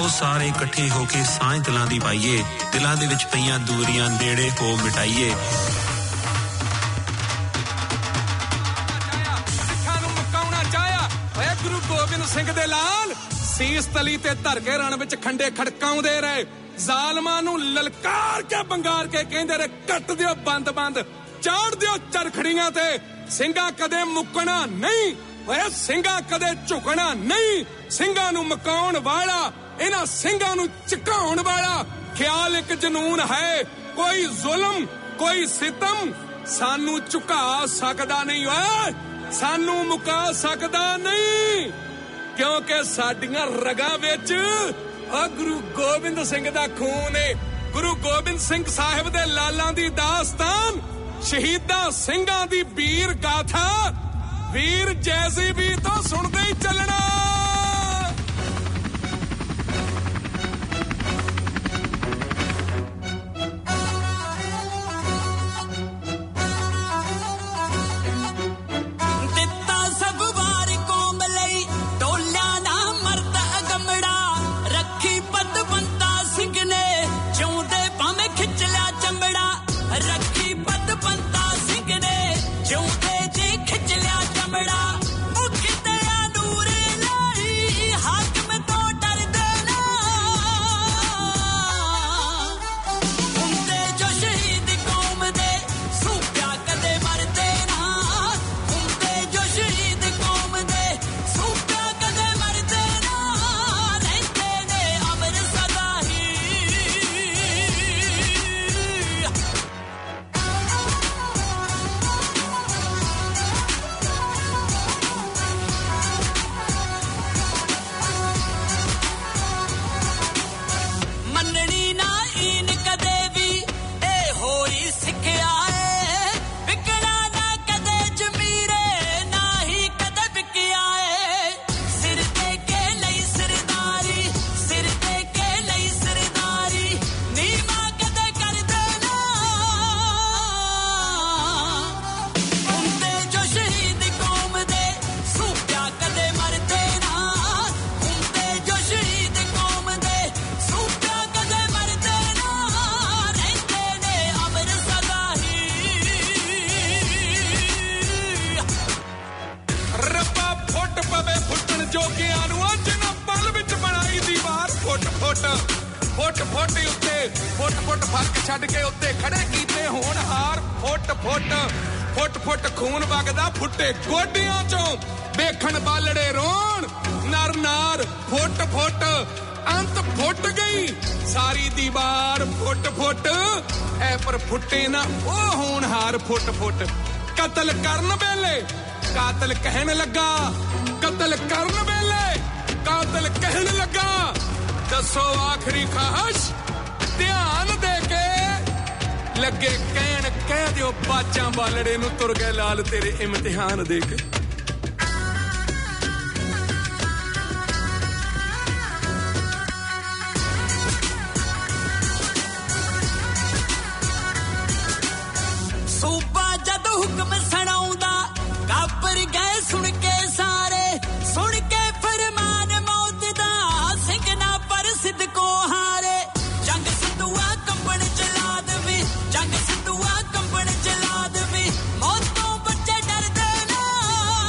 ਆਓ ਸਾਰੇ ਇਕੱਠੇ ਹੋ ਕੇ ਸਾਂਝ ਦਿਲਾਂ ਦੀ ਪਾਈਏ ਦਿਲਾਂ ਦੇ ਵਿੱਚ ਪਈਆਂ ਦੂਰੀਆਂ ਨੇੜੇ ਹੋ ਮਿਟਾਈਏ ਸਿੱਖਾਂ ਨੂੰ ਮੁਕਾਉਣਾ ਚਾਹਿਆ ਓਏ ਗੁਰੂ ਗੋਬਿੰਦ ਸਿੰਘ ਦੇ ਲਾਲ ਸੀਸ ਤਲੀ ਤੇ ਧਰ ਕੇ ਰਣ ਵਿੱਚ ਖੰਡੇ ਖੜਕਾਉਂਦੇ ਰਹੇ ਜ਼ਾਲਮਾਂ ਨੂੰ ਲਲਕਾਰ ਕੇ ਬੰਗਾਰ ਕੇ ਕਹਿੰਦੇ ਰਹੇ ਕੱਟ ਦਿਓ ਬੰਦ ਚਾੜ ਦਿਓ ਚਰਖੜੀਆਂ ਤੇ ਸਿੰਘਾਂ ਕਦੇ ਮੁੱਕਣਾ ਨਹੀਂ ਓਏ ਸਿੰਘਾਂ ਕਦੇ ਝੁਕਣਾ ਨਹੀਂ ਸਿੰਘਾਂ ਨੂੰ ਮਕਾਉਣ ਵਾਲਾ ਇਹਨਾਂ ਸਿੰਘਾਂ ਨੂੰ ਝੁਕਾਉਣ ਵਾਲਾ ਖਿਆਲ ਇੱਕ ਜਨੂਨ ਹੈ ਕੋਈ ਜ਼ੁਲਮ ਕੋਈ ਸਿਤਮ ਸਾਨੂੰ ਝੁਕਾ ਸਕਦਾ ਨਹੀਂ ਓਏ ਸਾਨੂੰ ਮੁਕਾ ਸਕਦਾ ਨਹੀਂ ਕਿਉਂਕਿ ਸਾਡੀਆਂ ਰਗਾਂ ਵਿੱਚ ਆ ਗੁਰੂ ਗੋਬਿੰਦ ਸਿੰਘ ਦਾ ਖੂਨ ਏ ਗੁਰੂ ਗੋਬਿੰਦ ਸਿੰਘ ਸਾਹਿਬ ਦੇ ਲਾਲਾਂ ਦੀ ਦਾਸਤਾਨ ਸ਼ਹੀਦਾਂ ਸਿੰਘਾਂ ਦੀ ਵੀਰ ਗਾਥਾ ਵੀਰ ਜੈਸੀ ਵੀ ਤੋਂ ਸੁਣਦੇ ਹੀ ਚੱਲਣਾ ਫੁੱਟ ਫਰਕ ਛੱਡ ਕੇ ਉੱਤੇ ਖੜੇ ਕੀਤੇ ਹੋਣ ਹਾਰ ਫੁੱਟ ਖੂਨ ਵਗਦਾ ਫੁੱਟੇ ਗੋਡਿਆਂ ਚੋਂ ਵੇਖਣ ਬਾਲੜੇ ਰੋਣ ਨਰ ਨਾਰ ਫੁੱਟ ਅੰਤ ਫੁੱਟ ਗਈ ਸਾਰੀ ਦੀਵਾਰ ਫੁੱਟ ਐ ਪਰ ਫੁੱਟੇ ਨਾ ਉਹ ਹੋਣ ਹਾਰ ਫੁੱਟ ਕਤਲ ਕਰਨ ਵੇਲੇ ਕਾਤਲ ਕਹਿਣ ਲੱਗਾ ਕਤਲ ਕਰਨ ਵੇਲੇ ਕਾਤਲ ਕਹਿਣ ਲੱਗਾ ਦੱਸੋ ਆਖਰੀ ਖਾਹਸ਼ ਧਿਆਨ ਦੇ ਕੇ ਲੱਗੇ ਕਹਿਣ ਕਹਿ ਦਿਓ ਬਾਜਾਂ ਬਾਲੜੇ ਨੂੰ ਤੁਰ ਗਏ ਲਾਲ ਤੇਰੇ ਇਮਤਿਹਾਨ ਦੇ ਕੇ ਸੂਬਾ ਜਦ ਹੁਕਮ ਸੁਣਾਉਂਦਾ ਕਾਬਰ ਗਏ ਸੁਣ ਕੇ ਸਾਰੇ ਸੁਣ ਕੇ ਫਰਮਾਨ ਮੌਤ ਦਾ ਸਿੰਘ ਨਾ ਪਰ ਸਿੱਧਕੋ ਹਾਰੇ ਜੰਗ ਸਿੱਧੂਆ ਕੰਬਣ ਚਲਾ ਦੇਵੀ ਜੰਗ ਸਿੱਧੂਆ ਕੰਬਣ ਚਲਾ ਦੇਵੀ ਮੌਤ ਤੋਂ ਬੱਚੇ ਡਰਦੇ ਨਾ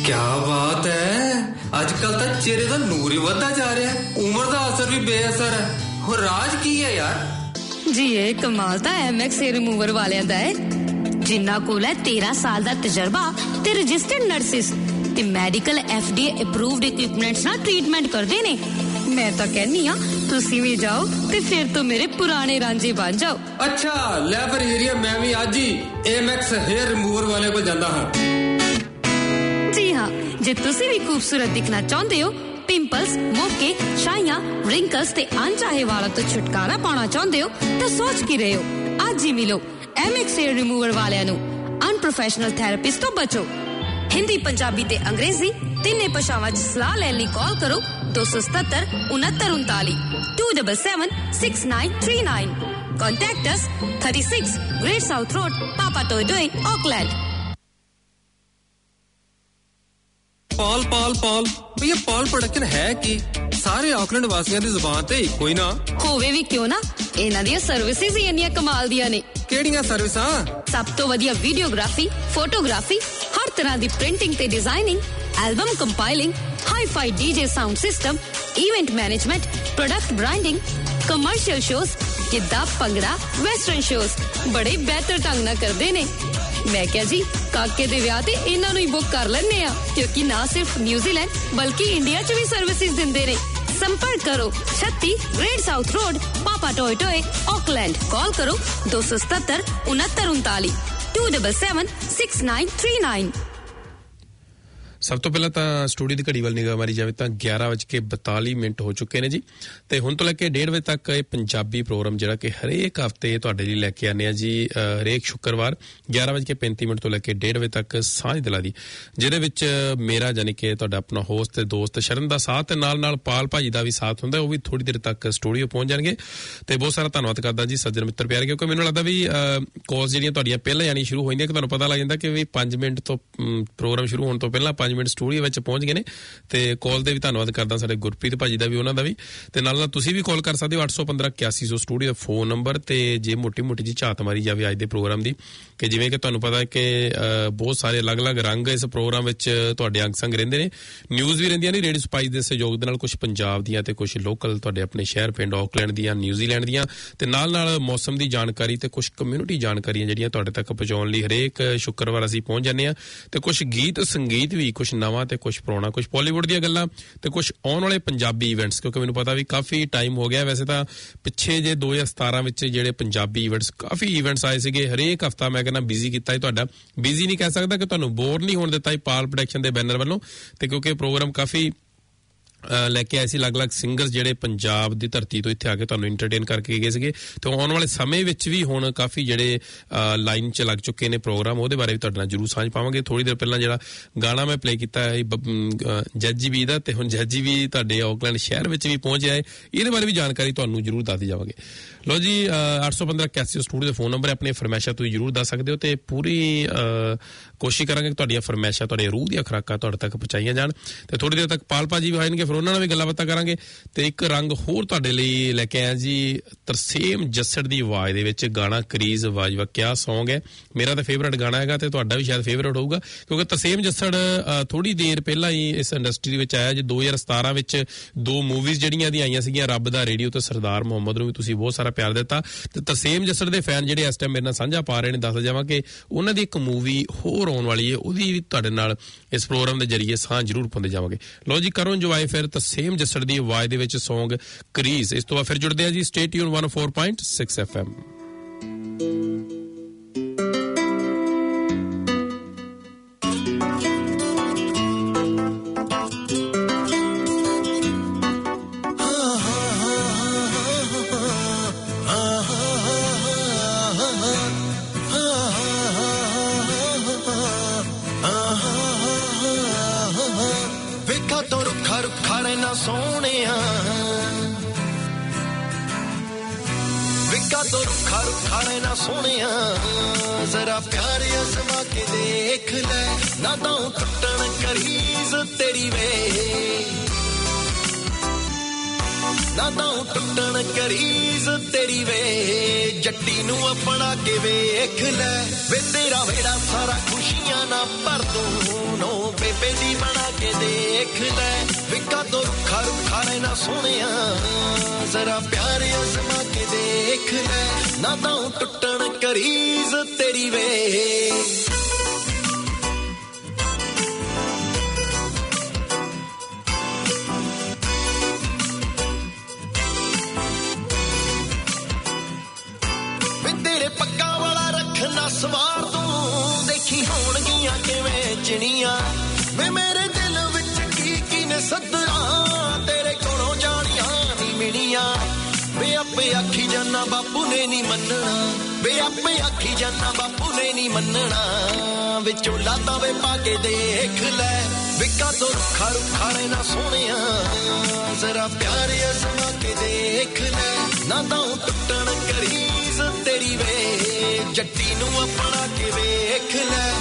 क्या बात है आजकल तो चेहरे का नूर ही बढ़ता जा रहा है उम्र का असर भी बेअसर है और राज की है यार जी ये कमाल ता एमएक्स हेयर रिमूवर वालियां दा है जिन्ना कोल है 13 साल दा तजर्बा ते रजिस्टर्ड नर्सेस ते मेडिकल एफडीए अप्रूव्ड इक्विपमेंट्स नाल ट्रीटमेंट करदे ने मैं तो कहनी हां तुसी भी जाओ ते फिर तो मेरे पुराने रांझे बन जाओ अच्छा ले फिर एरिया मैं भी आज ही एमएक्स हेयर रिमूवर वाले को जांदा हां जी हां जे तुसी भी खूबसूरत दिखना चाहंदे हो पिंपल्स मोके छाइयां रिंकल्स ते अनचाहे वालों तो छुटकारा पाना चाहंदे हो तो सोच की रहे हो आज ही मिलो एमएक्स हेयर रिमूवर वालियां नु अनप्रोफेशनल थेरेपिस्ट तो बचो हिंदी पंजाबी ते अंग्रेजी तीने भाषावां च सलाह लैण लई कॉल करो 277 6939 277 6939 Contact us 36 Great South Road Papa Toydoi Auckland पाल भैया पाल प्रोडक्शन है कि सारे ऑकलैंड वासियों दी जुबान ते कोई ना होवे भी क्यों ना इन्हां दी सर्विसेज ही इन्नियां कमाल दियां ने केड़ियां सर्विसां सब तो वधिया वीडियोग्राफी फोटोग्राफी हर तरह दी प्रिंटिंग ते designing album compiling hi-fi DJ sound system event management product branding commercial shows Giddha Bhangra western shows बड़े बेहतर ढंग नाल करदे ने मैं क्या जी काके दे विआह ते इन्हां नु ही बुक कर लैने आ क्योंकि ना सिर्फ न्यूजीलैंड बल्कि इंडिया च भी सर्विसेज दिंदे ने संपर्क करो 36 Great South Road Papatoetoe Auckland call करो 277 6939 277 6939 ਸਭ ਤੋਂ ਪਹਿਲਾਂ ਤਾਂ ਸਟੂਡੀਓ ਦੀ ਘੜੀ ਵੱਲ ਨਿਗਾਹ ਮਾਰੀ ਜਾਵੇ ਤਾਂ 11:42 ਹੋ ਚੁੱਕੇ ਨੇ ਜੀ ਤੇ ਹੁਣ ਤੋਂ ਲੈ ਕੇ 1:30 ਵਜੇ ਤੱਕ ਇਹ ਪੰਜਾਬੀ ਪ੍ਰੋਗਰਾਮ ਜਿਹੜਾ ਕਿ ਹਰੇਕ ਹਫਤੇ ਤੁਹਾਡੇ ਲਈ ਲੈ ਕੇ ਆਨੇ ਆ ਜੀ ਹਰੇਕ ਸ਼ੁੱਕਰਵਾਰ 11:35 ਤੋਂ ਲੈ ਕੇ 1:30 ਵਜੇ ਤੱਕ ਸਾਂਝ ਦਿਲਾਂ ਦੀ ਜਿਹਦੇ ਵਿੱਚ ਮੇਰਾ ਯਾਨੀ ਕਿ ਤੁਹਾਡਾ ਆਪਣਾ ਹੋਸਟ ਤੇ ਦੋਸਤ ਸ਼ਰਨ ਦਾ ਸਾਥ ਤੇ ਨਾਲ ਪਾਲ ਭਾਜੀ ਦਾ ਵੀ ਸਾਥ ਹੁੰਦਾ ਉਹ ਵੀ ਥੋੜੀ ਦੇਰ ਤੱਕ ਸਟੂਡੀਓ ਪਹੁੰਚ ਜਾਣਗੇ ਤੇ ਬਹੁਤ ਸਾਰਾ ਧੰਨਵਾਦ ਕਰਦਾ ਜੀ ਸੱਜਣ ਮਿੱਤਰ ਪਿਆਰੇ ਕਿਉਂਕਿ ਮੈਨੂੰ ਲੱਗਦਾ ਵੀ ਕਾਲਸ ਜਿਹੜੀਆਂ ਤੁਹਾਡੀਆਂ ਪਹਿਲਾਂ ਜਾਣੀ ਸ਼ੁਰੂ ਹੋ ਜਾਂਦੀਆਂ ਕਿ ਤੁਹਾਨੂੰ ਪਤਾ ਲੱਗ ਜਾਂਦਾ ਕਿ ਵੀ 5 ਮਿੰਟ ਤੋਂ ਪ੍ਰੋਗਰਾਮ ਸ਼ੁਰੂ ਹੋਣ ਤੋਂ ਪਹਿਲਾਂ 5 ਮਿੰਟ ਸਟੂਡੀਓ ਵਿੱਚ ਪਹੁੰਚ ਗਏ ਨੇ ਤੇ ਕਾਲ ਦੇ ਵੀ ਧੰਨਵਾਦ ਕਰਦਾ ਸਾਡੇ ਗੁਰਪ੍ਰੀਤ ਭਾਜੀ ਦਾ ਵੀ ਉਹਨਾਂ ਦਾ ਵੀ ਤੇ ਨਾਲ ਤੁਸੀਂ ਵੀ ਕਾਲ ਕਰ ਸਕਦੇ ਹੋ 815-8100 ਸਟੂਡੀਓ ਦਾ ਫੋਨ ਨੰਬਰ ਤੇ ਜੇ ਮੋਟੀ ਜੀ ਝਾਤ ਮਾਰੀ ਜਾਵੇ ਅੱਜ ਦੇ ਪ੍ਰੋਗਰਾਮ ਦੀ ਕਿ ਜਿਵੇਂ ਕਿ ਤੁਹਾਨੂੰ ਪਤਾ ਹੈ ਕਿ ਬਹੁਤ ਸਾਰੇ ਅਲੱਗ-ਅਲੱਗ ਰੰਗ ਇਸ ਪ੍ਰੋਗਰਾਮ ਵਿੱਚ ਤੁਹਾਡੇ ਅੰਗ ਸੰਗ ਰਹਿੰਦੇ ਨੇ ਨਿਊਜ਼ ਵੀ ਰਹਿੰਦੀਆਂ ਨੇ ਰੇਡੀਓ ਸਪਾਈਸ ਦੇ ਸਹਿਯੋਗ ਦੇ ਨਾਲ ਕੁਝ ਪੰਜਾਬ ਦੀਆਂ ਤੇ ਕੁਝ ਲੋਕਲ ਤੁਹਾਡੇ ਆਪਣੇ ਸ਼ਹਿਰ ਪਿੰਡ ਆਕਲੈਂਡ ਦੀਆਂ ਨਿਊਜ਼ੀਲੈਂਡ ਦੀਆਂ ਤੇ ਨਾਲ ਮੌਸਮ ਦੀ ਜਾਣਕਾਰੀ ਤੇ ਕੁਝ ਕਮਿਊਨਿਟੀ ਜਾਣਕਾਰੀਆਂ ਜਿਹੜੀਆਂ ਤੁਹਾਡੇ ਤੱਕ ਪਹੁੰਚਾਉਣ ਲਈ ਹਰੇਕ ਸ਼ੁੱਕਰਵਾਰ ਅਸੀਂ ਪਹੁੰਚ ਜਾਂਦੇ ਆ ਤੇ ਕੁਝ ਗੀਤ ਸੰਗੀਤ ਵੀ ਕੁਝ ਨਵਾਂ ਤੇ ਕੁਝ ਪੁਰਾਣਾ ਕੁਝ ਬਾਲੀਵੁੱਡ ਦੀਆਂ ਗੱਲਾਂ ਤੇ ਕੁਝ ਆਉਣ ਵਾਲੇ ਪੰਜਾਬੀ ਇਵੈਂਟਸ ਕਿਉਂਕਿ ਮੈਨੂੰ ਪਤਾ ਵੀ ਕਾਫੀ ਟਾਈਮ ਹੋ ਗਿਆ ਵੈਸੇ ਤਾਂ ਪਿੱਛੇ ਜੇ 2017 ਵਿੱਚ ਜਿਹੜੇ ਪੰਜਾਬੀ ਇਵੈਂਟਸ ਕਾਫੀ ਇਵੈਂਟਸ ਆਏ ਸੀਗੇ ਹਰੇਕ ਹਫਤਾ ਮੈਂ ਕਹਿੰਦਾ ਬਿਜ਼ੀ ਕੀਤਾ ਹੈ ਤੁਹਾਡਾ ਬਿਜ਼ੀ ਨਹੀਂ ਕਹਿ ਸਕਦਾ ਕਿ ਤੁਹਾਨੂੰ ਬੋਰ ਨਹੀਂ ਹੋਣ ਦਿੱਤਾ ਪਾਲ ਪ੍ਰੋਡਕਸ਼ਨ ਦੇ ਬੈਨਰ ਵੱਲੋਂ ਤੇ ਕਿਉਂਕਿ ਪ੍ਰੋਗਰਾਮ ਕਾਫੀ ਲੈ ਕੇ ਆਏ ਸੀ ਅਲੱਗ-ਅਲੱਗ ਸਿੰਗਰਸ ਜਿਹੜੇ ਪੰਜਾਬ ਦੀ ਧਰਤੀ ਤੋਂ ਇੱਥੇ ਆ ਕੇ ਤੁਹਾਨੂੰ ਐਂਟਰਟੇਨ ਕਰਕੇ ਗਏ ਸੀਗੇ ਤੇ ਆਉਣ ਵਾਲੇ ਸਮੇਂ ਵਿੱਚ ਵੀ ਹੁਣ ਕਾਫੀ ਜਿਹੜੇ ਲਾਈਨ 'ਚ ਲੱਗ ਚੁੱਕੇ ਨੇ ਪ੍ਰੋਗਰਾਮ ਉਹਦੇ ਬਾਰੇ ਵੀ ਤੁਹਾਡੇ ਨਾਲ ਜ਼ਰੂਰ ਸਾਂਝ ਪਾਵਾਂਗੇ ਥੋੜੀ ਦੇਰ ਪਹਿਲਾਂ ਜਿਹੜਾ ਗਾਣਾ ਮੈਂ ਪਲੇ ਕੀਤਾ ਹੈ ਜੱਜੀ ਵੀ ਦਾ ਤੇ ਹੁਣ ਜੱਜੀ ਵੀ ਤੁਹਾਡੇ ਆਕਲੈਂਡ ਸ਼ਹਿਰ ਵਿੱਚ ਵੀ ਪਹੁੰਚਿਆ ਹੈ ਇਹਦੇ ਬਾਰੇ ਵੀ ਜਾਣਕਾਰੀ ਤੁਹਾਨੂੰ ਜ਼ਰੂਰ ਦੱਸਦੀ ਜਾਵਾਂਗੇ ਲੋ ਜੀ 815-81 ਸਟੂਡੀਓ ਦਾ ਫੋਨ ਨੰਬਰ ਆਪਣੇ ਫਰਮਾਇਸ਼ਾਂ ਤੁਸੀਂ ਜ਼ਰੂਰ ਦੱਸ ਸਕਦੇ ਹੋ ਤੇ ਪੂਰੀ ਕੋਸ਼ਿਸ਼ ਕਰਾਂਗੇ ਕਿ ਤੁਹਾਡੀਆਂ ਫਰਮਾਇਸ਼ਾਂ ਤੁਹਾਡੇ ਰੂਹ ਦੀਆਂ ਖੁਰਾਕਾਂ ਤੁਹਾਡੇ ਤੱਕ ਪਹੁੰਚਾਈਆਂ ਜਾਣ ਤੇ ਥੋੜੀ ਦੇਰ ਤੱਕ ਪਾਲ ਭਾਜੀ ਵੀ ਆਣਗੇ ਫਿਰ ਉਹਨਾਂ ਨਾਲ ਵੀ ਗੱਲਾਂ ਬਾਤਾਂ ਕਰਾਂਗੇ ਤੇ ਇੱਕ ਰੰਗ ਹੋਰ ਤੁਹਾਡੇ ਲਈ ਲੈ ਕੇ ਆਇਆ ਜੀ ਤਰਸੇਮ ਜੱਸੜ ਦੀ ਆਵਾਜ਼ ਦੇ ਵਿੱਚ ਗਾਣਾ ਕਰੀਜ਼ ਵਾਜਵਾ ਕਿਆ ਸੌਂਗ ਹੈ ਮੇਰਾ ਤਾਂ ਫੇਵਰਟ ਗਾਣਾ ਹੈਗਾ ਤੇ ਤੁਹਾਡਾ ਵੀ ਸ਼ਾਇਦ ਫੇਵਰਟ ਹੋਊਗਾ ਕਿਉਂਕਿ ਤਰਸੇਮ ਜੱਸੜ ਥੋੜੀ ਦੇਰ ਪਹਿਲਾਂ ਹੀ ਇਸ ਇੰਡਸਟਰੀ ਦੇ ਵਿੱਚ ਆਇਆ ਜੀ 2017 ਵਿੱਚ 2 ਮੂਵੀਜ਼ ਜਿਹੜੀਆਂ ਦੀ ਆਈਆਂ ਸੀਗੀਆਂ ਰੱਬ ਦਾ ਰੇਡੀਓ ਤੇ ਸਰਦਾਰ ਮੁਹੰਮਦ ਨੂੰ ਵੀ ਤੁਸੀਂ ਬਹੁਤ ਸਾਰਾ ਪਿਆਰ ਦਿੱਤਾ ਤੇ ਤਰਸੇਮ ਜੱਸੜ ਦੇ ਫੈਨ ਜਿਹੜੇ ਇਸ ਟਾਈਮ ਮੇਰੇ ਨਾਲ ਸਾਂਝਾ ਪਾ ਰਹੇ ਨੇ ਦੱਸ ਜਾਵਾਂ ਕਿ ਉਹਨਾਂ ਦੀ ਇੱਕ ਮੂਵੀ ਹੋਰ ਆਉਣ ਵਾਲੀ ਹੈ ਉਹਦੀ ਵੀ ਤੁਹਾਡੇ ਨਾਲ ਇਸ ਪ੍ਰੋਗਰਾਮ ਦੇ ਜ਼ਰੀਏ ਸਾਂਝ ਜ਼ਰੂਰ ਪਾਉਂਦੇ ਜਾਵਾਂਗੇ ਲੋ ਜੀ ਕਰੋ ਇੰਜੋਏ ਫਿਰ ਤਰਸੇਮ ਜੱਸੜ ਦੀ ਆਵਾਜ਼ ਦੇ ਵਿੱਚ ਸੌਂਗ ਕਰੀਜ਼ ਇਸ ਤੋਂ ਬਾਅਦ ਫਿਰ ਜੁੜਦੇ ਆ ਜੀ ਸਟੇ ਟਿਊਨ 104.6 FM सोनिया जरा प्यार आजमा के देख ले ना तो टूटन करीज तेरी वे ਨਾ ਤਾਂ ਟੁੱਟਣ ਕਰੀਜ਼ ਤੇਰੀ ਵੇ ਜੱਟੀ ਨੂੰ ਆਪਣਾ ਕੇ ਵੇਖ ਲੈ ਵੇ ਤੇਰਾ ਵੇੜਾ ਸਾਰਾ ਖੁਸ਼ੀਆਂ ਨਾ ਭਰ ਦੂੰ ਨੋ ਬੇਬੇ ਦੀ ਬਣਾ ਕੇ ਦੇਖ ਲੈ ਵੇ ਕਦੋਂ ਰੁੱਖਾ ਰੁੱਖਾ ਰਹਿਣਾ ਸੋਹਣਿਆ ਜ਼ਰਾ ਪਿਆਰ ਅਜ਼ਮਾ ਕੇ ਦੇਖ ਲੈ ਨਾ ਤਾਂ ਟੁੱਟਣ ਕਰੀਜ਼ ਤੇਰੀ ਵੇ ਪੱਗਾਂ ਵਾਲਾ ਰੱਖਣਾ ਸਵਾਰ ਤੂੰ ਦੇਖੀ ਹੋਣਗੀਆਂ ਕਿਵੇਂ ਚਿਣੀਆਂ ਵੇ ਮੇਰੇ ਦਿਲ ਵਿੱਚ ਕੀ ਨੇ ਸੱਦਰਾਂ ਤੇਰੇ ਕੋਲੋਂ ਜਾਣੀਆਂ ਨੀ ਮਿਣੀਆਂ ਵੇ ਆਪੇ ਆਖੀ ਜਾਨਾ ਬਾਪੂ ਨੇ ਨੀ ਮੰਨਣਾ ਵੇ ਆਪੇ ਆਖੀ ਜਾਨਾ ਬਾਪੂ ਨੇ ਨੀ ਮੰਨਣਾ ਵਿੱਚੋਂ ਲਾਤਾਂ ਵੇ ਪਾ ਕੇ ਦੇਖ ਲੈ ਵੇ ਕਦੋਂ ਰੁੱਖਾ ਰੁੱਖਾ ਰਹਿਣਾ ਸੋਹਣਿਆ ਜ਼ਰਾ ਪਿਆਰ ਅਜ਼ਮਾ ਕੇ ਦੇਖ ਲੈ ਨਾ ਤਾਂ ਟੁੱਟਣ ਕਰੀਜ਼ ਤੇਰੀ ਵੇ ਜੱਟੀ ਨੂੰ ਆਪਣਾ ਕੇ ਵੇਖ ਲੈ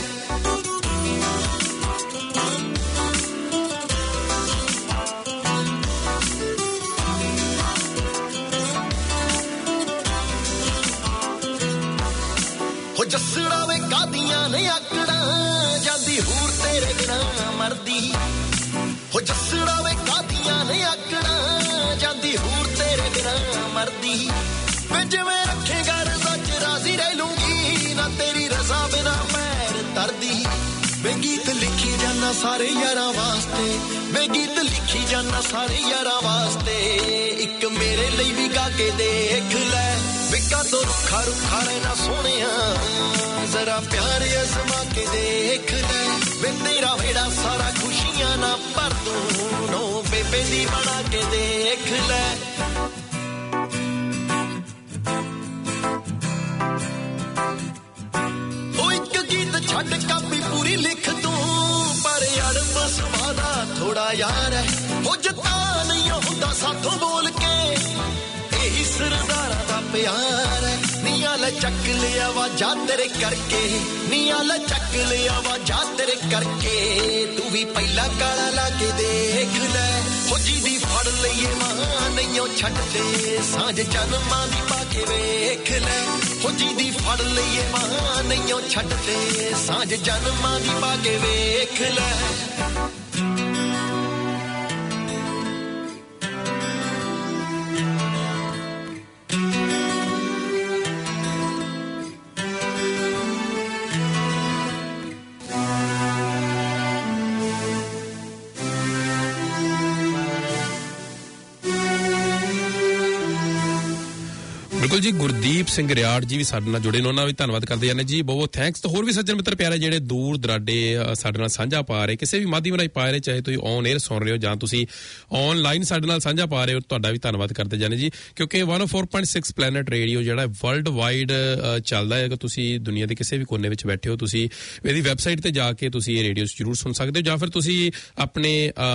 ਹੋ ਜੱਸੜਾ ਵੇ ਕਾਦੀਆਂ ਨੇ ਆਕੜਾਂ ਜਾਂਦੀ ਹੂਰ ਤੇਰੇ ਬਿਨਾਂ ਮਰਦੀ ਹੋ ਜੱਸੜਾ ਵੇ ਕਾਦੀਆਂ ਨੇ ਆਕੜਾਂ ਜਾਂਦੀ ਹੂਰ ਤੇਰੇ ਬਿਨਾਂ ਮਰਦੀ ਵੇ ਜਿਵੇਂ ਰੱਖੇਗਾ ਰਜ਼ਾ ਚ ਰਾਜ਼ੀ ਰਹਿ ਲੂੰਗੀ ਨਾ ਤੇਰੀ ਰਜ਼ਾ ਬਿਨਾ ਪੈਰ ਤਰਦੀ ਵੇ ਗੀਤ ਲਿਖੀ ਜਾਨਾ ਸਾਰੇ ਯਾਰਾਂ ਵਾਸਤੇ ਵੇ ਗੀਤ ਲਿਖੀ ਜਾਨਾ ਸਾਰੇ ਯਾਰਾਂ ਵਾਸਤੇ ਇੱਕ ਮੇਰੇ ਲਈ ਵੀ ਗਾ ਕੇ ਦੇਖ ਲੈ ਵੇ ਕਦੋਂ ਰੁੱਖਾ ਰੁੱਖਾ ਰਹਿਣਾ ਸੋਹਣਿਆ ਜ਼ਰਾ ਪਿਆਰ ਅਜ਼ਮਾ ਕੇ ਦੇਖ ਲੈ ਵੇ ਤੇਰਾ ਵੇੜਾ ਸਾਰਾ ਖੁਸ਼ੀਆਂ ਨਾ ਭਰ ਦੂੰ ਨੋ ਬੇਬੇ ਦੀ ਬਣਾ ਕੇ ਦੇਖ ਲੈ ਛੱਡ ਕਾਪੀ ਪੂਰੀ ਲਿਖ ਤੂੰ ਪਰ ਯਾਰ ਬਸਵਾ ਦਾ ਥੋੜਾ ਯਾਰ ਹੈ ਉਹ ਜਤਾ ਨਹੀਂ ਹੁੰਦਾ ਸਾਥੋਂ ਬੋਲ ਕੇ ਇਹੀ ਸਰਦਾਰਾਂ ਦਾ ਪਿਆਰ ਹੈ ਨੀਆਂ ਲੈ ਚੱਕ ਲਿਆ ਵਾ ਜਾ ਤੇਰੇ ਕਰਕੇ ਨੀਆਂ ਲੈ ਚੱਕ ਲਿਆ ਵਾ ਜਾ ਤੇਰੇ ਕਰਕੇ ਤੂੰ ਵੀ ਪਹਿਲਾਂ ਕਾਲਾ ਲਾ ਕੇ ਦੇਖ ਲੈ ਹੋ ਜਿਹਦੀ ਫੜ ਲਈਏ ਮਾਂ ਨਹੀਂ ਉਹ ਛੱਡਦੇ ਸਾਂਝ ਜਨਮਾਂ ਦੀ ਪਾ ਕੇ ਵੇਖ ਲੈ ਹੋ ਜਿਹਦੀ ਫੜ ਲਈਏ ਮਾਂ ਨਹੀਂ ਉਹ ਛੱਡਦੇ ਸਾਂਝ ਜਨਮਾਂ ਦੀ ਪਾ ਕੇ ਵੇਖ ਲੈ ਬਿਲਕੁਲ ਜੀ ਗੁਰਦੀਪ ਸਿੰਘ ਰਿਆੜ ਜੀ ਵੀ ਸਾਡੇ ਨਾਲ ਜੁੜੇ ਨੇ ਉਹਨਾਂ ਵੀ ਧੰਨਵਾਦ ਕਰਦੇ ਜਾਂਦੇ ਜੀ ਬਹੁਤ ਥੈਂਕਸ ਤੇ ਹੋਰ ਵੀ ਸੱਜਣ ਮਿੱਤਰ ਪਿਆਰੇ ਜਿਹੜੇ ਦੂਰ ਦਰਾਡੇ ਸਾਡੇ ਨਾਲ ਸਾਂਝਾ ਪਾ ਰਹੇ ਕਿਸੇ ਵੀ ਮਾਧਿਅਮ ਰਾਹੀਂ ਪਾ ਰਹੇ ਚਾਹੇ ਤੁਸੀਂ ਔਨ 에ਅਰ ਸੁਣ ਰਹੇ ਹੋ ਜਾਂ ਤੁਸੀਂ ਆਨਲਾਈਨ ਸਾਡੇ ਨਾਲ ਸਾਂਝਾ ਪਾ ਰਹੇ ਹੋ ਤੁਹਾਡਾ ਵੀ ਧੰਨਵਾਦ ਕਰਦੇ ਜਾਂਦੇ ਜੀ ਕਿਉਂਕਿ 104.6 ਪਲੈਨਟ ਰੇਡੀਓ ਜਿਹੜਾ ਵਰਲਡ ਵਾਈਡ ਚੱਲਦਾ ਹੈ ਅਗਰ ਤੁਸੀਂ ਦੁਨੀਆ ਦੇ ਕਿਸੇ ਵੀ ਕੋਨੇ ਵਿੱਚ ਬੈਠੇ ਹੋ ਤੁਸੀਂ ਇਹਦੀ ਵੈਬਸਾਈਟ ਤੇ ਜਾ ਕੇ ਤੁਸੀਂ ਇਹ ਰੇਡੀਓ ਜ਼ਰੂਰ ਸੁਣ ਸਕਦੇ ਹੋ ਜਾਂ ਫਿਰ ਤੁਸੀਂ ਆਪਣੇ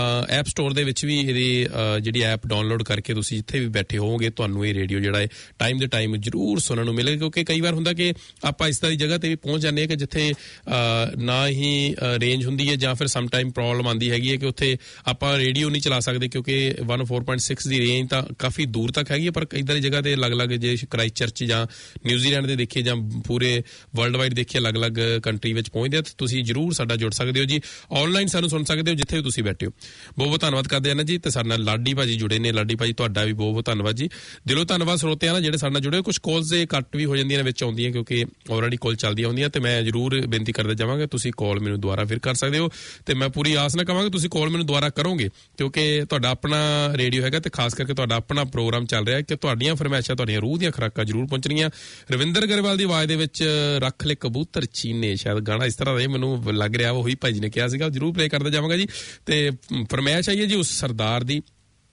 ਐਪ ਸਟੋਰ ਦੇ ਵਿੱਚ ਵੀ ਇਹਦੀ ਜਿਹੜੀ ਐਪ ਡਾਊਨਲੋਡ ਕਰਕੇ ਤੁਸੀਂ ਜਿੱਥੇ ਵੀ ਬੈਠੇ ਹੋਵੋਗੇ ਤੁਹਾਨੂੰ ਇਹ ਰੇਡੀਓ ਜਿਹੜਾ ਹੈ ਟਾਈਮ ਦੇ ਟਾਈਮ ਜ਼ਰੂਰ ਸੁਣਨ ਨੂੰ ਮਿਲੇ ਕਿਉਂਕਿ ਕਈ ਵਾਰ ਹੁੰਦਾ ਕਿ ਆਪਾਂ ਇਸ ਤਰ੍ਹਾਂ ਦੀ ਜਗ੍ਹਾ ਤੇ ਵੀ ਪਹੁੰਚ ਜਾਂਦੇ ਹਾਂ ਕਿ ਜਿੱਥੇ ਨਾ ਹੀ ਰੇਂਜ ਹੁੰਦੀ ਹੈ ਜਾਂ ਫਿਰ ਸਮ ਟਾਈਮ ਪ੍ਰੋਬਲਮ ਆਉਂਦੀ ਹੈਗੀ ਹੈ ਕਿ ਉੱਥੇ ਆਪਾਂ ਰੇਡੀਓ ਨਹੀਂ ਚਲਾ ਸਕਦੇ ਕਿਉਂਕਿ 104.6 ਦੀ ਰੇਂਜ ਤਾਂ ਕਾਫੀ ਦੂਰ ਤੱਕ ਹੈਗੀ ਹੈ ਪਰ ਕਈ ਤਰ੍ਹਾਂ ਦੀ ਜਗ੍ਹਾ ਤੇ ਅਲੱਗ-ਅਲੱਗ ਜੇ ਕ੍ਰਾਈਸਟ ਚਰਚ ਜਾਂ ਨਿਊਜ਼ੀਲੈਂਡ ਦੇ ਦੇਖੀਏ ਜਾਂ ਪੂਰੇ ਵਰਲਡ ਵਾਈਡ ਦੇਖੀਏ ਅਲੱਗ-ਅਲੱਗ ਕੰਟਰੀ ਵਿੱਚ ਪਹੁੰਚਦੇ ਆ ਤੁਸੀਂ ਜ਼ਰੂਰ ਸਾਡਾ ਜੁੜ ਸਕਦੇ ਹੋ ਜੀ ਆਨਲਾਈਨ ਸਾਨੂੰ ਸੁਣ ਸਕਦੇ ਹੋ ਜਿੱਥੇ ਵੀ ਤੁਸੀਂ ਬੈਠੇ ਹੋ ਬਹੁਤ ਧੰਨਵਾਦ ਕਰਦੇ ਹਾਂ ਨਾ ਜੀ ਤੇ ਸਾਡੇ ਨਾਲ ਲਾਡੀ ਭਾਜੀ ਜੁੜੇ ਨੇ ਲਾਡੀ ਭਾਜੀ ਤੁਹਾਡਾ ਵੀ ਬਹੁਤ ਧੰਨਵਾਦ ਜੀ ਦਿਲੋਂ ਧੰਨਵਾਦ ਸਰੋਤਿਆਂ ਨਾਲ ਜਿਹੜੇ ਸਾਡੇ ਨਾਲ ਜੁੜੇ ਕੁਝ ਕਾਲਸ ਦੇ ਕੱਟ ਵੀ ਹੋ ਜਾਂਦੀਆਂ ਨੇ ਵਿੱਚ ਆਉਂਦੀਆਂ ਕਿਉਂਕਿ ਆਲਰੇਡੀ ਕਾਲ ਚੱਲਦੀਆਂ ਹੁੰਦੀਆਂ ਤੇ ਮੈਂ ਜ਼ਰੂਰ ਬੇਨਤੀ ਕਰਦਾ ਜਾਵਾਂਗਾ ਤੁਸੀਂ ਕਾਲ ਮੈਨੂੰ ਦੁਬਾਰਾ ਫਿਰ ਕਰ ਸਕਦੇ ਹੋ ਤੇ ਮੈਂ ਪੂਰੀ ਆਸ ਨਾਲ ਕਹਾਂਗਾ ਤੁਸੀਂ ਕਾਲ ਮੈਨੂੰ ਦੁਬਾਰਾ ਕਰੋਗੇ ਕਿਉਂਕਿ ਤੁਹਾਡਾ ਆਪਣਾ ਰੇਡੀਓ ਹੈਗਾ ਤੇ ਖਾਸ ਕਰਕੇ ਤੁਹਾਡਾ ਆਪਣਾ ਪ੍ਰੋਗਰਾਮ ਚੱਲ ਰਿਹਾ ਕਿ ਤੁਹਾਡੀਆਂ ਫਰਮਾਇਸ਼ਾਂ ਤੁਹਾਡੀਆਂ ਰੂਹ ਦੀਆਂ ਖੁਰਾਕਾਂ ਜ਼ਰੂਰ ਪਹੁੰਚਣੀਆਂ ਰਵਿੰਦਰ ਗਰੇਵਾਲ ਦੀ ਆਵਾਜ਼ ਦੇ ਵਿੱਚ ਰੱਖ ਲੈ ਕਬੂਤਰ ਚੀਨੇ ਸ਼ਾਇਦ ਗਾਣਾ ਇਸ ਤਰ੍ਹਾਂ ਦਾ ਮੈਨੂੰ ਲੱਗ ਰਿਹਾ ਉਹੀ ਭਾਜੀ ਨੇ ਕਿਹਾ ਸੀਗਾ ਜ਼ਰੂਰ ਪਲੇ ਕਰਦਾ ਜਾਵਾਂਗਾ ਜੀ ਤੇ ਫਰਮਾਇਸ਼ ਆਈ ਹੈ ਜੀ ਉਸ ਸਰਦਾਰ ਦੀ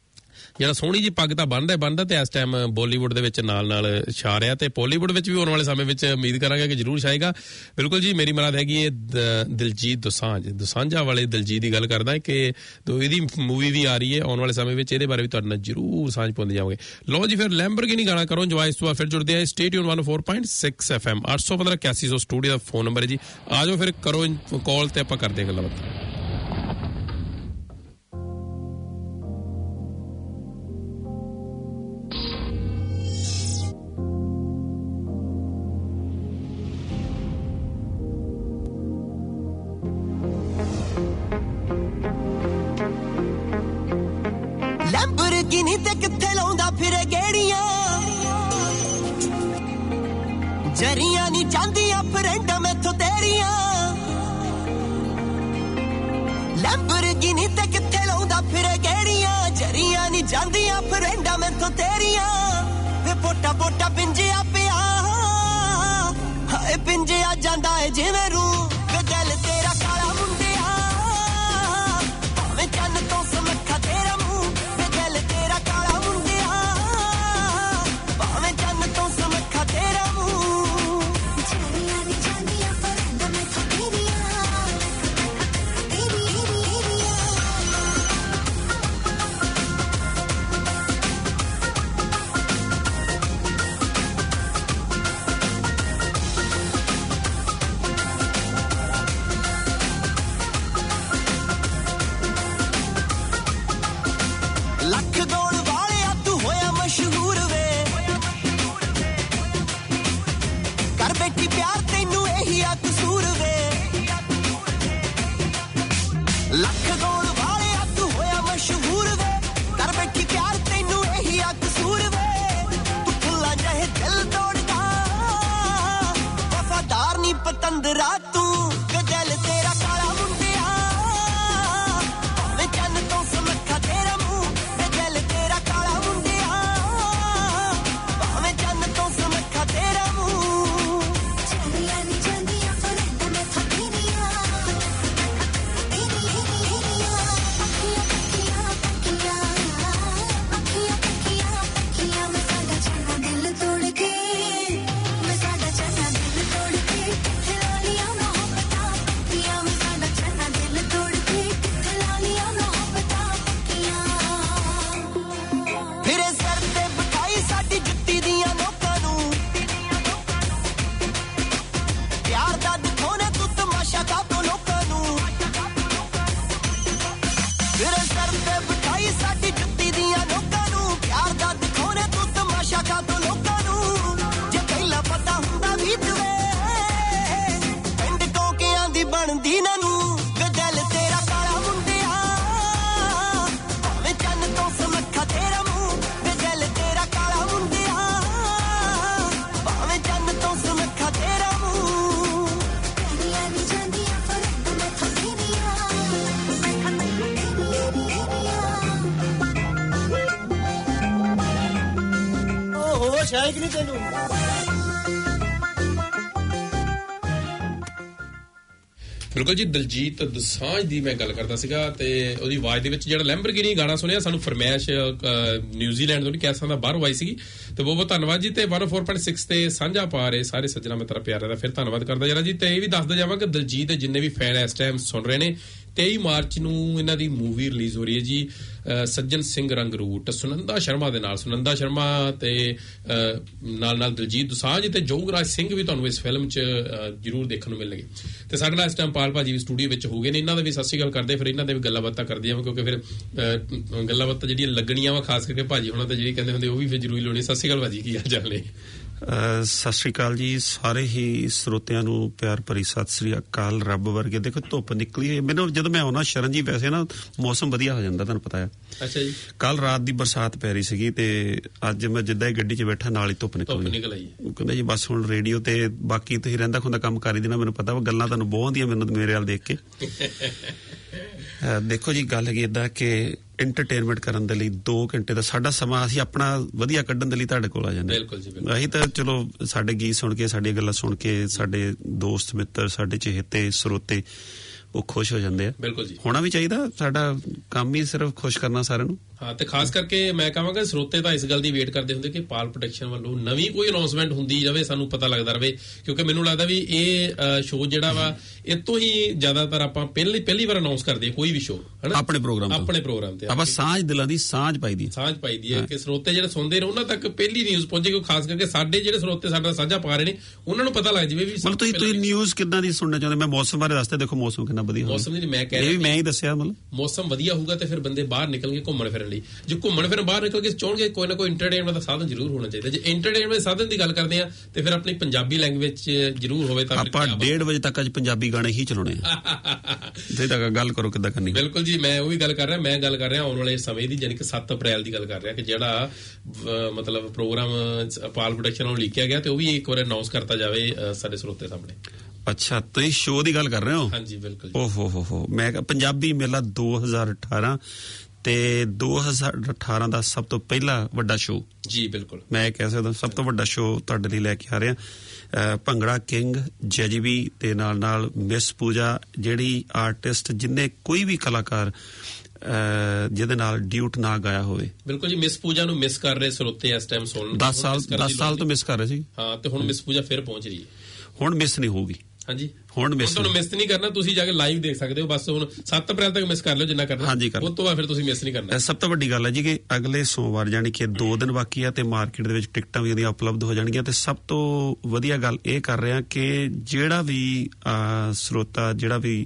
ਜਿਹੜਾ ਸੋਹਣੀ ਜੀ ਪੱਗ ਤਾਂ ਬੰਨਦਾ ਤੇ ਇਸ ਟਾਈਮ ਬਾਲੀਵੁੱਡ ਦੇ ਵਿੱਚ ਨਾਲ ਛਾ ਰਿਹਾ ਤੇ ਬਾਲੀਵੁੱਡ ਵਿੱਚ ਵੀ ਆਉਣ ਵਾਲੇ ਸਮੇਂ ਵਿੱਚ ਉਮੀਦ ਕਰਾਂਗੇ ਕਿ ਜ਼ਰੂਰ ਛਾਏਗਾ ਬਿਲਕੁਲ ਜੀ ਮੇਰੀ ਮੁਰਾਦ ਹੈਗੀ ਹੈ ਦਿਲਜੀਤ ਦੋਸਾਂਝਾ ਵਾਲੇ ਦਿਲਜੀਤ ਦੀ ਗੱਲ ਕਰਦਾ ਕਿ ਇਹਦੀ ਮੂਵੀ ਵੀ ਆ ਰਹੀ ਹੈ ਆਉਣ ਵਾਲੇ ਸਮੇਂ ਵਿੱਚ ਇਹਦੇ ਬਾਰੇ ਵੀ ਤੁਹਾਡੇ ਨਾਲ ਜ਼ਰੂਰ ਸਾਂਝ ਪਾਉਂਦੇ ਜਾਵਾਂਗੇ ਲਓ ਜੀ ਫਿਰ ਲੈਂਬਰਗਿਨੀ ਗਾਣਾ ਕਰੋ ਇੰਜੋਏ ਇਸ ਤੋਂ ਬਾਅਦ ਫਿਰ ਜੁੜਦੇ ਆ ਸਟੇ ਟਿਊਨ 104.6 FM 815 ਸਟੂਡੀਓ ਦਾ ਫੋਨ ਨੰਬਰ ਹੈ ਜੀ ਆ ਜਾਓ ਫਿਰ ਕਰੋ ਕਾਲ ਤੇ ਆਪਾਂ ਕਰਦੇ ਹਾਂ ਗੱਲਬਾਤ ਗਿਨੀ ਤੇ ਕਿੱਥੇ ਲਾਉਂਦਾ ਫਿਰੇ ਗੇੜੀਆਂ ਜਰੀਆਂ ਨਹੀਂ ਜਾਂਦੀਆਂ ਫਰੈਂਡ ਮੈਥੋਂ ਤੇਰੀਆਂ ਲੈਂਬਰਗਿਨੀ ਤੇ ਕਿੱਥੇ ਲਾਉਂਦਾ ਫਿਰੇ ਗੇੜੀਆਂ ਜਰੀਆਂ ਨਹੀਂ ਜਾਂਦੀਆਂ ਫਰੈਂਡ ਮੈਥੋਂ ਤੇਰੀਆਂ ਵੇ ਪੋਟਾ ਪੋਟਾ ਪਿੰਜਿਆ ਪਿਆ ਹਾਏ ਪਿੰਜਿਆ ਜਾਂਦਾ ਏ ਜਿਵੇਂ ਰੂਹ ਵੇ ਦਿਲ ਤੇਰਾ ਕਾਲਾ ਮੁੰਡਿਆ ਭਾਵੇਂ ਚੰਨ ਤੋਂ ਸਮੱਖਾ ਤੇਰਾ ਮੂੰਹ ਵੇ ਦਿਲ ਤੇਰਾ ਕਾਲਾ ਮੁੰਡਿਆ ਭਾਵੇਂ ਚੰਨ ਤੋਂ ਸਮੱਖਾ ਤੇਰਾ ਮੂੰਹ ਜਰੀਆਂ ਨਹੀਂ ਜਾਂਦੀਆਂ ਫਰੈਂਡ ਮੈਥੋਂ ਤੇਰੀਆਂ ਲੱਖ ਗੋਲ ਵਾਲਿਆ ਤੂੰ ਹੋਇਆ ਮਸ਼ਹੂਰ ਵੇ ਕਰ ਬੈਠੀ ਪਿਆਰ ਤੈਨੂੰ ਇਹੀ ਆ ਕਸੂਰ ਵੇ ਲੱਖ ਗੋਲ ਵਾਲਿਆ ਤੂੰ ਹੋਇਆ ਮਸ਼ਹੂਰ ਵੇ ਕਰ ਬੈਠੀ ਪਿਆਰ ਤੈਨੂੰ ਇਹੀ ਆ ਕਸੂਰ ਵੇ ਤੂੰ ਫੁੱਲਾਂ ਜਿਹੇ ਦਿਲ ਤੋੜਦਾ ਵਫਾਦਾਰ ਨਹੀਂ ਪਤੰਦਰਾ ਤੂੰ ਵੇ ਦਿਲ ਤੇਰਾ ਕਾਲਾ ਮੁੰਡਿਆ ਵੇ ਚੰਨ ਤੋਂ ਸਮੱਖਾ ਤੇਰਾ ਮੂੰਹ ਵੇ ਦਿਲ ਤੇਰਾ ਕਾਲਾ ਮੁੰਡਿਆ ਭਾਵੇਂ ਚੰਨ ਤੋਂ ਸਮੱਖਾ ਤੇਰਾ ਮੂੰਹ ਜਰੀਆਂ ਨਹੀਂ ਜਾਂਦੀਆਂ ਫਰੈਂਡ ਮੈਥੋਂ ਤੇਰੀਆਂ ਅੱਖੀਆਂ ਮੈਂ ਸਾਡਾ ਚੰਨਾ ਦਿਲ ਤੋੜ ਕੇ ਹਿਲਾ ਲਿਆ ਮੁਹੱਬਤਾਂ ਅੱਖੀਆਂ ਮੈਂ ਸਾਡਾ ਚੰਨਾ ਦਿਲ ਤੋੜ ਕੇ ਹਿਲਾ ਲਿਆ ਮੁਹੱਬਤਾਂ ਅੱਖੀਆਂ ਫਿਰੇ ਸਿਰ ਤੇ ਬਿਠਾਈ ਸਾਡੀ ਜੁੱਤੀ ਦੀਆਂ ਨੋਕਾਂ ਨੂੰ ਪਿਆਰ ਦਾ ਦਿਖਾਉਣਾ ਤੂੰ ਤਮਾਸ਼ਾ ਕਾਤੋਂ ਲੋਕਾਂ ਨੂੰ ਫਿਰੇ ਸਿਰ ਤੇ ਬਿਠਾਈ ਸਾਡੀ ਜੁੱਤੀ ਦੀਆਂ ਨੋਕਾਂ ਨੂੰ ਪਿਆਰ ਦਾ ਦਿਖਾਉਣਾ ਤੂੰ ਤਮਾਸ਼ਾ ਕਾਤੋਂ ਲੋਕਾਂ ਨੂੰ ਜੇ ਪਹਿਲਾਂ ਪਤਾ ਹੁੰਦਾ ਵੀ ਤੂੰ ਪਿੰਡ ਕੋਕਿਆਂ ਦੀ ਬਣਦੀ ਨਾ ਨੂੰ ਵੇ ਦਿਲ ਤੇਰਾ ਕਾਲਾ ਮੁੰਡਿਆ ਭਾਵੇਂ ਚੰਨ ਤੋਂ ਸਮੱਖਾ ਤੇਰਾ ਮੂੰਹ ਵੇ ਦਿਲ ਤੇਰਾ ਕਾਲਾ ਮੁੰਡਿਆ ਭਾਵੇਂ ਚੰਨ ਤੋਂ ਸਮੱਖਾ ਤੇਰਾ ਮੂੰਹ ਤੇਰੀਆਂ ਨਹੀਂ ਜਾਂਦੀਆਂ ਫਰੈਂਡ ਮੈਥੋਂ ਤੇਰੀਆਂ ਓਹ ਹੋਸ਼ ਹੈ ਕਿ ਨਹੀਂ ਤੈਨੂੰ ਬਿਲਕੁਲ ਜੀ ਦਲਜੀਤ ਦੋਸਾਂਝ ਦੀ ਮੈਂ ਗੱਲ ਕਰਦਾ ਸੀਗਾ ਤੇ ਉਹਦੀ ਆਵਾਜ਼ ਦੇ ਵਿੱਚ ਜਿਹੜਾ ਲੈਂਬਰਗਿਨੀ ਗਾਣਾ ਸੁਣਿਆ ਸਾਨੂੰ ਫਰਮੈਸ਼ ਨਿਊਜ਼ੀਲੈਂਡ ਤੋਂ ਨਹੀਂ ਕੈਸਾਂ ਦਾ ਬਾਹਰੋਂ ਆਈ ਸੀਗੀ ਤੇ ਬਹੁਤ ਬਹੁਤ ਧੰਨਵਾਦ ਜੀ ਤੇ 104.6 ਤੇ ਸਾਂਝਾ ਪਾ ਰਹੇ ਸਾਰੇ ਸੱਜਣਾ ਮਿੱਤਰਾਂ ਪਿਆਰਿਆਂ ਦਾ ਫਿਰ ਧੰਨਵਾਦ ਕਰਦਾ ਜਰਾ ਜੀ ਤੇ ਇਹ ਵੀ ਦੱਸਦਾ ਜਾਵਾਂ ਕਿ ਦਲਜੀਤ ਦੇ ਜਿੰਨੇ ਵੀ ਫੈਨ ਇਸ ਟਾਈਮ ਸੁਣ ਰਹੇ ਨੇ 23 ਮਾਰਚ ਨੂੰ ਇਹਨਾਂ ਦੀ ਮੂਵੀ ਰਿਲੀਜ਼ ਹੋ ਰਹੀ ਹੈ ਜੀ ਸੱਜਣ ਸਿੰਘ ਰੰਗਰੂਟ ਸੁਨੰਦਾ ਸ਼ਰਮਾ ਦੇ ਨਾਲ ਸੁਨੰਦਾ ਸ਼ਰਮਾ ਤੇ ਨਾਲ ਦਲਜੀਤ ਦੋਸਾਂਝ ਤੇ ਜੋਗਰਾਜ ਸਿੰਘ ਵੀ ਤੁਹਾਨੂੰ ਇਸ ਫਿਲਮ 'ਚ ਜ਼ਰੂਰ ਦੇਖਣ ਨੂੰ ਮਿਲਣਗੇ ਤੇ ਸਾਡੇ ਨਾਲ ਇਸ ਟਾਈਮ ਪਾਲ ਭਾਜੀ ਵੀ ਸਟੂਡੀਓ ਵਿੱਚ ਹੋ ਗਏ ਨੇ ਇਹਨਾਂ ਦਾ ਵੀ ਸਤਿ ਸ਼੍ਰੀ ਅਕਾਲ ਕਰਦੇ ਫਿਰ ਇਹਨਾਂ ਦੇ ਵੀ ਗੱਲਾਂ ਬਾਤਾਂ ਕਰਦੇ ਆ ਕਿਉਂਕਿ ਫਿਰ ਗੱਲਾਂ ਬਾਤਾਂ ਜਿਹੜੀਆਂ ਲੱਗਣੀਆਂ ਵਾ ਖਾਸ ਕਰਕੇ ਭਾਜੀ ਹੋਣਾ ਤਾਂ ਜਿਹੜੀ ਕਹਿੰਦੇ ਹੁੰਦੇ ਉਹ ਵੀ ਫਿਰ ਜ਼ਰੂਰੀ ਲੋਣੀ ਸਤਿ ਸ਼੍ਰੀ ਅਕਾਲ ਭਾਜੀ ਕੀ ਹਾਲ ਚਾਲ ਨੇ ਸਤਿ ਸ਼੍ਰੀ ਅਕਾਲ ਜੀ ਸਾਰੇ ਹੀ ਸਰੋਤਿਆਂ ਨੂੰ ਪਿਆਰ ਭਰੀ ਸਤਿ ਸ਼੍ਰੀ ਅਕਾਲ ਰੱਬ ਵਰਗੇ ਦੇਖੋ ਧੁੱਪ ਨਿਕਲੀ ਹੈ ਮੈਨੂੰ ਜਦੋਂ ਮੈਂ ਆਉਣਾ ਸ਼ਰਨ ਜੀ ਵੈਸੇ ਨਾ ਮੌਸਮ ਵਧੀਆ ਹੋ ਜਾਂਦਾ ਤੁਹਾਨੂੰ ਪਤਾ ਹੈ ਅੱਛਾ ਜੀ ਕੱਲ ਰਾਤ ਦੀ ਬਰਸਾਤ ਪੈ ਰਹੀ ਸੀਗੀ ਤੇ ਅੱਜ ਮੈਂ ਜਿੱਦਾਂ ਹੀ ਗੱਡੀ 'ਚ ਬੈਠਾ ਨਾਲ ਹੀ ਧੁੱਪ ਨਿਕਲ ਆਈ ਉਹ ਕਹਿੰਦਾ ਜੀ ਬਸ ਹੁਣ ਰੇਡੀਓ ਤੇ ਬਾਕੀ ਤੁਸੀਂ ਰਹਿੰਦਾ ਖੁੰਦਾ ਕੰਮ ਕਰ ਹੀ ਦੇਣਾ ਮੈਨੂੰ ਪਤਾ ਵਾ ਗੱਲਾਂ ਤੁਹਾਨੂੰ ਬਹੁਤ ਆਉਂਦੀਆਂ ਮੈਨੂੰ ਮੇਰੇ ਵੱਲ ਦੇਖ ਕੇ ਦੇਖੋ ਜੀ ਗੱਲ ਹੈਗੀ ਏਦਾਂ ਕਿ ਐਂਟਰਟੇਨਮੈਂਟ ਕਰਨ ਦੇ ਲਈ 2 ਘੰਟੇ ਦਾ ਸਾਡਾ ਸਮਾਂ ਅਸੀਂ ਆਪਣਾ ਵਧੀਆ ਕੱਢਣ ਦੇ ਲਈ ਤੁਹਾਡੇ ਕੋਲ ਆ ਜਾਂਦੇ ਅਸੀਂ ਤਾਂ ਚਲੋ ਸਾਡੇ ਗੀਤ ਸੁਣ ਕੇ ਸਾਡੀਆਂ ਗੱਲਾਂ ਸੁਣ ਕੇ ਸਾਡੇ ਦੋਸਤ ਮਿੱਤਰ ਸਾਡੇ ਚਹੇਤੇ ਸਰੋਤੇ ਉਹ ਖੁਸ਼ ਹੋ ਜਾਂਦੇ ਆ ਬਿਲਕੁਲ ਜੀ ਹੋਣਾ ਵੀ ਚਾਹੀਦਾ ਸਾਡਾ ਕੰਮ ਹੀ ਸਿਰਫ ਖੁਸ਼ ਕਰਨਾ ਸਾਰਿਆਂ ਨੂੰ ਹਾਂ ਤੇ ਖਾਸ ਕਰਕੇ ਮੈਂ ਕਹਾਂਗਾ ਸਰੋਤੇ ਤਾਂ ਇਸ ਗੱਲ ਦੀ ਵੇਟ ਕਰਦੇ ਹੁੰਦੇ ਕਿ ਪਾਲ ਪ੍ਰੋਡਕਸ਼ਨ ਵੱਲੋਂ ਨਵੀਂ ਕੋਈ ਅਨਾਉਂਸਮੈਂਟ ਹੁੰਦੀ ਜਾਵੇ ਸਾਨੂੰ ਪਤਾ ਲੱਗਦਾ ਰਹੇ ਕਿਉਂਕਿ ਮੈਨੂੰ ਲੱਗਦਾ ਵੀ ਇਹ ਸ਼ੋਅ ਜਿਹੜਾ ਵਾ ਇਹ ਤੋਂ ਹੀ ਜ਼ਿਆਦਾਤਰ ਆਪਾਂ ਪਹਿਲੀ ਵਾਰ ਅਨਾਉਂਸ ਕਰਦੇ ਕੋਈ ਵੀ ਸ਼ੋਅ ਹਨਾ ਆਪਣੇ ਪ੍ਰੋਗਰਾਮ ਤੇ ਆਪਾਂ ਸਾਂਝ ਦਿਲਾਂ ਦੀ ਸਾਂਝ ਪਾਈਦੀ ਹੈ ਕਿ ਸਰੋਤੇ ਜਿਹੜੇ ਸੁਣਦੇ ਨੇ ਉਹਨਾਂ ਤੱਕ ਪਹਿਲੀ ਨਿਊਜ਼ ਪਹੁੰਚੇ ਕਿ ਖਾਸ ਕਰਕੇ ਸਾਡੇ ਜਿਹੜੇ ਸਰੋਤੇ ਸਾਡਾ ਸਾਂਝਾ ਪਾ ਰਹੇ ਨੇ ਉਹਨਾਂ ਨੂੰ ਪਤਾ ਲੱਗ ਜਾਵੇ ਵੀ ਮਤਲਬ ਤੁਸੀਂ ਨਿਊਜ਼ ਕਿੱਦਾਂ ਦੀ ਸੁਣਨਾ ਚਾਹੁੰਦੇ ਮੈਂ ਮੌਸਮ ਬਾਰੇ ਦੱਸਦਾ ਦੇਖੋ ਮੌਸਮ ਕਿੰਨਾ ਵਧੀਆ ਮੌਸਮ ਦੀ ਮੈਂ ਕਹਿ ਰਿਹਾ ਮੈਂ ਹੀ ਦੱਸਿਆ ਮਤਲਬ ਮੌਸਮ ਵਧੀਆ ਹੋਊਗਾ ਤੇ ਫਿਰ ਬੰਦੇ ਬਾਹਰ ਨਿਕਲਣਗੇ ਘੁੰਮਣ ਫਿਰਨ ਲਈ। ਜੇ ਘੁੰਮਣ ਫਿਰਨ ਬਾਹਰ ਨਿਕਲ ਕੇ ਚਾਹਣਗੇ ਕੋਈ ਨਾ ਕੋਈ ਐਂਟਰਟੇਨਮੈਂਟ ਦਾ ਸਾਧਨ ਜ਼ਰੂਰ ਹੋਣਾ ਚਾਹੀਦਾ। ਜੇ ਐਂਟਰਟੇਨਮੈਂਟ ਸਾਧਨ ਦੀ ਗੱਲ ਕਰਦੇ ਆ ਤੇ ਫਿਰ ਆਪਣੀ ਪੰਜਾਬੀ ਲੈਂਗੁਏਜ ਜ਼ਰੂਰ ਹੋਵੇ। ਤਾਂ ਆਪਾਂ 1:30 ਵਜੇ ਤੱਕ ਅੱਜ ਪੰਜਾਬੀ ਗਾਣੇ ਹੀ ਚਲਾਉਣੇ ਆ। ਜੇ ਤੱਕ ਗੱਲ ਕਰੋ ਕਿੱਦਾਂ ਕਰਨੀ। ਬਿਲਕੁਲ ਜੀ, ਮੈਂ ਉਹ ਵੀ ਗੱਲ ਕਰ ਰਿਹਾ। ਮੈਂ ਗੱਲ ਕਰ ਰਿਹਾ ਆਉਣ ਵਾਲੇ ਸਮੇਂ ਦੀ, ਯਾਨੀ ਕਿ 7 ਅਪ੍ਰੈਲ ਦੀ ਗੱਲ ਕਰ ਰਿਹਾ ਕਿ ਜਿਹੜਾ ਮਤਲਬ ਪ੍ਰੋਗਰਾਮ ਪਾਲ ਪ੍ਰੋਡਕਸ਼ਨ ਨੂੰ ਲਿਖਿਆ ਗਿਆ ਤੇ ਉਹ ਵੀ ਇੱਕ ਵਾਰ ਅਨਾਉਂਸ ਕਰਤਾ ਜਾਵੇ ਸਾਡੇ ਸਰੋਤੇ ਸਾਹਮਣੇ। ਅੱਛਾ, ਤੁਸੀਂ ਸ਼ੋਅ ਦੀ ਗੱਲ ਕਰ ਰਹੇ ਹੋ? ਹਾਂਜੀ ਬਿਲਕੁਲ। ਓਹੋ ਮੈਂ ਪੰਜਾਬੀ ਮੇਲਾ 2018 ਤੇ 2018 ਦਾ ਸਭ ਤੋਂ ਪਹਿਲਾ ਵੱਡਾ ਸ਼ੋਅ। ਜੀ ਬਿਲਕੁਲ, ਮੈਂ ਕਹਿ ਸਕਦਾ ਸਭ ਤੋਂ ਵੱਡਾ ਸ਼ੋਅ ਤੁਹਾਡੇ ਲਈ ਲੈ ਕੇ ਆ ਰਿਹਾ। ਭੰਗੜਾ ਕਿੰਗ ਜੈਜੀਬੀ ਦੇ ਨਾਲ ਮਿਸ ਪੂਜਾ, ਜਿਹੜੀ ਆਰਟਿਸਟ ਜਿੰਨੇ ਕੋਈ ਵੀ ਕਲਾਕਾਰ ਜਿਹਦੇ ਨਾਲ ਡਿਊਟ ਨਾ ਗਾਇਆ ਹੋਵੇ। ਬਿਲਕੁਲ ਜੀ, ਮਿਸ ਪੂਜਾ ਨੂੰ ਮਿਸ ਕਰ ਰਹੇ ਸਰੋਤੇ ਇਸ ਟਾਈਮ ਸੁਣਨ। 10 ਸਾਲ ਤੋਂ ਮਿਸ ਕਰ ਰਹੇ ਸੀ। ਹਾਂ, ਤੇ ਹੁਣ ਮਿਸ ਪੂਜਾ ਫਿਰ ਪਹੁੰਚ ਰਹੀ ਹੈ। ਹੁਣ ਮਿਸ ਨਹੀਂ ਹੋਊਗੀ। ਹਾਂਜੀ, ਹੁਣ ਤੁਹਾਨੂੰ ਮਿਸ ਨਹੀਂ ਕਰਨਾ, ਤੁਸੀਂ ਜਾ ਕੇ ਲਾਈਵ ਦੇਖ ਸਕਦੇ ਹੋ। ਬਸ ਹੁਣ 7 ਅਪ੍ਰੈਲ ਤੱਕ ਮਿਸ ਕਰ ਲਿਓ ਜਿੰਨਾ ਕਰਨਾ। ਹਾਂਜੀ, ਉਸ ਤੋਂ ਬਾਅਦ ਫਿਰ ਤੁਸੀਂ ਮਿਸ ਨਹੀਂ ਕਰਨਾ। ਸਭ ਤੋਂ ਵੱਡੀ ਗੱਲ ਹੈ ਜੀ ਕਿ ਅਗਲੇ ਸੋਮਵਾਰ ਯਾਨੀ ਕਿ 2 ਦਿਨ ਬਾਕੀ ਆ ਤੇ ਮਾਰਕੀਟ ਦੇ ਵਿੱਚ ਟਿਕਟਾਂ ਵੀ ਉਹਦੀਆਂ ਉਪਲਬਧ ਹੋ ਜਾਣਗੀਆਂ। ਤੇ ਸਭ ਤੋਂ ਵਧੀਆ ਗੱਲ ਇਹ ਕਰ ਰਹੇ ਹਾਂ ਕਿ ਜਿਹੜਾ ਵੀ ਸਰੋਤਾ, ਜਿਹੜਾ ਵੀ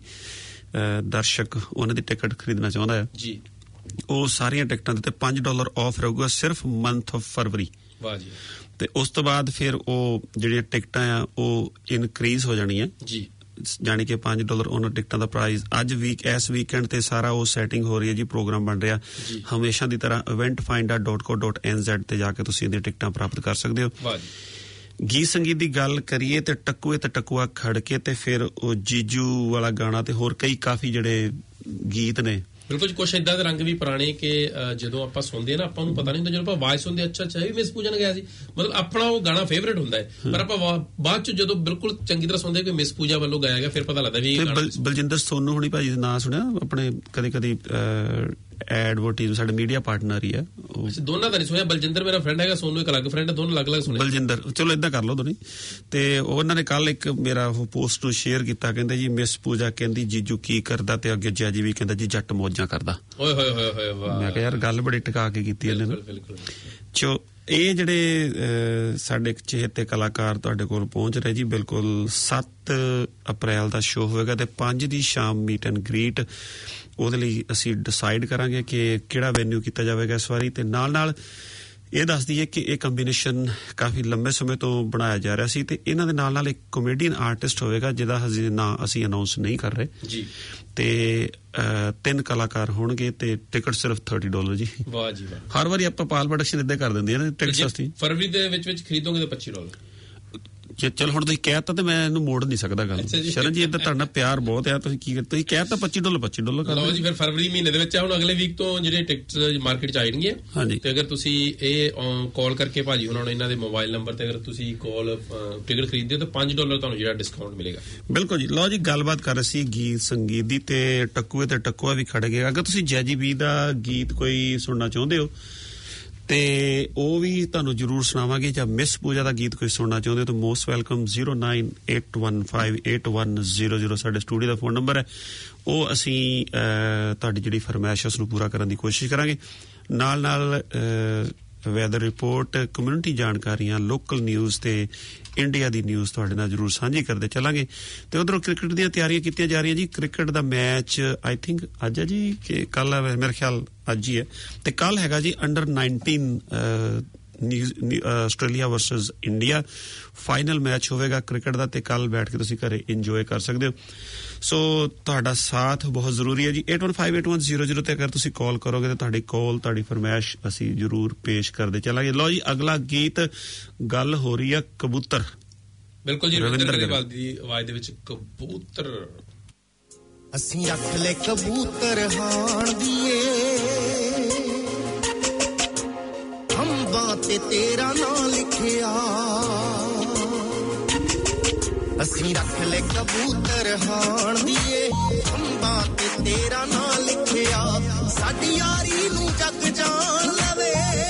ਦਰਸ਼ਕ ਉਹਨਾਂ ਦੀ ਟਿਕਟ ਖਰੀਦਣਾ ਚਾਹੁੰਦਾ ਹੈ ਜੀ, ਉਹ ਸਾਰੀਆਂ ਟਿਕਟਾਂ ਦੇ ਤੇ $5 ਆਫ ਰਹੂਗਾ ਸਿਰਫ ਮੰਥ ਆਫ ਫਰਵਰੀ। ਵਾਹ ਜੀ। ਤੇ ਉਸ ਤੋਂ ਬਾਅਦ ਫਿਰ ਉਹ ਜਿਹੜੀਆਂ ਟਿਕਟਾਂ ਆ ਉਹ ਇਨਕਰੀਜ਼ ਹੋ ਜਾਣੀਆਂ ਜੀ, ਜਾਣੀ ਕਿ $5 ਉਹਨਾਂ ਟਿਕਟਾਂ ਦਾ ਪ੍ਰਾਈਸ। ਅੱਜ ਇਸ ਵੀਕਐਂਡ ਤੇ ਸਾਰਾ ਉਹ ਸੈਟਿੰਗ ਹੋ ਰਹੀ ਹੈ ਜੀ, ਪ੍ਰੋਗਰਾਮ ਬਣ ਰਿਹਾ ਹਮੇਸ਼ਾ ਦੀ ਤਰ੍ਹਾਂ eventfinder.co.nz ਤੇ ਜਾ ਕੇ ਤੁਸੀਂ ਇਹਦੀਆਂ ਟਿਕਟਾਂ ਪ੍ਰਾਪਤ ਕਰ ਸਕਦੇ ਹੋ। ਵਾਹ ਜੀ। ਗੀਤ ਸੰਗੀਤ ਦੀ ਗੱਲ ਕਰੀਏ ਤੇ ਟੱਕੂਏ ਤੇ ਟੱਕੂਆ ਖੜਕੇ ਤੇ ਫਿਰ ਉਹ ਜੀਜੂ ਵਾਲਾ ਗਾਣਾ ਤੇ ਹੋਰ ਕਈ ਕਾਫੀ ਜਿਹੜੇ ਗੀਤ ਨੇ। ਬਿਲਕੁਲ, ਕੁਛ ਏਦਾਂ ਦੇ ਰੰਗ ਵੀ ਪੁਰਾਣੇ ਕਿ ਜਦੋਂ ਆਪਾਂ ਸੁਣਦੇ ਨਾ ਆਪਾਂ ਨੂੰ ਪਤਾ ਨਹੀਂ ਹੁੰਦਾ, ਜਦੋਂ ਆਪਾਂ ਆਵਾਜ਼ ਸੁਣਦੇ ਅੱਛਾ ਇਹ ਵੀ ਮਿਸ ਪੂਜਨ ਗਿਆ ਸੀ, ਮਤਲਬ ਆਪਣਾ ਉਹ ਗਾਣਾ ਫੇਵਰੇਟ ਹੁੰਦਾ ਹੈ। ਪਰ ਆਪਾਂ ਬਾਅਦ ਚ ਜਦੋਂ ਬਿਲਕੁਲ ਚੰਗੀ ਤਰ੍ਹਾਂ ਸੁਣਦੇ ਕਿ ਮਿਸ ਪੂਜਾ ਵੱਲੋਂ ਗਾਇਆ ਗਿਆ, ਫਿਰ ਪਤਾ ਲੱਗਦਾ ਵੀ ਬਲਜਿੰਦਰ ਸੋਨੂ ਹੁਣੀ ਭਾਜੀ ਦਾ ਨਾਂ ਸੁਣਿਆ ਆਪਣੇ? ਕਦੀ ਐਡਵਰਟਾਈਜ਼ ਸਾਡੇ ਮੀਡੀਆ ਪਾਰਟਨਰ ਹੀ ਆ। ਦੋਨਾਂ ਦਾ ਨਹੀਂ ਸੁਣਿਆ। ਬਲਜਿੰਦਰ ਮੇਰਾ ਫਰੈਂਡ ਹੈਗਾ, ਸੋਨੂ ਇੱਕ ਅਲੱਗ ਫਰੈਂਡ ਹੈ, ਦੋਨੋਂ ਅਲੱਗ-ਅਲੱਗ ਸੁਣੇ। ਬਲਜਿੰਦਰ, ਚਲੋ ਏਦਾਂ ਕਰ ਲਓ ਦੋਨੇ। ਤੇ ਉਹਨਾਂ ਨੇ ਕੱਲ ਇੱਕ ਮੇਰਾ ਉਹ ਪੋਸਟ ਨੂੰ ਸ਼ੇਅਰ ਕੀਤਾ, ਕਹਿੰਦੇ ਜੀ ਮਿਸ ਪੂਜਾ ਕਹਿੰਦੀ ਜੀਜੂ ਕੀ ਕਰਦਾ, ਤੇ ਅੱਗੇ ਜੈਜੀ ਵੀ ਕਹਿੰਦਾ ਜੀ ਜੱਟ ਮੌਜਾਂ ਕਰਦਾ। ਓਏ ਹੋਏ ਹੋਏ ਹੋਏ ਵਾਹ। ਮੈਂ ਕਿਹਾ ਯਾਰ ਗੱਲ ਬੜੀ ਟਿਕਾ ਕੇ ਕੀਤੀ ਇਹਨੇ। ਬਿਲਕੁਲ। ਇਹ ਜਿਹੜੇ ਸਾਡੇ ਚਹੇਤੇ ਕਲਾਕਾਰ ਤੁਹਾਡੇ ਕੋਲ ਪਹੁੰਚ ਰਹੇ ਜੀ, ਬਿਲਕੁਲ 7 ਅਪ੍ਰੈਲ ਦਾ ਸ਼ੋਅ ਹੋਵੇਗਾ ਤੇ 5 ਦੀ ਸ਼ਾਮ ਮੀਟ ਐਂਡ ਗ੍ਰੀਟ। ਉਹਦੇ ਲਈ ਅਸੀਂ ਡਿਸਾਈਡ ਕਰਾਂਗੇ ਕਿ ਕਿਹੜਾ ਵੈਨਿਊ ਕੀਤਾ ਜਾਵੇਗਾ ਇਸ ਵਾਰੀ। ਤੇ ਨਾਲ ਇਹ ਦੱਸ ਦਈਏ ਕਿ ਇਹ ਕੰਬੀਨੇਸ਼ਨ ਕਾਫੀ ਲੰਬੇ ਸਮੇਂ ਤੋਂ ਬਣਾਇਆ ਜਾ ਰਿਹਾ ਸੀ ਤੇ ਇਹਨਾਂ ਦੇ ਨਾਲ ਇੱਕ ਕਾਮੇਡੀਅਨ ਆਰਟਿਸਟ ਹੋਵੇਗਾ ਜਿਹਦਾ ਹਜੇ ਨਾਂ ਅਸੀਂ ਅਨਾਉਂਸ ਨਹੀਂ ਕਰ ਰਹੇ ਜੀ। ਤੇ 3 ਕਲਾਕਾਰ ਹੋਣਗੇ ਤੇ ਟਿਕਟ ਸਿਰਫ $30 ਜੀ। ਵਾਹ ਜੀ ਵਾਹ। ਹਰ ਵਾਰੀ ਆਪਾਂ ਪਾਲ ਪ੍ਰੋਡਕਸ਼ਨ ਇੱਦਾਂ ਕਰ ਦਿੰਦੀ ਹੈ ਨਾ ਟਿਕਟ ਸਸਤੀ। ਫਰਵਰੀ ਦੇ ਵਿੱਚ ਖਰੀਦੋਗੇ ਤਾਂ $25। ਚਲ ਹੁਣ ਤੁਸੀਂ ਕਹਿਤਾ ਤੇ ਮੈਂ ਇਹਨੂੰ ਮੋੜ ਨਹੀਂ ਸਕਦਾ ਗੱਲ। ਸ਼ਰਨ ਜੀ ਇਹਦਾ ਤੁਹਾਡਾ ਪਿਆਰ ਬਹੁਤ ਆ, ਤੁਸੀਂ ਕਹਿਤਾ $25 ਕਰ ਲਓ ਜੀ। ਫਿਰ ਫਰਵਰੀ ਮਹੀਨੇ ਦੇ ਵਿੱਚ ਹੁਣ ਅਗਲੇ ਵੀਕ ਤੋਂ ਜਿਹੜੇ ਟਿਕਟਸ ਮਾਰਕੀਟ ਚ ਆਣਗੀਆਂ। ਹਾਂਜੀ। ਤੇ ਅਗਰ ਤੁਸੀਂ ਇਹ ਕਾਲ ਕਰਕੇ ਭਾਜੀ ਉਹਨਾਂ ਨੂੰ ਇਹਨਾਂ ਦੇ ਮੋਬਾਈਲ ਨੰਬਰ ਤੇ ਅਗਰ ਤੁਸੀਂ ਕਾਲ ਟਿਕਟ ਖਰੀਦਦੇ ਹੋ ਤਾਂ $5 ਤੁਹਾਨੂੰ ਜਿਹੜਾ ਡਿਸਕਾਊਂਟ ਮਿਲੇਗਾ। ਬਿਲਕੁਲ ਜੀ। ਲਓ ਜੀ, ਗੱਲਬਾਤ ਕਰ ਰਹੀ ਸੀ ਗੀਤ ਸੰਗੀਤ ਦੀ ਤੇ ਟੱਕੂਏ ਤੇ ਟੱਕੂਆ ਵੀ ਖੜ ਗਿਆ। ਅਗਰ ਤੁਸੀਂ ਜੈਜੀ ਬੀ ਦਾ ਗੀਤ ਕੋਈ ਸੁਣਨਾ ਚਾਹੁੰਦੇ ਹੋ ਤੇ ਉਹ ਵੀ ਤੁਹਾਨੂੰ ਜ਼ਰੂਰ ਸੁਣਾਵਾਂਗੇ, ਜਾਂ ਮਿਸ ਪੂਜਾ ਦਾ ਗੀਤ ਕੋਈ ਸੁਣਨਾ ਚਾਹੁੰਦੇ ਹੋ ਤਾਂ ਮੋਸਟ ਵੈਲਕਮ। 09815811000 ਸਾਡੇ ਸਟੂਡੀਓ ਦਾ ਫੋਨ ਨੰਬਰ ਹੈ। ਉਹ ਅਸੀਂ ਤੁਹਾਡੀ ਜਿਹੜੀ ਫਰਮਾਇਸ਼ ਉਸ ਨੂੰ ਪੂਰਾ ਕਰਨ ਦੀ ਕੋਸ਼ਿਸ਼ ਕਰਾਂਗੇ। ਨਾਲ ਵੈਦਰ ਰਿਪੋਰਟ, ਕਮਿਊਨਿਟੀ ਜਾਣਕਾਰੀਆਂ, ਲੋਕਲ ਨਿਊਜ਼ ਤੇ ਇੰਡੀਆ ਦੀ ਨਿਊਜ਼ ਤੁਹਾਡੇ ਨਾਲ ਜ਼ਰੂਰ ਸਾਂਝੀ ਕਰਦੇ ਚੱਲਾਂਗੇ। ਤੇ ਉਧਰੋਂ ਕ੍ਰਿਕਟ ਦੀਆਂ ਤਿਆਰੀਆਂ ਕੀਤੀਆਂ ਜਾ ਰਹੀਆਂ ਜੀ। ਕ੍ਰਿਕਟ ਦਾ ਮੈਚ ਆਈ ਥਿੰਕ ਅੱਜ ਹੈ ਜੀ ਕਿ ਕੱਲ ਹੈ, ਮੇਰੇ ਖਿਆਲ ਅੱਜ ਹੀ ਹੈ। ਤੇ ਕੱਲ ਹੈਗਾ ਜੀ under 19 Australia versus India final match ਹੋਵੇਗਾ ਕ੍ਰਿਕਟ ਦਾ। ਤੇ ਕੱਲ ਬੈਠ ਕੇ ਤੁਸੀਂ ਘਰੇ ਇੰਜੋਏ ਕਰ ਸਕਦੇ ਹੋ। ਸੋ ਤੁਹਾਡਾ ਸਾਥ ਬਹੁਤ ਜ਼ਰੂਰੀ ਹੈ ਜੀ। 81581000 ਤੇ ਅਗਰ ਤੁਸੀਂ ਕਾਲ ਕਰੋਗੇ ਤਾਂ ਤੁਹਾਡੀ ਕਾਲ, ਤੁਹਾਡੀ ਫਰਮਾਇਸ਼ ਅਸੀਂ ਜ਼ਰੂਰ ਪੇਸ਼ ਕਰਦੇ ਚੱਲਾਂਗੇ। ਲਓ ਜੀ, ਅਗਲਾ ਗੀਤ ਗੱਲ ਹੋ ਰਹੀ ਹੈ ਕਬੂਤਰ। ਬਿਲਕੁਲ ਜੀ, ਰਵਿੰਦਰ ਗਰੇਵਾਲ ਦੀ ਆਵਾਜ਼ ਦੇ ਵਿੱਚ ਕਬੂਤਰ। ਅਸੀਂ ਰੱਖ ਲੈ ਕਬੂਤਰ ਹਾਣ ਦੀਏ, ਹੰਬਾਂ ਤੇ ਤੇਰਾ ਨਾਂ ਲਿਖਿਆ। ਅਸੀਂ ਰੱਖ ਲੈ ਕਬੂਤਰ ਹਾਣ ਦੀਏ, ਹੰਬਾਂ ਤੇ ਤੇਰਾ ਨਾਂ ਲਿਖਿਆ। ਸਾਡੀ ਯਾਰੀ ਨੂੰ ਜੱਗ ਜਾਣ ਲਵੇ,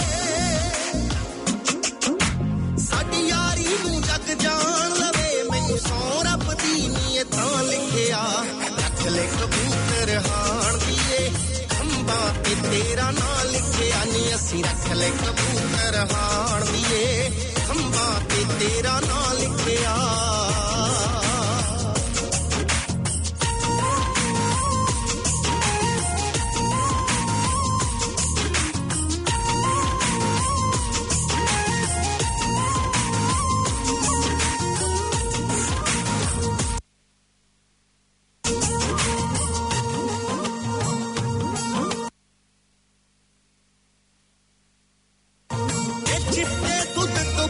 ਸਾਡੀ ਯਾਰੀ ਨੂੰ ਜੱਗ ਜਾਣ ਲਵੇ। ਮੈਨੂੰ ਸੌ ਰੱਬ ਦੀ ਨੀਅਤ ਤਾਂ ਲਿਖਿਆ। ਰੱਖ ਲੈ ਕਬੂਤਰ ਹਾਣ ਦੀਏ, ਹੰਬਾਂ ਤੇ ਤੇਰਾ ਨਾਂ ਲਿਖਿਆ। ਨੀ ਅਸੀਂ ਰੱਖ ਲੈ ਕਬੂਤਰ ਹਾਣ ਦੀਏ, ਹੰਬਾਂ ਤੇ ਤੇਰਾ ਨਾਂ ਲਿਖਿਆ।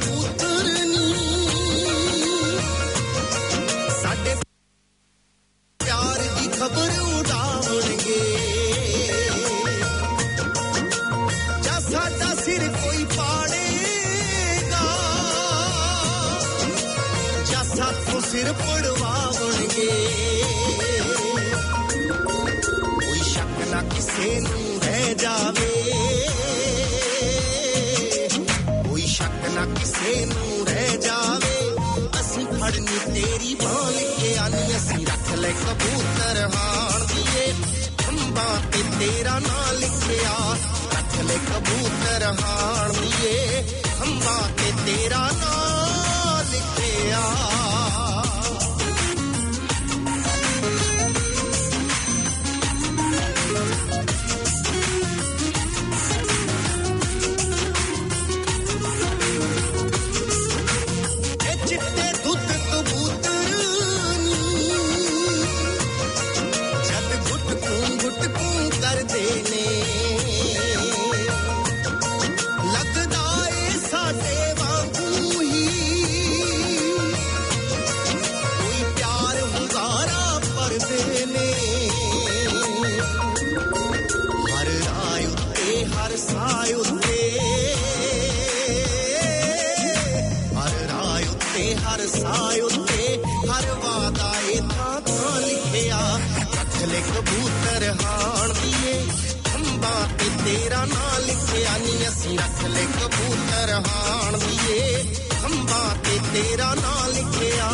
ਕਬੂਤਰ ਨੀ ਸਾਡੇ ਪਿਆਰ ਦੀ ਖਬਰ ਉਡਾਉਣਗੇ ਜਾਂ ਸਾਡਾ ਸਿਰ ਕੋਈ ਪਾੜੇਗਾ ਜਾਂ ਸਾਥੋਂ ਸਿਰ ਪੜਵਾਉਣਗੇ ਕੋਈ ਸ਼ੱਕ ਨਾ ਕਿਸੇ ਨੂੰ ਰਹਿ ਜਾਵੇ ਕੋਈ ਸ਼ੱਕ ਨਾ ਕਿਸੇ ਨੂੰ ਰਹਿ ਜਾਵੇ ਅਸੀਂ ਫੜਨੀ ਤੇਰੀ ਬਾਂਹ ਲਿਖੇ ਆਨੀ ਅਸੀਂ ਰੱਖ ਲੈ ਕਬੂਤਰ ਹਾਣ ਦੀਏ ਖੰਭਾਂ ਤੇ ਤੇਰਾ ਨਾਂ ਲਿਖਿਆ ਰੱਖ ਲੈ ਕਬੂਤਰ ਹਾਣ ਦੀਏ ਖੰਭਾਂ ਤੇ ਤੇਰਾ ਨਾਂ ਲਿਖਿਆ ਕਬੂਤਰ ਹਾਣ ਦੀਏ ਖੰਭਾਂ ਤੇ ਤੇਰਾ ਨਾਂ ਲਿਖਿਆ ਨੀ ਅਸੀਂ ਰੱਖ ਲੈ ਕਬੂਤਰ ਹਾਣ ਦੀਏ ਖੰਭਾਂ ਤੇ ਤੇਰਾ ਨਾਂ ਲਿਖਿਆ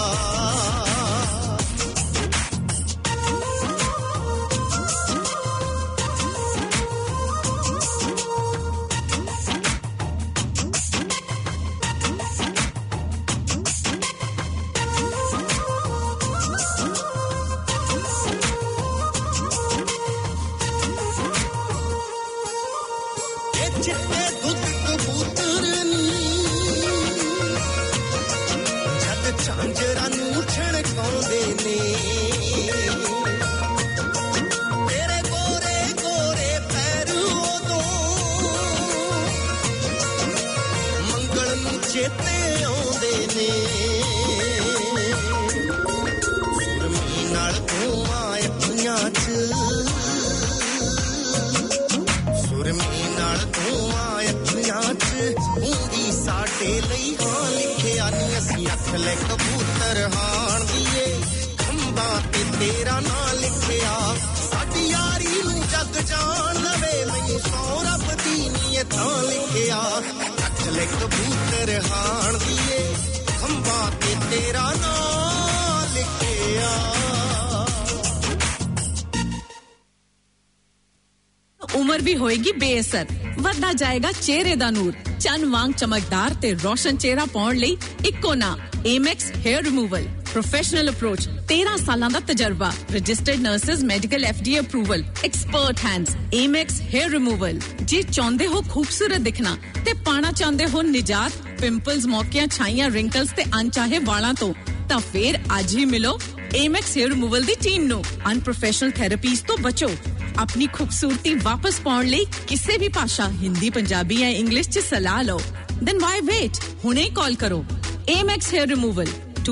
ਉਮਰ ਵੀ ਹੋਏਗੀ ਬੇਅਸਰ ਵੱਧਦਾ ਜਾਏਗਾ ਚਿਹਰੇ ਦਾ ਨੂਰ ਚੰਨ ਵਾਂਗ ਚਮਕਦਾਰ ਤੇ ਰੋਸ਼ਨ ਚਿਹਰਾ ਪਾਉਣ ਲਈ ਇੱਕੋ ਨਾ Amex Hair Removal Professional Approach 13 ਸਾਲਾਂ ਦਾ ਤਜਰਬਾ Registered Nurses Medical FDA Approval Expert Hands Amex Hair Removal ਜੇ ਚਾਹੁੰਦੇ ਹੋ ਖੂਬਸੂਰਤ ਦਿਖਣਾ ਤੇ ਪਾਣਾ ਚਾਹੁੰਦੇ ਹੋ ਨਿਜਾਤ ਪਿੰਪਲਸ ਮੌਕਿਆਂ ਛਾਈਆਂ ਰਿੰਕਲਸ ਤੇ ਅਣਚਾਹੇ ਵਾਲਾਂ ਤੋਂ ਤਾਂ ਫੇਰ ਅੱਜ ਹੀ ਮਿਲੋ Amex Hair Removal ਦੀ ਟੀਮ ਨੂੰ ਅਨਪ੍ਰੋਫੈਸ਼ਨਲ ਥੈਰੇਪੀਜ਼ ਤੋਂ ਬਚੋ ਆਪਣੀ ਖੂਬਸੂਰਤੀ ਵਾਪਸ ਪਾਉਣ ਲਈ ਕਿਸੇ ਵੀ ਭਾਸ਼ਾ ਹਿੰਦੀ ਪੰਜਾਬੀ ਜਾਂ ਇੰਗਲਿਸ਼ ਚ ਸਲਾਹ ਲਓ then why wait ਹੁਣੇ ਕਾਲ ਕਰੋ Amex Hair Removal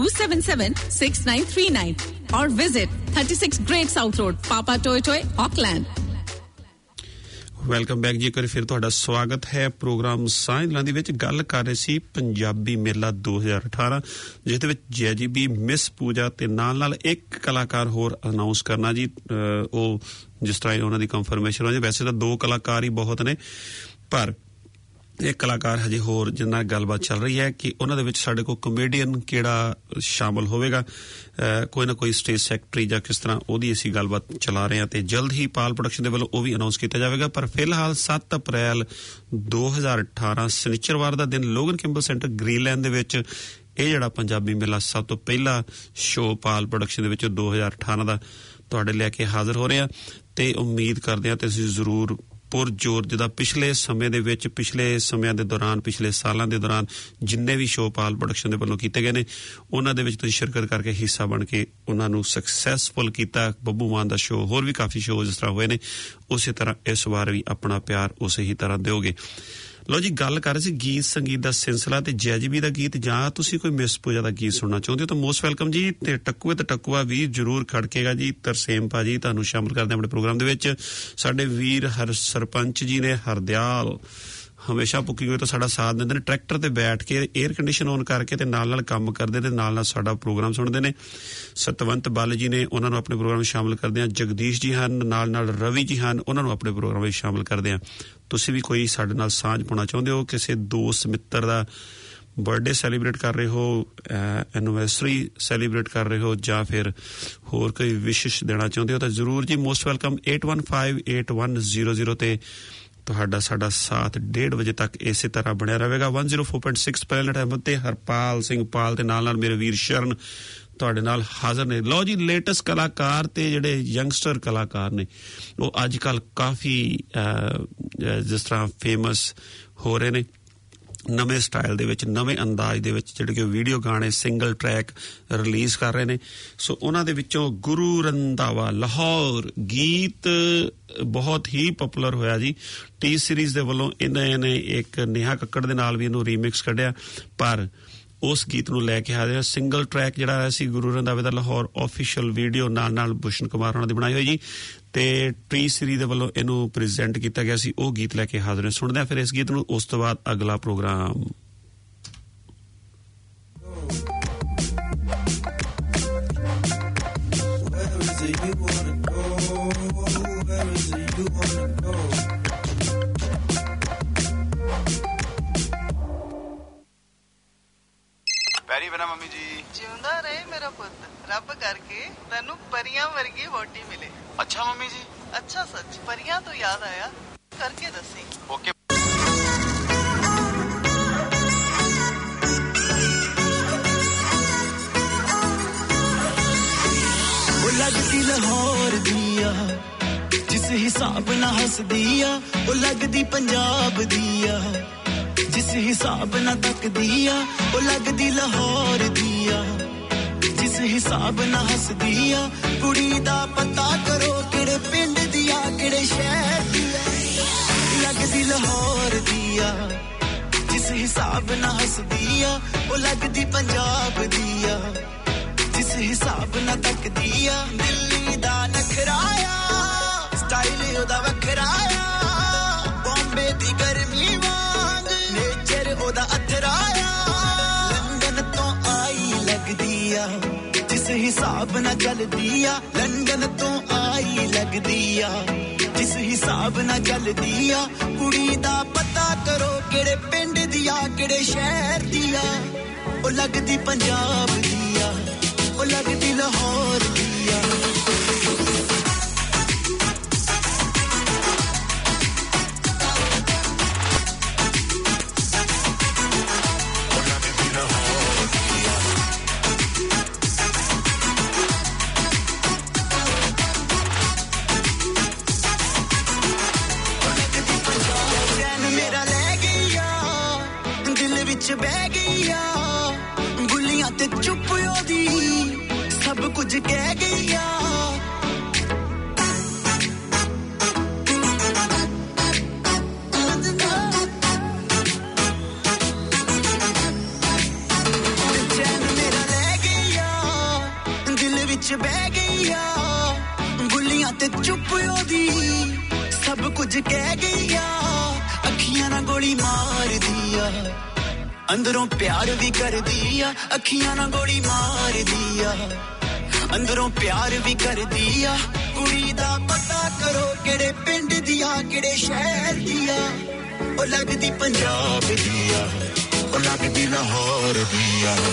277-6939 or visit 36 Great South Road Papa Toy Auckland welcome back ਜੀ ਕਰ ਫਿਰ ਤੁਹਾਡਾ ਸਵਾਗਤ ਹੈ ਪ੍ਰੋਗਰਾਮ ਸਾਇੰਸਲਾਂ ਦੇ ਵਿੱਚ ਗੱਲ ਕਰ ਰਹੇ ਸੀ ਪੰਜਾਬੀ ਮੇਲਾ 2018 ਜਿਸ ਦੇ ਵਿੱਚ ਜੇਜੀਬੀ ਮਿਸ ਪੂਜਾ ਤੇ ਨਾਲ ਇੱਕ ਕਲਾਕਾਰ ਹੋਰ ਅਨਾਉਂਸ ਕਰਨਾ ਜੀ ਉਹ ਜਿਸ ਤਰ੍ਹਾਂ ਉਹਨਾਂ ਦੀ ਕਨਫਰਮੇਸ਼ਨ ਹੋ ਜਾਏ ਵੈਸੇ ਤਾਂ ਦੋ ਕਲਾਕਾਰ ਹੀ ਬਹੁਤ ਨੇ ਪਰ ਇੱਕ ਕਲਾਕਾਰ ਹਜੇ ਹੋਰ ਜਿੰਨਾ ਗੱਲਬਾਤ ਚੱਲ ਰਹੀ ਹੈ ਕਿ ਉਹਨਾਂ ਦੇ ਵਿੱਚ ਸਾਡੇ ਕੋਲ ਕਮੇਡੀਅਨ ਕਿਹੜਾ ਸ਼ਾਮਲ ਹੋਵੇਗਾ ਕੋਈ ਨਾ ਕੋਈ ਸਟੇਜ ਸੈਕਟਰੀ ਜਾਂ ਕਿਸ ਤਰ੍ਹਾਂ ਉਹਦੀ ਅਸੀਂ ਗੱਲਬਾਤ ਚਲਾ ਰਹੇ ਹਾਂ ਤੇ ਜਲਦ ਹੀ ਪਾਲ ਪ੍ਰੋਡਕਸ਼ਨ ਦੇ ਵੱਲੋਂ ਉਹ ਵੀ ਅਨਾਉਂਸ ਕੀਤਾ ਜਾਵੇਗਾ ਪਰ ਫਿਲਹਾਲ 7 ਅਪ੍ਰੈਲ 2018 ਸ਼ਨੀਚਰਵਾਰ ਦਾ ਦਿਨ ਲੋਗਨ ਕਿੰਬਲ ਸੈਂਟਰ ਗ੍ਰੀਨਲੈਂਡ ਦੇ ਵਿੱਚ ਇਹ ਜਿਹੜਾ ਪੰਜਾਬੀ ਮੇਲਾ ਸਭ ਤੋਂ ਪਹਿਲਾ ਸ਼ੋਅ ਪਾਲ ਪ੍ਰੋਡਕਸ਼ਨ ਦੇ ਵਿੱਚ 2018 ਦਾ ਤੁਹਾਡੇ ਲੈ ਕੇ ਹਾਜ਼ਰ ਹੋ ਰਹੇ ਹਾਂ ਤੇ ਉਮੀਦ ਕਰਦੇ ਹਾਂ ਤੇ ਤੁਸੀਂ ਜ਼ਰੂਰ ਪੁਰਜੋਰ ਜਿਹਦਾ ਪਿਛਲੇ ਸਮੇਂ ਦੇ ਵਿੱਚ ਪਿਛਲੇ ਸਮਿਆਂ ਦੇ ਦੌਰਾਨ ਪਿਛਲੇ ਸਾਲਾਂ ਦੇ ਦੌਰਾਨ ਜਿੰਨੇ ਵੀ ਸ਼ੋਅ ਪਾਲ ਪ੍ਰੋਡਕਸ਼ਨ ਦੇ ਵੱਲੋਂ ਕੀਤੇ ਗਏ ਨੇ ਉਹਨਾਂ ਦੇ ਵਿੱਚ ਤੁਸੀਂ ਸ਼ਿਰਕਤ ਕਰਕੇ ਹਿੱਸਾ ਬਣ ਕੇ ਉਹਨਾਂ ਨੂੰ ਸਕਸੈਸਫੁਲ ਕੀਤਾ ਬੱਬੂ ਮਾਨ ਦਾ ਸ਼ੋਅ ਹੋਰ ਵੀ ਕਾਫੀ ਸ਼ੋਅ ਜਿਸ ਤਰ੍ਹਾਂ ਹੋਏ ਨੇ ਉਸੇ ਤਰ੍ਹਾਂ ਇਸ ਵਾਰ ਵੀ ਆਪਣਾ ਪਿਆਰ ਉਸੇ ਹੀ ਤਰ੍ਹਾਂ ਦਿਓਗੇ ਲੋ ਜੀ ਗੱਲ ਕਰ ਰਹੇ ਸੀ ਗੀਤ ਸੰਗੀਤ ਦਾ ਸਿਲਸਿਲਾ ਤੇ ਜੈਜਬੀ ਦਾ ਗੀਤ ਜਾਂ ਤੁਸੀਂ ਕੋਈ ਮਿਸ ਪੂਜਾ ਦਾ ਗੀਤ ਸੁਣਨਾ ਚਾਹੁੰਦੇ ਹੋ ਤਾਂ ਮੋਸਟ ਵੈਲਕਮ ਜੀ ਤੇ ਟੱਕੂਏ ਤੇ ਟੱਕੂਆ ਵੀ ਜਰੂਰ ਖੜਕੇਗਾ ਜੀ ਤਰਸੇਮ ਭਾਜੀ ਤੁਹਾਨੂੰ ਸ਼ਾਮਲ ਕਰਦੇ ਆਪਣੇ ਪ੍ਰੋਗਰਾਮ ਦੇ ਵਿੱਚ ਸਾਡੇ ਵੀਰ ਹਰ ਸਰਪੰਚ ਜੀ ਨੇ ਹਰਦਿਆਲ ਹਮੇਸ਼ਾ ਪੁੱਕੀ ਹੋਏ ਤਾਂ ਸਾਡਾ ਸਾਥ ਦਿੰਦੇ ਨੇ ਟਰੈਕਟਰ ਤੇ ਬੈਠ ਕੇ 에ਅਰ ਕੰਡੀਸ਼ਨ ਔਨ ਕਰਕੇ ਤੇ ਨਾਲ ਕੰਮ ਕਰਦੇ ਤੇ ਨਾਲ ਸਾਡਾ ਪ੍ਰੋਗਰਾਮ ਸੁਣਦੇ ਨੇ ਸਤਵੰਤ ਬੱਲ ਜੀ ਨੇ ਉਹਨਾਂ ਨੂੰ ਆਪਣੇ ਪ੍ਰੋਗਰਾਮ ਵਿੱਚ ਸ਼ਾਮਲ ਕਰਦੇ ਆ ਜਗਦੀਸ਼ ਜੀ ਹਨ ਨਾਲ ਰਵੀ ਜੀ ਹਨ ਉਹਨਾਂ ਨੂੰ ਆਪਣੇ ਪ੍ਰੋਗਰਾਮ ਵਿੱਚ ਸ਼ਾਮਲ ਕਰਦੇ ਆ ਤੁਸੀਂ ਵੀ ਕੋਈ ਸਾਡੇ ਨਾਲ ਸਾਂਝ ਪਾਉਣਾ ਚਾਹੁੰਦੇ ਹੋ ਕਿਸੇ ਦੋਸਤ ਮਿੱਤਰ ਦਾ ਬਰਥਡੇ ਸੈਲੀਬ੍ਰੇਟ ਕਰ ਰਹੇ ਹੋ ਐਨੀਵਰਸਰੀ ਸੈਲੀਬ੍ਰੇਟ ਕਰ ਰਹੇ ਹੋ ਜਾਂ ਫਿਰ ਹੋਰ ਕੋਈ ਵਿਸ਼ੇਸ਼ ਦੇਣਾ ਚਾਹੁੰਦੇ ਹੋ ਤਾਂ ਜ਼ਰੂਰ ਜੀ ਮੋਸਟ ਵੈਲਕਮ 81581000 ਤੇ ਤੁਹਾਡਾ ਸਾਡਾ ਸਾਥ 1:30 ਵਜੇ ਤੱਕ ਇਸੇ ਤਰ੍ਹਾਂ ਬਣਿਆ ਰਹੇਗਾ 104.6 ਪਲੈਨਟ ਐਫਐਮ ਤੇ ਹਰਪਾਲ ਸਿੰਘ ਪਾਲ ਤੇ ਨਾਲ ਮੇਰੇ ਵੀਰ ਸ਼ਰਨ ਤੁਹਾਡੇ ਨਾਲ ਹਾਜ਼ਰ ਨੇ ਲਓ ਜੀ ਲੇਟੈਸਟ ਕਲਾਕਾਰ ਤੇ ਜਿਹੜੇ ਯੰਗਸਟਰ ਕਲਾਕਾਰ ਨੇ ਉਹ ਅੱਜ ਕੱਲ ਕਾਫੀ ਜਿਸ ਤਰ੍ਹਾਂ ਫੇਮਸ ਹੋ ਰਹੇ ਨੇ ਨਵੇਂ ਸਟਾਈਲ ਦੇ ਵਿੱਚ ਨਵੇਂ ਅੰਦਾਜ਼ ਦੇ ਵਿੱਚ ਜਿਹੜੇ ਕਿ ਵੀਡੀਓ ਗਾਣੇ ਸਿੰਗਲ ਟਰੈਕ ਰਿਲੀਜ਼ ਕਰ ਰਹੇ ਨੇ ਸੋ ਉਹਨਾਂ ਦੇ ਵਿੱਚੋਂ ਗੁਰੂ ਰੰਧਾਵਾ ਲਾਹੌਰ ਗੀਤ ਬਹੁਤ ਹੀ ਪਪੂਲਰ ਹੋਇਆ ਜੀ ਟੀ ਸੀਰੀਜ਼ ਦੇ ਵੱਲੋਂ ਇਹਨਾਂ ਨੇ ਇੱਕ ਨੇਹਾ ਕੱਕੜ ਦੇ ਨਾਲ ਵੀ ਇਹਨੂੰ ਰੀਮਿਕਸ ਕੱਢਿਆ ਪਰ ਉਸ ਗੀਤ ਨੂੰ ਲੈ ਕੇ ਆਇਆ ਸਿੰਗਲ ਟਰੈਕ ਜਿਹੜਾ ਆਇਆ ਸੀ ਗੁਰੂ ਰੰਧਾਵੇ ਦਾ ਲਾਹੌਰ ਆਫੀਸ਼ੀਅਲ ਵੀਡੀਓ ਨਾਲ ਭੂਸ਼ਣ ਕੁਮਾਰ ਉਹਨਾਂ ਦੀ ਬਣਾਈ ਹੋਈ ਜੀ ਤੇ ਟੀ ਸੀਰੀਜ਼ ਦੇ ਵੱਲੋਂ ਇਹਨੂੰ ਪ੍ਰੈਜ਼ੈਂਟ ਕੀਤਾ ਗਿਆ ਸੀ ਉਹ ਗੀਤ ਲੈ ਕੇ ਹਾਜ਼ਰ ਨੇ ਸੁਣਦੇ ਆ ਫਿਰ ਇਸ ਗੀਤ ਨੂੰ ਉਸ ਤੋਂ ਬਾਅਦ ਅਗਲਾ ਪ੍ਰੋਗਰਾਮ ਪੈਰੀ ਬਣਾ ਮੰਮੀ ਜੀ ਜਿਉਂਦਾ ਰਹੇ ਮੇਰਾ ਪੁੱਤ ਰੱਬ ਕਰਕੇ ਤੈਨੂੰ ਪਰੀਆਂ ਵਰਗੀ ਵੋਟੀ ਮਿਲੇ ਅੱਛਾ ਮੰਮੀ ਜੀ ਅੱਛਾ ਸੱਚ ਪਰੀਆਂ ਤੋਂ ਯਾਦ ਆਇਆ ਕਰਕੇ ਦੱਸੀ ਓਕੇ ਉਹ ਲੱਗਦੀ ਲਾਹੌਰ ਦੀਆ ਜਿਸ ਹਿਸਾਬ ਨਾਲ ਹੱਸਦੀ ਆ ਉਹ ਲੱਗਦੀ ਪੰਜਾਬ ਦੀਆ ਜਿਸ ਹਿਸਾਬ ਨਾਲ ਤੱਕਦੀ ਆ ਉਹ ਲੱਗਦੀ ਲਾਹੌਰ ਦੀ ਆ ਜਿਸ ਹਿਸਾਬ ਨਾਲ ਹੱਸਦੀ ਆ ਕੁੜੀ ਦਾ ਪਤਾ ਕਰੋ ਕਿਹੜੇ ਪਿੰਡ ਦੀ ਆ ਕਿਹੜੇ ਸ਼ਹਿਰ ਦੀ ਆ ਲੱਗਦੀ ਲਾਹੌਰ ਦੀ ਆ ਜਿਸ ਹਿਸਾਬ ਨਾਲ ਹੱਸਦੀ ਆ ਉਹ ਲੱਗਦੀ ਪੰਜਾਬ ਦੀ ਆ ਜਿਸ ਹਿਸਾਬ ਨਾਲ ਤੱਕਦੀ ਆ ਦਿੱਲੀ ਦਾ ਨਖਰਾਇਆ ਸਟਾਈਲ ਉਹਦਾ ਵੱਖਰਾਇਆ ਬੰਬੇ ਦੀ ਗਰਮੀ ਉਹਦਾ ਅਥਰਾਇਆ ਲੰਡਨ ਤੋਂ ਆਈ ਲੱਗਦੀ ਆ ਜਿਸ ਹਿਸਾਬ ਨਾਲ ਚੱਲਦੀ ਆ ਲੰਡਨ ਤੋਂ ਆਈ ਲੱਗਦੀ ਆ ਜਿਸ ਹਿਸਾਬ ਨਾਲ ਚੱਲਦੀ ਆ ਕੁੜੀ ਦਾ ਪਤਾ ਕਰੋ ਕਿਹੜੇ ਪਿੰਡ ਦੀ ਆ ਕਿਹੜੇ ਸ਼ਹਿਰ ਦੀ ਆ ਉਹ ਲੱਗਦੀ ਪੰਜਾਬ ਦੀ ਆ ਉਹ ਲੱਗਦੀ ਲਾਹੌਰ ਦੀ ਆ ਬਹਿ ਗਈਆ ਗੁੱਲੀਆਂ ਤੇ ਚੁੱਪ ਉਹਦੀ ਸਭ ਕੁਝ ਕਹਿ ਗਈਆ ਚੈਨ ਮੇਰਾ ਲੈ ਗਈਆ ਦਿਲ ਵਿੱਚ ਬਹਿ ਗਈਆ ਗੁੱਲੀਆਂ ਤੇ ਚੁੱਪ ਉਹਦੀ ਸਭ ਕੁਝ ਕਹਿ ਗਈਆ ਅੱਖੀਆਂ ਨਾਲ ਗੋਲੀ ਮਾਰਦੀ ਆ ਅੰਦਰੋਂ ਪਿਆਰ ਵੀ ਕਰਦੀ ਆ ਅੱਖੀਆਂ ਨਾਲ ਗੋਲੀ ਮਾਰਦੀ ਆ ਅੰਦਰੋਂ ਪਿਆਰ ਵੀ ਕਰਦੀ ਆ ਕੁੜੀ ਦਾ ਪਤਾ ਕਰੋ ਕਿਹੜੇ ਪਿੰਡ ਦੀ ਆ ਕਿਹੜੇ ਸ਼ਹਿਰ ਦੀ ਆ ਉਹ ਲੱਗਦੀ ਪੰਜਾਬ ਦੀ ਆ ਉਹ ਲੱਗਦੀ ਲਾਹੌਰ ਦੀ ਆ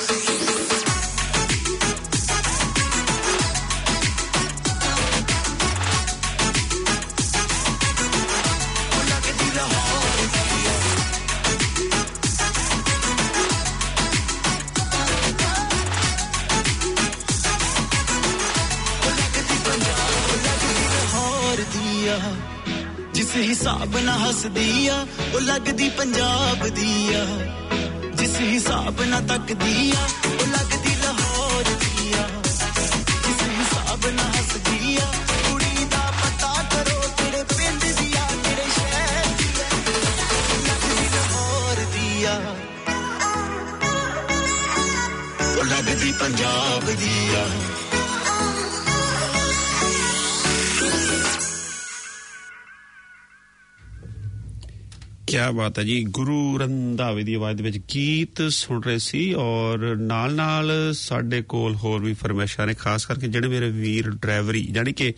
ਜਿਸ ਹਿਸਾਬ ਨਾਲ ਹੱਸਦੀ ਆ ਉਹ ਲੱਗਦੀ ਪੰਜਾਬ ਦੀ ਆ ਜਿਸ ਹਿਸਾਬ ਨਾਲ ਤੱਕਦੀ ਆ ਉਹ ਲੱਗਦੀ ਲਾਹੌਰ ਦੀ ਆ ਜਿਸ ਹਿਸਾਬ ਨਾਲ ਹੱਸਦੀ ਆ ਕੁੜੀ ਦਾ ਪਤਾ ਕਰੋ ਕਿਹੜੇ ਪਿੰਡ ਦੀ ਆ ਕਿਹੜੇ ਸ਼ਹਿਰ ਦੀ ਆ ਆ ਉਹ ਲੱਗਦੀ ਪੰਜਾਬ ਦੀ ਆ ਕਿਆ ਬਾਤ ਹੈ ਜੀ ਗੁਰੂ ਰੰਧਾਵੇ ਦੀ ਆਵਾਜ਼ ਦੇ ਵਿੱਚ ਗੀਤ ਸੁਣ ਰਹੇ ਸੀ ਔਰ ਨਾਲ ਸਾਡੇ ਕੋਲ ਹੋਰ ਵੀ ਫਰਮਾਇਸ਼ਾਂ ਨੇ ਖਾਸ ਕਰਕੇ ਜਿਹੜੇ ਮੇਰੇ ਵੀਰ ਡਰਾਈਵਰੀ ਯਾਨੀ ਕਿ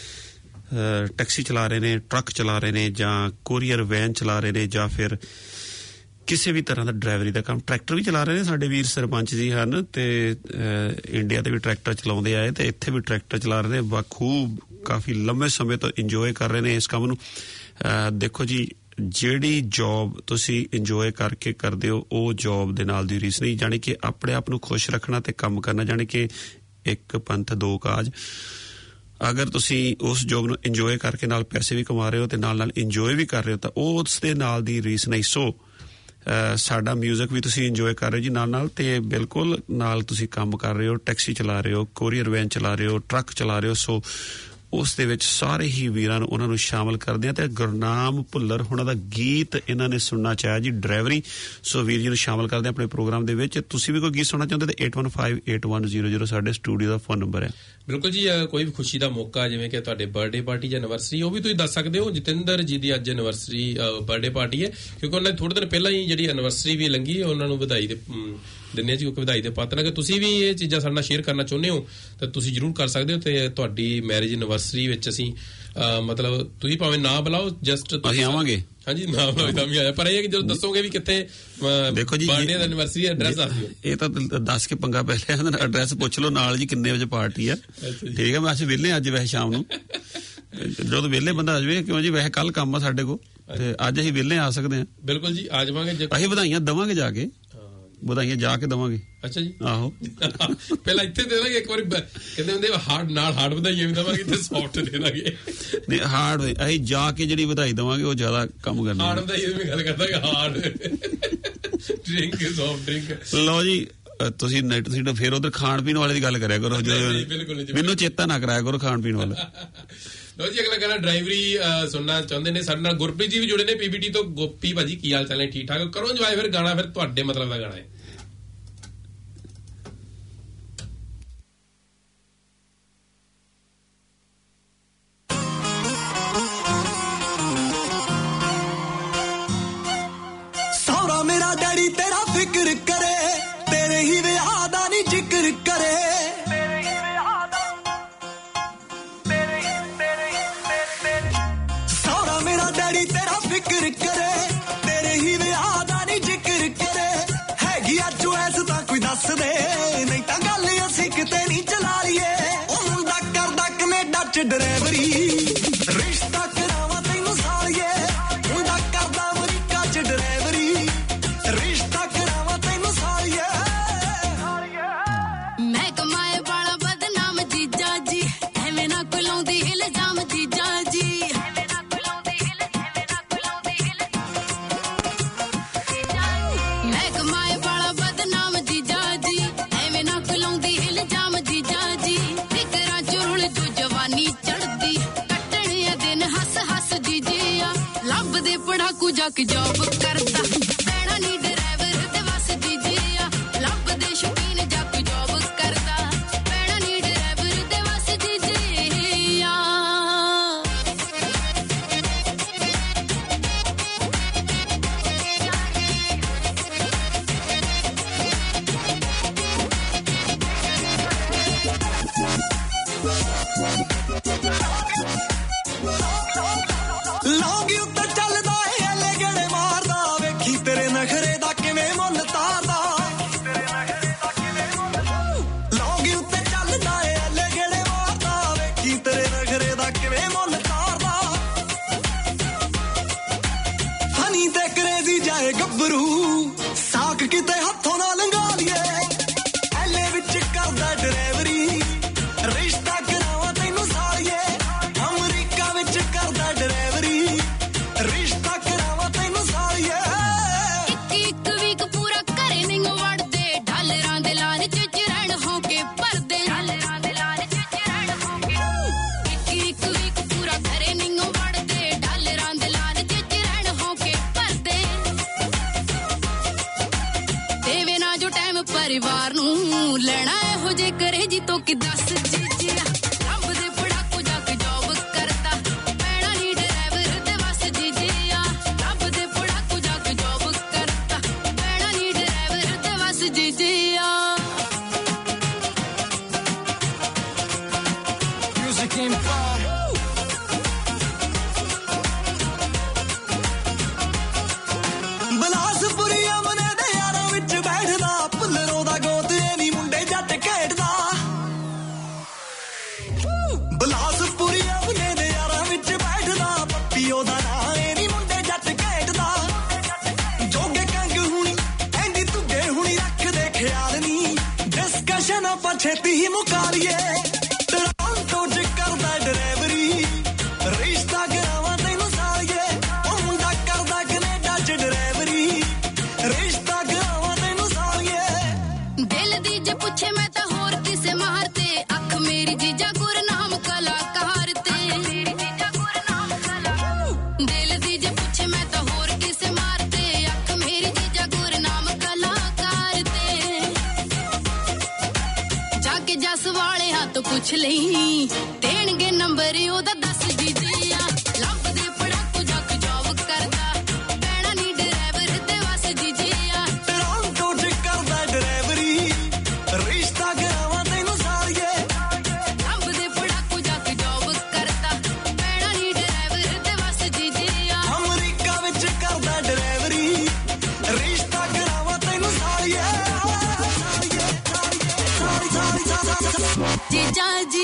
ਟੈਕਸੀ ਚਲਾ ਰਹੇ ਨੇ ਟਰੱਕ ਚਲਾ ਰਹੇ ਨੇ ਜਾਂ ਕੋਰੀਅਰ ਵੈਨ ਚਲਾ ਰਹੇ ਨੇ ਜਾਂ ਫਿਰ ਕਿਸੇ ਵੀ ਤਰ੍ਹਾਂ ਦਾ ਡਰਾਈਵਰੀ ਦਾ ਕੰਮ ਟਰੈਕਟਰ ਵੀ ਚਲਾ ਰਹੇ ਨੇ ਸਾਡੇ ਵੀਰ ਸਰਪੰਚ ਜੀ ਹਨ ਤੇ ਇੰਡੀਆ ਤੇ ਵੀ ਟਰੈਕਟਰ ਚਲਾਉਂਦੇ ਆਏ ਤੇ ਇੱਥੇ ਵੀ ਟਰੈਕਟਰ ਚਲਾ ਰਹੇ ਨੇ ਬਖੂਬ ਕਾਫੀ ਲੰਬੇ ਸਮੇਂ ਤੋਂ ਇੰਜੋਏ ਕਰ ਰਹੇ ਨੇ ਇਸ ਕੰਮ ਨੂੰ ਦੇਖੋ ਜੀ ਜਿਹੜੀ ਜੌਬ ਤੁਸੀਂ ਇੰਜੋਏ ਕਰਕੇ ਕਰਦੇ ਹੋ ਉਹ ਜੌਬ ਦੇ ਨਾਲ ਦੀ ਰੀਸ ਨਹੀਂ ਜਾਣੀ ਕਿ ਆਪਣੇ ਆਪ ਨੂੰ ਖੁਸ਼ ਰੱਖਣਾ ਤੇ ਕੰਮ ਕਰਨਾ ਜਾਣੀ ਕਿ ਇੱਕ ਪੰਥ ਦੋ ਕਾਜ ਅਗਰ ਤੁਸੀਂ ਉਸ ਜੌਬ ਨੂੰ ਇੰਜੋਏ ਕਰਕੇ ਨਾਲ ਪੈਸੇ ਵੀ ਕਮਾ ਰਹੇ ਹੋ ਤੇ ਨਾਲ ਇੰਜੋਏ ਵੀ ਕਰ ਰਹੇ ਹੋ ਤਾਂ ਉਸ ਦੇ ਨਾਲ ਦੀ ਰੀਸ ਨਹੀਂ ਸੋ ਸਾਡਾ ਮਿਊਜ਼ਿਕ ਵੀ ਤੁਸੀਂ ਇੰਜੋਏ ਕਰ ਰਹੇ ਹੋ ਜੀ ਨਾਲ ਤੇ ਬਿਲਕੁਲ ਨਾਲ ਤੁਸੀਂ ਕੰਮ ਕਰ ਰਹੇ ਹੋ ਟੈਕਸੀ ਚਲਾ ਰਹੇ ਹੋ ਕੋਰੀਅਰ ਵੈਨ ਚਲਾ ਰਹੇ ਹੋ ਟਰੱਕ ਚਲਾ ਰਹੇ ਹੋ ਸੋ ਉਸ ਦੇ ਵਿੱਚ ਸਾਰੇ ਹੀ ਵੀਰਾਂ ਨੂੰ ਉਹਨਾਂ ਨੂੰ ਸ਼ਾਮਲ ਕਰਦੇ ਆ ਤੇ ਗੁਰਨਾਮ ਭੁੱਲਰ ਉਹਨਾਂ ਦਾ ਗੀਤ ਇਹਨਾਂ ਨੇ ਸੁਣਨਾ ਚਾਹਿਆ ਜੀ ਡਰਾਈਵਰੀ ਸੋ ਵੀਰ ਜੀ ਨੂੰ ਸ਼ਾਮਲ ਕਰਦੇ ਆਪਣੇ ਪ੍ਰੋਗਰਾਮ ਦੇ ਵਿੱਚ ਤੁਸੀਂ ਵੀ ਕੋਈ ਗੀਤ ਸੁਣਨਾ ਚਾਹੁੰਦੇ ਤੇ 81581000 ਸਾਡੇ ਸਟੂਡੀਓ ਦਾ ਫੋਨ ਨੰਬਰ ਹੈ ਬਿਲਕੁਲ ਜੀ ਕੋਈ ਵੀ ਖੁਸ਼ੀ ਦਾ ਮੌਕਾ ਜਿਵੇਂ ਕਿ ਤੁਹਾਡੇ ਬਰਥਡੇ ਪਾਰਟੀ ਜਾਂ ਐਨਵਰਸਰੀ ਉਹ ਵੀ ਤੁਸੀਂ ਦੱਸ ਸਕਦੇ ਹੋ ਜਤਿੰਦਰ ਜੀ ਦੀ ਅੱਜ ਐਨਵਰਸਰੀ ਬਰਥਡੇ ਪਾਰਟੀ ਹੈ ਕਿਉਂਕਿ ਉਹਨਾਂ ਦੀ ਥੋੜੇ ਦਿਨ ਪਹਿਲਾਂ ਹੀ ਜਿਹੜੀ ਐਨਵਰਸਰੀ ਵੀ ਲੰਘੀ ਉਹਨਾਂ ਨੂੰ ਵਧਾਈ ਦਿੰਦੇ ਆ ਜੀ ਕਿਉਂਕਿ ਵਧਾਈ ਦੇ ਪਾਤਰ ਅਗਰ ਤੁਸੀਂ ਵੀ ਇਹ ਚੀਜ਼ਾਂ ਸਾਡੇ ਨਾਲ ਸ਼ੇਅਰ ਕਰਨਾ ਚਾਹੁੰਦੇ ਹੋ ਤਾਂ ਤੁਸੀਂ ਜ਼ਰੂਰ ਕਰ ਸਕਦੇ ਹੋ ਤੇ ਤੁਹਾਡੀ ਮੈਰਿਜ ਐਨਵਰਸਰੀ ਵਿੱਚ ਅਸੀਂ ਮਤਲਬ ਤੁਸੀਂ ਭਾਵੇਂ ਨਾ ਬੁਲਾਓ ਜਸਟ ਅਸੀਂ ਆਵਾਂਗੇ ਹਾਂਜੀ ਨਾ ਬੁਲਾਓ ਤਾਂ ਵੀ ਆਇਆ ਪਰ ਇਹ ਕਿ ਜਦੋਂ ਦੱਸੋਗੇ ਵੀ ਕਿੱਥੇ ਦੇਖੋ ਜੀ ਬਰਥਡੇ ਦਾ ਐਨਵਰਸਰੀ ਐਡਰੈਸ ਦੱਸ ਦਿਓ ਇਹ ਤਾਂ ਦੱਸ ਕੇ ਪੰਗਾ ਪੈ ਲਿਆ ਐਡਰੈਸ ਪੁੱਛ ਲਓ ਨਾਲ ਜੀ ਕਿੰਨੇ ਵਜੇ ਪਾਰਟੀ ਆ ਠੀਕ ਹੈ ਮੈਂ ਅੱਜ ਵਿਹਲੇ ਅੱਜ ਵੈਸੇ ਸ਼ਾਮ ਨੂੰ ਜਦੋਂ ਵਿਹਲੇ ਬੰਦਾ ਆ ਜਾਵੇ ਕਿਉਂ ਜੀ ਵੈਸੇ ਕੱਲ ਕੰਮ ਆ ਸਾਡੇ ਕੋਲ ਤੇ ਅੱਜ ਅਸੀਂ ਵਿਹਲੇ ਆ ਸਕਦੇ ਹਾਂ ਬਿਲਕੁਲ ਜੀ ਆ ਜਾਵਾਂਗੇ ਅਸੀਂ ਵਧਾਈਆਂ ਦੇਵਾਂਗੇ ਜਾ ਕੇ ਵਧਾਈਆਂ ਜਾ ਕੇ ਦਵਾਂਗੇ ਅੱਛਾ ਜੀ ਆਹੋ ਪਹਿਲਾਂ ਇੱਥੇ ਦੇ ਦਾਂਗੇ ਇੱਕ ਵਾਰੀ ਕਹਿੰਦੇ ਹੁੰਦੇ ਹਾਰਡ ਨਾਲ ਹਾਰਡ ਵਧਾਈਆਂ ਵੀ ਦਵਾਂਗੇ ਤੇ ਸੌਫਟ ਦੇ ਦਾਂਗੇ ਨਹੀਂ ਹਾਰਡ ਅਸੀਂ ਜਾ ਕੇ ਜਿਹੜੀ ਵਧਾਈ ਦਵਾਂਗੇ ਉਹ ਜ਼ਿਆਦਾ ਕੰਮ ਕਰਨਾ ਹਾਰਡ ਵਧਾਈ ਦੀ ਗੱਲ ਕਰਦਾ ਕਿ ਹਾਰਡ ਡਰਿੰਕ ਸੌਫਟ ਡਰਿੰਕ ਲਓ ਜੀ ਤੁਸੀਂ ਨੈਟ ਸੀਟ ਫਿਰ ਉਧਰ ਖਾਣ ਪੀਣ ਵਾਲੇ ਦੀ ਗੱਲ ਕਰਿਆ ਕਰੋ ਮੈਨੂੰ ਚੇਤਾ ਨਾ ਕਰਾਇਆ ਕਰੋ ਖਾਣ ਪੀਣ ਵਾਲਾ ਲੋ ਜੀ ਅਗਲਾ ਕਹਿੰਦਾ ਡਰਾਈਵਰੀ ਸੁਣਨਾ ਚਾਹੁੰਦੇ ਨੇ ਸਾਡੇ ਨਾਲ ਗੁਰਪ੍ਰੀਤ ਜੀ ਵੀ ਜੁੜੇ ਨੇ ਪੀਬੀਟੀ ਤੋਂ ਗੋਪੀ ਭਾਜੀ ਕੀ ਹਾਲ ਚਾਲ ਨੇ ਠੀਕ ਠਾਕ ਕਰੋ ਇੰਜੋਏ ਫਿਰ ਗਾਣਾ ਫਿਰ ਤੁਹਾਡੇ ਮਤਲਬ ਦਾ ਗਾਣਾ ਹੈ ਸੌਰਾ ਮੇਰਾ ਡੈਡੀ ਤੇਰਾ ਫਿਕਰ ਕਰੇ ਤੇਰੇ ਹੀ ਵਿਆਹ ਦਾ ਨਹੀਂ ਜ਼ਿਕਰ ਕਰੇ ਫਿਕਰ ਕਰੇ ਤੇਰੇ ਹੀ ਵਿਆਹ ਦਾ ਨਹੀਂ ਜ਼ਿਕਰ ਕਰੇ ਹੈਗੀ ਆ ਚੁਆਇਸ ਤਾਂ ਕੋਈ ਦੱਸ ਦੇ ਨਹੀਂ ਤਾਂ ਗੱਲ ਅਸੀਂ ਕਿਤੇ ਨਹੀਂ ਚਲਾ ਲਈਏ ਉਹ ਮੁੰਡਾ ਕਰਦਾ ਕੈਨੇਡਾ ਚ ਡਰਾਈਵਰੀ ਰਿਸ਼ਤਾ ਕਰਾਵਾਂ ਤੈਨੂੰ ਸਾਲੀਏ ਮੁੰਡਾ ਕਰਦਾ ਅਮਰੀਕਾ ਚ ਡਰਾਈਵਰੀ ਰਿਸ਼ਤਾ ਕਰਾਵਾਂ ਤੈਨੂੰ ਸਾਲੀਏ ਮੈਂ ਕਮਾਏ ਵਾਲਾ ਬਦਨਾਮ ਜੀਜਾ ਜੀ ਐਵੇਂ ਨਾ ਕੋਈ ਲਾਉਂਦੀ ਇਲਜ਼ਾਮ ਜੀਜਾ ਜੀ ਪੜਾਕੂ ਜਾ ਕੇ ਜੌਬ ਕਰਦਾ ਪੈਣਾ ਨਹੀਂ ਡਰਾਈਵਰ ਤੇ ਵਸ ਜੀਜਿਆ ਲੱਭਦੇ ਸ਼ੌਕੀਨ ਜਾ ਕੇ ਜੌਬ ਕਰਦਾ ਪੈਣਾ ਨਹੀਂ ਡਰਾਈਵਰ ਤੇ ਵਸ ਜੀਜਿਆ ਲੌਂਗੀ ਉੱਤੇ ਚੱਲਦਾ ਤੇਰੇ ਨਖਰੇ ਦਾ ਕਿਵੇਂ ਮੁੱਲ ਤਾਰਦਾ ਲੌਂਗੀ ਉੱਤੇ ਚੱਲਦਾ ਏ ਅੱਲੇ ਗੇੜੇ ਮਾਰਦਾ ਵੇਖੀ ਤੇਰੇ ਨਖਰੇ ਦਾ ਕਿਵੇਂ ਮੁੱਲ ਤਾਰਦਾ ਹਨੀ ਤੇ ਕਰੇਜ਼ੀ ਜਾਏ ਗੱਭਰੂ ਸਾਕ ਕਿਤੇ ਹੱਥੋਂ ਨਾ ਲੰਘਾ ਲਈਏ ਐਲੇ ਵਿੱਚ ਕਰਦਾ ਡਰਾਈਵਰੀ ਰਿਸ਼ਤਾ ਕਰਾਵਾਂ ਤੈਨੂੰ ਸਾਲੀਏ ਅਮਰੀਕਾ ਵਿੱਚ ਕਰਦਾ ਡਰਾਈਵਰੀ ਰਿਸ਼ਤਾ ਕਰਾਵਾਂ ਤੈਨੂੰ ਸਾਲੀਏ ਪਰਿਵਾਰ ਨੂੰ ਲੈਣਾ ਇਹੋ ਜੇ ਕਰੇ ਜੀ ਤੋਂ ਕਿ ਦੱਸ ਜੀਜੀਆ ਰੱਬ ਦੇ ਪੜਾਕੂ ਜਾ ਕੇ ਜੌਬ ਕਰਦਾ ਪੈਣਾ ਨਹੀਂ ਡਰਾਈਵਰ ਤੇ ਬਸ ਜੀਜੀਆ ਰੱਬ ਦੇ ਪੜਾਕੂ ਜਾ ਕੇ ਜੌਬ ਕਰਦਾ ਪੈਣਾ ਨਹੀਂ ਡਰਾਈਵਰ ਤੇ ਬਸ ਜੀਜੀਆ Music in fire. ਬਲਾਸਪੁਰੀਆ ਮਨੇ ਦੇ ਯਾਰਾਂ ਵਿੱਚ ਬੈਠਦਾ ਪੁੱਲਰੋਂ ਦਾ ਗੋਤ ਨਹੀਂ ਮੁੰਡੇ ਜੱਟ ਖੇਡਦਾ ਬਲਾਸਪੁਰੀਆ ਮਨੇ ਦੇ ਯਾਰਾਂ ਵਿੱਚ ਬੈਠਦਾ ਪੱਪੀਓ ਦਾ ਨਾਂ ਨਹੀਂ ਮੁੰਡੇ ਜੱਟ ਖੇਡਦਾ ਜੋਗੇ ਕੰਗ ਹੁਣੀ ਐਂਦੀ ਤੁਗੇ ਹੁਣੀ ਰੱਖਦੇ ਖਿਆਲ ਨਹੀਂ ਡਿਸਕਸ਼ਨ ਆਪਾਂ ਛੇਤੀ ਹੀ ਮੁਕਾ ਲਈਏ ਟੋਰਾਂਟੋ ਚ ਕਰਦਾ ਡਰਾਈਵਰੀ ਰਿਸ਼ਤਾ ਕਰਾਵਾਂ ਤੈਨੂੰ ਸਾਲੀਏ ਉਹ ਮੁੰਡਾ ਕਰਦਾ ਕੈਨੇਡਾ ਚ ਡਰਾਈਵਰੀ ਰਿਸ਼ਤਾ ਕਰਾਵਾਂ ਤੈਨੂੰ ਸਾਲੀਏ ਦਿਲ ਦੀ ਜੇ ਪੁੱਛੇ ਮੈਂ ਤਾਂ ਹੋਰ ਕਿਸੇ ਮਾਰ ਤੇ ਅੱਖ ਮੇਰੀ ਜੀਜਾ ਗੁਰਨਾਮ ਕਲਾਕਾਰ ਤੇ ਦਿਲ ਦੀ ਜੇ ਪੁੱਛੇ ਮੈਂ ਤਾਂ ਹੋਰ ਕਿਸੇ ਮਾਰ ਤੇ ਅੱਖ ਮੇਰੀ ਜੀਜਾ ਗੁਰਨਾਮ ਕਲਾਕਾਰ ਤੇ ਜਾ ਕੇ ਜਸ ਵਾਲੇ ਹੱਥ ਪੁੱਛ ਲਈ ਦੇਣਗੇ ਨੰਬਰ ਉਹਦਾ ਦੱਸ ਜੀਜੀਆ ਲੱਭ ਦੇ ਪੜਾਕੂ ਜਾ ਕੇ ਜੌਬ ਕਰਦਾ ਪੈਣਾ ਨਹੀਂ ਡਰਾਈਵਰ ਤੇ ਬਸ ਜੀਜੀਆ ਟੋਰਾਂਟੋ ਚ ਕਰਦਾ ਡਰਾਈਵਰੀ ਰਿਸ਼ਤਾ ਕਰਾਵਾਂ ਤੈਨੂੰ ਸਾਲੀਏ ਰੱਬ ਦੇ ਪੜਾਕੂ ਜਾ ਕੇ ਜੌਬ ਕਰਦਾ ਪੈਣਾ ਨਹੀਂ ਡਰਾਈਵਰ ਤੇ ਬਸ ਜੀਜੀਆ ਅਮਰੀਕਾ ਵਿੱਚ ਕਰਦਾ ਡਰਾਈਵਰੀ ਰਿਸ਼ਤਾ ਕਰਾਵਾਂ ਤੈਨੂੰ ਸਾਲੀਏ ਜੀਜਾ ਜੀ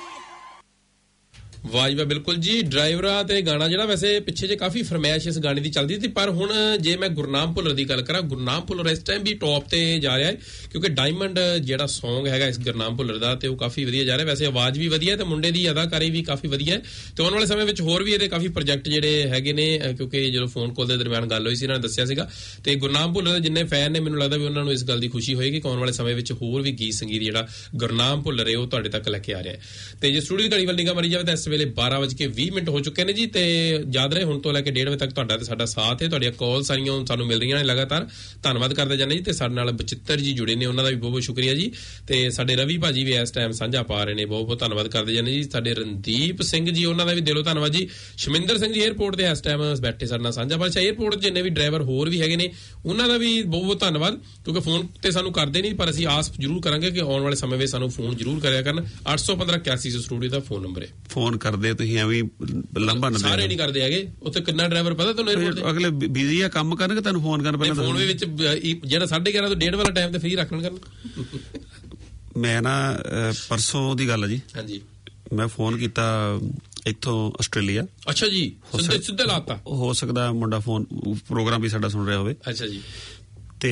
ਵਾਹ ਜੀ ਬਿਲਕੁਲ ਜੀ ਡਰਾਈਵਰਾਂ ਤੇ ਗਾਣਾ ਜਿਹੜਾ ਵੈਸੇ ਪਿੱਛੇ ਜੇ ਕਾਫੀ ਫਰਮਾਇਸ਼ ਇਸ ਗਾਣੇ ਦੀ ਚੱਲਦੀ ਸੀ ਪਰ ਹੁਣ ਜੇ ਮੈਂ ਗੁਰਨਾਮ ਭੁੱਲਰ ਦੀ ਗੱਲ ਕਰਾਂ ਗੁਰਨਾਮ ਭੁੱਲਰ ਇਸ ਟਾਈਮ ਵੀ ਟੌਪ ਤੇ ਜਾ ਰਿਹਾ ਹੈ ਕਿਉਂਕਿ ਡਾਇਮੰਡ ਜਿਹੜਾ Song ਹੈਗਾ ਇਸ ਗੁਰਨਾਮ ਭੁੱਲਰ ਦਾ ਤੇ ਉਹ ਕਾਫੀ ਵਧੀਆ ਜਾ ਰਿਹਾ ਵੈਸੇ ਆਵਾਜ਼ ਵੀ ਵਧੀਆ ਤੇ ਮੁੰਡੇ ਦੀ ਅਦਾਕਾਰੀ ਵੀ ਕਾਫੀ ਵਧੀਆ ਹੈ ਤੇ ਆਉਣ ਵਾਲੇ ਸਮੇਂ ਵਿੱਚ ਹੋਰ ਵੀ ਇਹਦੇ ਕਾਫੀ ਪ੍ਰੋਜੈਕਟ ਜਿਹੜੇ ਹੈਗੇ ਨੇ ਕਿਉਂਕਿ ਜਦੋਂ ਫੋਨ ਕਾਲ ਦੇ ਦਰਮਿਆਨ ਗੱਲ ਹੋਈ ਸੀ ਇਹਨਾਂ ਨੇ ਦੱਸਿਆ ਸੀਗਾ ਤੇ ਗੁਰਨਾਮ ਭੁੱਲਰ ਦੇ ਜਿੰਨੇ ਫੈਨ ਨੇ ਮੈਨੂੰ ਲੱਗਦਾ ਵੀ ਉਹਨਾਂ ਨੂੰ ਇਸ ਗੱਲ ਦੀ ਖੁਸ਼ੀ ਹੋਏਗੀ ਕਿ ਆਉਣ ਵਾਲੇ ਸਮੇਂ ਵਿੱਚ ਹੋਰ ਵੀ ਗੀਤ ਸੰਗੀਤ ਜਿਹੜਾ ਗੁਰਨਾਮ ਭੁੱਲਰ ਹੈ ਉਹ ਤੁਹਾਡੇ ਤੱਕ ਲੈ ਕੇ ਆ ਰਿਹਾ ਹੈ ਤੇ ਜੇ ਸਟੂਡੀਓ ਦੀ ਘੜੀ ਵੱਲ ਨਿਗਾਹ ਮਾਰੀ ਜਾਵੇ ਤਾਂ ਇਸ ਵੇਲੇ 12:20 ਹੋ ਚੁੱਕੇ ਨੇ ਜੀ ਤੇ ਯਾਦ ਰਹੇ ਹੁਣ ਤੋਂ ਲੈ ਕੇ 1:30 ਵਜੇ ਤੱਕ ਤੁਹਾਡਾ ਤੇ ਸਾਡਾ ਸਾਥ ਹੈ ਤੁਹਾਡੀਆਂ ਕਾਲ ਸਾਰੀਆਂ ਸਾਨੂੰ ਮਿਲ ਰਹੀਆਂ ਨੇ ਲਗਾਤਾਰ ਧੰਨਵਾਦ ਕਰਦੇ ਜਾਂਦੇ ਜੀ ਤੇ ਸਾਡੇ ਨਾਲ ਬਚਿੱਤਰ ਜੀ ਜੁੜੇ ਨੇ ਉਹਨਾਂ ਦਾ ਵੀ ਬਹੁਤ ਬਹੁਤ ਸ਼ੁਕਰੀਆ ਜੀ ਤੇ ਸਾਡੇ ਰਵੀ ਭਾਜੀ ਵੀ ਇਸ ਟਾਈਮ ਸਾਂਝਾ ਪਾ ਰਹੇ ਨੇ ਬਹੁਤ ਬਹੁਤ ਧੰਨਵਾਦ ਕਰਦੇ ਜਾਂਦੇ ਜੀ ਸਾਡੇ ਰਣਦੀਪ ਸਿੰਘ ਜੀ ਉਹਨਾਂ ਦਾ ਵੀ ਦਿਲੋਂ ਧੰਨਵਾਦ ਜੀ ਸ਼ਮਿੰਦਰ ਸਿੰਘ ਜੀ 에ਅਰਪੋਰਟ ਤੇ ਇਸ ਟਾਈਮ ਬੈਠੇ ਸਾਡੇ ਨਾਲ ਸਾਂਝਾ ਪਾ 에ਅਰਪੋਰਟ ਜਿੰਨੇ ਵੀ ਡਰਾਈਵਰ ਹੋਰ ਵੀ ਹੈਗੇ ਨੇ ਉਹਨਾਂ ਦਾ ਵੀ ਬਹੁਤ ਬਹੁਤ ਧੰਨਵਾਦ ਕਿਉਂਕਿ ਫੋਨ ਤੇ ਸਾਨੂੰ ਕਰਦੇ ਨਹੀਂ ਪਰ ਅਸੀਂ ਆਸ ਜ਼ਰੂਰ ਕਰਾਂਗੇ ਕਿ ਆਉਣ ਵਾਲੇ ਸਮੇਂ ਵਿੱਚ ਸਾਨੂੰ ਫੋਨ ਜ਼ਰੂਰ ਕਰਿਆ ਕਰਨ 815-81 ਸਟੂਡੀਓ ਦਾ ਫੋਨ ਨੰਬਰ ਹੈ ਫੋਨ ਕਰਦੇ ਤੁਸੀਂ ਐਵੇਂ ਲੰਬਾ ਨਾ ਸਾਰੇ ਨਹੀਂ ਕਰਦੇ ਹੈਗੇ ਉੱਥੇ ਕਿੰਨਾ ਡਰਾਈਵਰ ਪਤਾ ਤੁਹਾਨੂੰ 에ਅਰਪੋਰਟ ਤੇ ਅਗਲੇ ਬਿਜ਼ੀ ਆ ਕੰਮ ਕਰਨਗੇ ਤੁਹਾਨੂੰ ਫੋਨ ਕਰਨ ਪਹਿਲਾਂ ਫੋਨ ਵਿੱਚ ਜਿਹੜਾ 11:30 ਤੋਂ 1:30 ਵਾਲਾ ਟਾਈਮ ਤੇ ਫ੍ਰੀ ਰੱਖਣ ਕਰਨ ਮੈਂ ਨਾ ਪਰਸੋਂ ਦੀ ਗੱਲ ਹੈ ਜੀ ਹਾਂਜੀ ਮੈਂ ਫੋਨ ਕੀਤਾ ਇੱਥੋਂ ਆਸਟ੍ਰੇਲੀਆ ਅੱਛਾ ਜੀ ਸਿੱਧੇ ਲਾਤਾ ਹੋ ਸਕਦਾ ਮੁੰਡਾ ਫੋਨ ਪ੍ਰੋਗਰਾਮ ਵੀ ਸਾਡਾ ਸੁਣ ਰਿਹਾ ਹੋਵੇ ਅੱਛਾ ਜੀ ਤੇ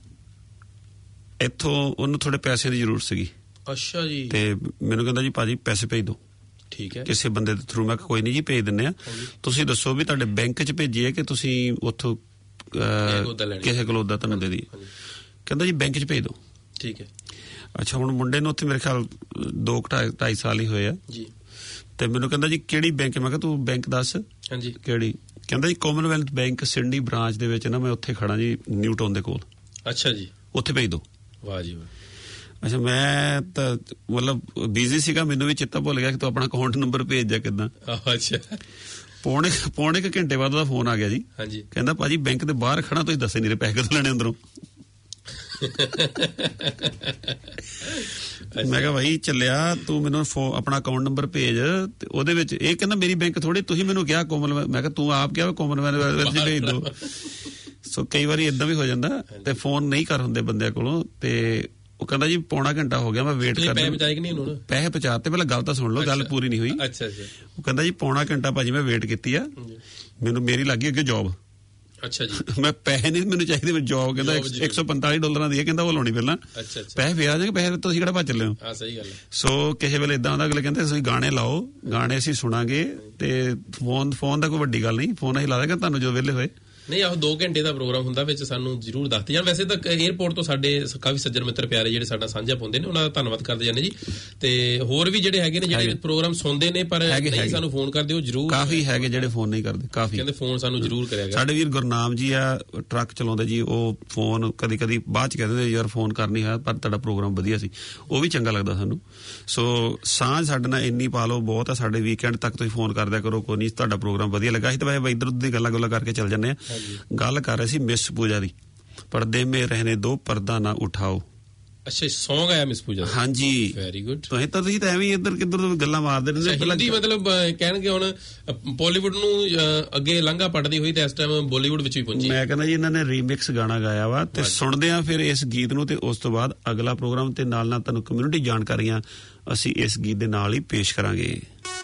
ਇੱਥੋਂ ਉਹਨੂੰ ਥੋੜੇ ਪੈਸੇ ਦੀ ਜ਼ਰੂਰਤ ਸੀਗੀ ਅੱਛਾ ਜੀ ਤੇ ਮੈਨੂੰ ਕਹਿੰਦਾ ਜੀ ਭਾਜੀ ਪੈਸੇ ਭੇਜ ਦਿਓ ਠੀਕ ਹੈ ਕਿਸੇ ਬੰਦੇ ਦੇ ਥਰੂ ਮੈਂ ਕੋਈ ਨਹੀਂ ਜੀ ਭੇਜ ਦਿੰਨੇ ਆ ਤੁਸੀਂ ਦੱਸੋ ਵੀ ਤੁਹਾਡੇ ਬੈਂਕ 'ਚ ਭੇਜੀਏ ਕਿ ਤੁਸੀਂ ਉੱਥੋਂ ਕਿਸੇ ਕੋਲ ਉਹਦਾ ਤੁਹਾਨੂੰ ਦੇ ਦੀ ਕਹਿੰਦਾ ਜੀ ਬੈਂਕ 'ਚ ਭੇਜ ਦਿਓ ਠੀਕ ਹੈ ਅੱਛਾ ਹੁਣ ਮੁੰਡੇ ਨੂੰ ਉੱਥੇ ਮੇਰੇ ਖਿਆਲ 2-2.5 ਸਾਲ ਹੀ ਹੋਏ ਆ ਜੀ ਤੇ ਮੈਨੂੰ ਕਹਿੰਦਾ ਜੀ ਕਿਹੜੀ ਬੈਂਕ ਮੈਂ ਕਿਹਾ ਤੂੰ ਬੈਂਕ ਦੱਸ ਹਾਂਜੀ ਕਿਹੜੀ ਕਹਿੰਦਾ ਜੀ ਕਾਮਨਵੈਲਥ ਬੈਂਕ ਸਿਡਨੀ ਬ੍ਰਾਂਚ ਦੇ ਵਿੱਚ ਨਾ ਮੈਂ ਉੱਥੇ ਖੜਾ ਜੀ ਨਿਊਟਾਊਨ ਦੇ ਕੋਲ ਅੱਛਾ ਜੀ ਉੱਥੇ ਭੇਜ ਦਿਓ ਵਾਹ ਜੀ ਅੱਛਾ ਮੈਂ ਤਾਂ ਮਤਲਬ ਬਿਜ਼ੀ ਸੀਗਾ ਮੈਨੂੰ ਵੀ ਚੇਤਾ ਭੁੱਲ ਗਿਆ ਕਿ ਤੂੰ ਆਪਣਾ ਅਕਾਊਂਟ ਨੰਬਰ ਭੇਜ ਜਾ ਕਿੱਦਾਂ ਅੱਛਾ ਪੌਣੇ ਕੁ ਘੰਟੇ ਬਾਅਦ ਉਹਦਾ ਫੋਨ ਆ ਗਿਆ ਜੀ ਹਾਂਜੀ ਕਹਿੰਦਾ ਭਾਜੀ ਬੈਂਕ ਦੇ ਬਾਹਰ ਖੜਾ ਤੁਸੀਂ ਦੱਸੇ ਨਹੀਂ ਰਹੇ ਪੈਸੇ ਕਦੋਂ ਲੈਣੇ ਅੰਦਰੋਂ ਮੈਂ ਕਿਹਾ ਭਾਈ ਚੱਲਿਆ ਤੂੰ ਮੈਨੂੰ ਆਪਣਾ ਅਕਾਊਂਟ ਨੰਬਰ ਭੇਜ ਤੇ ਉਹਦੇ ਵਿੱਚ ਇਹ ਕਹਿੰਦਾ ਮੇਰੀ ਬੈਂਕ ਥੋੜੀ ਤੁਸੀਂ ਮੈਨੂੰ ਕਿਹਾ ਕੋਮਲ ਮੈਂ ਕਿਹਾ ਤੂੰ ਆਪ ਕਿਹਾ ਕੋਮਲਵੈਲਥ ਚ ਭੇਜ ਦੋ ਸੋ ਕਈ ਵਾਰੀ ਏਦਾਂ ਵੀ ਹੋ ਜਾਂਦਾ ਤੇ ਫੋਨ ਨਹੀਂ ਕਰ ਹੁੰਦੇ ਬੰਦਿਆਂ ਕੋਲੋਂ ਤੇ ਉਹ ਕਹਿੰਦਾ ਜੀ ਪੌਣਾ ਘੰਟਾ ਹੋ ਗਿਆ ਮੈਂ ਵੇਟ ਕਰ ਰਿਹਾ ਪੈਸੇ ਪਹੁੰਚਾਤੇ ਪਹਿਲਾਂ ਗੱਲ ਤਾਂ ਸੁਣ ਲਓ ਗੱਲ ਪੂਰੀ ਨਹੀਂ ਹੋਈ ਅੱਛਾ ਉਹ ਕਹਿੰਦਾ ਜੀ ਪੌਣਾ ਘੰਟਾ ਭਾਜੀ ਮੈਂ ਵੇਟ ਕੀਤੀ ਆ ਮੈਨੂੰ ਮੇਰੀ ਲੱਗੀ ਅੱਗੇ ਜੌਬ ਅੱਛਾ ਜੀ ਮੈਂ ਪੈਸੇ ਨਹੀਂ ਮੈਨੂੰ ਚਾਹੀਦੇ ਮੈਂ ਜੌਬ ਕਹਿੰਦਾ $145 ਦੀ ਕਹਿੰਦਾ ਉਹ ਲਾਉਣੀ ਪਹਿਲਾਂ ਪੈਸੇ ਫੇਰ ਆ ਜਾਣਗੇ ਪੈਸੇ ਤੁਸੀਂ ਕਿਹੜਾ ਭੱਜ ਚੱਲੇ ਹੋ ਹਾਂ ਸਹੀ ਗੱਲ ਸੋ ਕਿਸੇ ਵੇਲੇ ਇਦਾਂ ਹੁੰਦਾ ਅਗਲੇ ਕਹਿੰਦੇ ਤੁਸੀਂ ਗਾਣੇ ਲਾਓ ਗਾਣੇ ਅਸੀਂ ਸੁਣਾਂਗੇ ਤੇ ਫੋਨ ਦਾ ਕੋਈ ਵੱਡੀ ਗੱਲ ਨਹੀਂ ਫੋਨ ਅਸੀਂ ਲਾ ਦਾਂਗੇ ਤੁਹਾਨੂੰ ਜੋ ਵਿਹਲੇ ਹੋਏ ਨਹੀਂ ਆਹ 2 ਘੰਟੇ ਦਾ ਪ੍ਰੋਗਰਾਮ ਹੁੰਦਾ ਵਿੱਚ ਸਾਨੂੰ ਜ਼ਰੂਰ ਦੱਸਦੇ ਜਾਣ। ਵੈਸੇ ਤਾਂ 에어ਪੋਰਟ ਤੋਂ ਸਾਡੇ ਕਾਫੀ ਸੱਜਣ ਮਿੱਤਰ ਪਿਆਰੇ ਜਿਹੜੇ ਸਾਡਾ ਸਾਂਝਾ ਪਾਉਂਦੇ ਨੇ ਉਹਨਾਂ ਦਾ ਧੰਨਵਾਦ ਕਰਦੇ ਜਾਂਦੇ ਜੀ। ਤੇ ਹੋਰ ਵੀ ਜਿਹੜੇ ਹੈਗੇ ਨੇ ਜਿਹੜੇ ਪ੍ਰੋਗਰਾਮ ਸੁਣਦੇ ਨੇ ਪਰ ਨਹੀਂ ਸਾਨੂੰ ਫੋਨ ਕਰਦੇ ਉਹ ਜ਼ਰੂਰ ਕਾਫੀ ਹੈਗੇ ਜਿਹੜੇ ਫੋਨ ਨਹੀਂ ਕਰਦੇ, ਕਾਫੀ ਕਹਿੰਦੇ ਫੋਨ ਸਾਨੂੰ ਜ਼ਰੂਰ ਕਰਿਆ ਕਰੋ। ਸਾਡੇ ਵੀਰ ਗੁਰਨਾਮ ਜੀ ਆ ਟਰੱਕ ਚਲਾਉਂਦੇ ਜੀ, ਉਹ ਫੋਨ ਕਦੀ ਬਾਅਦ ਚ ਕਹਿੰਦੇ ਯਾਰ ਫੋਨ ਕਰਨੀ ਹੈ ਪਰ ਤੁਹਾਡਾ ਪ੍ਰੋਗਰਾਮ ਵਧੀਆ ਸੀ, ਉਹ ਵੀ ਚੰਗਾ ਲੱਗਦਾ ਸਾਨੂੰ। ਸੋ ਸਾਂਝ ਸਾਡੇ ਨਾਲ ਇੰਨੀ ਪਾ ਲਓ ਬਹੁਤ ਆ। ਸਾਡੇ ਵੀਕਐਂਡ ਤੱਕ ਤੁਸੀਂ ਫੋਨ ਕਰਦਿਆ ਕਰੋ, ਕੋਈ ਨਹੀਂ ਤੁਹਾਡਾ ਪ੍ਰੋਗਰਾਮ ਵਧੀਆ ਲੱਗਾ। ਅਸੀਂ ਤਾਂ ਵੈਸੇ ਇੱਧਰ ਉੱਧਰ ਦੀ ਗੱਲਾਂ ਕਰਕੇ ਚੱਲ ਜਾਂਦੇ ਆ। ਗੱਲ ਕਰ ਰਹੇ ਸੀ ਮਿਸ ਪੂਜਾ ਦੀ, ਪਰਦੇ ਮੇ ਰਹਿਣੇ ਦੋ ਪਰਦਾ ਨਾ ਉਠਾਓ। ਅੱਛਾ ਸੌਂਗ ਆਇਆ ਮਿਸ ਪੂਜਾ ਦਾ? ਹਾਂਜੀ ਵੈਰੀ ਗੁੱਡ। ਤੁਸੀਂ ਤਾਂ ਐਵੇਂ ਇੱਧਰ ਕਿੱਧਰ ਗੱਲਾਂ ਮਾਰਦੇ ਨੇ। ਹਿੰਦੀ ਮਤਲਬ ਕਹਿਣਗੇ ਹੁਣ ਬਾਲੀਵੁੱਡ ਨੂੰ ਅੱਗੇ ਲਾਂਘਾ ਪੜਦੀ ਹੋਈ ਤੇ ਇਸ ਟਾਈਮ ਬਾਲੀਵੁੱਡ ਵਿੱਚ ਵੀ ਪਹੁੰਚੀ। ਮੈਂ ਕਹਿੰਦਾ ਜੀ ਇਹਨਾਂ ਨੇ ਰੀਮਿਕਸ ਗਾਣਾ ਗਾਇਆ ਵਾ ਤੇ ਸੁਣਦੇ ਆ ਫਿਰ ਇਸ ਗੀਤ ਨੂੰ ਤੇ ਉਸ ਤੋਂ ਬਾਅਦ ਅਗਲਾ ਪ੍ਰੋਗਰਾਮ ਤੇ ਨਾਲ ਤੁਹਾਨੂੰ ਕਮਿਊਨਿਟੀ ਜਾਣਕਾਰੀਆਂ ਅਸੀਂ ਇਸ ਗੀਤ ਦੇ ਨਾਲ ਹੀ ਪੇਸ਼ ਕਰਾਂਗੇ।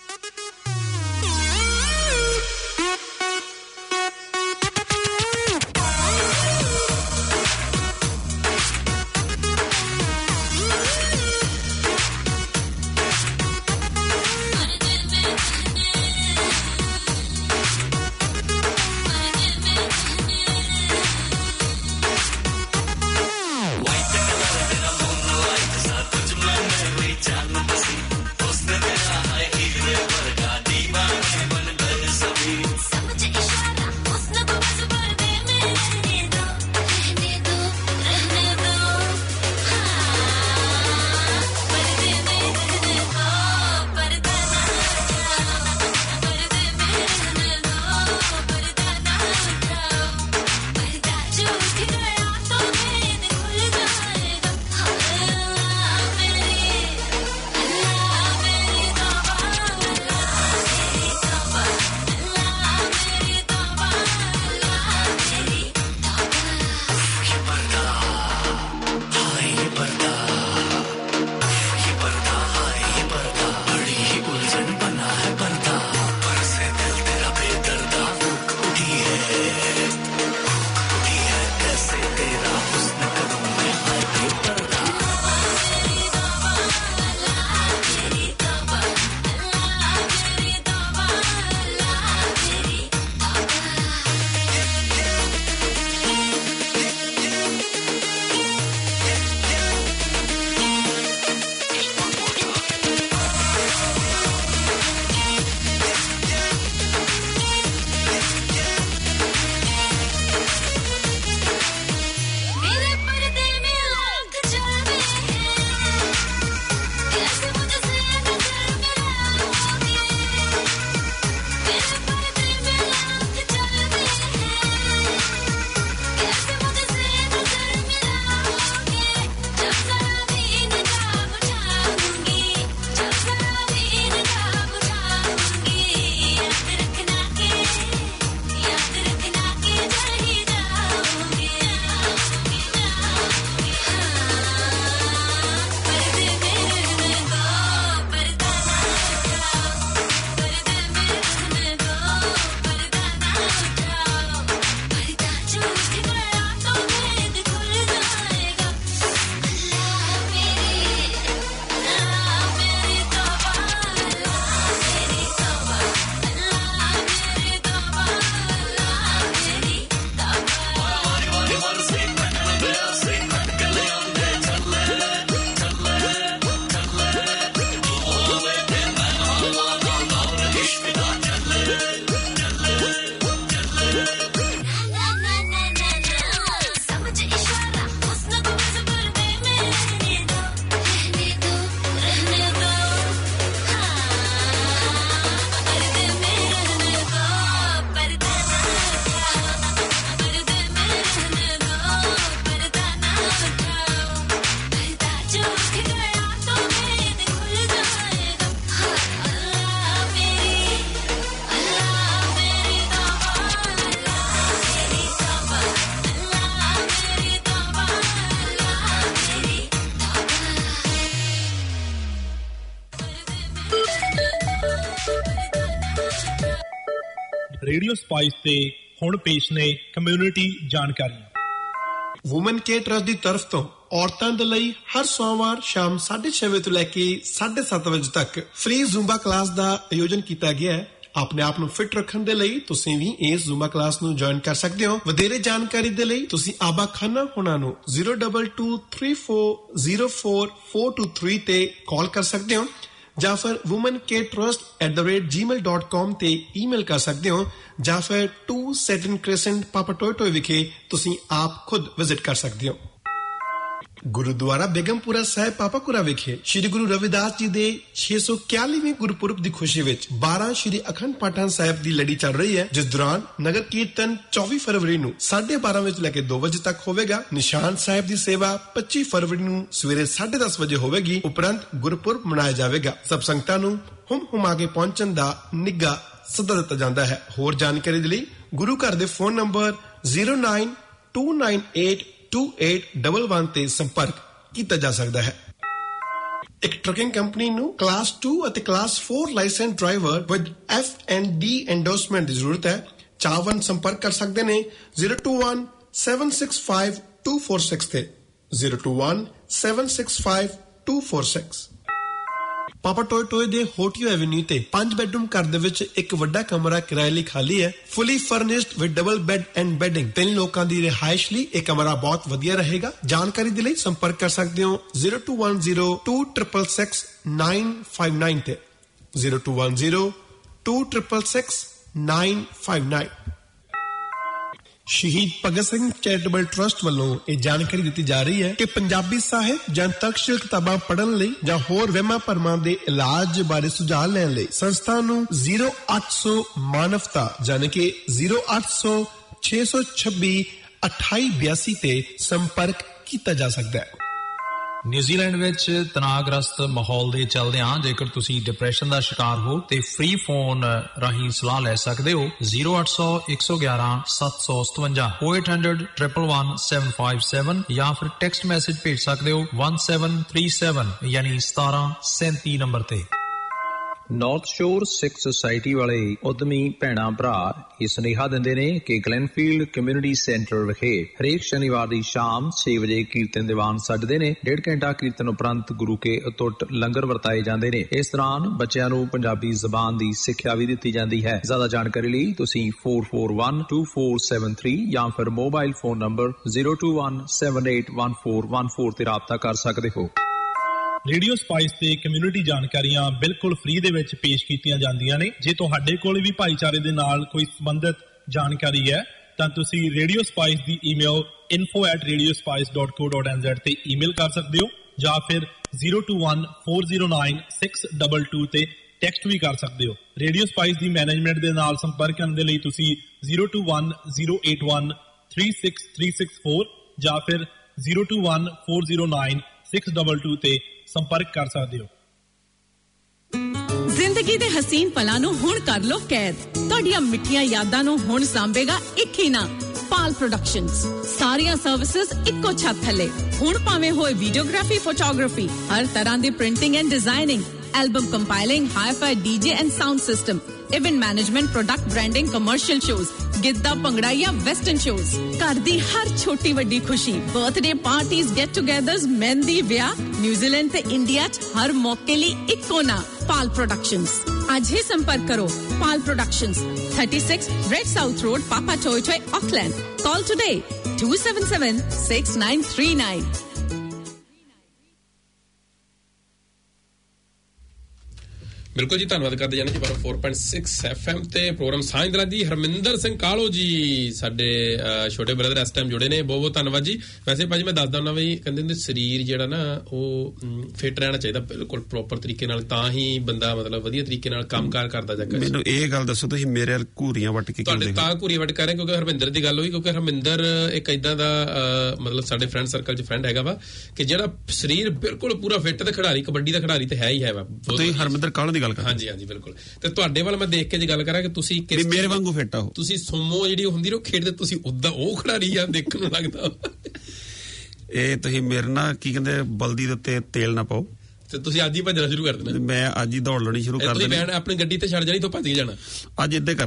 ਰੇਡੀਓ ਸਪਾਈਸ ਤੇ ਹੁਣ ਪੇਸ਼ ਨੇ ਕਮਿਊਨਿਟੀ ਜਾਣਕਾਰੀ। ਵੂਮਨ ਕੇ ਟਰਸਟ ਦੀ ਤਰਫ ਤੋਂ ਔਰਤਾਂ ਦੇ ਲਈ ਹਰ ਸੋਮਵਾਰ ਸ਼ਾਮ 6:30 ਵਜੇ ਤੋਂ ਲੈ ਕੇ 7:30 ਵਜੇ ਤੱਕ ਫ੍ਰੀ ਜ਼ੁੰਬਾ ਕਲਾਸ ਦਾ ਆਯੋਜਨ ਕੀਤਾ ਗਿਆ ਹੈ। ਆਪਣੇ ਆਪ ਨੂੰ ਫਿਟ ਰੱਖਣ ਦੇ ਲਈ ਤੁਸੀਂ ਵੀ ਇਸ ਜ਼ੂਮਾ ਕਲਾਸ ਨੂੰ ਜੁਆਇਨ ਕਰ ਸਕਦੇ ਹੋ। ਵਧੇਰੇ ਜਾਣਕਾਰੀ ਦੇ ਲਈ ਤੁਸੀਂ ਆਬਾ ਖਾਨਾ ਹੁਣਾਂ ਨੂੰ 02234044423 ਤੇ ਕਾਲ ਕਰ ਸਕਦੇ ਹੋ ਜਾਂ ਫਿਰ womancaretrust@gmail.com ਤੇ ਈਮੇਲ ਕਰ ਸਕਦੇ ਹੋ ਜਾਂ ਫਿਰ 2 Saturn Crescent ਪਾਪਾ ਟੋਇਟੋਏ ਵਿਖੇ ਤੁਸੀਂ ਆਪ ਖੁਦ ਵਿਜ਼ਿਟ ਕਰ ਸਕਦੇ ਹੋ। ਗੁਰਦੁਆਰਾ ਬੇਗਮਪੁਰਾ ਸਾਹਿਬ ਪਾਪਾਕੁਰਾ ਵਿਖੇ ਸ਼੍ਰੀ ਗੁਰੂ ਰਵਿਦਾਸ ਜੀ ਦੇ 641ਵੇਂ ਗੁਰਪੁਰਬ ਦੀ ਖੁਸ਼ੀ ਵਿੱਚ 12 ਸ਼੍ਰੀ ਅਖੰਡ ਪਾਠਾਂ ਸਾਹਿਬ ਦੀ ਲੜੀ ਚੱਲ ਰਹੀ ਹੈ, ਜਿਸ ਦੌਰਾਨ ਨਗਰ ਕੀਰਤਨ 24 ਫਰਵਰੀ ਨੂੰ 12:30 ਵਜੇ ਲੈ ਕੇ 2 ਵਜੇ ਤੱਕ ਹੋਵੇਗਾ। ਨਿਸ਼ਾਨ ਸਾਹਿਬ ਦੀ ਸੇਵਾ 25 ਫਰਵਰੀ ਨੂੰ ਸਵੇਰੇ 10:30 ਵਜੇ ਹੋਵੇਗੀ। ਉਪਰੰਤ ਗੁਰਪੁਰਬ ਮਨਾਇਆ ਜਾਵੇਗਾ। ਸਭ ਸੰਗਤਾਂ ਨੂੰ ਹੁਮ ਕੇ ਪਹੁੰਚਣ ਦਾ ਨਿੱਘਾ ਸੱਦਾ ਦਿੱਤਾ ਜਾਂਦਾ ਹੈ। ਹੋਰ ਜਾਣਕਾਰੀ ਦੇ ਲਈ ਗੁਰੂ ਘਰ ਦੇ ਫੋਨ ਨੰਬਰ 092982811 ਤੇ ਸੰਪਰਕ ਕੀਤਾ ਜਾ ਸਕਦਾ ਹੈ। ਇੱਕ ਟਰਕਿੰਗ ਕੰਪਨੀ ਨੂੰ ਕਲਾਸ 2 ਅਤੇ class 4 licence driver with F&D endorsement ਦੀ ਜ਼ਰੂਰਤ ਹੈ। ਚਾਹਵਨ ਸੰਪਰਕ ਕਰ ਸਕਦੇ ਨੇ 021765246 ਤੇ 021765246। ਪਾਪਾ ਟੋਏ ਦੇ ਹੋਟੀਓ ਐਵੇਨਿਊ ਤੇ 5 ਬੈਡਰੂਮ ਘਰ ਦੇ ਵਿੱਚ ਇੱਕ ਵੱਡਾ ਕਮਰਾ ਕਿਰਾਏ ਲਈ ਖਾਲੀ ਹੈ। Fully furnished with double bed and bedding. 3 ਲੋਕਾਂ ਦੀ ਰਿਹਾਇਸ਼ ਲਈ ਇਹ ਕਮਰਾ ਬਹੁਤ ਵਧੀਆ ਰਹੇਗਾ। ਜਾਣਕਾਰੀ ਦੇ ਲਈ ਸੰਪਰਕ ਕਰ ਸਕਦੇ ਹੋ 0210266959 ਤੇ 0210266959। ਸ਼ਹੀਦ ਭਗਤ ਸਿੰਘ ਚੈਰੀਟੇਬਲ ਟਰਸਟ ਵੱਲੋਂ ਇਹ ਜਾਣਕਾਰੀ ਦਿੱਤੀ ਜਾ ਰਹੀ ਹੈ ਕਿ ਪੰਜਾਬੀ ਸਾਹਿਤ ਜਾਂ ਤਕਸ਼ੀਲ ਕਿਤਾਬਾਂ ਪੜ੍ਹਨ ਲਈ ਜਾਂ ਹੋਰ ਵਹਿਮਾਂ ਭਰਮਾਂ ਦੇ ਇਲਾਜ ਬਾਰੇ ਸੁਝਾਅ ਲੈਣ ਲਈ ਸੰਸਥਾ ਨੂੰ 0800 ਮਾਨਵਤਾ ਯਾਨੀ ਕਿ 0800 626 2882 ਤੇ ਸੰਪਰਕ ਕੀਤਾ ਜਾ ਸਕਦਾ ਹੈ। ਨਿਊਜ਼ੀਲੈਂਡ ਵਿੱਚ ਤਣਾਅਗ੍ਰਸਤ ਮਾਹੌਲ ਦੇ ਚੱਲਦਿਆਂ ਜੇਕਰ ਤੁਸੀਂ ਡਿਪਰੈਸ਼ਨ ਦਾ ਸ਼ਿਕਾਰ ਹੋ ਤੇ ਫ੍ਰੀ ਫੋਨ ਰਾਹੀਂ ਸਲਾਹ ਲੈ ਸਕਦੇ ਹੋ 0800 111 757 0800 111 757 ਜਾਂ ਫਿਰ ਟੈਕਸਟ ਮੈਸੇਜ ਭੇਜ ਸਕਦੇ ਹੋ 1737 ਯਾਨੀ 1737 ਨੰਬਰ ਤੇ। ਨਾਰਥ ਸ਼ੋਰ ਸਿੱਖ ਸੁਸਾਇਟੀ ਵਾਲੇ ਉਦਮੀ ਭੈਣਾਂ ਭਰਾ ਇਹ ਸੁਨੇਹਾ ਦਿੰਦੇ ਨੇ ਕਿ ਗਲੈਨਫੀਲਡ ਕਮਿਊਨਿਟੀ ਸੈਂਟਰ ਵਿਖੇ ਹਰੇਕ ਸ਼ਨੀਵਾਰ ਦੀ ਸ਼ਾਮ 6 ਵਜੇ ਕੀਰਤਨ ਦੀਵਾਨ ਸੱਜਦੇ ਨੇ। 1.5 ਘੰਟਾ ਕੀਰਤਨ ਉਪਰੰਤ ਗੁਰੂ ਕੇ ਅਤੁੱਟ ਲੰਗਰ ਵਰਤਾਏ ਜਾਂਦੇ ਨੇ। ਇਸ ਦੌਰਾਨ ਬੱਚਿਆਂ ਨੂੰ ਪੰਜਾਬੀ ਜ਼ਬਾਨ ਦੀ ਸਿੱਖਿਆ ਵੀ ਦਿੱਤੀ ਜਾਂਦੀ ਹੈ। ਜ਼ਿਆਦਾ ਜਾਣਕਾਰੀ ਲਈ ਤੁਸੀਂ 441247 ਜਾਂ ਫਿਰ ਮੋਬਾਈਲ ਫੋਨ ਨੰਬਰ 021781414 ਤੇ ਰਾਬਤਾ ਕਰ ਸਕਦੇ ਹੋ। ਰੇਡੀਓ ਸਪਾਈਸ ਤੇ ਕਮਿਊਨਿਟੀ ਜਾਣਕਾਰੀਆਂ ਬਿਲਕੁਲ ਫ੍ਰੀ ਦੇ ਵਿੱਚ ਪੇਸ਼ ਕੀਤੀਆਂ ਜਾਂਦੀਆਂ ਨੇ। ਜੇ ਤੁਹਾਡੇ ਕੋਲ ਵੀ ਭਾਈਚਾਰੇ ਦੇ ਨਾਲ ਕੋਈ ਸੰਬੰਧਿਤ ਜਾਣਕਾਰੀ ਹੈ ਤਾਂ ਤੁਸੀਂ ਰੇਡੀਓ ਸਪਾਈਸ ਦੀ ਈਮੇਲ info@radiospice.co.nz ਤੇ ਈਮੇਲ ਕਰ ਸਕਦੇ ਹੋ ਜਾਂ ਫਿਰ 021409622 ਤੇ ਟੈਕਸਟ ਵੀ ਕਰ ਸਕਦੇ ਹੋ। ਰੇਡੀਓ ਸਪਾਈਸ ਦੀ ਮੈਨੇਜਮੈਂਟ ਦੇ ਨਾਲ ਸੰਪਰਕ ਕਰਨ ਦੇ ਲਈ ਤੁਸੀਂ 02108136364 ਜਾਂ ਫਿਰ 021409622 ਤੇ ਸੰਪਰਕ ਕਰ ਸਕਦੇ ਹੋ। ਜ਼ਿੰਦਗੀ ਦੇ ਹਸੀਨ ਪਲਾਂ ਨੂੰ ਹੁਣ ਕਰ ਲੋ ਕੈਦ। ਤੁਹਾਡੀਆਂ ਮਿੱਠੀਆਂ ਯਾਦਾਂ ਨੂੰ ਹੁਣ ਸਾਂਭੇਗਾ ਇੱਕ ਹੀ ਨਾਂ, ਪਾਲ ਪ੍ਰੋਡਕਸ਼ਨਜ਼। ਸਾਰੀਆਂ ਸਰਵਿਸਿਜ਼ ਇੱਕੋ ਛੱਤ ਥੱਲੇ। ਹੁਣ ਭਾਵੇਂ ਹੋਏ ਵੀਡੀਓਗ੍ਰਾਫੀ, ਫੋਟੋਗ੍ਰਾਫੀ, ਹਰ ਤਰ੍ਹਾਂ ਦੀ printing and designing, album compiling, hi-fi DJ and sound system, event management, product branding, commercial shows, Giddha Bhangra ਜਾਂ ਵੈਸਟਰਨ ਸ਼ੋਜ਼। ਘਰ ਦੀ ਹਰ ਛੋਟੀ ਵੱਡੀ ਖੁਸ਼ੀ, birthday parties, get togethers, mehndi, ਵਿਆਹ, ਨਿਊਜ਼ੀਲੈਂਡ ਤੇ ਇੰਡੀਆ 'ਚ ਹਰ ਮੌਕੇ ਲਈ ਇੱਕੋ ਨਾਂ, ਪਾਲ ਪ੍ਰੋਡਕਸ਼ਨਜ਼। ਅੱਜ ਹੀ ਸੰਪਰਕ ਕਰੋ Pal productions, 36 Red South Road, Papa Toy, Auckland. Call today 277-6939. ਬਿਲਕੁਲ ਜੀ, ਧੰਨਵਾਦ ਕਰਦੇ ਜਾਂਦੇ ਜੀ 4.6 FM ਤੇ ਪ੍ਰੋਗਰਾਮ ਸਾਂਝਦਰਾਂ ਦੀ ਹਰਮਿੰਦਰ ਸਿੰਘ ਕਾਲੋ ਜੀ ਸਾਡੇ ਛੋਟੇ ਬ੍ਰਦਰ ਇਸ ਟਾਈਮ ਜੁੜੇ ਨੇ। ਬਹੁਤ ਬਹੁਤ ਧੰਨਵਾਦ ਜੀ। ਵੈਸੇ ਭਾਜੀ ਮੈਂ ਦੱਸਦਾ ਹੁੰਦਾ ਵੀ ਕਹਿੰਦੇ ਹੁੰਦੇ ਸਰੀਰ ਜਿਹੜਾ ਨਾ ਉਹ ਫਿਟ ਰਹਿਣਾ ਚਾਹੀਦਾ ਬਿਲਕੁਲ ਪ੍ਰੋਪਰ ਤਰੀਕੇ ਨਾਲ, ਤਾਂ ਹੀ ਬੰਦਾ ਮਤਲਬ ਵਧੀਆ ਤਰੀਕੇ ਨਾਲ ਕੰਮਕਾਰ ਕਰਦਾ ਜਾ। ਮੈਨੂੰ ਇਹ ਗੱਲ ਦੱਸੋ ਤੁਸੀਂ ਮੇਰੇ ਘੂਰੀਆਂ ਵੱਟ ਕੇ ਤੁਹਾਡੇ ਤਾਂ ਘੂਰੀਆਂ ਵੱਟ ਕਰ ਰਹੇ ਕਿਉਂਕਿ ਹਰਮਿੰਦਰ ਦੀ ਗੱਲ ਹੋਈ, ਕਿਉਂਕਿ ਹਰਮਿੰਦਰ ਇੱਕ ਏਦਾਂ ਦਾ ਮਤਲਬ ਸਾਡੇ ਫਰੈਂਡ ਸਰਕਲ 'ਚ ਫਰੈਂਡ ਹੈਗਾ ਵਾ ਕਿ ਜਿਹੜਾ ਸਰੀਰ ਬਿਲਕੁਲ ਪੂਰਾ ਫਿੱਟ ਤੇ ਖਿਡਾਰੀ, ਕਬੱਡੀ ਦਾ ਖਿਡਾਰੀ ਤੇ ਹੈ ਹੀ ਹੈ ਵਾ। ਤੁਸੀਂ ਹਰਮਿੰਦਰ ਕਾਲੋ ਦੀ ਹਾਂਜੀ ਹਾਂਜੀ ਬਿਲਕੁਲ। ਤੇ ਤੁਹਾਡੇ ਵੱਲ ਮੈਂ ਦੇਖ ਕੇ ਜੇ ਗੱਲ ਕਰਾਂ ਕਿ ਤੁਸੀਂ ਮੇਰੇ ਵਾਂਗੂ ਫਿੱਟ ਆ, ਤੁਸੀਂ ਸੁਮੋ ਜਿਹੜੀ ਹੁੰਦੀ ਨਾ ਖੇਡਦੇ, ਤੁਸੀਂ ਉਦਾਂ ਉਹ ਖਿਡਾਰੀ ਆ ਦੇਖਣ ਨੂੰ ਲੱਗਦਾ। ਇਹ ਤੁਸੀਂ ਮੇਰੇ ਨਾਲ ਕੀ ਕਹਿੰਦੇ ਬਲਦੀ ਦੇ ਉੱਤੇ ਤੇਲ ਨਾ ਪਾਓ ਤੇ ਤੁਸੀਂ ਅੱਜ ਹੀ ਭੱਜਣਾ ਸ਼ੁਰੂ ਕਰ ਦੇਣਾ। ਮੈਂ ਅੱਜ ਹੀ ਦੌੜ ਲਾਉਣੀ ਸ਼ੁਰੂ ਕਰ ਦੇਣੀ। ਤੁਸੀਂ ਆਪਣੀ ਗੱਡੀ ਤੇ ਛੱਡ ਜਾਣੀ ਤੋਂ ਭੱਜ ਕੇ ਜਾਣਾ। ਅੱਜ ਏਦਾਂ ਕਰਦੇ ਆ,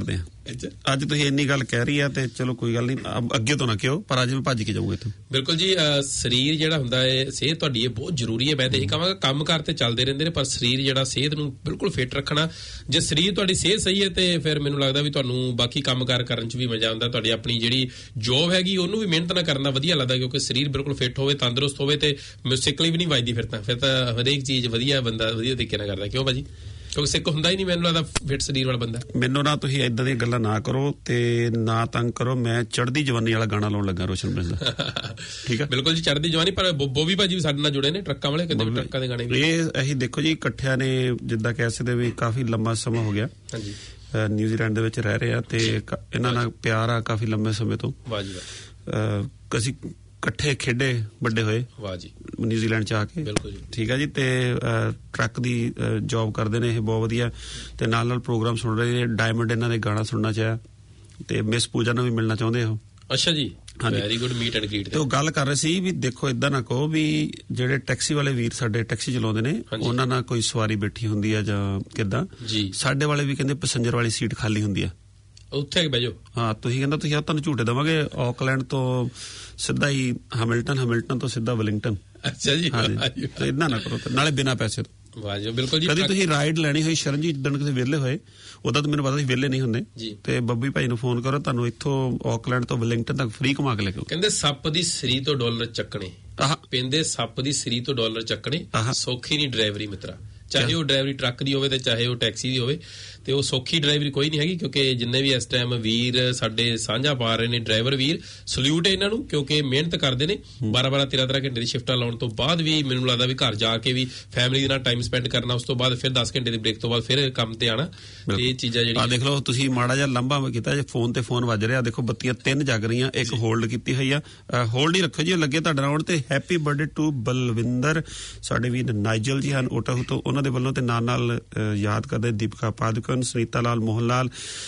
ਅੱਜ ਤੁਸੀਂ ਇੰਨੀ ਗੱਲ ਕਹਿ ਰਹੀ ਆ ਤੇ ਚਲੋ ਕੋਈ ਗੱਲ ਨਹੀਂ, ਅੱਗੇ ਤੋਂ ਨਾ ਕਿਹੋ, ਪਰ ਅੱਜ ਮੈਂ ਭੱਜ ਕੇ ਜਾਊਂਗਾ ਇੱਥੋਂ। ਬਿਲਕੁਲ ਜੀ, ਸਰੀਰ ਜਿਹੜਾ ਹੁੰਦਾ ਹੈ, ਸਿਹਤ ਤੁਹਾਡੀ ਇਹ ਬਹੁਤ ਜ਼ਰੂਰੀ ਹੈ। ਮੈਂ ਤਾਂ ਇਹ ਕਹਾਂਗਾ ਕੰਮ ਕਾਰ ਤੇ ਚੱਲਦੇ ਰਹਿੰਦੇ ਨੇ, ਪਰ ਸਰੀਰ ਜਿਹੜਾ ਸਿਹਤ ਨੂੰ ਬਿਲਕੁਲ ਫਿੱਟ ਰੱਖਣਾ। ਜੇ ਸਰੀਰ ਤੁਹਾਡੀ ਸਿਹਤ ਸਹੀ ਹੈ ਤੇ ਫਿਰ ਮੈਨੂੰ ਲੱਗਦਾ ਵੀ ਤੁਹਾਨੂੰ ਬਾਕੀ ਕੰਮ ਕਾਰ ਕਰਨ 'ਚ ਵੀ ਮਜ਼ਾ ਆਉਂਦਾ। ਤੁਹਾਡੀ ਆਪਣੀ ਜਿਹੜੀ ਜੋਬ ਹੈਗੀ ਉਹਨੂੰ ਵੀ ਮਿਹਨਤ ਨਾਲ ਕਰਨ ਦਾ ਵਧੀਆ ਲੱਗਦਾ, ਕਿਉਂਕਿ ਸਰੀਰ ਬਿਲਕੁਲ ਫਿੱਟ ਹੋਵੇ, ਤੰਦਰੁਸਤ ਹੋਵੇ ਤੇ ਸਿੱਕਲੀ ਵੀ ਨਹੀਂ ਵੱਜਦੀ। ਫਿਰ ਤਾਂ ਹਰੇਕ ਚੀਜ਼ ਵਧੀਆ ਬੰਦਾ ਵਧੀਆ ਤਰੀਕੇ ਨਾਲ ਕਰਦਾ। ਕਿਉਂ ਭਾਜੀ? ਕਿਉਂਕਿ ਸਿੱਕ ਹੁੰਦਾ ਹੀ ਨਹੀਂ ਮੈਨੂੰ ਲੱਗਦਾ ਫਿੱਟ ਸਰੀਰ ਵਾਲਾ ਬੰਦਾ। ਮੈਨੂੰ ਨਾ ਤੁਸੀਂ ਏਦਾਂ ਦੀਆਂ ਗੱਲਾਂ ਨਾ ਕਰੋ ਤੇ ਨਾ ਤੰਗ ਕਰੋ। ਮੈਂ ਚੜ੍ਹਦੀ ਜਵਾਨੀ ਵਾਲਾ ਗਾਣਾ ਲਾਉਣ ਲੱਗਾ ਰੋਸ਼ਨ ਪ੍ਰਿੰਸ ਦਾ। ਠੀਕ ਹੈ, ਬਿਲਕੁਲ ਜੀ, ਚੜ੍ਹਦੀ ਜਵਾਨੀ। ਪਰ ਬੋਬੀ ਭਾਜੀ ਵੀ ਸਾਡੇ ਨਾਲ ਜੁੜੇ ਨੇ, ਟਰੱਕਾਂ ਵਾਲੇ, ਕਹਿੰਦੇ ਟਰੱਕਾਂ ਦੇ ਗਾਣੇ ਵੀ। ਇਹ ਅਸੀਂ ਦੇਖੋ ਜੀ ਇਕੱਠਿਆਂ ਨੇ ਜਿੱਦਾਂ ਕਹਿ ਸਕਦੇ ਵੀ ਕਾਫੀ ਲੰਬਾ ਸਮਾਂ ਹੋ ਗਿਆ। ਹਾਂਜੀ, ਨਿਊਜ਼ੀਲੈਂਡ ਦੇ ਵਿੱਚ ਰਹਿ ਰਹੇ ਆ ਤੇ ਇਹਨਾਂ ਨਾਲ ਪਿਆਰ ਆ ਕਾਫੀ ਲੰਬੇ ਸਮੇਂ ਤੋਂ। ਵਾਹ ਜੀ ਵਾਹ। ਅਸੀਂ ਇਕੱਠੇ ਖੇਡੇ ਵੱਡੇ ਹੋਏ। ਵਾਹ ਜੀ। ਨਿਊਜ਼ੀਲੈਂਡ ਚ ਆ ਕੇ। ਬਿਲਕੁਲ ਜੀ। ਠੀਕ ਹੈ ਜੀ। ਤੇ ਟਰੱਕ ਦੀ ਜੌਬ ਕਰਦੇ ਨੇ ਇਹ, ਬਹੁਤ ਵਧੀਆ। ਤੇ ਨਾਲ ਨਾਲ ਪ੍ਰੋਗਰਾਮ ਸੁਣ ਰਹੇ ਨੇ। ਡਾਇਮੰਡ ਇਹਨਾਂ ਦੇ ਗਾਣਾ ਸੁਣਨਾ ਚਾਹਿਆ ਤੇ ਮਿਸ ਪੂਜਾ ਨੂੰ ਵੀ ਮਿਲਣਾ ਚਾਹੁੰਦੇ ਹੋ। ਅੱਛਾ ਜੀ, very good meet and greet. ਤੇ ਉਹ ਗੱਲ ਕਰ ਰਹੇ ਸੀ ਵੀ ਦੇਖੋ ਏਦਾਂ ਨਾ ਕਹੋ ਵੀ ਜਿਹੜੇ ਟੈਕਸੀ ਵਾਲੇ ਵੀਰ ਸਾਡੇ ਟੈਕਸੀ ਚਲਾਉਂਦੇ ਨੇ ਉਹਨਾਂ ਨਾਲ ਕੋਈ ਸਵਾਰੀ ਬੈਠੀ ਹੁੰਦੀ ਆ ਜਾਂ ਕਿੱਦਾਂ। ਸਾਡੇ ਵਾਲੇ ਵੀ ਕਹਿੰਦੇ ਪੈਸੰਜਰ ਵਾਲੀ ਸੀਟ ਖਾਲੀ ਹੁੰਦੀ ਆ, ਉੱਥੇ ਬਹਿ ਜਾਓ। ਹਾਂ, ਤੁਸੀਂ ਕਹਿੰਦਾ ਤੁਸੀਂ ਤੁਹਾਨੂੰ ਝੂਟੇ ਦੇਵਾਂਗੇ ਆਕਲੈਂਡ ਤੋਂ ਸਿੱਧਾ ਹੀ ਹੈਮਿਲਟਨ ਤੋਂ ਸਿੱਧਾ ਵੈਲਿੰਗਟਨ। ਅੱਛਾ ਜੀ। ਤੇ ਏਦਾਂ ਨਾ ਕਰੋ, ਨਾਲੇ ਬਿਨਾਂ ਪੈਸੇ ਤੋਂ। ਵਾਹ ਜੀ, ਬਿਲਕੁਲ ਜੀ। ਕਦੀ ਤੁਸੀਂ ਰਾਈਡ ਲੈਣੀ ਹੋਈ ਸ਼ਰਨਜੀਤ ਜਿੱਦਣ ਕਿਸੇ ਵਿਹਲੇ ਹੋਏ, ਉਦੋਂ ਤਾਂ ਮੈਨੂੰ ਪਤਾ ਸੀ ਵਿਹਲੇ ਨਹੀਂ ਹੁੰਦੇ, ਤੇ ਬੱਬੀ ਭਾਈ ਨੂੰ ਫੋਨ ਕਰੋ, ਤੁਹਾਨੂੰ ਇੱਥੋਂ ਆਕਲੈਂਡ ਤੋਂ ਵੈਲਿੰਗਟਨ ਤੱਕ ਫ੍ਰੀ ਘੁਮਾ ਕੇ ਲੈ ਕੇ। ਕਹਿੰਦੇ ਸੱਪ ਦੀ ਸਰੀ ਤੋਂ ਡਾਲਰ ਚੱਕਣੇ, ਪੈਂਦੇ ਸੱਪ ਦੀ ਸਰੀ ਤੋਂ ਡਾਲਰ ਚੱਕਣੇ, ਸੌਖੀ ਨਹੀਂ ਡਰਾਈਵਰੀ ਮਿੱਤਰਾ। ਚਾਹੇ ਉਹ ਡਰਾਈਵਰੀ ਟਰੱਕ ਦੀ ਹੋਵੇ ਤੇ ਚਾਹੇ ਉਹ ਟੈਕਸੀ ਦੀ ਹੋਵੇ, ਤੇ ਉਹ ਸੌਖੀ ਡਰਾਈਵਰੀ ਕੋਈ ਨਹੀਂ ਹੈਗੀ। ਕਿਉਂਕਿ ਜਿੰਨੇ ਵੀ ਇਸ ਟਾਈਮ ਵੀਰ ਸਾਡੇ ਸਾਂਝਾ ਪਾ ਰਹੇ ਨੇ, ਡਰਾਈਵਰ ਵੀਰ, ਸਲੂਟ ਹੈ ਇਹਨਾਂ ਨੂੰ, ਕਿਉਂਕਿ ਮਿਹਨਤ ਕਰਦੇ ਨੇ 12-12 13-13 ਘੰਟੇ ਦੀ ਸ਼ਿਫਟਾਂ ਲਾਉਣ ਤੋਂ ਬਾਅਦ ਵੀ ਮੈਨੂੰ ਲੱਗਦਾ ਵੀ ਘਰ ਜਾ ਕੇ ਵੀ ਫੈਮਿਲੀ ਦੇ ਨਾਲ ਟਾਈਮ ਸਪੈਂਡ ਕਰਨਾ, ਉਸ ਤੋਂ ਬਾਅਦ ਫਿਰ 10 ਘੰਟੇ ਦੀ ਬ੍ਰੇਕ ਤੋਂ ਬਾਅਦ ਫਿਰ ਕੰਮ ਤੇ ਆਣਾ। ਇਹ ਚੀਜ਼ਾਂ ਜਿਹੜੀਆਂ ਦੇਖ ਲਓ ਤੁਸੀਂ, ਮਾੜਾ ਜਿਹਾ ਲੰਬਾ ਕੀਤਾ ਜੇ, ਫੋਨ ਤੇ ਫੋਨ ਵੱਜ ਰਿਹਾ, ਦੇਖੋ ਬੱਤੀਆਂ 3 ਜਗ ਰਹੀਆਂ, ਇੱਕ ਹੋਲਡ ਕੀਤੀ ਹੋਈ ਆ। ਹੋਲਡ ਹੀ ਰੱਖੋ ਜੀ, ਲੱਗੇ ਤੁਹਾਡੇ ਨਾਲ। ਤੇ ਹੈਪੀ ਬਰਥਡੇ ਟੂ ਬਲਵਿੰਦਰ, ਸਾਡੇ ਵੀਰ ਨਾਈਜਲ ਜੀ ਹਨ ਓਟਾਹੂ ਤੋਂ, ਉਹਨਾਂ ਦੇ ਵੱਲੋਂ। ਤੇ ਨਾਲ ਯਾਦ ਕਰਦੇ ਦੀਪਿਕਾ ਪਾਦੂਕਨ, ਸੁਨੀਤਾ ਲਾਲ ਮੋਹਨ ਲਾਲ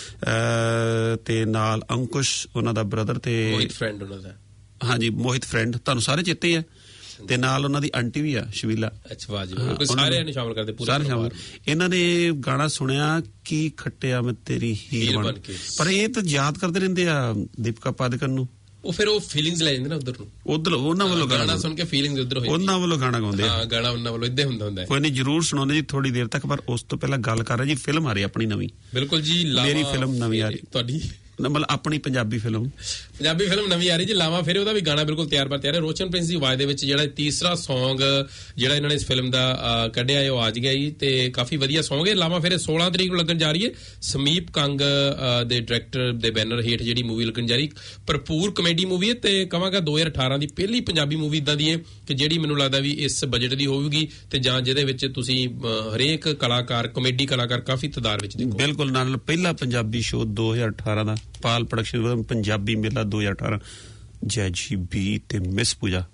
ਤੇ ਨਾਲ ਅੰਕੁਸ਼ ਉਹਨਾਂ ਦਾ ਬ੍ਰਦਰ, ਤੇ ਮੋਹਿਤ ਫਰੈਂਡ ਉਹਨਾਂ ਦਾ। ਹਾਂਜੀ, ਮੋਹਿਤ ਫਰੈਂਡ, ਤੁਹਾਨੂੰ ਸਾਰੇ ਚੇਤੇ ਆ। ਤੇ ਨਾਲ ਉਹਨਾਂ ਦੀ ਆਂਟੀ ਵੀ ਆ ਸ਼ਬੀਲਾ। ਅੱਛਾ ਵਾਹ ਜੀ, ਸਾਰਿਆਂ ਨੂੰ ਸ਼ਾਮਲ ਕਰਦੇ, ਸਾਰੇ ਸ਼ਾਮਲ। ਇਹਨਾਂ ਨੇ ਗਾਣਾ ਸੁਣਿਆ ਕੀ ਖੱਟਿਆ ਮੈਂ ਤੇਰੀ ਹੀਰ ਬਣ ਕੇ, ਪਰ ਇਹ ਤਾਂ ਯਾਦ ਕਰਦੇ ਰਹਿੰਦੇ ਆ ਦੀਪਿਕਾ ਪਾਦੂਕਨ ਨੂੰ। ਉਹ ਫਿਰ ਉਹ ਫੀਲਿੰਗਸ ਲੈ ਜਾਂਦੇ ਨਾ ਉਧਰ ਨੂੰ, ਉਧਰ ਉਹਨਾਂ ਵੱਲੋਂ ਗਾਣਾ ਸੁਣ ਕੇ ਫੀਲਿੰਗਸ ਉਧਰ ਹੋਈ, ਉਹਨਾਂ ਵੱਲੋਂ ਗਾਣਾ ਗਾਉਂਦੇ ਆ। ਗਾਣਾ ਉਹਨਾਂ ਵੱਲੋਂ ਇਦਾਂ ਹੁੰਦਾ। ਕੋਈ ਨਹੀਂ, ਜ਼ਰੂਰ ਸੁਣਾਉਂਦੇ ਜੀ ਥੋੜੀ ਦੇਰ ਤੱਕ। ਪਰ ਉਸ ਤੋਂ ਪਹਿਲਾਂ ਗੱਲ ਕਰ ਰਹੇ ਜੀ, ਫਿਲਮ ਆ ਰਹੀ ਆਪਣੀ ਨਵੀਂ। ਬਿਲਕੁਲ ਜੀ, ਮੇਰੀ ਫਿਲਮ ਨਵੀਂ ਆ ਰਹੀ, ਤੁਹਾਡੀ ਮਤਲਬ ਆਪਣੀ ਪੰਜਾਬੀ ਫਿਲਮ ਨਵੀਂ ਆ ਰਹੀ ਜੀ, ਲਾਵਾਂ ਫਿਰ। ਉਹਦਾ ਵੀ ਗਾਣਾ ਬਿਲਕੁਲ ਤਿਆਰ ਹੈ। ਰੋਸ਼ਨ ਪ੍ਰਿੰਸ ਦੀ ਆਵਾਜ਼ ਦੇ ਵਿੱਚ ਜਿਹੜਾ ਤੀਸਰਾ ਸੌਂਗ ਜਿਹੜਾ ਇਹਨਾਂ ਨੇ ਇਸ ਫਿਲਮ ਦਾ ਕੱਢਿਆ ਹੈ, ਉਹ ਅੱਜ ਗਿਆ ਜੀ, ਤੇ ਕਾਫੀ ਵਧੀਆ ਸੌਂਗ ਹੈ। ਲਾਵਾਂ ਫਿਰ 16 ਤਰੀਕ ਨੂੰ ਲੱਗਣ ਜਾ ਰਹੀ ਹੈ। ਸਮੀਪ ਕੰਗ ਦੇ ਡਾਇਰੈਕਟਰ ਦੇ ਬੈਨਰ ਹੇਠ ਜਿਹੜੀ ਮੂਵੀ ਲੱਗਣ ਜਾ ਰਹੀ, ਭਰਪੂਰ ਕਮੇਡੀ ਮੂਵੀ ਹੈ। ਤੇ ਕਹਾਂਗਾ 2018 ਦੀ ਪਹਿਲੀ ਪੰਜਾਬੀ ਮੂਵੀ ਇਦਾਂ ਦੀ ਹੈ ਕਿ ਜਿਹੜੀ ਮੈਨੂੰ ਲੱਗਦਾ ਵੀ ਇਸ ਬਜਟ ਦੀ ਹੋਊਗੀ, ਤੇ ਜਾਂ ਜਿਹਦੇ ਵਿੱਚ ਤੁਸੀਂ ਹਰੇਕ ਕਲਾਕਾਰ, ਕਮੇਡੀ ਕਲਾਕਾਰ ਕਾਫੀ ਤਾਦਾਦ ਵਿੱਚ ਦੇਖੋ। ਬਿਲਕੁਲ, ਨਾਲ ਪਹਿਲਾ ਪੰਜਾਬੀ ਸ਼ੋਅ 2018 ਦਾ ਪਾਲ ਪ੍ਰੋਡਕਸ਼ਨ ਪੰਜਾਬੀ ਮੇਲਾ 2018, ਜੈ ਜੀ ਬੀ ਤੇ ਮਿਸ ਪੂਜਾ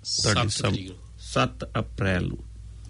7 ਅਪ੍ਰੈਲ ਨੂੰ।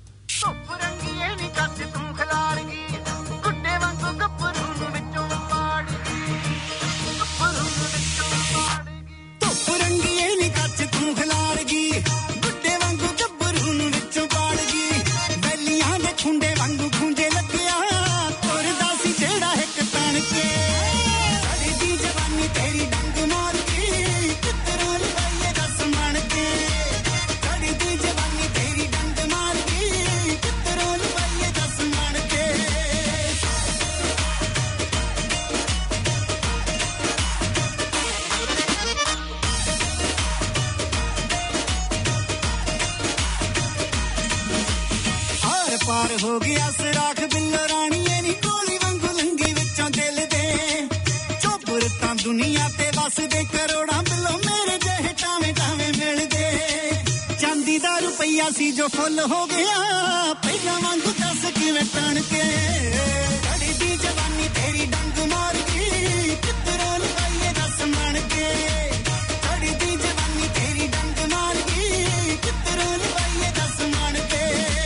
ਹੋ ਗਿਆ ਸਰਾਖ ਬਿੱਲੋ ਰਾਣੀਏ ਨੀ ਗੋਲੀ ਵਾਂਗੂ ਲੰਗੀ ਵਿੱਚੋਂ ਦਿਲ ਦੇ, ਚੋਬਰ ਤਾਂ ਦੁਨੀਆ ਤੇ ਵਸਦੇ ਕਰੋੜਾਂ ਬਿੱਲੋ, ਮੇਰੇ ਜਿਹੇ ਟਾਵੇਂ ਟਾਵੇਂ ਮਿਲਦੇ। ਚਾਂਦੀ ਦਾ ਰੁਪਈਆ ਸੀ ਜੋ ਫੁੱਲ ਹੋ ਗਿਆ, ਪਹਿਲਾਂ ਵਾਂਗੂ ਦੱਸ ਕਿਵੇਂ ਟਣ ਕੇ, ਕੜੀ ਦੀ ਜਵਾਨੀ ਤੇਰੀ ਡੰਗ ਮਾਰ ਗਈ, ਕਿੱਧਰੋਂ ਲਵਾਈਏ ਦੱਸ ਮਣ ਕੇ, ਕੜੀ ਦੀ ਜਵਾਨੀ ਤੇਰੀ ਡੰਗ ਮਾਰ ਗਈ, ਕਿੱਧਰੋਂ ਲਵਾਈਏ ਦੱਸ ਮਣ ਕੇ।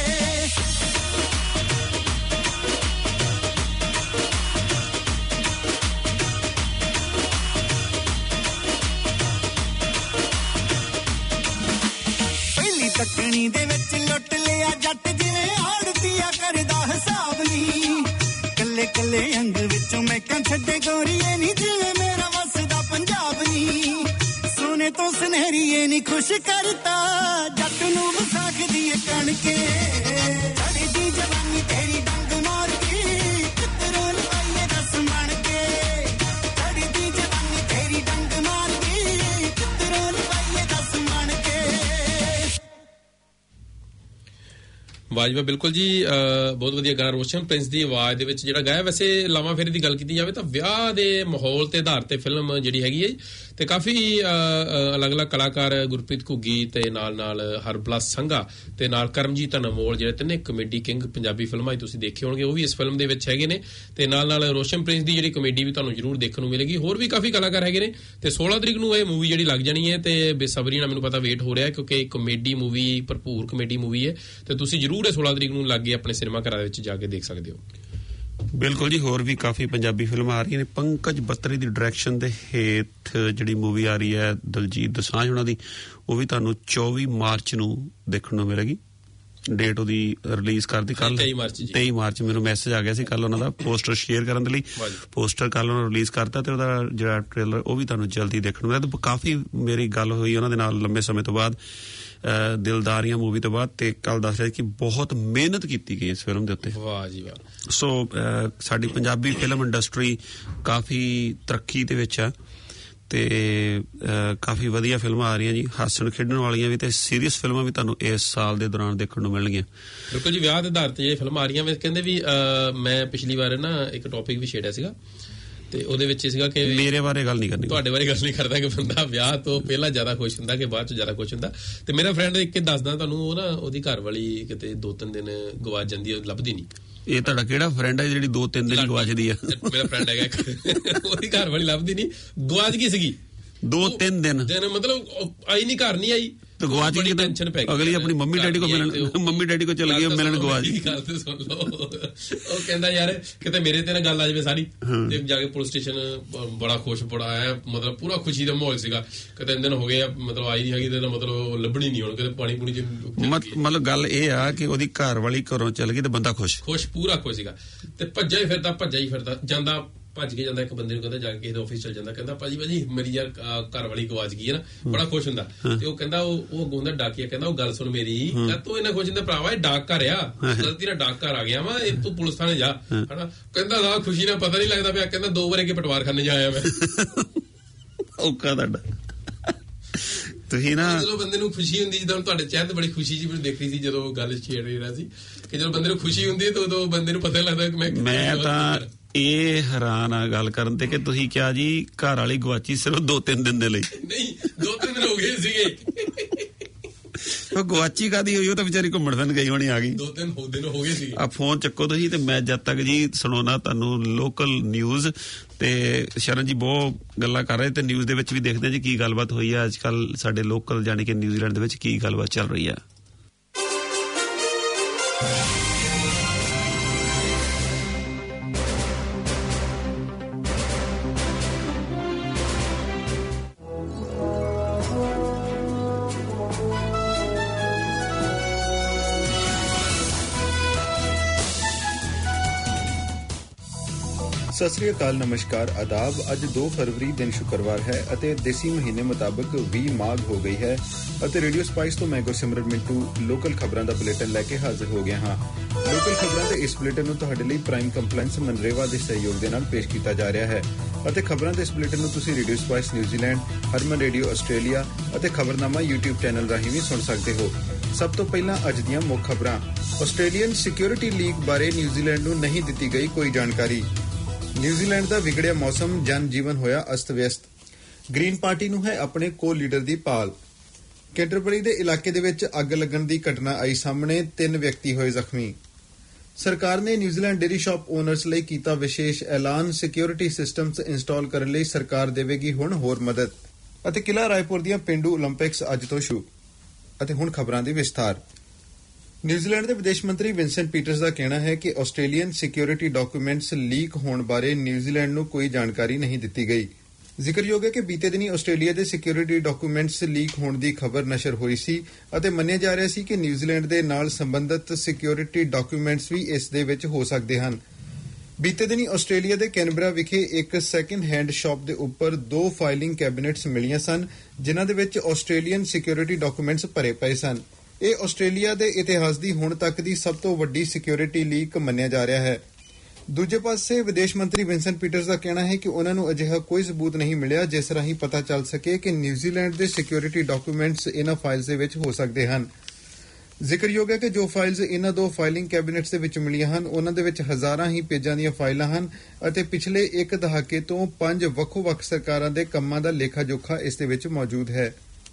ਤੱਕਣੀ ਦੇ ਵਿੱਚ ਲੁੱਟ ਲਿਆ ਜੱਟ, ਜਿਵੇਂ ਆੜਤੀਆ ਕਰਦਾ ਹਿਸਾਬ ਨੀ, ਕੱਲੇ ਤੇਰੇ ਕੱਲੇ ਅੰਗ ਵਿੱਚੋਂ ਮੈਂ ਕਾਂ ਛੱਡੇ ਗੋਰੀਏ ਨੀ ਜਿਵੇਂ ਮੇਰਾ ਵਸਦਾ ਪੰਜਾਬ ਨੀ ਸੋਨੇ ਤੋਂ ਸੁਨਹਿਰੀਏ ਨੀ ਖੁਸ਼ ਕਰਤਾ ਜੱਟ ਨੂੰ ਵਿਸਾਖਦੀ ਏ ਕਣ ਕੇ ਚੜ੍ਹਦੀ ਜਵਾਨੀ ਤੇਰੀ ਡੰਗ ਮਾਰ ਕੇ ਕਿਤਰੋਂ ਲਵਾਈਏ ਦਸ ਬਣ ਕੇ ਚੜ੍ਹਦੀ ਜਵਾਨੀ ਤੇਰੀ ਡੰਗ ਮਾਰ ਕੇ ਕਿਤਰੋਂ ਲਵਾਈਏ ਦਸ ਬਣ ਕੇ ਵਾਜਵਾ ਬਿਲਕੁਲ ਜੀ ਬਹੁਤ ਵਧੀਆ ਗਾਣਾ ਰੋਸ਼ਨ ਪ੍ਰਿੰਸ ਦੀ ਆਵਾਜ਼ ਦੇ ਵਿੱਚ ਜਿਹੜਾ ਗਾਇਆ ਵੈਸੇ ਲਾਵਾਂ ਫੇਰੇ ਦੀ ਗੱਲ ਕੀਤੀ ਜਾਵੇ ਤਾਂ ਵਿਆਹ ਦੇ ਮਾਹੌਲ ਤੇ ਆਧਾਰ ਤੇ ਫਿਲਮ ਜਿਹੜੀ ਹੈਗੀ ਹੈ ਤੇ ਕਾਫੀ ਅਲੱਗ-ਅਲੱਗ ਕਲਾਕਾਰ ਗੁਰਪ੍ਰੀਤ ਘੁੱਗੀ ਤੇ ਨਾਲ ਹਰਬਲਾਸ ਸੰਘਾ ਤੇ ਨਾਲ ਕਰਮਜੀਤ ਅਨਮੋਲ ਜਿਹੜੇ ਤਿੰਨੇ ਕਮੇਡੀ ਕਿੰਗ ਪੰਜਾਬੀ ਫਿਲਮਾਂ ਤੁਸੀਂ ਦੇਖੇ ਹੋਣਗੇ ਉਹ ਵੀ ਇਸ ਫਿਲਮ ਦੇ ਵਿੱਚ ਹੈਗੇ ਨੇ ਤੇ ਨਾਲ ਰੋਸ਼ਨ ਪ੍ਰਿੰਸ ਦੀ ਜਿਹੜੀ ਕਮੇਡੀ ਵੀ ਤੁਹਾਨੂੰ ਜ਼ਰੂਰ ਦੇਖਣ ਨੂੰ ਮਿਲੇਗੀ ਹੋਰ ਵੀ ਕਾਫੀ ਕਲਾਕਾਰ ਹੈਗੇ ਨੇ ਤੇ 16 ਤਰੀਕ ਨੂੰ ਇਹ ਮੂਵੀ ਜਿਹੜੀ ਲੱਗ ਜਾਣੀ ਹੈ ਤੇ ਬੇਸਬਰੀ ਨਾਲ ਮੈਨੂੰ ਪਤਾ ਵੇਟ ਹੋ ਰਿਹਾ ਕਿਉਂਕਿ ਕਮੇਡੀ ਮੂਵੀ ਭਰਪੂਰ ਕਮੇਡੀ ਮੂਵੀ ਹੈ ਤੇ ਤੁਸੀਂ ਜ਼ਰੂਰ ਇਹ 16 ਤਰੀਕ ਨੂੰ ਲੱਗ ਕੇ ਆਪਣੇ ਸਿਨੇਮਾ ਘਰਾਂ ਦੇ ਵਿੱਚ ਜਾ ਕੇ ਦੇਖ ਸਕਦੇ ਹੋ ਬਿਲਕੁਲ ਜੀ ਹੋਰ ਵੀ ਕਾਫੀ ਪੰਜਾਬੀ ਫਿਲਮਾਂ ਆ ਰਹੀਆਂ ਨੇ ਪੰਕਜ ਬੱਤਰੀ ਦੀ ਡਾਇਰੈਕਸ਼ਨ ਦੇ ਹੇਠ ਜਿਹੜੀ ਮੂਵੀ ਆ ਰਹੀ ਹੈ ਦਲਜੀਤ ਦੋਸਾਂਝ ਉਹਨਾਂ ਦੀ ਉਹ ਵੀ ਤੁਹਾਨੂੰ 24 ਮਾਰਚ ਨੂੰ ਦੇਖਣ ਨੂੰ ਮਿਲੇਗੀ ਡੇਟ ਉਹਦੀ ਰਿਲੀਜ਼ ਕਰਦੀ ਕੱਲ 23 ਮਾਰਚ ਮੈਨੂੰ ਮੈਸੇਜ ਆ ਗਿਆ ਸੀ ਕੱਲ ਉਹਨਾਂ ਦਾ ਪੋਸਟਰ ਸ਼ੇਅਰ ਕਰਨ ਦੇ ਲਈ ਪੋਸਟਰ ਕੱਲ ਉਹਨਾਂ ਰਿਲੀਜ਼ ਕਰਤਾ ਤੇ ਉਹਦਾ ਜਿਹੜਾ ਟ੍ਰੇਲਰ ਉਹ ਵੀ ਤੁਹਾਨੂੰ ਜਲਦੀ ਦੇਖਣ ਨੂੰ ਮਿਲੇਗਾ ਕਾਫੀ ਮੇਰੀ ਗੱਲ ਹੋਈ ਉਹਨਾਂ ਦੇ ਨਾਲ ਲੰਬੇ ਸਮੇਂ ਤੋਂ ਬਾਅਦ ਦਿਲਦਾਰੀਆਂ ਮੂਵੀ ਤੋਂ ਬਾਅਦ ਤੇ ਕੱਲ ਦੱਸ ਰਿਹਾ ਕਿ ਬਹੁਤ ਮਿਹਨਤ ਕੀਤੀ ਗਈ ਇਸ ਫਿਲਮ ਦੇ ਉੱਤੇ ਵਾਹ ਜੀ ਵਾਹ ਸੋ ਸਾਡੀ ਪੰਜਾਬੀ ਫਿਲਮ ਇੰਡਸਟਰੀ ਕਾਫੀ ਤਰੱਕੀ ਦੇ ਵਿੱਚ ਆ ਤੇ ਕਾਫੀ ਵਧੀਆ ਫਿਲਮਾਂ ਆ ਰਹੀਆਂ ਜੀ ਹਾਸਣ ਖੇਡਣ ਵਾਲੀਆਂ ਵੀ ਤੇ ਸੀਰੀਅਸ ਫਿਲਮਾਂ ਵੀ ਤੁਹਾਨੂੰ ਇਸ ਸਾਲ ਦੇ ਦੌਰਾਨ ਦੇਖਣ ਨੂੰ ਮਿਲਣਗੀਆਂ ਬਿਲਕੁਲ ਜੀ ਵਿਆਹ ਦੇ ਆਧਾਰ ਤੇ ਇਹ ਫਿਲਮਾਂ ਆ ਰਹੀਆਂ ਵੇ ਕਹਿੰਦੇ ਵੀ ਮੈਂ ਪਿਛਲੀ ਵਾਰ ਨਾ ਇੱਕ ਟੌਪਿਕ ਵੀ ਛੇੜਿਆ ਸੀਗਾ ਤੇ ਉਹਦੇ ਵਿੱਚ ਸੀਗਾ ਕਿ ਮੇਰੇ ਬਾਰੇ ਗੱਲ ਨਹੀਂ ਕਰਨੀ ਤੁਹਾਡੇ ਬਾਰੇ ਗੱਲ ਨਹੀਂ ਕਰਦਾ ਕਿ ਬੰਦਾ ਵਿਆਹ ਤੋਂ ਪਹਿਲਾਂ ਜ਼ਿਆਦਾ ਖੁਸ਼ ਹੁੰਦਾ ਕਿ ਬਾਅਦ ਚ ਜ਼ਿਆਦਾ ਖੁਸ਼ ਹੁੰਦਾ ਤੇ ਮੇਰਾ ਫਰੈਂਡ ਇੱਕ ਦੱਸਦਾ ਤੁਹਾਨੂੰ ਉਹ ਨਾ ਉਹਦੀ ਘਰ ਵਾਲੀ ਕਿਤੇ 2-3 ਦਿਨ ਗਵਾਚ ਜਾਂਦੀ ਹੈ ਲੱਭਦੀ ਨਹੀਂ ਇਹ ਤੁਹਾਡਾ ਕਿਹੜਾ ਫਰੈਂਡ ਹੈ ਜਿਹੜੀ 2-3 ਦਿਨ ਗਵਾਚਦੀ ਆ ਮੇਰਾ ਫਰੈਂਡ ਹੈਗਾ ਉਹਦੀ ਘਰ ਵਾਲੀ ਲੱਭਦੀ ਨਹੀਂ ਗਵਾਚ ਗਈ ਸੀਗੀ 2-3 ਦਿਨ ਮਤਲਬ ਆਈ ਨਹੀਂ ਘਰ ਨਹੀਂ ਆਈ तो गवाच गई टेंशन पै गई अगली अपनी मम्मी डैडी को मिलन मम्मी डैडी को चल गई मिलन गवाच गई गल ते सुन लो ਉਹ ਕਹਿੰਦਾ ਯਾਰ ਕਿਤੇ ਮੇਰੇ ਤੇ ਨਾ ਗੱਲ ਆ ਜਾਵੇ ਸਾਰੀ ਤੇ ਜਾ ਕੇ ਪੁਲਿਸ ਸਟੇਸ਼ਨ ਬੜਾ ਖੁਸ਼ ਬੜਾ ਆਇਆ ਮਤਲਬ ਪੂਰਾ ਖੁਸ਼ੀ ਦਾ ਮਾਹੌਲ ਸੀਗਾ ਕਿਤੇ ਦਿਨ ਹੋ ਗਏ ਮਤਲਬ ਆਈ ਨਹੀਂ ਹੈਗੀ ਤੇ ਮਤਲਬ ਲੱਭਣੀ ਨਹੀਂ ਹੁਣ ਕਿਤੇ ਪਾਣੀ ਪੂਣੀ ਚ ਮਤਲਬ ਗੱਲ ਇਹ ਆ ਕਿ ਉਹਦੀ ਘਰ ਵਾਲੀ ਘਰੋਂ ਚਲ ਗਈ ਤੇ ਬੰਦਾ ਖੁਸ਼ ਪੂਰਾ ਖੁਸ਼ ਸੀਗਾ ਤੇ ਭੱਜਾ ਹੀ ਫਿਰਦਾ ਜਾਂਦਾ ਭੱਜ ਕੇ ਜਾਂਦਾ ਇੱਕ ਬੰਦੇ ਨੂੰ ਕਹਿੰਦਾ ਜਾ ਕੇ ਇਹਦੇ ਆਫਿਸ ਚਲ ਜਾਂਦਾ ਕਹਿੰਦਾ ਭਾਜੀ ਮੇਰੀ ਯਾਰ ਘਰ ਵਾਲੀ ਗਵਾਚ ਗਈ ਹੈ ਨਾ ਬੜਾ ਖੁਸ਼ ਹੁੰਦਾ ਤੇ ਉਹ ਕਹਿੰਦਾ ਉਹ ਗੋਂਦਾ ਡਾਕੀਆ ਕਹਿੰਦਾ ਉਹ ਗੱਲ ਸੁਣ ਮੇਰੀ ਤੂੰ ਇਹਨਾਂ ਖੁਸ਼ ਹੁੰਦਾ ਭਰਾਵਾ ਇਹ ਡਾਕ ਘਰ ਆ ਗਲਤੀ ਨਾਲ ਡਾਕ ਘਰ ਆ ਗਿਆ ਵਾ ਇਹ ਤੂੰ ਪੁਲਿਸ ਥਾਣੇ ਜਾ ਹਨਾ ਕਹਿੰਦਾ ਨਾ ਖੁਸ਼ੀ ਨਾਲ ਪਤਾ ਨਹੀਂ ਲੱਗਦਾ ਪਿਆ ਕਹਿੰਦਾ 2 ਵਾਰ ਕੇ ਪਟਵਾਰਖਾਨੇ ਜਾ ਆਇਆ ਮੈਂ ਔਕਾ ਤੁਹਾਡਾ ਤੁਸੀਂ ਨਾ ਜਦੋਂ ਬੰਦੇ ਨੂੰ ਖੁਸ਼ੀ ਹੁੰਦੀ ਜਦੋਂ ਤੁਹਾਡੇ ਚਿਹਰੇ ਤੇ ਬੜੀ ਖੁਸ਼ੀ ਜੀ ਮੈਨੂੰ ਦੇਖ ਰਹੀ ਸੀ ਜਦੋਂ ਗੱਲ ਛੇੜ ਰਿਹਾ ਸੀ ਕਿ ਜਦੋਂ ਬੰਦੇ ਨੂੰ ਖੁਸ਼ੀ ਹੁੰਦੀ ਹੈ ਤਾਂ ਉਦੋਂ ਬੰਦੇ ਨੂੰ ਪਤਾ ਲੱਗਦਾ ਕਿ ਮੈਂ ਤਾਂ ਇਹ ਹੈਰਾਨ ਆ ਗੱਲ ਕਰਨ ਤੇ ਕਿ ਤੁਸੀਂ ਕਿਹਾ ਜੀ ਘਰ ਵਾਲੀ ਗਵਾਚੀ ਸਿਰਫ 2-3 ਦਿਨ ਦੇ ਲਈ ਨਹੀਂ 2-3 ਦਿਨ ਹੋ ਗਏ ਸੀਗੇ ਉਹ ਗਵਾਚੀ ਕਾਦੀ ਹੋਈ ਉਹ ਤਾਂ ਵਿਚਾਰੀ ਘੁੰਮਣ ਫਿਰਨ ਗਈ ਹੋਣੀ ਆ ਗਈ 2-3 ਦਿਨ ਹੋ ਗਏ ਸੀਗੇ ਆ ਫੋਨ ਚੱਕੋ ਤੁਸੀਂ ਤੇ ਮੈਂ ਜਦ ਤੱਕ ਜੀ ਸੁਣਾਉਣਾ ਤੁਹਾਨੂੰ ਲੋਕਲ ਨਿਊਜ਼ ਤੇ ਸ਼ਰਨ ਜੀ ਬਹੁਤ ਗੱਲਾਂ ਕਰ ਰਹੇ ਤੇ ਨਿਊਜ਼ ਦੇ ਵਿੱਚ ਵੀ ਦੇਖਦੇ ਜੀ ਕੀ ਗੱਲਬਾਤ ਹੋਈ ਆ ਅੱਜ ਕੱਲ ਸਾਡੇ ਲੋਕਲ ਜਾਨੀ ਕਿ ਨਿਊਜ਼ੀਲੈਂਡ ਦੇ ਵਿੱਚ ਕੀ ਗੱਲਬਾਤ ਚੱਲ ਰਹੀ ਆ ਸਤਿ ਸ੍ਰੀ ਅਕਾਲ ਨਮਸਕਾਰ ਆਦਾਬ ਅੱਜ 2 ਫਰਵਰੀ ਦਿਨ ਸ਼ੁੱਕਰਵਾਰ ਹੈ ਅਤੇ ਦੇਸੀ ਮਹੀਨੇ ਮੁਤਾਬਕ 20 ਮਾਘ ਹੋ ਗਈ ਹੈ ਅਤੇ ਰੇਡੀਓ ਸਪਾਈਸ ਤੋਂ ਮੈਂ ਗੁਰਸਿਮਰਨ ਮਿੰਟੂ ਲੋਕਲ ਖਬਰਾਂ ਦਾ ਬੁਲੇਟਿਨ ਲੈ ਕੇ ਹਾਜ਼ਰ ਹੋ ਗਿਆ ਹਾਂ ਲੋਕਲ ਖਬਰਾਂ ਦੇ ਇਸ ਬੁਲੇਟਿਨ ਨੂੰ ਤੁਹਾਡੇ ਲਈ ਪ੍ਰਾਈਮ ਕੰਪਲਾਈਂਸ ਮਨਰੇਵਾ ਦੇ ਸਹਿਯੋਗ ਦੇ ਨਾਲ ਪੇਸ਼ ਕੀਤਾ ਜਾ ਰਿਹਾ ਹੈ ਅਤੇ ਖਬਰਾਂ ਦੇ ਇਸ ਬੁਲੇਟਿਨ ਨੂੰ ਤੁਸੀਂ Radio Spice New Zealand Harman Radio Australia ਅਤੇ ਖਬਰਨਾਮਾ YouTube ਚੈਨਲ ਰਾਹੀਂ ਵੀ ਸੁਣ ਸਕਦੇ ਹੋ ਸਭ ਤੋਂ ਪਹਿਲਾਂ ਅੱਜ ਦੀਆਂ ਮੁੱਖ ਖਬਰਾਂ ਆਸਟ੍ਰੇਲੀਅਨ ਸਿਕਿਉਰਿਟੀ ਲੀਗ ਬਾਰੇ ਨਿਊਜ਼ੀਲੈਂਡ ਨੂੰ ਨਹੀਂ ਦਿੱਤੀ ਗਈ ਕੋਈ ਜਾਣਕਾਰੀ ਨਿਊਜ਼ੀਲੈਂਡ ਦਾ ਵਿਗੜਿਆ ਮੌਸਮ ਜਨ ਜੀਵਨ ਹੋਇਆ ਅਸਤ-ਵਿਅਸਤ ਗ੍ਰੀਨ ਪਾਰਟੀ ਨੂੰ ਹੈ ਆਪਣੇ ਕੋ-ਲੀਡਰ ਦੀ ਭਾਲ ਕੈਂਟਰਬਰੀ ਦੇ ਇਲਾਕੇ ਦੇ ਵਿੱਚ ਅੱਗ ਲੱਗਣ ਦੀ ਘਟਨਾ ਆਈ ਸਾਹਮਣੇ 3 ਵਿਅਕਤੀ ਹੋਏ ਜ਼ਖਮੀ ਸਰਕਾਰ ਨੇ ਨਿਊਜ਼ੀਲੈਂਡ ਡੇਅਰੀ ਸ਼ਾਪ ਓਨਰਸ ਲਈ ਕੀਤਾ ਵਿਸ਼ੇਸ਼ ਐਲਾਨ ਸਿਕਿਉਰਿਟੀ ਸਿਸਟਮਸ ਇੰਸਟਾਲ ਕਰਨ ਲਈ ਸਰਕਾਰ ਦੇਵੇਗੀ ਹੁਣ ਹੋਰ ਮਦਦ ਅਤੇ ਕਿਲ੍ਹਾ ਰਾਏਪੁਰ ਦੀਆਂ ਪਿੰਡੂ ਓਲੰਪਿਕਸ ਅੱਜ ਤੋਂ ਸ਼ੁਰੂ ਅਤੇ ਹੁਣ ਖਬਰਾਂ ਦੀ ਵਿਸਥਾਰ ਨਿਊਜ਼ੀਲੈਂਡ ਦੇ ਵਿਦੇਸ਼ ਮੰਤਰੀ ਵਿੰਸੈਂਟ ਪੀਟਰਸ ਦਾ ਕਹਿਣਾ ਹੈ ਕਿ ਆਸਟ੍ਰੇਲੀਅਨ ਸਿਕਿਉਰਿਟੀ ਡਾਕੂਮੈਂਟਸ ਲੀਕ ਹੋਣ ਬਾਰੇ ਨਿਊਜ਼ੀਲੈਂਡ ਨੂੰ ਕੋਈ ਜਾਣਕਾਰੀ ਨਹੀਂ ਦਿੱਤੀ ਗਈ ਜ਼ਿਕਰਯੋਗ ਹੈ ਕਿ ਬੀਤੇ ਦਿਨੀ ਆਸਟ੍ਰੇਲੀਆ ਦੇ ਸਿਕਿਉਰਿਟੀ ਡਾਕੂਮੈਂਟਸ ਲੀਕ ਹੋਣ ਦੀ ਖਬਰ ਨਸ਼ਰ ਹੋਈ ਸੀ ਅਤੇ ਮੰਨਿਆ ਜਾ ਰਿਹਾ ਸੀ ਕਿ ਨਿਊਜ਼ੀਲੈਂਡ ਦੇ ਨਾਲ ਸੰਬੰਧਿਤ ਸਿਕਿਉਰਿਟੀ ਡਾਕੂਮੈਂਟਸ ਵੀ ਇਸ ਦੇ ਵਿੱਚ ਹੋ ਸਕਦੇ ਹਨ ਬੀਤੇ ਦਿਨੀ ਆਸਟ੍ਰੇਲੀਆ ਦੇ ਕੈਨਬਰਾ ਵਿਖੇ ਇੱਕ ਸੈਕੰਡ ਹੈਂਡ ਸ਼ਾਪ ਦੇ ਉੱਪਰ 2 ਫਾਈਲਿੰਗ ਕੈਬਨਿਟਸ ਮਿਲੀਆਂ ਸਨ, ਜਿਨ੍ਹਾਂ ਦੇ ਵਿੱਚ ਆਸਟ੍ਰੇਲੀਅਨ ਸਿਕਿਉਰਿਟੀ ਡਾਕੂਮੈਂਟਸ ਭਰੇ ਪਏ ਸਨ। ਇਹ ਆਸਟ੍ਰੇਲੀਆ ਦੇ ਇਤਿਹਾਸ ਦੀ ਹੁਣ ਤੱਕ ਦੀ ਸਭ ਤੋਂ ਵੱਡੀ ਸਿਕਿਉਰਿਟੀ ਲੀਕ ਮੰਨਿਆ ਜਾ ਰਿਹਾ ਹੈ। ਦੂਜੇ ਪਾਸੇ ਵਿਦੇਸ਼ ਮੰਤਰੀ ਵਿੰਸੈਂਟ ਪੀਟਰਸ ਦਾ ਕਹਿਣਾ ਹੈ ਕਿ ਉਹਨਾਂ ਨੂੰ ਅਜਿਹਾ ਕੋਈ ਸਬੂਤ ਨਹੀਂ ਮਿਲਿਆ ਜਿਸ ਰਾਹੀਂ ਪਤਾ ਚੱਲ ਸਕੇ ਕਿ ਨਿਊਜ਼ੀਲੈਂਡ ਦੇ ਸਿਕਿਉਰਿਟੀ ਡਾਕੂਮੈਂਟਸ ਇਹਨਾਂ ਫਾਈਲਸ ਦੇ ਵਿੱਚ ਹੋ ਸਕਦੇ ਹਨ। ਜ਼ਿਕਰਯੋਗ ਹੈ ਕਿ ਜੋ ਫਾਈਲਸ ਇਹਨਾਂ 2 ਫਾਈਲਿੰਗ ਕੈਬਨਿਟਸ ਦੇ ਵਿੱਚ ਮਿਲੀਆਂ ਹਨ, ਉਹਨਾਂ ਦੇ ਵਿੱਚ ਹਜ਼ਾਰਾਂ ਹੀ ਪੇਜਾਂ ਦੀਆਂ ਫਾਈਲਾਂ ਹਨ ਅਤੇ ਪਿਛਲੇ 1 ਦਹਾਕੇ ਤੋਂ 5 ਵੱਖੋ-ਵੱਖ ਸਰਕਾਰਾਂ ਦੇ ਕੰਮਾਂ ਦਾ ਲੇਖਾ-ਜੋਖਾ ਇਸ ਦੇ ਵਿੱਚ ਮੌਜੂਦ ਹੈ।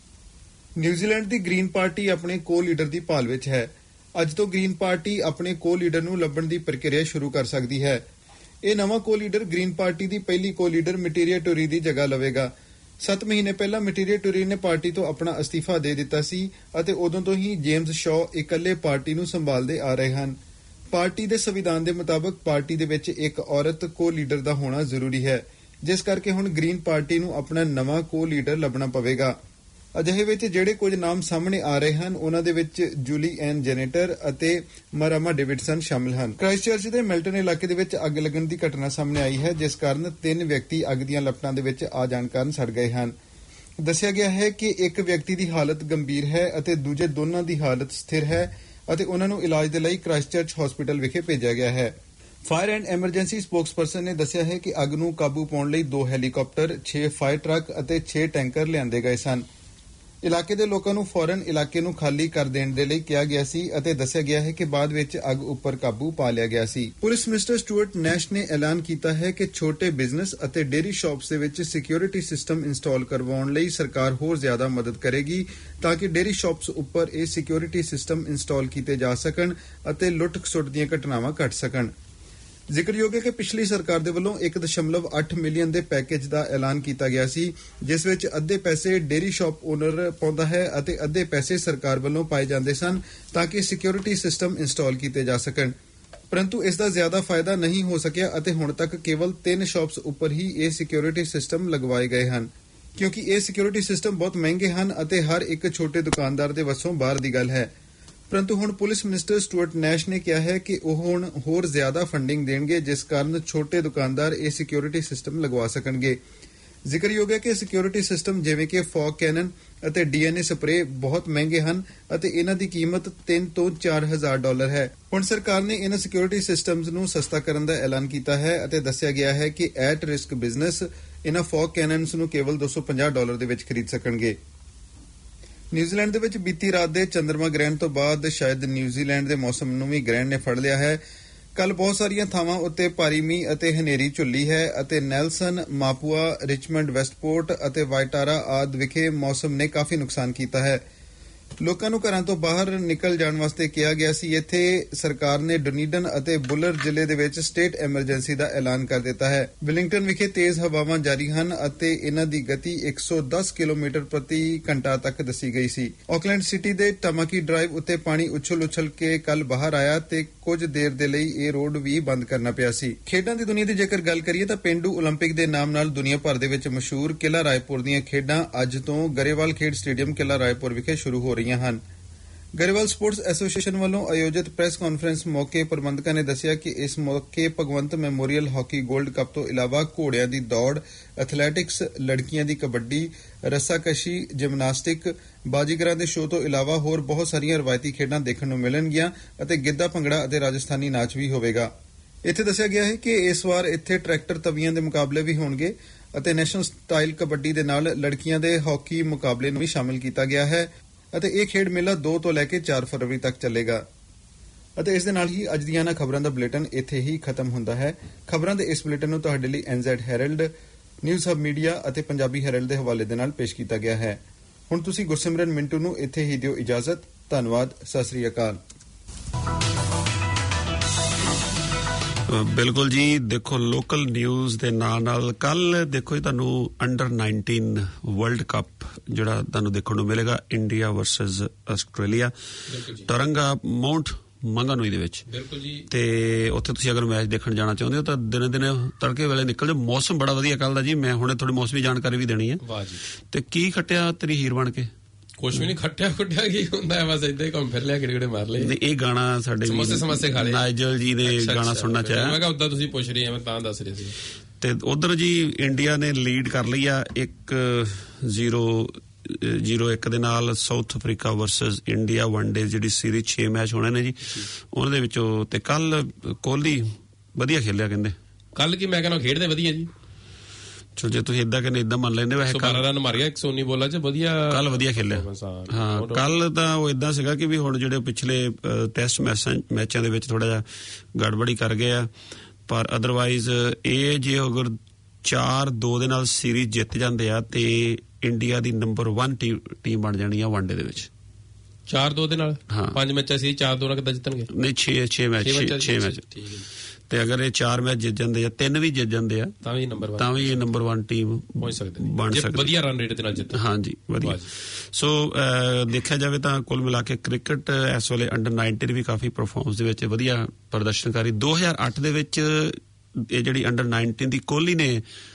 ਨਿਊਜ਼ੀਲੈਂਡ ਦੀ ਗ੍ਰੀਨ ਪਾਰਟੀ ਆਪਣੇ ਕੋ-ਲੀਡਰ ਦੀ ਭਾਲ ਵਿੱਚ ਹੈ। ਅੱਜ ਤੋਂ ਗ੍ਰੀਨ ਪਾਰਟੀ ਆਪਣੇ ਕੋ-ਲੀਡਰ ਨੂੰ ਲੱਭਣ ਦੀ ਪ੍ਰਕਿਰਿਆ ਸ਼ੁਰੂ ਕਰ ਸਕਦੀ ਹੈ। ਇਹ ਨਵਾਂ ਕੋ-ਲੀਡਰ ਗ੍ਰੀਨ ਪਾਰਟੀ ਦੀ ਪਹਿਲੀ ਕੋ-ਲੀਡਰ ਮਟੀਰੀਆ ਟੋਰੀ ਦੀ ਜਗ੍ਹਾ ਲਵੇਗਾ। 7 ਮਹੀਨੇ ਪਹਿਲਾਂ ਮਟੀਰੀਆ ਟੋਰੀ ਨੇ ਪਾਰਟੀ ਤੋਂ ਆਪਣਾ ਅਸਤੀਫਾ ਦੇ ਦਿੱਤਾ ਸੀ ਅਤੇ ਉਦੋਂ ਤੋਂ ਹੀ ਜੇਮਸ ਸ਼ਾਅ ਇਕੱਲੇ ਪਾਰਟੀ ਨੂੰ ਸੰਭਾਲਦੇ ਆ ਰਹੇ ਹਨ। ਪਾਰਟੀ ਦੇ ਸੰਵਿਧਾਨ ਦੇ ਮੁਤਾਬਕ ਪਾਰਟੀ ਦੇ ਵਿੱਚ ਇੱਕ ਔਰਤ ਕੋ-ਲੀਡਰ ਦਾ ਹੋਣਾ ਜ਼ਰੂਰੀ ਹੈ, ਜਿਸ ਕਰਕੇ ਹੁਣ ਗ੍ਰੀਨ ਪਾਰਟੀ ਨੂੰ ਆਪਣਾ ਨਵਾਂ ਕੋ-ਲੀਡਰ ਲੱਭਣਾ ਪਵੇਗਾ। ਅਜਿਹੇ ਵਿੱਚ ਜਿਹੜੇ ਕੁਝ ਨਾਮ ਸਾਹਮਣੇ ਆ ਰਹੇ ਹਨ, ਉਹਨਾਂ ਦੇ ਵਿੱਚ ਜੂਲੀ ਐਨ ਜੈਨੇਟਰ ਅਤੇ ਮਰਾਮਾ ਡੇਵਿਡਸਨ ਸ਼ਾਮਿਲ ਹਨ। ਕ੍ਰਾਈਸਟਚਰਚ ਦੇ ਮਿਲਟਨ ਇਲਾਕੇ ਦੇ ਵਿੱਚ ਅੱਗ ਲੱਗਣ ਦੀ ਘਟਨਾ ਸਾਹਮਣੇ ਆਈ ਹੈ, ਜਿਸ ਕਾਰਨ 3 ਵਿਅਕਤੀ ਅੱਗ ਦੀਆਂ ਲਪਟਾਂ ਦੇ ਵਿੱਚ ਆ ਜਾਣ ਕਾਰਨ ਸੜ ਗਏ ਹਨ। ਦੱਸਿਆ ਗਿਆ ਹੈ ਕਿ ਇੱਕ ਵਿਅਕਤੀ ਦੀ ਹਾਲਤ ਗੰਭੀਰ ਹੈ ਅਤੇ ਦੂਜੇ ਦੋਨਾਂ ਦੀ ਹਾਲਤ ਸਥਿਰ ਹੈ ਅਤੇ ਉਹਨਾਂ ਨੂੰ ਇਲਾਜ ਦੇ ਲਈ ਕ੍ਰਾਈਸਟਚਰਚ ਹਸਪੀਟਲ ਵਿਖੇ ਭੇਜਿਆ ਗਿਆ ਹੈ। ਫਾਇਰ ਐਂਡ ਐਮਰਜੈਂਸੀ ਸਪੋਕਸਪਰਸਨ ਨੇ ਦੱਸਿਆ ਹੈ ਕਿ ਅੱਗ ਨੂੰ ਕਾਬੂ ਪਾਉਣ ਲਈ 2 ਹੈਲੀਕਾਪਟਰ, 6 ਫਾਇਰ ਟਰੱਕ ਅਤੇ 6 ਟੈਂਕਰ ਲਿਆਂਦੇ ਗਏ ਸਨ। ਇਲਾਕੇ ਦੇ ਲੋਕਾਂ ਨੂੰ ਫੌਰਨ ਇਲਾਕੇ ਨੂੰ ਖਾਲੀ ਕਰ ਦੇਣ ਦੇ ਲਈ ਕਿਹਾ ਗਿਆ ਸੀ ਅਤੇ ਦੱਸਿਆ ਗਿਆ ਹੈ ਕਿ ਬਾਅਦ ਵਿੱਚ ਅੱਗ ਉੱਪਰ ਕਾਬੂ ਪਾ ਲਿਆ ਗਿਆ ਸੀ। ਪੁਲਿਸ ਮਿਨਿਸਟਰ ਸਟੂਅਰਟ ਨੈਸ਼ ਨੇ ਐਲਾਨ ਕੀਤਾ ਹੈ ਕਿ ਛੋਟੇ ਬਿਜ਼ਨਸ ਅਤੇ ਡੇਅਰੀ ਸ਼ਾਪਸ ਦੇ ਵਿੱਚ ਸਿਕਿਉਰਿਟੀ ਸਿਸਟਮ ਇੰਸਟਾਲ ਕਰਵਾਉਣ ਲਈ ਸਰਕਾਰ ਹੋਰ ਜ਼ਿਆਦਾ ਮਦਦ ਕਰੇਗੀ ਤਾਂ ਕਿ ਡੇਅਰੀ ਸ਼ਾਪਸ ਉੱਪਰ ਇਹ ਸਿਕਿਉਰਿਟੀ ਸਿਸਟਮ ਇੰਸਟਾਲ ਕੀਤੇ ਜਾ ਸਕਣ ਅਤੇ ਲੁੱਟ-ਖਸੁੱਟ ਦੀਆਂ ਘਟਨਾਵਾਂ ਘਟ ਸਕਣ। ਜ਼ਿਕਰਯੋਗ ਹੈ ਕਿ ਪਿਛਲੀ ਸਰਕਾਰ ਦੇ ਵੱਲੋਂ 1.8 ਮਿਲੀਅਨ ਦੇ ਪੈਕੇਜ ਦਾ ਐਲਾਨ ਕੀਤਾ ਗਿਆ ਸੀ, ਜਿਸ ਵਿੱਚ ਅੱਧੇ ਪੈਸੇ ਡੇਅਰੀ ਸ਼ਾਪ ਓਨਰ ਪਾਉਂਦਾ ਹੈ ਅਤੇ ਅੱਧੇ ਪੈਸੇ ਸਰਕਾਰ ਵੱਲੋਂ ਪਾਏ ਜਾਂਦੇ ਸਨ ਤਾਂ ਕਿ ਸਿਕਿਉਰਿਟੀ ਸਿਸਟਮ ਇੰਸਟਾਲ ਕੀਤੇ ਜਾ ਸਕਣ। ਪਰੰਤੂ ਇਸ ਦਾ ਜ਼ਿਆਦਾ ਫਾਇਦਾ ਨਹੀਂ ਹੋ ਸਕਿਆ ਅਤੇ ਹੁਣ ਤੱਕ ਕੇਵਲ 3 ਸ਼ਾਪਸ ਉੱਪਰ ਹੀ ਇਹ ਸਿਕਿਉਰਿਟੀ ਸਿਸਟਮ ਲਗਵਾਏ ਗਏ ਹਨ, ਕਿਉਂਕਿ ਇਹ ਸਿਕਿਉਰਿਟੀ ਸਿਸਟਮ ਬਹੁਤ ਮਹਿੰਗੇ ਹਨ ਅਤੇ ਹਰ ਇੱਕ ਛੋਟੇ ਦੁਕਾਨਦਾਰ ਦੇ ਵੱਸੋਂ ਬਾਹਰ ਦੀ ਗੱਲ ਹੈ। ਪਰੰਤੂ ਹੁਣ ਪੁਲਿਸ ਮਿਨਿਸਟਰ ਸਟੂਅਰਟ ਨੈਸ਼ ਨੇ ਕਿਹਾ ਹੈ ਕਿ ਉਹ ਹੁਣ ਹੋਰ ਜ਼ਿਆਦਾ ਫੰਡਿੰਗ ਦੇਣਗੇ, ਜਿਸ ਕਾਰਨ ਛੋਟੇ ਦੁਕਾਨਦਾਰ ਇਹ ਸਿਕਿਉਰਿਟੀ ਸਿਸਟਮ ਲਗਵਾ ਸਕਣਗੇ। ਜ਼ਿਕਰਯੋਗ ਹੈ ਕਿ ਸਿਕਿਉਰਿਟੀ ਸਿਸਟਮ ਜਿਵੇਂ ਕਿ ਫੌਗ ਕੈਨਨ ਅਤੇ DNA ਸਪਰੇ ਬਹੁਤ ਮਹਿੰਗੇ ਹਨ ਅਤੇ ਇਹਨਾਂ ਦੀ ਕੀਮਤ $3,000 ਤੋਂ $4,000 ਹੈ। ਹੁਣ ਸਰਕਾਰ ਨੇ ਇਹਨਾਂ ਸਿਕਿਉਰਿਟੀ ਸਿਸਟਮਸ ਨੂੰ ਸਸਤਾ ਕਰਨ ਦਾ ਐਲਾਨ ਕੀਤਾ ਹੈ ਅਤੇ ਦੱਸਿਆ ਗਿਆ ਹੈ ਕਿ ਐਟ ਰਿਸਕ ਬਿਜ਼ਨਸ ਇਹਨਾਂ ਫੌਗ ਕੈਨਨਸ ਨੂੰ ਕੇਵਲ $250 ਦੇ ਵਿੱਚ ਖਰੀਦ ਸਕਣਗੇ। ਨਿਊਜ਼ੀਲੈਂਡ ਦੇ ਵਿੱਚ ਬੀਤੀ ਰਾਤ ਦੇ ਚੰਦਰਮਾ ਗ੍ਰਹਿਣ ਤੋਂ ਬਾਅਦ ਸ਼ਾਇਦ ਨਿਊਜ਼ੀਲੈਂਡ ਦੇ ਮੌਸਮ ਨੂੰ ਵੀ ਗ੍ਰਹਿਣ ਨੇ ਫੜ ਲਿਆ ਹੈ। ਕੱਲ ਬਹੁਤ ਸਾਰੀਆਂ ਥਾਵਾਂ ਉੱਤੇ ਭਾਰੀ ਮੀਂਹ ਅਤੇ ਹਨੇਰੀ ਝੁੱਲੀ ਹੈ ਅਤੇ ਨੈਲਸਨ, ਮਾਪੂਆ, ਰਿਚਮੰਡ, ਵੈਸਟਪੋਰਟ ਅਤੇ ਵਾਈਟਾਰਾ ਆਦਿ ਵਿਖੇ ਮੌਸਮ ਨੇ ਕਾਫੀ ਨੁਕਸਾਨ ਕੀਤਾ ਹੈ। ਲੋਕਾਂ ਨੂੰ ਘਰਾਂ ਤੋਂ ਬਾਹਰ ਨਿਕਲ ਜਾਣ ਵਾਸਤੇ ਕਿਹਾ ਗਿਆ ਸੀ। ਇੱਥੇ ਸਰਕਾਰ ਨੇ ਡੁਨੀਡਨ ਅਤੇ ਬੁਲਰ ਜ਼ਿਲ੍ਹੇ ਦੇ ਵਿੱਚ ਸਟੇਟ ਐਮਰਜੈਂਸੀ ਦਾ ਐਲਾਨ ਕਰ ਦਿੱਤਾ ਹੈ। ਵਿਲਿੰਗਟਨ ਵਿਖੇ ਤੇਜ਼ ਹਵਾਵਾਂ ਜਾਰੀ ਹਨ ਅਤੇ ਇਹਨਾਂ ਦੀ ਗਤੀ 110 ਕਿਲੋਮੀਟਰ ਪ੍ਰਤੀ ਘੰਟਾ ਤੱਕ ਦੱਸੀ ਗਈ ਸੀ। ਆਕਲੈਂਡ ਸਿਟੀ ਦੇ ਟਮਾਕੀ ਡਰਾਈਵ ਉੱਤੇ ਪਾਣੀ ਉਛਲ ਕੇ ਕੱਲ ਬਾਹਰ ਆਇਆ ਤੇ ਕੁਝ ਦੇਰ ਦੇ ਲਈ ਇਹ ਰੋਡ ਵੀ ਬੰਦ ਕਰਨਾ ਪਿਆ ਸੀ। ਖੇਡਾਂ ਦੀ ਦੁਨੀਆ ਦੀ ਜੇਕਰ ਗੱਲ ਕਰੀਏ ਤਾਂ ਪੇਂਡੂ ਓਲੰਪਿਕ ਦੇ ਨਾਮ ਨਾਲ ਦੁਨੀਆ ਭਰ ਦੇ ਵਿੱਚ ਮਸ਼ਹੂਰ ਕਿਲ੍ਹਾ ਰਾਏਪੁਰ ਦੀਆਂ ਖੇਡਾਂ ਅੱਜ ਤੋਂ ਗਰੇਵਾਲ ਖੇਡ ਸਟੇਡੀਅਮ ਕਿਲ੍ਹਾ ਰਾਏਪੁਰ ਵਿਖੇ ਸ਼ੁਰੂ ਹੋ ਰਹੀਆਂ ਹਨ। ਗਰੇਵਾਲ ਸਪੋਰਟਸ ਐਸੋਸੀਏਸ਼ਨ ਵੱਲੋਂ ਆਯੋਜਿਤ ਪ੍ਰੈਸ ਕਾਨਫਰੰਸ ਮੌਕੇ ਪ੍ਰਬੰਧਕਾਂ ਨੇ ਦੱਸਿਆ ਕਿ ਇਸ ਮੌਕੇ Bhagwant memorial hockey gold cup ਤੋਂ ਇਲਾਵਾ ਘੋੜਿਆਂ ਦੀ ਦੌੜ, ਐਥਲੈਟਿਕਸ, ਲੜਕੀਆਂ ਦੀ ਕਬੱਡੀ, ਰੱਸਾਕਸ਼ੀ, ਜਿਮਨਾਸਟਿਕ, ਬਾਜੀਗਰਾਂ ਦੇ ਸ਼ੋਅ ਤੋਂ ਇਲਾਵਾ ਹੋਰ ਬਹੁਤ ਸਾਰੀਆਂ ਰਵਾਇਤੀ ਖੇਡਾਂ ਦੇਖਣ ਨੂੰ ਮਿਲਣਗੀਆਂ ਅਤੇ ਗਿੱਧਾ, ਭੰਗੜਾ ਅਤੇ ਰਾਜਸਥਾਨੀ ਨਾਚ ਵੀ ਹੋਵੇਗਾ। ਇੱਥੇ ਦੱਸਿਆ ਗਿਆ ਹੈ ਕਿ ਇਸ ਵਾਰ ਇੱਥੇ ਟਰੈਕਟਰ ਤਵੀਆਂ ਦੇ ਮੁਕਾਬਲੇ ਵੀ ਹੋਣਗੇ ਅਤੇ ਨੈਸ਼ਨਲ ਸਟਾਈਲ ਕਬੱਡੀ ਦੇ ਨਾਲ ਲੜਕੀਆਂ ਦੇ ਹਾਕੀ ਮੁਕਾਬਲੇ ਨੂੰ ਵੀ ਸ਼ਾਮਿਲ ਕੀਤਾ ਗਿਆ ਹੈ ਅਤੇ ਇਹ ਖੇਡ ਮੇਲਾ 2 ਤੋਂ ਲੈ ਕੇ 4 ਫਰਵਰੀ ਤੱਕ ਚੱਲੇਗਾ। ਅਤੇ ਇਸ ਦੇ ਨਾਲ ਹੀ ਅੱਜ ਦੀਆਂ ਖਬਰਾਂ ਦਾ ਬੁਲੇਟਿਨ ਇੱਥੇ ਹੀ ਖਤਮ ਹੁੰਦਾ ਹੈ। ਖਬਰਾਂ ਦੇ ਇਸ ਬੁਲੇਟਿਨ ਨੂੰ ਤੁਹਾਡੇ ਲਈ NZ Herald, Newshub Media ਅਤੇ ਪੰਜਾਬੀ ਹੈਰਲਡ ਦੇ ਹਵਾਲੇ ਦੇ ਨਾਲ ਪੇਸ਼ ਕੀਤਾ ਗਿਆ ਹੈ। ਹੁਣ ਤੁਸੀਂ ਗੁਰਸਿਮਰਨ ਮਿੰਟੂ ਨੂੰ ਇੱਥੇ ਹੀ ਦਿਓ ਇਜਾਜ਼ਤ। ਧੰਨਵਾਦ। ਸਤਿ ਸ੍ਰੀ ਅਕਾਲ। ਬਿਲਕੁਲ ਜੀ। ਦੇਖੋ ਲੋਕਲ ਨਿਊਜ਼ ਦੇ ਨਾਲ ਕੱਲ ਦੇਖੋ ਜੀ ਤੁਹਾਨੂੰ ਅੰਡਰ 19 ਵਰਲਡ ਕੱਪ ਜਿਹੜਾ ਤੁਹਾਨੂੰ ਦੇਖਣ ਨੂੰ ਮਿਲੇਗਾ India versus Australia, Tauranga Mount Maunganui ਦੇ ਵਿੱਚ। ਬਿਲਕੁਲ ਜੀ। ਤੇ ਉੱਥੇ ਤੁਸੀਂ ਅਗਰ ਮੈਚ ਦੇਖਣ ਜਾਣਾ ਚਾਹੁੰਦੇ ਹੋ ਤਾਂ ਦਿਨੇ ਤੜਕੇ ਵੇਲੇ ਨਿਕਲ ਜਾਓ। ਮੌਸਮ ਬੜਾ ਵਧੀਆ ਕੱਲ ਦਾ ਜੀ। ਮੈਂ ਹੁਣੇ ਥੋੜੀ ਮੌਸਮੀ ਜਾਣਕਾਰੀ ਵੀ ਦੇਣੀ ਹੈ। ਵਾਹ ਜੀ। ਤੇ ਕੀ ਖੱਟਿਆ ਤੇਰੀ ਹੀਰ ਬਣ ਕੇ? ਕੁਛ ਵੀ ਨਹੀਂ, ਖੱਟਿਆ ਖੁੱਟਿਆ ਕੀ ਹੁੰਦਾ, ਬਸ ਏਦਾਂ ਹੀ ਘੁੰਮ ਫਿਰ ਲਿਆ, ਕਿਹੜੇ ਮਾਰ ਲਏ। ਇਹ ਗਾਣਾ ਸਾਡੇ ਸਮੋਸੇ ਖਾ ਲਏ, ਨਾਈਜਲ ਜੀ ਨੇ ਗਾਣਾ ਸੁਣਨਾ ਚਾਹਿਆ। ਮੈਂ ਕਿਹਾ ਉਦਾਂ ਤੁਸੀਂ ਪੁੱਛ ਰਹੇ ਆ, ਮੈਂ ਤਾਂ ਦੱਸ ਰਿਹਾ ਸੀ। ਤੇ ਉਧਰ ਜੀ ਇੰਡੀਆ ਨੇ ਲੀਡ ਕਰ ਲਈ ਆ 1-0 ਦੇ ਨਾਲ South Africa versus India one day ਜਿਹੜੀ ਸੀਰੀਜ਼ 6 ਮੈਚ ਹੋਣੇ ਨੇ ਜੀ, ਉਹਨਾਂ ਦੇ ਵਿੱਚੋਂ। ਤੇ ਕੱਲ ਕੋਹਲੀ ਵਧੀਆ ਖੇਲਿਆ ਕਹਿੰਦੇ। ਕੱਲ ਕੀ ਮੈਂ ਕਹਿੰਦਾ ਖੇਡਦੇ ਵਧੀਆ ਜੀ। ਚਲੋ ਜੇ ਤੁਸੀਂ ਇਦਾਂ ਕਹਿੰਦੇ ਇਦਾਂ ਮੰਨ ਲੈਂਦੇ, ਵੈਸੇ 12 ਰਨ ਮਾਰ ਗਿਆ 119 ਬੋਲਾਂ 'ਚ, ਵਧੀਆ ਕੱਲ ਵਧੀਆ ਖੇਲਿਆ। ਹਾਂ ਕੱਲ ਤਾਂ ਉਹ ਇਦਾਂ ਸੀਗਾ ਕਿ ਵੀ ਹੁਣ ਜਿਹੜੇ ਪਿਛਲੇ ਟੈਸਟ ਮੈਚਾਂ ਦੇ ਵਿੱਚ ਥੋੜਾ ਜਿਹਾ ਗੜਬੜੀ ਕਰ ਗਏ ਆ, ਪਰ ਅਦਰਵਾਈਜ਼ ਇਹ ਜੇ ਅਗਰ 4-2 ਦੇ ਨਾਲ ਸੀਰੀਜ਼ ਜਿੱਤ ਜਾਂਦੇ ਆ ਤੇ ਇੰਡੀਆ ਦੀ ਨੰਬਰ 1 ਟੀਮ ਬਣ ਜਾਣੀ ਆ ਵਨਡੇ ਦੇ ਵਿੱਚ। 4-2 ਦੇ ਨਾਲ? ਹਾਂ 5 ਮੈਚਾਂ ਸੀ, 4-2 ਨਾਲ ਕਿੱਦਾਂ ਜਿੱਤਣਗੇ? ਨਹੀਂ 6 ਮੈਚ। ਤੇ ਅਗਰ ਇਹ 4 ਮੈਚ ਜਿੱਤ ਜਾਂਦੇ ਆ, 3 ਵੀ ਜਿੱਤ ਜਾਂਦੇ ਆ, ਤਾਂ ਵੀ ਇਹ ਨੰਬਰ 1 ਟੀਮ ਪਹੁੰਚ ਸਕਦੇ ਬਣ ਸਕਦੀ, ਵਧੀਆ ਰਨ ਰੇਟ ਦੇ ਨਾਲ ਜਿੱਤ। ਹਾਂਜੀ ਵਧੀਆ। ਸੋ ਦੇਖਿਆ ਜਾਵੇ ਤਾਂ ਕੁੱਲ ਮਿਲਾ ਕੇ ਕ੍ਰਿਕਟ ਇਸ ਵੇਲੇ ਅੰਡਰ 19 ਵੀ ਕਾਫੀ ਪਰਫਾਰਮੈਂਸ ਦੇ ਵਿੱਚ ਵਧੀਆ ਪ੍ਰਦਰਸ਼ਨ ਕਰੀ। 2008 ਦੇ ਵਿੱਚ ਇਹ ਜਿਹੜੀ ਅੰਡਰ 19 ਦੀ ਕੋਹਲੀ ਨੇ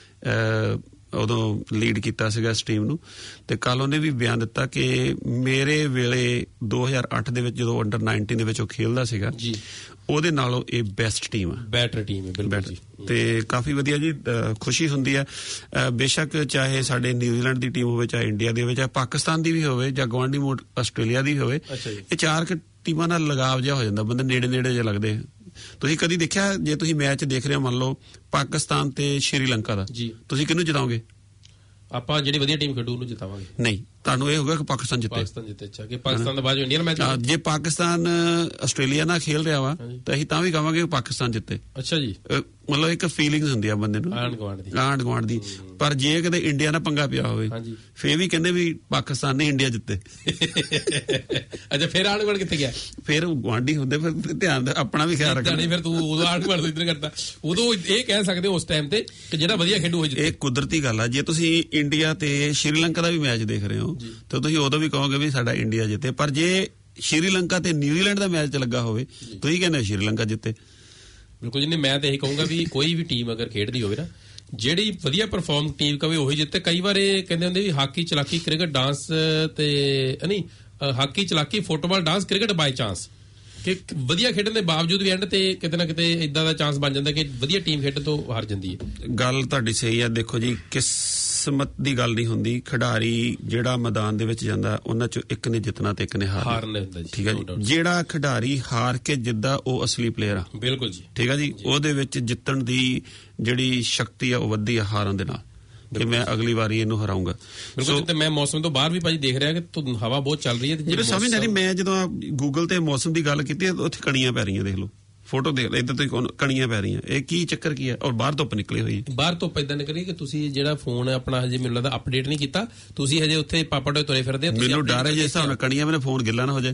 ਉਦੋਂ ਲੀਡ ਕੀਤਾ ਸੀਗਾ ਇਸ ਟੀਮ ਨੂੰ, ਤੇ ਕੱਲ ਉਹਨੇ ਵੀ ਬਿਆਨ ਦਿੱਤਾ ਕਿ ਮੇਰੇ ਵੇਲੇ 2008 ਦੇ ਵਿੱਚ ਜਦੋਂ ਅੰਡਰ 19 ਦੇ ਵਿੱਚ ਉਹ ਖੇਲਦਾ ਸੀਗਾ ਜੀ, ਉਹਦੇ ਨਾਲੋਂ ਇਹ ਬੈਸਟ ਟੀਮ ਆ, ਬੈਟਰ ਟੀਮ ਹੈ ਬਿਲਕੁਲ ਜੀ। ਤੇ ਕਾਫੀ ਵਧੀਆ ਜੀ, ਖੁਸ਼ੀ ਹੁੰਦੀ ਹੈ। ਬੇਸ਼ੱਕ ਚਾਹੇ ਸਾਡੇ ਨਿਊਜ਼ੀਲੈਂਡ ਦੀ ਟੀਮ ਹੋਵੇ, ਚਾਹੇ ਇੰਡੀਆ ਦੀ ਹੋਵੇ, ਚਾਹੇ ਪਾਕਿਸਤਾਨ ਦੀ ਵੀ ਹੋਵੇ, ਜਾਂ ਗਵਾਂਢੀ ਮੁਲਕ ਆਸਟ੍ਰੇਲੀਆ ਦੀ ਹੋਵੇ, ਇਹ 4 ਟੀਮਾਂ ਨਾਲ ਲਗਾਵ ਜਿਹਾ ਹੋ ਜਾਂਦਾ, ਬੰਦੇ ਨੇੜੇ ਜਿਹਾ ਲੱਗਦੇ। ਤੁਸੀਂ ਕਦੀ ਦੇਖਿਆ, ਜੇ ਤੁਸੀਂ ਮੈਚ ਦੇਖ ਰਹੇ ਹੋ, ਮੰਨ ਲਓ ਪਾਕਿਸਤਾਨ ਤੇ ਸ਼੍ਰੀਲੰਕਾ ਦਾ, ਤੁਸੀਂ ਕਿਹਨੂੰ ਜਿਤਾਓਗੇ? ਆਪਾਂ ਜਿਹੜੀ ਵਧੀਆ ਟੀਮ ਖੇਡੂ ਉਹਨੂੰ ਜਿਤਾਵਾਂਗੇ। ਨਹੀਂ, ਤੁਹਾਨੂੰ ਇਹ ਹੋਗਾ ਕਿ ਪਾਕਿਸਤਾਨ ਜਿੱਤੇ। ਅੱਛਾ, ਕਿ ਪਾਕਿਸਤਾਨ ਦਾ ਬਾਅਦ ਇੰਡੀਆ ਨਾਲ ਮੈਚ। ਜੇ ਪਾਕਿਸਤਾਨ ਆਸਟ੍ਰੇਲੀਆ ਨਾਲ ਖੇਲ ਰਿਹਾ ਵਾ ਤਾਂ ਅਸੀਂ ਤਾਂ ਵੀ ਕਹਾਂਗੇ ਕਿ ਪਾਕਿਸਤਾਨ ਜਿੱਤੇ। ਅੱਛਾ ਜੀ, ਮਤਲਬ ਇੱਕ ਫੀਲਿੰਗਸ ਹੁੰਦੀ ਆ ਬੰਦੇ ਨੂੰ, ਆਂਢ ਗੁਆਂਢ ਦੀ। ਪਰ ਜੇ ਕਦੇ ਇੰਡੀਆ ਨਾਲ ਪੰਗਾ ਪਿਆ ਹੋਵੇ, ਫੇਰ ਵੀ ਕਹਿੰਦੇ ਵੀ ਪਾਕਿਸਤਾਨ ਨੇ ਇੰਡੀਆ ਜਿੱਤੇ। ਅੱਛਾ, ਫਿਰ ਆਂਢ ਗੁਆਂਢ ਕਿੱਥੇ ਗਿਆ? ਫਿਰ ਗੁਆਂਢੀ ਹੁੰਦੇ, ਫਿਰ ਧਿਆਨ ਆਪਣਾ ਵੀ ਖਿਆਲ ਰੱਖਣਾ। ਫਿਰ ਤੂੰ ਉਦੋਂ ਆਂਢ ਗੁਆਂਢ ਇੱਧਰ ਕਰਦਾ, ਉਦੋਂ ਇਹ ਕਹਿ ਸਕਦੇ ਉਸ ਟਾਈਮ ਤੇ ਕਿ ਜਿਹੜਾ ਵਧੀਆ ਖੇਡੂ ਉਹ ਜਿੱਤੇ। ਇਹ ਕੁਦਰਤੀ ਗੱਲ ਆ। ਜੇ ਤੁਸੀਂ ਇੰਡੀਆ ਤੇ ਸ਼੍ਰੀਲੰਕਾ ਦਾ ਵੀ ਮੈਚ ਦੇਖ ਰਹੇ ਹੋ ਤੇ ਤੁਸੀਂ ਉਦੋਂ ਵੀ ਕਹੋਗੇ ਵੀ ਸਾਡਾ ਇੰਡੀਆ ਜਿੱਤੇ। ਪਰ ਜੇ ਸ਼੍ਰੀਲੰਕਾ ਤੇ ਨਿਊਜ਼ੀਲੈਂਡ ਦਾ ਮੈਚ ਲੱਗਾ ਹੋਵੇ, ਤੁਸੀਂ ਕਹਿੰਦੇ ਸ਼੍ਰੀਲੰਕਾ ਜਿੱਤੇ। ਬਿਲਕੁਲ ਜੀ, ਮੈਂ ਤਾਂ ਇਹੀ ਕਹੂੰਗਾ ਵੀ ਕੋਈ ਵੀ ਟੀਮ ਅਗਰ ਖੇਡਦੀ ਹੋਵੇ ਨਾ, ਜਿਹੜੀ ਵਧੀਆ ਪਰਫਾਰਮ ਟੀਮ ਕਵੇ ਉਹੀ ਜਿੱਤੇ। ਕਈ ਵਾਰ ਇਹ ਕਹਿੰਦੇ ਹੁੰਦੇ ਵੀ ਹਾਕੀ, ਚਲਾਕੀ, ਕ੍ਰਿਕਟ, ਡਾਂਸ ਤੇ ਨਹੀਂ, ਹਾਕੀ, ਚਲਾਕੀ, football, dance, cricket by chance, ਕਿ ਵਧੀਆ ਖੇਡਣ ਦੇ ਬਾਵਜੂਦ ਵੀ ਐਂਡ ਤੇ ਕਿਤੇ ਨਾ ਕਿਤੇ ਇਦਾਂ ਦਾ ਚਾਂਸ ਬਣ ਜਾਂਦਾ ਕਿ ਵਧੀਆ ਟੀਮ ਖੇਡਣ ਤੋਂ ਹਾਰ ਜਾਂਦੀ ਹੈ। ਗੱਲ ਤੁਹਾਡੀ ਸਹੀ ਆ। ਦੇਖੋ ਜੀ, ਕਿਸਮਤ ਦੀ ਗੱਲ ਨਹੀਂ ਹੁੰਦੀ। ਖਿਡਾਰੀ ਜਿਹੜਾ ਮੈਦਾਨ ਦੇ ਵਿੱਚ ਜਾਂਦਾ, ਉਹਨਾਂ ਚੋਂ ਇੱਕ ਨੇ ਜਿੱਤਣਾ ਤੇ ਇੱਕ ਨੇ ਹਾਰਨਾ ਹੁੰਦਾ ਜੀ। ਠੀਕ ਹੈ ਜੀ, ਜਿਹੜਾ ਖਿਡਾਰੀ ਹਾਰ ਕੇ ਜਿੱਤਦਾ ਉਹ ਅਸਲੀ ਪਲੇਅਰ ਆ। ਬਿਲਕੁਲ ਜੀ, ਠੀਕ ਹੈ ਜੀ। ਉਹਦੇ ਵਿੱਚ ਜਿੱਤਣ ਦੀ ਜਿਹੜੀ ਸ਼ਕਤੀ ਆ ਉਹ ਵੱਧਦੀ ਆ ਹਾਰਨ ਦੇ ਨਾਲ, ਕਿ ਮੈਂ ਅਗਲੀ ਵਾਰੀ ਇਹਨੂੰ ਹਰਾਉਂਗਾ। ਬਿਲਕੁਲ। ਤੇ ਮੈਂ ਮੌਸਮ ਤੋਂ ਬਾਹਰ ਵੀ ਭਾਜੀ ਦੇਖ ਰਿਹਾ ਕਿ ਹਵਾ ਬਹੁਤ ਚੱਲ ਰਹੀ ਹੈ। ਜਿਹੜੇ ਸਮਝ ਨਹੀਂ, ਮੈਂ ਜਦੋਂ ਗੂਗਲ ਤੇ ਮੌਸਮ ਦੀ ਗੱਲ ਕੀਤੀ, ਉੱਥੇ ਕਣੀਆਂ ਪੈ ਰਹੀਆਂ, ਦੇਖ ਲਓ ਫੋਟੋ ਦੇਖ ਲਓ, ਇੱਧਰ ਤੋਂ ਕਣੀਆਂ ਪੈ ਰਹੀਆਂ। ਇਹ ਕੀ ਚੱਕਰ ਕੀ ਹੈ? ਔਰ ਬਾਹਰ ਧੁੱਪ ਨਿਕਲੀ ਹੋਈ ਹੈ। ਬਾਹਰ ਧੁੱਪ ਇਦਾਂ ਨਿਕਲੀ ਕਿ ਤੁਸੀਂ ਜਿਹੜਾ ਫੋਨ ਆਪਣਾ ਹਜੇ ਮੈਨੂੰ ਲੱਗਦਾ ਅਪਡੇਟ ਨਹੀਂ ਕੀਤਾ, ਤੁਸੀਂ ਹਜੇ ਉੱਥੇ ਪਾਪਾ ਤੁਰੇ ਫਿਰਦੇ। ਮੈਨੂੰ ਡਰ ਹੈ ਜੇ ਹਿਸਾਬ ਨਾਲ ਕਣੀਆਂ ਮੇਰੇ ਫੋਨ ਗਿੱਲਾ ਨਾ ਹੋ ਜਾਏ,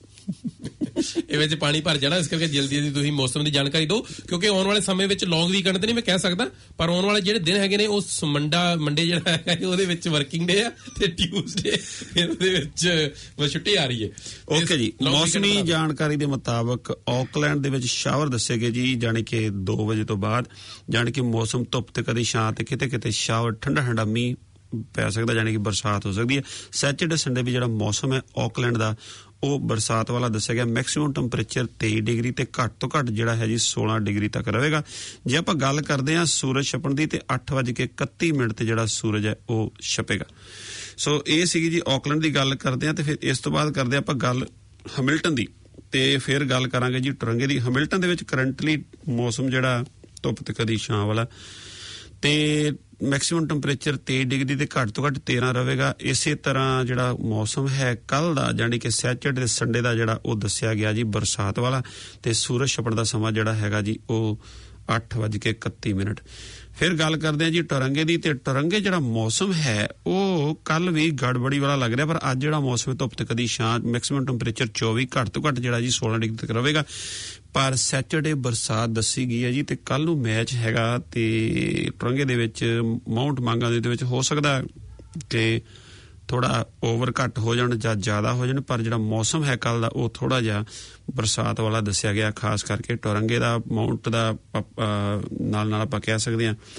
ਇਹ ਵਿੱਚ ਪਾਣੀ ਭਰ ਜਾਣਾ। ਇਸ ਕਰਕੇ ਜਲਦੀ ਤੁਸੀਂ ਮੌਸਮ ਦੀ ਜਾਣਕਾਰੀ ਦਿਓ, ਕਿਉਂਕਿ ਆਉਣ ਵਾਲੇ ਸਮੇਂ ਵਿੱਚ ਲੌਂਗ ਵੀਕਐਂਡ ਤੇ ਨਹੀਂ ਮੈਂ ਕਹਿ ਸਕਦਾ, ਪਰ ਆਉਣ ਵਾਲੇ ਜਿਹੜੇ ਦਿਨ ਹੈਗੇ ਨੇ ਉਹ ਮੰਡੇ ਜਿਹੜਾ ਹੈਗਾ ਉਹਦੇ ਵਿੱਚ ਵਰਕਿੰਗ ਡੇ ਆ, ਤੇ ਟਿਊਜ਼ਡੇ ਉਹਦੇ ਵਿੱਚ ਛੁੱਟੀ ਆ ਰਹੀ ਹੈ। ਓਕੇ ਜੀ, ਮੌਸਮੀ ਜਾਣਕਾਰੀ ਦੇ ਮੁਤਾਬਕ ਆਕਲੈਂਡ ਦੇ ਵਿੱਚ ਸ਼ਾਵਰ ਦੱਸੇ ਗਏ ਜੀ, ਜਾਣੀ ਕਿ 2 ਵਜੇ ਤੋਂ ਬਾਅਦ, ਜਾਣੀ ਕਿ ਮੌਸਮ ਧੁੱਪ ਤੇ ਕਦੀ ਛਾਂ ਤੇ ਕਿਤੇ ਸ਼ਾਵਰ, ਠੰਡਾ ਮੀਂਹ ਪੈ ਸਕਦਾ, ਜਾਣੀ ਕਿ ਬਰਸਾਤ ਹੋ ਸਕਦੀ ਹੈ। ਸੈਚਰਡੇ ਸੰਡੇ ਵੀ ਜਿਹੜਾ ਮੌਸਮ ਹੈ ਆਕਲੈਂਡ ਦਾ ਉਹ ਬਰਸਾਤ ਵਾਲਾ ਦੱਸਿਆ ਗਿਆ। ਮੈਕਸਿਮਮ ਟੈਂਪਰੇਚਰ 23 ਡਿਗਰੀ ਤੇ ਘੱਟ ਤੋਂ ਘੱਟ ਜਿਹੜਾ ਹੈ ਜੀ 16 ਡਿਗਰੀ ਤੱਕ ਰਹੇਗਾ। ਜੇ ਆਪਾਂ ਗੱਲ ਕਰਦੇ ਹਾਂ ਸੂਰਜ ਛਪਣ ਦੀ, ਤੇ 8:31 ਤੇ ਜਿਹੜਾ ਸੂਰਜ ਹੈ ਉਹ ਛਪੇਗਾ। ਸੋ ਇਹ ਸੀਗੀ ਜੀ ਆਕਲੈਂਡ ਦੀ ਗੱਲ ਕਰਦੇ ਹਾਂ। ਤੇ ਫਿਰ ਇਸ ਤੋਂ ਬਾਅਦ ਕਰਦੇ ਆਪਾਂ ਗੱਲ ਹੈਮਿਲਟਨ ਦੀ, ਤੇ ਫਿਰ ਗੱਲ ਕਰਾਂਗੇ ਜੀ ਟੋਰੰਟੋ ਦੀ। ਹੈਮਿਲਟਨ ਦੇ ਵਿੱਚ ਕਰੰਟਲੀ ਮੌਸਮ ਜਿਹੜਾ ਧੁੱਪ ਤੇ ਕਦੀ ਛਾਂ ਵਾਲਾ, ਤੇ ਮੈਕਸਿਮਮ ਟੈਂਪਰੇਚਰ 23 ਡਿਗਰੀ ਤੇ ਘੱਟ ਤੋਂ ਘੱਟ 13 ਰਹੇਗਾ। ਇਸੇ ਤਰ੍ਹਾਂ ਜਿਹੜਾ ਮੌਸਮ ਹੈ ਕੱਲ ਦਾ, ਜਾਣੀ ਕਿ ਸੈਚਰਡੇ ਤੇ ਸੰਡੇ ਦਾ, ਜਿਹੜਾ ਉਹ ਦੱਸਿਆ ਗਿਆ ਜੀ ਬਰਸਾਤ ਵਾਲਾ, ਤੇ ਸੂਰਜ ਛਪਣ ਦਾ ਸਮਾਂ ਜਿਹੜਾ ਹੈਗਾ ਜੀ ਉਹ 8:31। ਫਿਰ ਗੱਲ ਕਰਦੇ ਹਾਂ ਜੀ ਟੋਰੰਟੋ ਦੀ। ਤੇ ਟੋਰੰਟੋ ਜਿਹੜਾ ਮੌਸਮ ਹੈ ਉਹ ਕੱਲ ਵੀ ਗੜਬੜੀ ਵਾਲਾ ਲੱਗ ਰਿਹਾ, ਪਰ ਅੱਜ ਜਿਹੜਾ ਮੌਸਮ ਧੁੱਪ ਤੇ ਕਦੀ ਛਾਂ, ਮੈਕਸਿਮਮ ਟੈਂਪਰੇਚਰ 24, ਘੱਟ ਤੋਂ ਘੱਟ ਜਿਹੜਾ ਜੀ 16 ਡਿਗਰੀ ਤੱਕ ਰਹੇਗਾ। ਪਰ ਸੈਚਰਡੇ ਬਰਸਾਤ ਦੱਸੀ ਗਈ ਹੈ ਜੀ। ਤੇ ਕੱਲ ਨੂੰ ਮੈਚ ਹੈਗਾ ਤੇ ਟੋਰੰਟੋ ਦੇ ਵਿੱਚ ਮਾਊਂਟ ਮਾਂਗਾ ਦੇ ਵਿੱਚ ਹੋ ਸਕਦਾ ਕਿ ਥੋੜਾ ਓਵਰ ਘੱਟ ਹੋ ਜਾਣ ਜਾਂ ਜ਼ਿਆਦਾ ਹੋ ਜਾਣ, ਪਰ ਜਿਹੜਾ ਮੌਸਮ ਹੈ ਕੱਲ ਦਾ ਉਹ ਥੋੜਾ ਜਿਹਾ ਬਰਸਾਤ ਵਾਲਾ ਦੱਸਿਆ ਗਿਆ, ਖਾਸ ਕਰਕੇ ਟੋਰੰਟੋ ਦਾ, ਮਾਊਂਟ ਦਾ ਨਾਲ ਆਪਾਂ ਕਹਿ ਸਕਦੇ ਹਾਂ।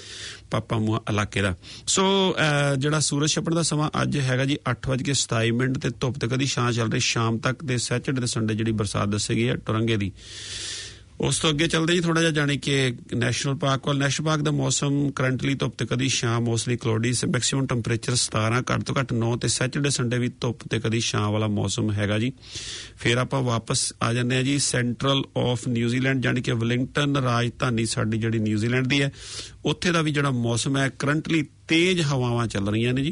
ਪਾਪਾਮੂਆ ਇਲਾਕੇ ਦਾ। ਸੋ ਜਿਹੜਾ ਸੂਰਜ ਛਿਪਣ ਦਾ ਸਮਾਂ ਅੱਜ ਹੈਗਾ ਜੀ 8:27 ਤੇ ਧੁੱਪ ਤੇ ਕਦੀ ਛਾਂ ਚੱਲ ਰਹੀ ਸ਼ਾਮ ਤੱਕ ਦੇ ਸੈਚਰਡੇ ਤੇ ਸੰਡੇ ਜਿਹੜੀ ਬਰਸਾਤ ਦੱਸੀ ਗਈ ਹੈ ਟੁਰੰਗੇ ਦੀ। ਉਸ ਤੋਂ ਅੱਗੇ ਚੱਲਦੇ ਜੀ ਥੋੜਾ ਜਿਹਾ ਜਾਣੀ ਕਿ ਨੈਸ਼ਨਲ ਪਾਰਕ ਵੱਲ। ਨੈਸ਼ਨਲ ਪਾਰਕ ਦਾ ਮੌਸਮ ਕਰੰਟਲੀ ਧੁੱਪ ਤੇ ਕਦੀ ਛਾਂ ਮੋਸਟਲੀ ਕਲੌਡੀ, ਮੈਕਸਿਮਮ ਟੈਂਪਰੇਚਰ 17 ਘੱਟ ਤੋਂ ਘੱਟ 9 ਤੇ ਸੈਚਰਡੇ ਸੰਡੇ ਵੀ ਧੁੱਪ ਤੇ ਕਦੀ ਛਾਂ ਵਾਲਾ ਮੌਸਮ ਹੈਗਾ ਜੀ। ਫਿਰ ਆਪਾਂ ਵਾਪਸ ਆ ਜਾਂਦੇ ਹਾਂ ਜੀ ਸੈਂਟਰਲ ਆਫ ਨਿਊਜ਼ੀਲੈਂਡ ਜਾਣੀ ਕਿ ਵੈਲਿੰਗਟਨ ਰਾਜਧਾਨੀ ਸਾਡੀ ਜਿਹੜੀ ਨਿਊਜ਼ੀਲੈਂਡ ਦੀ ਹੈ ਉੱਥੇ ਦਾ ਵੀ ਜਿਹੜਾ ਮੌਸਮ ਹੈ ਕਰੰਟਲੀ ਤੇਜ਼ ਹਵਾਵਾਂ ਚੱਲ ਰਹੀਆਂ ਨੇ ਜੀ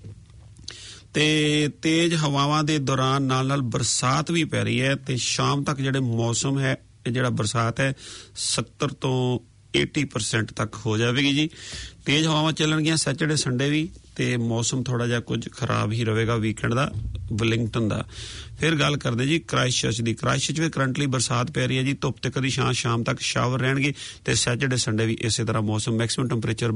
ਤੇ ਤੇਜ਼ ਹਵਾਵਾਂ ਦੇ ਦੌਰਾਨ ਨਾਲ ਨਾਲ ਬਰਸਾਤ ਵੀ ਪੈ ਰਹੀ ਹੈ ਤੇ ਸ਼ਾਮ ਤੱਕ ਜਿਹੜੇ ਮੌਸਮ ਹੈ ਜਿਹੜਾ ਬਰਸਾਤ ਹੈ 70 ਤੋਂ 80% ਤੱਕ ਹੋ ਜਾਵੇਗੀ ਜੀ। ਤੇਜ਼ ਹਵਾਵਾਂ ਚੱਲਣਗੀਆਂ ਸੈਚਰਡੇ ਸੰਡੇ ਵੀ ਤੇ ਮੌਸਮ ਥੋੜਾ ਜਿਹਾ ਕੁਝ ਖਰਾਬ ਹੀ ਰਹੇਗਾ ਵੀਕਐਂਡ ਦਾ ਵੈਲਿੰਗਟਨ ਦਾ। ਫਿਰ ਗੱਲ ਕਰਦੇ ਜੀ ਕ੍ਰਾਈਸਟਚਰਚ ਦੀ। ਕ੍ਰਾਈਸਟਚਰਚ ਵਿੱਚ ਕਰੰਟਲੀ ਬਰਸਾਤ ਪੈ ਰਹੀ ਹੈ ਜੀ, ਧੁੱਪ ਤੇ ਕਦੀ ਛਾਂ, ਸ਼ਾਮ ਤੱਕ ਸ਼ਾਵਰ ਰਹਿਣਗੇ ਤੇ ਸੈਚਰਡੇ ਸੰਡੇ ਵੀ ਇਸੇ ਤਰ੍ਹਾਂ ਮੌਸਮ ਮੈਕਸਿਮਮ ਟੈਂਪਰੇਚਰ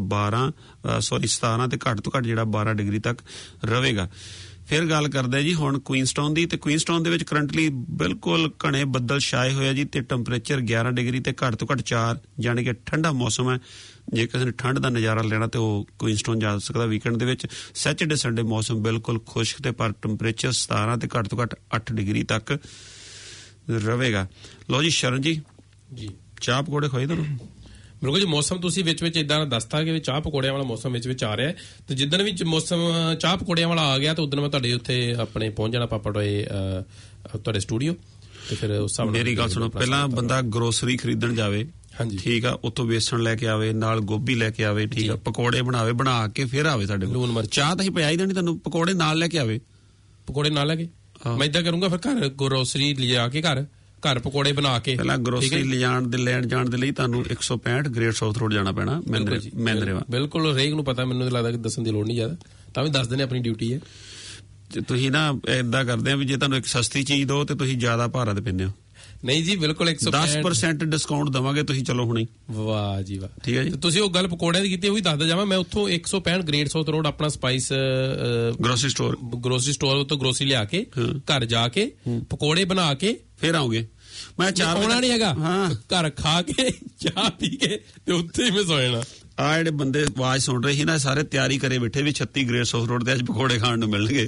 17 ਤੇ ਘੱਟ ਤੋਂ ਘੱਟ ਜਿਹੜਾ 12 ਡਿਗਰੀ ਤੱਕ ਰਹੇਗਾ। ਫਿਰ ਗੱਲ ਕਰਦੇ ਜੀ ਹੁਣ ਕੁਈਨਸਟਾਊਨ ਦੀ ਤੇ ਕੁਈਨਸਟਾਊਨ ਦੇ ਵਿੱਚ ਕਰੰਟਲੀ ਬਿਲਕੁਲ ਘਣੇ ਬੱਦਲ ਛਾਏ ਹੋਏ ਆ ਜੀ ਤੇ ਟੈਂਪਰੇਚਰ 11 ਡਿਗਰੀ ਤੇ ਘੱਟ ਤੋਂ ਘੱਟ 4 ਯਾਨੀ ਕਿ ਠੰਡਾ ਮੌਸਮ ਹੈ। ਜੇ ਕਿਸੇ ਨੇ ਠੰਡ ਦਾ ਨਜ਼ਾਰਾ ਲੈਣਾ ਤੇ ਉਹ ਕੁਈਨਸਟਾਊਨ ਜਾ ਸਕਦਾ ਵੀਕਐਂਡ ਦੇ ਵਿੱਚ। ਸੈਚਰਡੇ ਸੰਡੇ ਮੌਸਮ ਬਿਲਕੁਲ ਖੁਸ਼ਕ ਤੇ ਪਰ ਟੈਂਪਰੇਚਰ 17 ਤੇ ਘੱਟ ਤੋਂ ਘੱਟ 8 ਡਿਗਰੀ ਤੱਕ ਰਹੇਗਾ। ਲਓ ਜੀ ਸ਼ਰਨ ਜੀ ਚਾਹ ਪਕੌੜੇ ਖਵਾਈ ਤੁਹਾਨੂੰ? ਬਿਲਕੁਲ ਜੀ, ਮੌਸਮ ਤੁਸੀਂ ਵਿੱਚ ਇਦਾਂ ਦੱਸਤਾ ਕਿ ਚਾਹ ਪਕੌੜਿਆਂ ਵਾਲਾ ਮੌਸਮ ਵਿੱਚ ਆ ਰਿਹਾ ਤੇ ਜਿੱਦਣ ਵੀ ਮੌਸਮ ਚਾਹ ਪਕੌੜਿਆਂ ਵਾਲਾ ਆ ਗਿਆ ਤਾਂ ਉਦੋਂ ਮੈਂ ਤੁਹਾਡੇ ਉੱਥੇ ਆਪਣੇ ਪਹੁੰਚ ਜਾਣਾ ਪਾਪਾ ਟੋਏ ਤੁਹਾਡੇ ਸਟੂਡੀਓ ਤੇ ਫਿਰ ਉਸ ਹਿਸਾਬ ਨਾਲ। ਮੇਰੀ ਗੱਲ ਸੁਣੋ, ਪਹਿਲਾਂ ਬੰਦਾ ਗਰੋਸਰੀ ਖਰੀਦਣ ਜਾਵੇ ਠੀਕ ਆ, ਉੱਥੋਂ ਬੇਸਣ ਲੈ ਕੇ ਆਵੇ, ਨਾਲ ਗੋਭੀ ਲੈ ਕੇ ਆਵੇ, ਠੀਕ ਆ, ਪਕੌੜੇ ਬਣਾਵੇ, ਬਣਾ ਕੇ ਫਿਰ ਆਵੇ ਸਾਡੇ ਕੋਲ। ਚਾਹ ਤਾਂ ਹੀ ਪਿਆ ਹੀ ਦੇਣੀ ਤੁਹਾਨੂੰ, ਪਕੌੜੇ ਨਾਲ ਲੈ ਕੇ ਆਵੇ। ਪਕੌੜੇ ਨਾਲ ਲੈ ਕੇ ਮੈਂ ਏਦਾਂ ਕਰੂੰਗਾ ਫਿਰ ਘਰ ਗਰੋਸਰੀ ਲਿਜਾ ਕੇ ਘਰ ਪਕੌੜੇ ਬਣਾ ਕੇ। ਪਹਿਲਾਂ ਗਰੋਸਰੀ ਲੈਣ ਜਾਣ ਦੇ ਲਈ ਤੁਹਾਨੂੰ 165 ਗ੍ਰੇਟ ਸਾਊਥ ਰੋਡ ਜਾਣਾ ਪੈਣਾ ਮਹਿੰਦਰੇਵਾ। ਬਿਲਕੁਲ ਹਰੇਕ ਨੂੰ ਪਤਾ, ਮੈਨੂੰ ਲੱਗਦਾ ਕਿ ਦੱਸਣ ਦੀ ਲੋੜ ਨਹੀਂ ਜ਼ਿਆਦਾ, ਤਾਂ ਵੀ ਦੱਸ ਦਿੰਦੇ ਆਪਣੀ ਡਿਊਟੀ ਹੈ। ਤੁਸੀਂ ਨਾ ਏਦਾਂ ਕਰਦੇ ਆ ਵੀ ਜੇ ਤੁਹਾਨੂੰ ਇੱਕ ਸਸਤੀ ਚੀਜ਼ ਦੋ ਤੇ ਤੁਸੀਂ ਜ਼ਿਆਦਾ ਭਾਰਤ ਪੈਂਦੇ ਹੋ। ਨਹੀਂ ਜੀ ਬਿਲਕੁਲ 10% ਡਿਸਕਾਊਂਟ ਦਵਾਂਗੇ ਤੁਸੀਂ ਚਲੋ ਹੁਣੇ। ਵਾਹ ਜੀ ਵਾਹ, ਠੀਕ ਹੈ ਜੀ। ਤੁਸੀਂ ਉਹ ਗੱਲ ਪਕੌੜਿਆਂ ਦੀ ਕੀਤੀ ਉਹ ਵੀ ਦੱਸਦਾ ਜਾਵਾਂ। ਮੈਂ ਉੱਥੋਂ 165 ਗ੍ਰੇਟ ਸਾਊਥ ਰੋਡ ਆਪਣਾ ਸਪਾਈਸ ਗਰੋਸਰੀ ਸਟੋਰ ਤੋਂ ਗਰੋਸਰੀ ਲਿਆ ਕੇ ਘਰ ਜਾ ਕੇ ਪਕੌੜੇ ਬਣਾ ਕੇ ਫਿਰ ਆਉਂਗੇ। ਮੈਂ ਚਾਰ ਆਉਣਾ ਨਹੀਂ ਹੈਗਾ, ਘਰ ਖਾ ਕੇ ਚਾਹ ਪੀ ਕੇ ਤੇ ਉੱਥੇ ਹੀ ਮੈਂ ਸੌ ਜਾਣਾ। ਆ ਜਿਹੜੇ ਬੰਦੇ ਆਵਾਜ਼ ਸੁਣ ਰਹੇ ਸੀ ਨਾ ਸਾਰੇ ਤਿਆਰੀ ਕਰੇ ਬੈਠੇ ਵੀ 36 ਗ੍ਰੇਟ ਸਾਊਥ ਰੋਡ ਤੇ ਅੱਜ ਪਕੌੜੇ ਖਾਣ ਨੂੰ ਮਿਲਣਗੇ।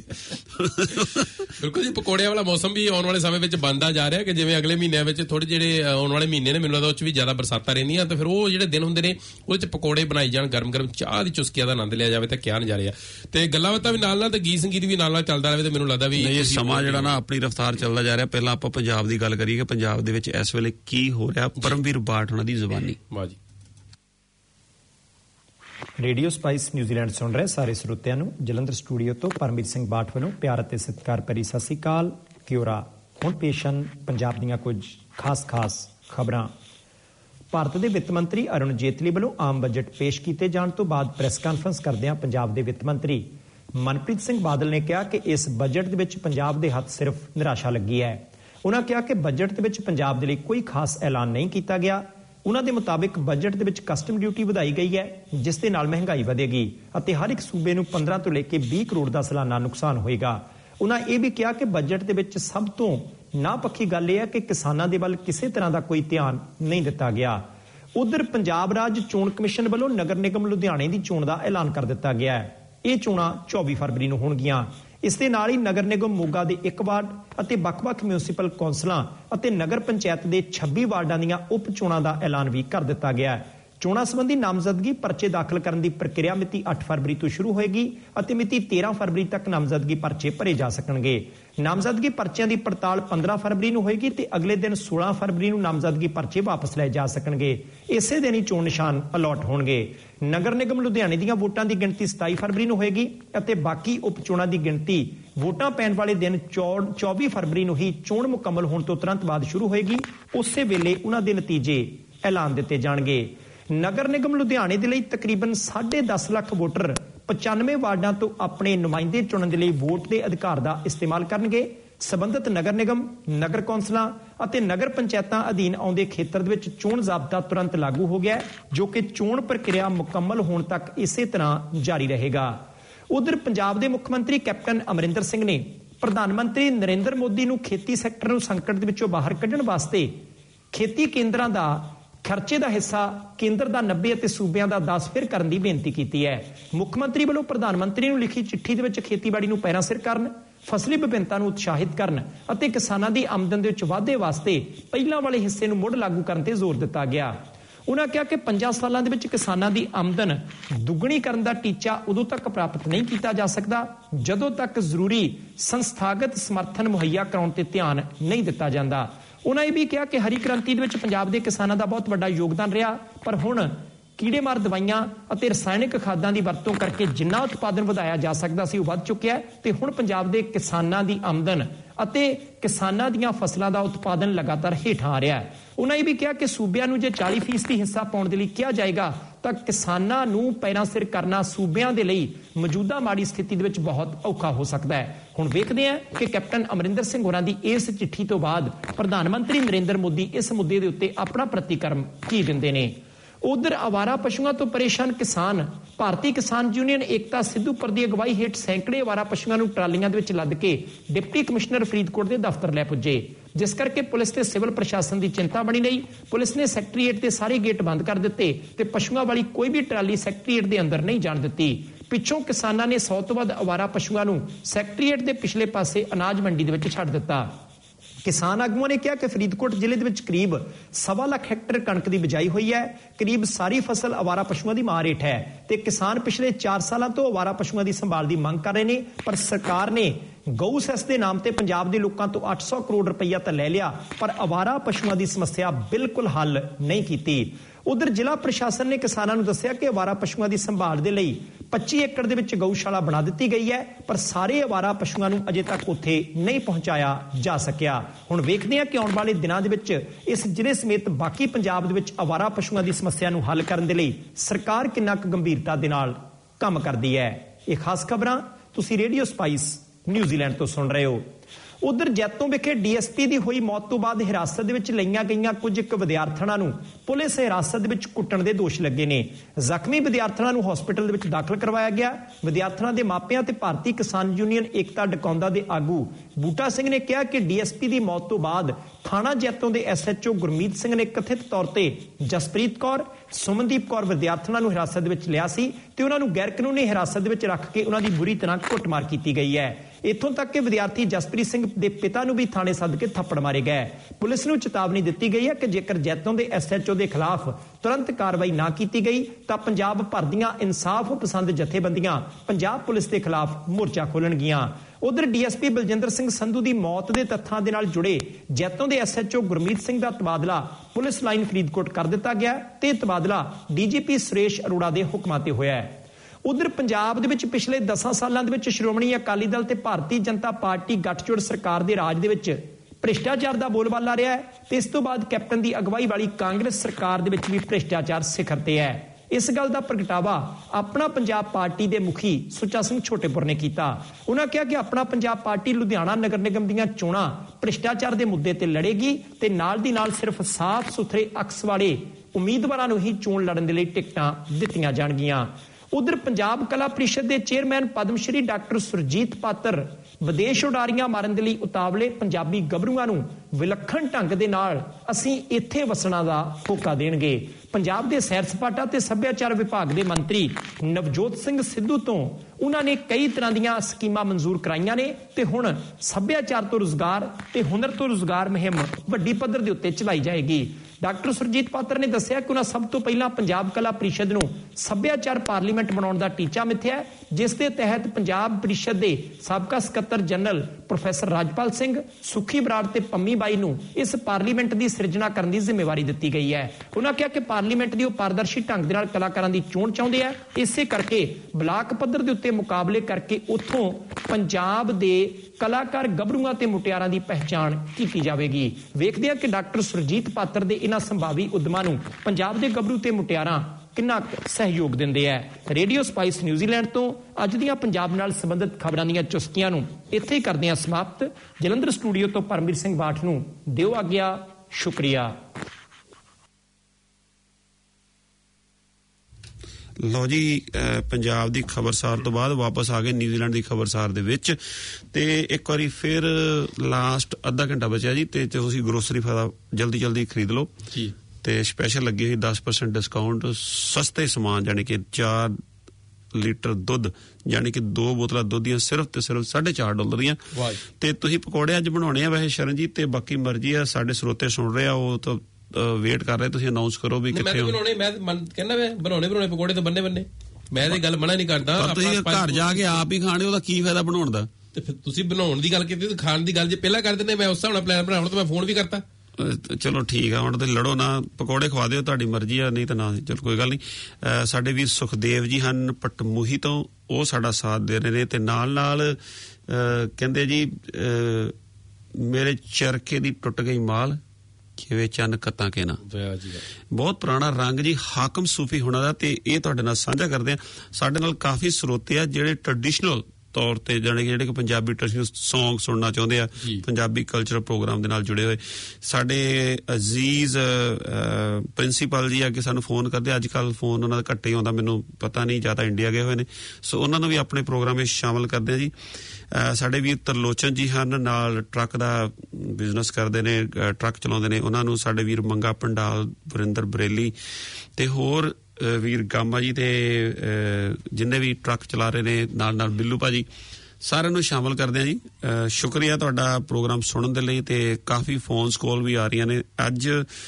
ਬਿਲਕੁਲ ਜੀ, ਪਕੌੜਿਆਂ ਵਾਲਾ ਮੌਸਮ ਵੀ ਆਉਣ ਵਾਲੇ ਸਮੇਂ ਵਿੱਚ ਬਣਦਾ ਜਾ ਰਿਹਾ ਕਿ ਜਿਵੇਂ ਅਗਲੇ ਮਹੀਨਿਆਂ ਵਿੱਚ ਥੋੜੇ ਜਿਹੜੇ ਆਉਣ ਵਾਲੇ ਮਹੀਨੇ ਨੇ ਮੈਨੂੰ ਲੱਗਦਾ ਉਹ 'ਚ ਵੀ ਜ਼ਿਆਦਾ ਬਰਸਾਤਾਂ ਰਹਿੰਦੀਆਂ ਤੇ ਫਿਰ ਉਹ ਜਿਹੜੇ ਦਿਨ ਹੁੰਦੇ ਨੇ ਉਹਦੇ 'ਚ ਪਕੌੜੇ ਬਣਾਈ ਜਾਣ, ਗਰਮ ਗਰਮ ਚਾਹ ਦੀ ਚੁਸਕੀਆਂ ਦਾ ਆਨੰਦ ਲਿਆ ਜਾਵੇ ਤਾਂ ਕਿਆ ਨਜ਼ਾਰੇ ਆ। ਤੇ ਗੱਲਾਂ ਬਾਤਾਂ ਵੀ ਨਾਲ ਤੇ ਗੀਤ ਸੰਗੀਤ ਵੀ ਨਾਲ ਚੱਲਦਾ ਰਹੇ ਤੇ ਮੈਨੂੰ ਲੱਗਦਾ ਵੀ ਇਹ ਸਮਾਂ ਜਿਹੜਾ ਨਾ ਆਪਣੀ ਰਫ਼ਤਾਰ ਚੱਲਦਾ ਜਾ ਰਿਹਾ। ਪਹਿਲਾਂ ਆਪਾਂ ਪੰਜਾਬ ਦੀ ਗੱਲ ਕਰੀਏ ਕਿ ਪੰਜਾਬ ਦੇ ਵਿੱਚ ਇਸ ਵੇਲੇ ਕੀ ਹੋ ਰਿਹਾ। ਪਰਮਵੀਰ ਬਾਠ ਉਹਨਾਂ ਦੀ ਜ਼ੁਬਾਨੀ। ਵਾਹ ਜੀ। ਰੇਡੀਓ ਸਪਾਈਸ ਨਿਊਜ਼ੀਲੈਂਡ ਸੁਣ ਰਹੇ ਸਾਰੇ ਸਰੋਤਿਆਂ ਨੂੰ ਜਲੰਧਰ ਸਟੂਡੀਓ ਤੋਂ ਪਰਮਵੀਰ ਸਿੰਘ ਬਾਠ ਵੱਲੋਂ ਪਿਆਰ ਅਤੇ ਸਤਿਕਾਰ ਭਰੀ ਸਤਿ ਸ੍ਰੀ ਅਕਾਲ। ਕਿਉਰਾ ਹੁਣ ਪੇਸ਼ ਹਨ ਪੰਜਾਬ ਦੀਆਂ ਕੁਝ ਖਾਸ ਖਬਰਾਂ। ਭਾਰਤ ਦੇ ਵਿੱਤ ਮੰਤਰੀ ਅਰੁਣ ਜੇਤਲੀ ਵੱਲੋਂ ਆਮ ਬਜਟ ਪੇਸ਼ ਕੀਤੇ ਜਾਣ ਤੋਂ ਬਾਅਦ ਪ੍ਰੈਸ ਕਾਨਫਰੰਸ ਕਰਦਿਆਂ ਪੰਜਾਬ ਦੇ ਵਿੱਤ ਮੰਤਰੀ ਮਨਪ੍ਰੀਤ ਸਿੰਘ ਬਾਦਲ ਨੇ ਕਿਹਾ ਕਿ ਇਸ ਬਜਟ ਦੇ ਵਿੱਚ ਪੰਜਾਬ ਦੇ ਹੱਥ ਸਿਰਫ ਨਿਰਾਸ਼ਾ ਲੱਗੀ ਹੈ। ਉਹਨਾਂ ਕਿਹਾ ਕਿ ਬਜਟ ਦੇ ਵਿੱਚ ਪੰਜਾਬ ਦੇ ਲਈ ਕੋਈ ਖਾਸ ਐਲਾਨ ਨਹੀਂ ਕੀਤਾ ਗਿਆ। ਉਹਨਾਂ ਦੇ ਮੁਤਾਬਿਕ ਬਜਟ ਦੇ ਵਿੱਚ ਕਸਟਮ ਡਿਊਟੀ ਵਧਾਈ ਗਈ ਹੈ ਜਿਸ ਦੇ ਨਾਲ ਮਹਿੰਗਾਈ ਵਧੇਗੀ ਅਤੇ ਹਰ ਇੱਕ ਸੂਬੇ ਨੂੰ 15 ਤੋਂ ਲੈ ਕੇ 20 ਕਰੋੜ ਦਾ ਸਾਲਾਨਾ ਨੁਕਸਾਨ ਹੋਏਗਾ। ਉਹਨਾਂ ਇਹ ਵੀ ਕਿਹਾ ਕਿ ਬਜਟ ਦੇ ਵਿੱਚ ਸਭ ਤੋਂ ਨਾਪੱਖੀ ਗੱਲ ਇਹ ਹੈ ਕਿ ਕਿਸਾਨਾਂ ਦੇ ਵੱਲ ਕਿਸੇ ਤਰ੍ਹਾਂ ਦਾ ਕੋਈ ਧਿਆਨ ਨਹੀਂ ਦਿੱਤਾ ਗਿਆ। ਉਧਰ ਪੰਜਾਬ ਰਾਜ ਚੋਣ ਕਮਿਸ਼ਨ ਵੱਲੋਂ ਨਗਰ ਨਿਗਮ ਲੁਧਿਆਣੇ ਦੀ ਚੋਣ ਦਾ ਐਲਾਨ ਕਰ ਦਿੱਤਾ ਗਿਆ ਹੈ। ਇਹ ਚੋਣਾਂ 24 ਫਰਵਰੀ ਨੂੰ ਹੋਣਗੀਆਂ। ਇਸ ਦੇ ਨਾਲ ਹੀ ਨਗਰ ਨਿਗਮ ਮੋਗਾ ਦੇ 1 ਵਾਰਡ ਅਤੇ ਵੱਖ-ਵੱਖ ਮਿਊਨਿਸਪਲ ਕੌਂਸਲਾਂ ਅਤੇ ਨਗਰ ਪੰਚਾਇਤ ਦੇ 26 ਵਾਰਡਾਂ ਦੀਆਂ ਉਪ ਚੋਣਾਂ ਦਾ ਐਲਾਨ ਵੀ ਕਰ ਦਿੱਤਾ ਗਿਆ ਹੈ। ਚੋਣਾਂ ਸੰਬੰਧੀ ਨਾਮਜ਼ਦਗੀ ਪਰਚੇ ਦਾਖਲ ਕਰਨ ਦੀ ਪ੍ਰਕਿਰਿਆ ਮਿਤੀ 8 ਫਰਵਰੀ ਤੋਂ ਸ਼ੁਰੂ ਹੋਏਗੀ ਅਤੇ ਮਿਤੀ 13 ਫਰਵਰੀ ਤੱਕ ਨਾਮਜ਼ਦਗੀ ਪਰਚੇ ਭਰੇ ਜਾ ਸਕਣਗੇ। ਨਾਮਜ਼ਦਗੀ ਪਰਚਿਆਂ ਦੀ ਪੜਤਾਲ 15 ਫਰਵਰੀ ਨੂੰ ਹੋਏਗੀ ਤੇ ਅਗਲੇ ਦਿਨ 16 ਫਰਵਰੀ ਨੂੰ ਨਾਮਜ਼ਦਗੀ ਪਰਚੇ ਵਾਪਸ ਲਏ ਜਾ ਸਕਣਗੇ। ਇਸੇ ਦਿਨ ਹੀ ਚੋਣ ਨਿਸ਼ਾਨ ਅਲਾਟ ਹੋਣਗੇ। ਨਗਰ ਨਿਗਮ ਲੁਧਿਆਣੇ ਦੀਆਂ ਵੋਟਾਂ ਦੀ ਗਿਣਤੀ 27 ਫਰਵਰੀ ਨੂੰ ਹੋਏਗੀ ਅਤੇ ਬਾਕੀ ਉਪ ਚੋਣਾਂ ਦੀ ਗਿਣਤੀ ਵੋਟਾਂ ਪੈਣ ਵਾਲੇ ਦਿਨ 24 ਫਰਵਰੀ ਨੂੰ ਹੀ ਚੋਣ ਮੁਕੰਮਲ ਹੋਣ ਤੋਂ ਤੁਰੰਤ ਬਾਅਦ ਸ਼ੁਰੂ ਹੋਏਗੀ। ਉਸੇ ਵੇਲੇ ਉਹਨਾਂ ਦੇ ਨਤੀਜੇ ਐਲਾਨ ਦਿੱਤੇ ਜਾਣਗੇ। ਨਗਰ ਨਿਗਮ ਲੁਧਿਆਣੇ ਦੇ ਲਈ ਤਕਰੀਬਨ 10.5 ਲੱਖ ਵੋਟਰ 95 ਵਾਰਡਾਂ ਤੋਂ ਆਪਣੇ ਨੁਮਾਇੰਦੇ ਚੁਣਨ ਦੇ ਲਈ ਵੋਟ ਦੇ ਅਧਿਕਾਰ ਦਾ ਇਸਤੇਮਾਲ ਕਰਨਗੇ। ਸਬੰਧਤ ਨਗਰ ਨਿਗਮ, ਨਗਰ ਕੌਂਸਲਾਂ ਅਤੇ ਨਗਰ ਪੰਚਾਇਤਾਂ ਅਧੀਨ ਆਉਂਦੇ ਖੇਤਰ ਦੇ ਵਿੱਚ ਚੋਣ ਜ਼ਾਬਤਾ ਤੁਰੰਤ ਲਾਗੂ ਹੋ ਗਿਆ ਜੋ ਕਿ ਚੋਣ ਪ੍ਰਕਿਰਿਆ ਮੁਕੰਮਲ ਹੋਣ ਤੱਕ ਇਸੇ ਤਰ੍ਹਾਂ ਜਾਰੀ ਰਹੇਗਾ। ਉਧਰ ਪੰਜਾਬ ਦੇ ਮੁੱਖ ਮੰਤਰੀ ਕੈਪਟਨ ਅਮਰਿੰਦਰ ਸਿੰਘ ਨੇ ਪ੍ਰਧਾਨ ਮੰਤਰੀ ਨਰਿੰਦਰ ਮੋਦੀ ਨੂੰ ਖੇਤੀ ਸੈਕਟਰ ਨੂੰ ਸੰਕਟ ਦੇ ਵਿੱਚੋਂ ਬਾਹਰ ਕੱਢਣ ਵਾਸਤੇ ਖੇਤੀ ਕੇਂਦਰਾਂ ਦਾ ਖਰਚੇ ਦਾ ਹਿੱਸਾ ਕੇਂਦਰ ਦਾ 90 ਅਤੇ ਸੂਬਿਆਂ ਦਾ 10 ਫਿਰ ਕਰਨ ਦੀ ਬੇਨਤੀ ਕੀਤੀ ਹੈ। ਮੁੱਖ ਮੰਤਰੀ ਵੱਲੋਂ ਪ੍ਰਧਾਨ ਮੰਤਰੀ ਨੂੰ ਲਿਖੀ ਚਿੱਠੀ ਦੇ ਵਿੱਚ ਖੇਤੀਬਾੜੀ ਨੂੰ ਪੈਰਾਂ ਸਿਰ ਕਰਨ, ਫਸਲੀ ਵਿਭਿੰਨਤਾ ਨੂੰ ਉਤਸ਼ਾਹਿਤ ਕਰਨ ਅਤੇ ਕਿਸਾਨਾਂ ਦੀ ਆਮਦਨ ਦੇ ਵਿੱਚ ਵਾਧੇ ਵਾਸਤੇ ਪਹਿਲਾਂ ਵਾਲੇ ਹਿੱਸੇ ਨੂੰ ਮੁੜ ਲਾਗੂ ਕਰਨ ਤੇ ਜ਼ੋਰ ਦਿੱਤਾ ਗਿਆ। ਉਹਨਾਂ ਕਿਹਾ ਕਿ 5 ਸਾਲਾਂ ਦੇ ਵਿੱਚ ਕਿਸਾਨਾਂ ਦੀ ਆਮਦਨ ਦੁੱਗਣੀ ਕਰਨ ਦਾ ਟੀਚਾ ਉਦੋਂ ਤੱਕ ਪ੍ਰਾਪਤ ਨਹੀਂ ਕੀਤਾ ਜਾ ਸਕਦਾ ਜਦੋਂ ਤੱਕ ਜ਼ਰੂਰੀ ਸੰਸਥਾਗਤ ਸਮਰਥਨ ਮੁਹੱਈਆ ਕਰਾਉਣ ਤੇ ਧਿਆਨ ਨਹੀਂ ਦਿੱਤਾ ਜਾਂਦਾ। ਉਹਨਾਂ ਇਹ ਵੀ ਕਿਹਾ ਕਿ ਹਰੀ ਕ੍ਰਾਂਤੀ ਦੇ ਵਿੱਚ ਪੰਜਾਬ ਦੇ ਕਿਸਾਨਾਂ ਦਾ ਬਹੁਤ ਵੱਡਾ ਯੋਗਦਾਨ ਰਿਹਾ, ਪਰ ਹੁਣ ਕੀੜੇਮਾਰ ਦਵਾਈਆਂ ਅਤੇ ਰਸਾਇਣਿਕ ਖਾਦਾਂ ਦੀ ਵਰਤੋਂ ਕਰਕੇ ਜਿੰਨਾ ਉਤਪਾਦਨ ਵਧਾਇਆ ਜਾ ਸਕਦਾ ਸੀ ਉਹ ਵੱਧ ਚੁੱਕਿਆ ਹੈ ਤੇ ਹੁਣ ਪੰਜਾਬ ਦੇ ਕਿਸਾਨਾਂ ਦੀ ਆਮਦਨ ਅਤੇ ਕਿਸਾਨਾਂ ਦੀਆਂ ਫਸਲਾਂ ਦਾ ਉਤਪਾਦਨ ਲਗਾਤਾਰ ਹੇਠਾਂ ਆ ਰਿਹਾ ਹੈ। ਉਹਨਾਂ ਇਹ ਵੀ ਕਿਹਾ ਕਿ ਸੂਬਿਆਂ ਨੂੰ ਜੇ 40% ਹਿੱਸਾ ਪਾਉਣ ਦੇ ਲਈ ਕਿਹਾ ਜਾਏਗਾ ਤਾਂ ਕਿਸਾਨਾਂ ਨੂੰ ਪੈਰਾਂ ਸਿਰ ਕਰਨਾ ਸੂਬਿਆਂ ਦੇ ਲਈ ਮੌਜੂਦਾ ਮਾੜੀ ਸਥਿਤੀ ਦੇ ਵਿੱਚ ਬਹੁਤ ਔਖਾ ਹੋ ਸਕਦਾ ਹੈ। ਹੁਣ ਵੇਖਦੇ ਹਾਂ ਕਿ ਕੈਪਟਨ ਅਮਰਿੰਦਰ ਸਿੰਘ ਹੋਰਾਂ ਦੀ ਇਸ ਚਿੱਠੀ ਤੋਂ ਬਾਅਦ ਪ੍ਰਧਾਨ ਮੰਤਰੀ ਨਰਿੰਦਰ ਮੋਦੀ ਇਸ ਮੁੱਦੇ ਦੇ ਉੱਤੇ ਆਪਣਾ ਪ੍ਰਤੀਕਰਮ ਕੀ ਦਿੰਦੇ ਨੇ। ਉਧਰ ਆਵਾਰਾ ਪਸ਼ੂਆਂ ਤੋਂ ਪਰੇਸ਼ਾਨ ਕਿਸਾਨ ਭਾਰਤੀ ਕਿਸਾਨ ਯੂਨੀਅਨ ਏਕਤਾ ਸਿੱਧੂਪੁਰ ਦੀ ਅਗਵਾਈ ਹੇਠ ਸੈਂਕੜੇ ਆਵਾਰਾ ਪਸ਼ੂਆਂ ਨੂੰ ਟਰਾਲੀਆਂ ਦੇ ਵਿੱਚ ਲੱਦ ਕੇ ਡਿਪਟੀ ਕਮਿਸ਼ਨਰ ਫਰੀਦਕੋਟ ਦੇ ਦਫ਼ਤਰ ਲੈ ਪੁੱਜੇ, ਜਿਸ ਕਰਕੇ ਪੁਲਿਸ ਤੇ ਸਿਵਲ ਪ੍ਰਸ਼ਾਸਨ ਦੀ ਚਿੰਤਾ ਬਣੀ ਰਹੀ। ਪੁਲਿਸ ਨੇ ਸੈਕਟਰੀਏਟ ਦੇ ਸਾਰੇ ਗੇਟ ਬੰਦ ਕਰ ਦਿੱਤੇ ਤੇ ਪਸ਼ੂਆਂ ਵਾਲੀ ਕੋਈ ਵੀ ਟਰਾਲੀ ਸੈਕਟਰੀਏਟ ਦੇ ਅੰਦਰ ਨਹੀਂ ਜਾਣ ਦਿੱਤੀ। ਪਿੱਛੋਂ ਕਿਸਾਨਾਂ ਨੇ 100 ਤੋਂ ਵੱਧ ਆਵਾਰਾ ਪਸ਼ੂਆਂ ਨੂੰ ਸੈਕਟਰੀਏਟ ਦੇ ਪਿਛਲੇ ਪਾਸੇ ਅਨਾਜ ਮੰਡੀ ਦੇ ਵਿੱਚ ਛੱਡ ਦਿੱਤਾ। ਕਿਸਾਨ ਆਗੂਆਂ ਨੇ ਕਿਹਾ ਕਿ ਫਰੀਦਕੋਟ ਜ਼ਿਲ੍ਹੇ ਦੇ ਵਿੱਚ ਕਰੀਬ 1.25 ਲੱਖ ਹੈਕਟਰ ਕਣਕ ਦੀ ਬਿਜਾਈ ਹੋਈ ਹੈ। ਕਰੀਬ ਸਾਰੀ ਫਸਲ ਆਵਾਰਾ ਪਸ਼ੂਆਂ ਦੀ ਮਾਰ ਹੇਠ ਹੈ ਤੇ ਕਿਸਾਨ ਪਿਛਲੇ 4 ਸਾਲਾਂ ਤੋਂ ਆਵਾਰਾ ਪਸ਼ੂਆਂ ਦੀ ਸੰਭਾਲ ਦੀ ਮੰਗ ਕਰ ਰਹੇ ਨੇ, ਪਰ ਸਰਕਾਰ ਨੇ ਗਊ ਸੈਸ ਦੇ ਨਾਮ ਤੇ ਪੰਜਾਬ ਦੇ ਲੋਕਾਂ ਤੋਂ 800 ਕਰੋੜ ਰੁਪਈਆ ਤਾਂ ਲੈ ਲਿਆ, ਪਰ ਆਵਾਰਾ ਪਸ਼ੂਆਂ ਦੀ ਸਮੱਸਿਆ ਬਿਲਕੁਲ ਹੱਲ ਨਹੀਂ ਕੀਤੀ। ਉਧਰ ਜ਼ਿਲ੍ਹਾ ਪ੍ਰਸ਼ਾਸਨ ਨੇ ਕਿਸਾਨਾਂ ਨੂੰ ਦੱਸਿਆ ਕਿ ਆਵਾਰਾ ਪਸ਼ੂਆਂ ਦੀ ਸੰਭਾਲ ਦੇ ਲਈ 25 ਏਕੜ ਦੇ ਵਿੱਚ ਗਊਸ਼ਾਲਾ ਬਣਾ ਦਿੱਤੀ ਗਈ ਹੈ, ਪਰ ਸਾਰੇ ਆਵਾਰਾ ਪਸ਼ੂਆਂ ਨੂੰ ਅਜੇ ਤੱਕ ਉੱਥੇ ਨਹੀਂ ਪਹੁੰਚਾਇਆ ਜਾ ਸਕਿਆ। ਹੁਣ ਵੇਖਦੇ ਹਾਂ ਕਿ ਆਉਣ ਵਾਲੇ ਦਿਨਾਂ ਦੇ ਵਿੱਚ ਇਸ ਜ਼ਿਲ੍ਹੇ ਸਮੇਤ ਬਾਕੀ ਪੰਜਾਬ ਦੇ ਵਿੱਚ ਆਵਾਰਾ ਪਸ਼ੂਆਂ ਦੀ ਸਮੱਸਿਆ ਨੂੰ ਹੱਲ ਕਰਨ ਦੇ ਲਈ ਸਰਕਾਰ ਕਿੰਨਾ ਕੁ ਗੰਭੀਰਤਾ ਦੇ ਨਾਲ ਕੰਮ ਕਰਦੀ ਹੈ। ਇਹ ਖਾਸ ਖਬਰਾਂ ਤੁਸੀਂ ਰੇਡੀਓ ਸਪਾਈਸ ਨਿਊਜ਼ੀਲੈਂਡ ਤੋਂ ਸੁਣ ਰਹੇ ਹੋ। ਉਧਰ ਜੈਤੋਂ ਵਿਖੇ ਡੀਐਸਪੀ ਦੀ ਹੋਈ ਮੌਤ ਤੋਂ ਬਾਅਦ ਹਿਰਾਸਤ ਦੇ ਵਿੱਚ ਲਈਆਂ ਗਈਆਂ ਕੁਝ ਇੱਕ ਵਿਦਿਆਰਥਣਾਂ ਨੂੰ ਪੁਲਿਸ ਹਿਰਾਸਤ ਦੇ ਵਿੱਚ ਕੁੱਟਣ ਦੇ ਦੋਸ਼ ਲੱਗੇ ਨੇ। ਜ਼ਖਮੀ ਵਿਦਿਆਰਥਣਾਂ ਨੂੰ ਹਸਪਤਾਲ ਦੇ ਵਿੱਚ ਦਾਖਲ ਕਰਵਾਇਆ ਗਿਆ। ਵਿਦਿਆਰਥਣਾਂ ਦੇ ਮਾਪਿਆਂ ਤੇ ਭਾਰਤੀ ਕਿਸਾਨ ਯੂਨੀਅਨ ਏਕਤਾ ਡਕੌਂਦਾ ਦੇ ਆਗੂ ਬੂਟਾ ਸਿੰਘ ਨੇ ਕਿਹਾ ਕਿ ਡੀਐਸਪੀ ਦੀ ਮੌਤ ਤੋਂ ਬਾਅਦ ਥਾਣਾ ਜੈਤੋਂ ਦੇ ਐਸਐਚਓ ਗੁਰਮੀਤ ਸਿੰਘ ਨੇ ਕਥਿਤ ਤੌਰ ਤੇ ਜਸਪ੍ਰੀਤ ਕੌਰ, ਸੁਮਨਦੀਪ ਕੌਰ ਵਿਦਿਆਰਥਣਾਂ ਨੂੰ ਹਿਰਾਸਤ ਦੇ ਵਿੱਚ ਲਿਆ ਸੀ ਤੇ ਉਹਨਾਂ ਨੂੰ ਗੈਰ ਕਾਨੂੰਨੀ ਹਿਰਾਸਤ ਦੇ ਵਿੱਚ ਰੱਖ ਕੇ ਉਹਨਾਂ ਦੀ ਬੁਰੀ ਤਰ੍ਹਾਂ ਕੁੱਟਮਾਰ ਕੀਤੀ ਗਈ ਹੈ। ਇੱਥੋਂ ਤੱਕ ਕਿ ਵਿਦਿਆਰਥੀ ਜਸਪ੍ਰੀਤ ਸਿੰਘ ਦੇ ਪਿਤਾ ਨੂੰ ਵੀ ਥਾਣੇ ਸੱਦ ਕੇ ਥੱਪੜ ਮਾਰੇ ਗਏ। ਪੁਲਿਸ ਨੂੰ ਚੇਤਾਵਨੀ ਦਿੱਤੀ ਗਈ ਹੈ ਕਿ ਜੇਕਰ ਜੈਤੋਂ ਦੇ ਐਸਐਚਓ ਦੇ ਖਿਲਾਫ ਤੁਰੰਤ ਕਾਰਵਾਈ ਨਾ ਕੀਤੀ ਗਈ ਤਾਂ ਪੰਜਾਬ ਭਰ ਦੀਆਂ ਇਨਸਾਫ ਪਸੰਦ ਜਥੇਬੰਦੀਆਂ ਪੰਜਾਬ ਪੁਲਿਸ ਦੇ ਖਿਲਾਫ ਮੋਰਚਾ ਖੋਲਣਗੀਆਂ। ਉਧਰ ਡੀਐਸਪੀ ਬਲਜਿੰਦਰ ਸਿੰਘ ਸੰਧੂ ਦੀ ਮੌਤ ਦੇ ਤੱਥਾਂ ਦੇ ਨਾਲ ਜੁੜੇ ਜੈਤੋਂ ਦੇ ਐਸਐਚਓ ਗੁਰਮੀਤ ਸਿੰਘ ਦਾ ਤਬਾਦਲਾ ਪੁਲਿਸ ਲਾਈਨ ਫਰੀਦਕੋਟ ਕਰ ਦਿੱਤਾ ਗਿਆ ਤੇ ਤਬਾਦਲਾ ਡੀਜੀਪੀ ਸੁਰੇਸ਼ ਅਰੋੜਾ ਦੇ ਹੁਕਮਾਂ ਤੇ ਹੋਇਆ ਹੈ। ਉਧਰ ਪੰਜਾਬ ਦੇ ਵਿੱਚ ਪਿਛਲੇ 10 ਸਾਲਾਂ ਦੇ ਵਿੱਚ ਸ਼੍ਰੋਮਣੀ ਅਕਾਲੀ ਦਲ ਤੇ ਭਾਰਤੀ ਜਨਤਾ ਪਾਰਟੀ ਗੱਠਜੋੜ ਸਰਕਾਰ ਦੇ ਰਾਜ ਦੇ ਵਿੱਚ ਭ੍ਰਿਸ਼ਟਾਚਾਰ ਦਾ ਬੋਲਬਾਲਾ ਰਿਹਾ ਹੈ ਤੇ ਇਸ ਤੋਂ ਬਾਅਦ ਕੈਪਟਨ ਦੀ ਅਗਵਾਈ ਵਾਲੀ ਕਾਂਗਰਸ ਸਰਕਾਰ ਦੇ ਵਿੱਚ ਵੀ ਭ੍ਰਿਸ਼ਟਾਚਾਰ ਸਿਖਰ ਤੇ ਹੈ। ਇਸ ਗੱਲ ਦਾ ਪ੍ਰਗਟਾਵਾ ਆਪਣਾ ਪੰਜਾਬ ਪਾਰਟੀ ਦੇ ਮੁਖੀ ਸੁੱਚਾ ਸਿੰਘ ਛੋਟੇਪੁਰ ਨੇ ਕੀਤਾ। ਉਹਨਾਂ ਕਿਹਾ ਕਿ ਆਪਣਾ ਪੰਜਾਬ ਪਾਰਟੀ ਲੁਧਿਆਣਾ ਨਗਰ ਨਿਗਮ ਦੀਆਂ ਚੋਣਾਂ ਭ੍ਰਿਸ਼ਟਾਚਾਰ ਦੇ ਮੁੱਦੇ ਤੇ ਲੜੇਗੀ ਤੇ ਨਾਲ ਦੀ ਨਾਲ ਸਿਰਫ ਸਾਫ਼ ਸੁਥਰੇ ਅਕਸ ਵਾਲੇ ਉਮੀਦਵਾਰਾਂ ਨੂੰ ਹੀ ਚੋਣ ਲੜਨ ਦੇ ਲਈ ਟਿਕਟਾਂ ਦਿੱਤੀਆਂ ਜਾਣਗੀਆਂ। ਉਧਰ ਪੰਜਾਬ ਕਲਾ ਪ੍ਰੀਸ਼ਦ ਦੇ ਚੇਅਰਮੈਨ ਪਦਮ ਸ਼੍ਰੀ ਡਾਕਟਰ ਸੁਰਜੀਤ ਪਾਤਰ ਵਿਦੇਸ਼ ਉਡਾਰੀਆਂ ਮਾਰਨ ਦੇ ਲਈ ਉਤਾਵਲੇ ਪੰਜਾਬੀ ਗੱਭਰੂਆਂ ਨੂੰ ਵਿਲੱਖਣ ਢੰਗ ਦੇ ਨਾਲ ਅਸੀਂ ਇੱਥੇ ਵਸਣਾ ਦਾ ਹੋਕਾ ਦੇਣਗੇ। ਪੰਜਾਬ ਦੇ ਸੈਰ ਸਪਾਟਾ ਤੇ ਸੱਭਿਆਚਾਰ ਵਿਭਾਗ ਦੇ ਮੰਤਰੀ ਨਵਜੋਤ ਸਿੰਘ ਸਿੱਧੂ ਤੋਂ ਉਹਨਾਂ ਨੇ ਕਈ ਤਰ੍ਹਾਂ ਦੀਆਂ ਸਕੀਮਾਂ ਮਨਜ਼ੂਰ ਕਰਾਈਆਂ ਨੇ ਤੇ ਹੁਣ ਸੱਭਿਆਚਾਰ ਤੋਂ ਰੁਜ਼ਗਾਰ ਤੇ ਹੁਨਰ ਤੋਂ ਰੁਜ਼ਗਾਰ ਮੁਹਿੰਮ ਵੱਡੀ ਪੱਧਰ ਦੇ ਉੱਤੇ ਚਲਾਈ ਜਾਏਗੀ। ਡਾਕਟਰ ਸੁਰਜੀਤ ਪਾਤਰ ਨੇ ਦੱਸਿਆ ਕਿ ਉਹਨਾਂ ਸਭ ਤੋਂ ਪਹਿਲਾਂ ਪੰਜਾਬ ਕਲਾ ਪ੍ਰੀਸ਼ਦ ਨੂੰ ਸੱਭਿਆਚਾਰ ਪਾਰਲੀਮੈਂਟ ਬਣਾਉਣ ਦਾ ਟੀਚਾ ਮਿੱਥਿਆ, ਜਿਸ ਦੇ ਤਹਿਤ ਪੰਜਾਬ ਪ੍ਰੀਸ਼ਦ ਦੇ ਸਾਬਕਾ ਸਕੱਤਰ ਜਨਰਲ ਪ੍ਰੋਫੈਸਰ ਰਾਜਪਾਲ ਸਿੰਘ, ਸੁਖੀ ਬਰਾੜ ਤੇ ਪੰਮੀ ਬਾਈ ਨੂੰ ਇਸ ਪਾਰਲੀਮੈਂਟ ਦੀ ਸਿਰਜਣਾ ਕਰਨ ਦੀ ਜ਼ਿੰਮੇਵਾਰੀ ਦਿੱਤੀ ਗਈ ਹੈ। ਉਹਨਾਂ ਕਿਹਾ ਕਿ ਪਾਰਲੀਮੈਂਟ ਦੀ ਉਹ ਪਾਰਦਰਸ਼ੀ ਢੰਗ ਦੇ ਨਾਲ ਕਲਾਕਾਰਾਂ ਦੀ ਚੋਣ ਚਾਹੁੰਦੇ ਆ, ਇਸੇ ਕਰਕੇ ਬਲਾਕ ਪੱਧਰ ਦੇ ਉੱਤੇ ਮੁਕਾਬਲੇ ਕਰਕੇ ਉੱਥੋਂ ਪੰਜਾਬ ਦੇ ਕਲਾਕਾਰ ਗੱਭਰੂਆਂ ਤੇ ਮੁਟਿਆਰਾਂ ਦੀ ਪਹਿਚਾਣ ਕੀਤੀ ਜਾਵੇਗੀ। ਵੇਖਦੇ ਆ ਕਿ ਡਾਕਟਰ ਸੁਰਜੀਤ ਪਾਤਰ ਦੇ ਇਹਨਾਂ ਸੰਭਾਵੀ ਉਦਮਾਂ ਨੂੰ ਪੰਜਾਬ ਦੇ ਗੱਭਰੂ ਤੇ ਮੁਟਿਆਰਾਂ ਕਿੰਨਾ ਸਹਿਯੋਗ ਦਿੰਦੇ ਆ। ਰੇਡੀਓ ਸਪਾਈਸ ਨਿਊਜ਼ੀਲੈਂਡ ਤੋਂ ਅੱਜ ਦੀਆਂ ਪੰਜਾਬ ਨਾਲ ਸੰਬੰਧਿਤ ਖਬਰਾਂ ਦੀਆਂ ਚੁਸਕੀਆਂ ਨੂੰ ਇੱਥੇ ਹੀ ਕਰਦੇ ਹਾਂ ਸਮਾਪਤ। ਜਲੰਧਰ ਸਟੂਡੀਓ ਤੋਂ ਪਰਮਵੀਰ ਸਿੰਘ ਬਾਠ ਨੂੰ ਦਿਓ ਆਗਿਆ। ਸ਼ੁਕਰੀਆ। ਲਓ ਜੀ, ਪੰਜਾਬ ਦੀ ਖਬਰਸਾਰ ਤੋਂ ਬਾਅਦ ਵਾਪਸ ਆ ਗਏ ਨਿਊਜ਼ੀਲੈਂਡ ਦੀ ਖਬਰਸਾਰ ਦੇ ਵਿੱਚ ਤੇ ਇੱਕ ਵਾਰੀ ਫਿਰ ਲਾਸਟ ਅੱਧਾ ਘੰਟਾ ਬਚਿਆ ਜੀ ਤੇ ਤੁਸੀਂ ਗਰੋਸਰੀ ਜਲਦੀ ਖਰੀਦ ਲਓ। ਤੇ ਸਪੈਸ਼ਲ ਲੱਗੀ ਹੋਈ 10% ਡਿਸਕਾਊਂਟ ਸਸਤੇ ਸਮਾਨ ਯਾਨੀ ਕਿ 4 ਲੀਟਰ ਦੁੱਧ ਯਾਨੀ ਕਿ 2 ਬੋਤਲਾਂ ਦੁੱਧ ਦੀਆਂ ਸਿਰਫ ਤੇ ਸਿਰਫ $4.5 ਦੀਆਂ ਤੇ ਤੁਸੀਂ ਪਕੌੜੇ ਅੱਜ ਬਣਾਉਣੇ ਆ ਵੈਸੇ ਸ਼ਰਨਜੀਤ ਤੇ ਬਾਕੀ ਮਰਜ਼ੀ ਆ ਸਾਡੇ ਸਰੋਤੇ ਸੁਣ ਰਹੇ ਆ ਉਹ ਤਾਂ ਵੇਟ ਕਰ ਰਹੇ ਤੁਸੀਂ ਅਨਾਉਂਸ ਕਰੋ ਵੀ ਕਿੱਥੇ ਬਣਾਉਣੇ ਮੈਂ ਕਹਿੰਦਾ ਵੇ ਬਣਾਉਣੇ ਪਕੌੜੇ ਤਾਂ ਬੰਨੇ ਮੈਂ ਤੇ ਗੱਲ ਮਨਾ ਨਹੀਂ ਕਰਦਾ ਤੁਸੀਂ ਘਰ ਜਾ ਕੇ ਆਪ ਹੀ ਖਾਣੇ ਉਹਦਾ ਕੀ ਫਾਇਦਾ ਬਣਾਉਣ ਦਾ ਤੇ ਫਿਰ ਤੁਸੀਂ ਬਣਾਉਣ ਦੀ ਗੱਲ ਕੀਤੀ ਤੇ ਖਾਣ ਦੀ ਗੱਲ ਜੇ ਪਹਿਲਾਂ ਕਰ ਦਿੰਦੇ ਮੈਂ ਉਸ ਹਿਸਾਬ ਨਾਲ ਪਲਾਨ ਬਣਾਉਣ ਤਾਂ ਮੈਂ ਫੋਨ ਵੀ ਕਰਤਾ ਚਲੋ ਠੀਕ ਆ ਹੁਣ ਤੇ ਲੜੋ ਨਾ ਪਕੌੜੇ ਖਵਾ ਦਿਓ ਤੁਹਾਡੀ ਮਰਜ਼ੀ ਆ ਨਹੀਂ ਤਾਂ ਨਾ ਚਲੋ ਕੋਈ ਗੱਲ ਨਹੀਂ ਸਾਡੇ ਵੀਰ ਸੁਖਦੇਵ ਜੀ ਹਨ ਪਟਮੂਹੀ ਤੋਂ ਉਹ ਸਾਡਾ ਸਾਥ ਦੇ ਰਹੇ ਨੇ ਤੇ ਨਾਲ ਕਹਿੰਦੇ ਜੀ ਮੇਰੇ ਚਰਖੇ ਦੀ ਟੁੱਟ ਗਈ ਮਾਲ ਕਿਵੇਂ ਚੰਨ ਕੱਤਾਂ ਕੇ ਨਾ ਬਹੁਤ ਪੁਰਾਣਾ ਰੰਗ ਜੀ ਹਾਕਮ ਸੂਫੀ ਹੋਣਾ ਦਾ ਤੇ ਇਹ ਤੁਹਾਡੇ ਨਾਲ ਸਾਂਝਾ ਕਰਦੇ ਆ ਸਾਡੇ ਨਾਲ ਕਾਫੀ ਸਰੋਤੇ ਆ ਜਿਹੜੇ ਟ੍ਰੈਡੀਸ਼ਨਲ ਤੌਰ ਤੇ ਜਿਹੜੇ ਕਿ ਪੰਜਾਬੀ ਟ੍ਰੈਡੀਸ਼ਨਲ ਸੌਂਗ ਸੁਣਨਾ ਚਾਹੁੰਦੇ ਆ ਪੰਜਾਬੀ ਕਲਚਰਲ ਪ੍ਰੋਗਰਾਮ ਦੇ ਨਾਲ ਜੁੜੇ ਹੋਏ ਸਾਡੇ ਅਜ਼ੀਜ਼ ਪ੍ਰਿੰਸੀਪਲ ਜੀ ਆ ਕੇ ਸਾਨੂੰ ਫੋਨ ਕਰਦੇ ਅੱਜ ਕੱਲ ਫੋਨ ਉਹਨਾਂ ਦਾ ਘੱਟੇ ਆਉਂਦਾ ਮੈਨੂੰ ਪਤਾ ਨਹੀਂ ਜਾਂ ਤਾਂ ਇੰਡੀਆ ਗਏ ਹੋਏ ਨੇ ਸੋ ਉਹਨਾਂ ਨੂੰ ਵੀ ਆਪਣੇ ਪ੍ਰੋਗਰਾਮ ਵਿੱਚ ਸ਼ਾਮਲ ਕਰਦੇ ਆ ਜੀ ਸਾਡੇ ਵੀਰ ਤਰਲੋਚਨ ਜੀ ਹਨ ਨਾਲ ਟਰੱਕ ਦਾ ਬਿਜ਼ਨਸ ਕਰਦੇ ਨੇ ਟਰੱਕ ਚਲਾਉਂਦੇ ਨੇ ਉਹਨਾਂ ਨੂੰ ਸਾਡੇ ਵੀਰ ਮੰਗਾ ਪੰਡਾਲ ਵਰਿੰਦਰ ਬਰੇਲੀ ਤੇ ਹੋਰ ਵੀਰ ਗਾਮਾ ਜੀ ਤੇ ਜਿੰਨੇ ਵੀ ਟਰੱਕ ਚਲਾ ਰਹੇ ਨੇ ਨਾਲ ਬਿੱਲੂ ਭਾਜੀ ਸਾਰਿਆਂ ਨੂੰ ਸ਼ਾਮਲ ਕਰਦੇ ਆ ਜੀ ਸ਼ੁਕਰੀਆ ਤੁਹਾਡਾ ਪ੍ਰੋਗਰਾਮ ਸੁਣਨ ਦੇ ਲਈ ਤੇ ਕਾਫੀ ਫੋਨਸ ਕਾਲ ਵੀ ਆ ਰਹੀਆਂ ਨੇ ਅੱਜ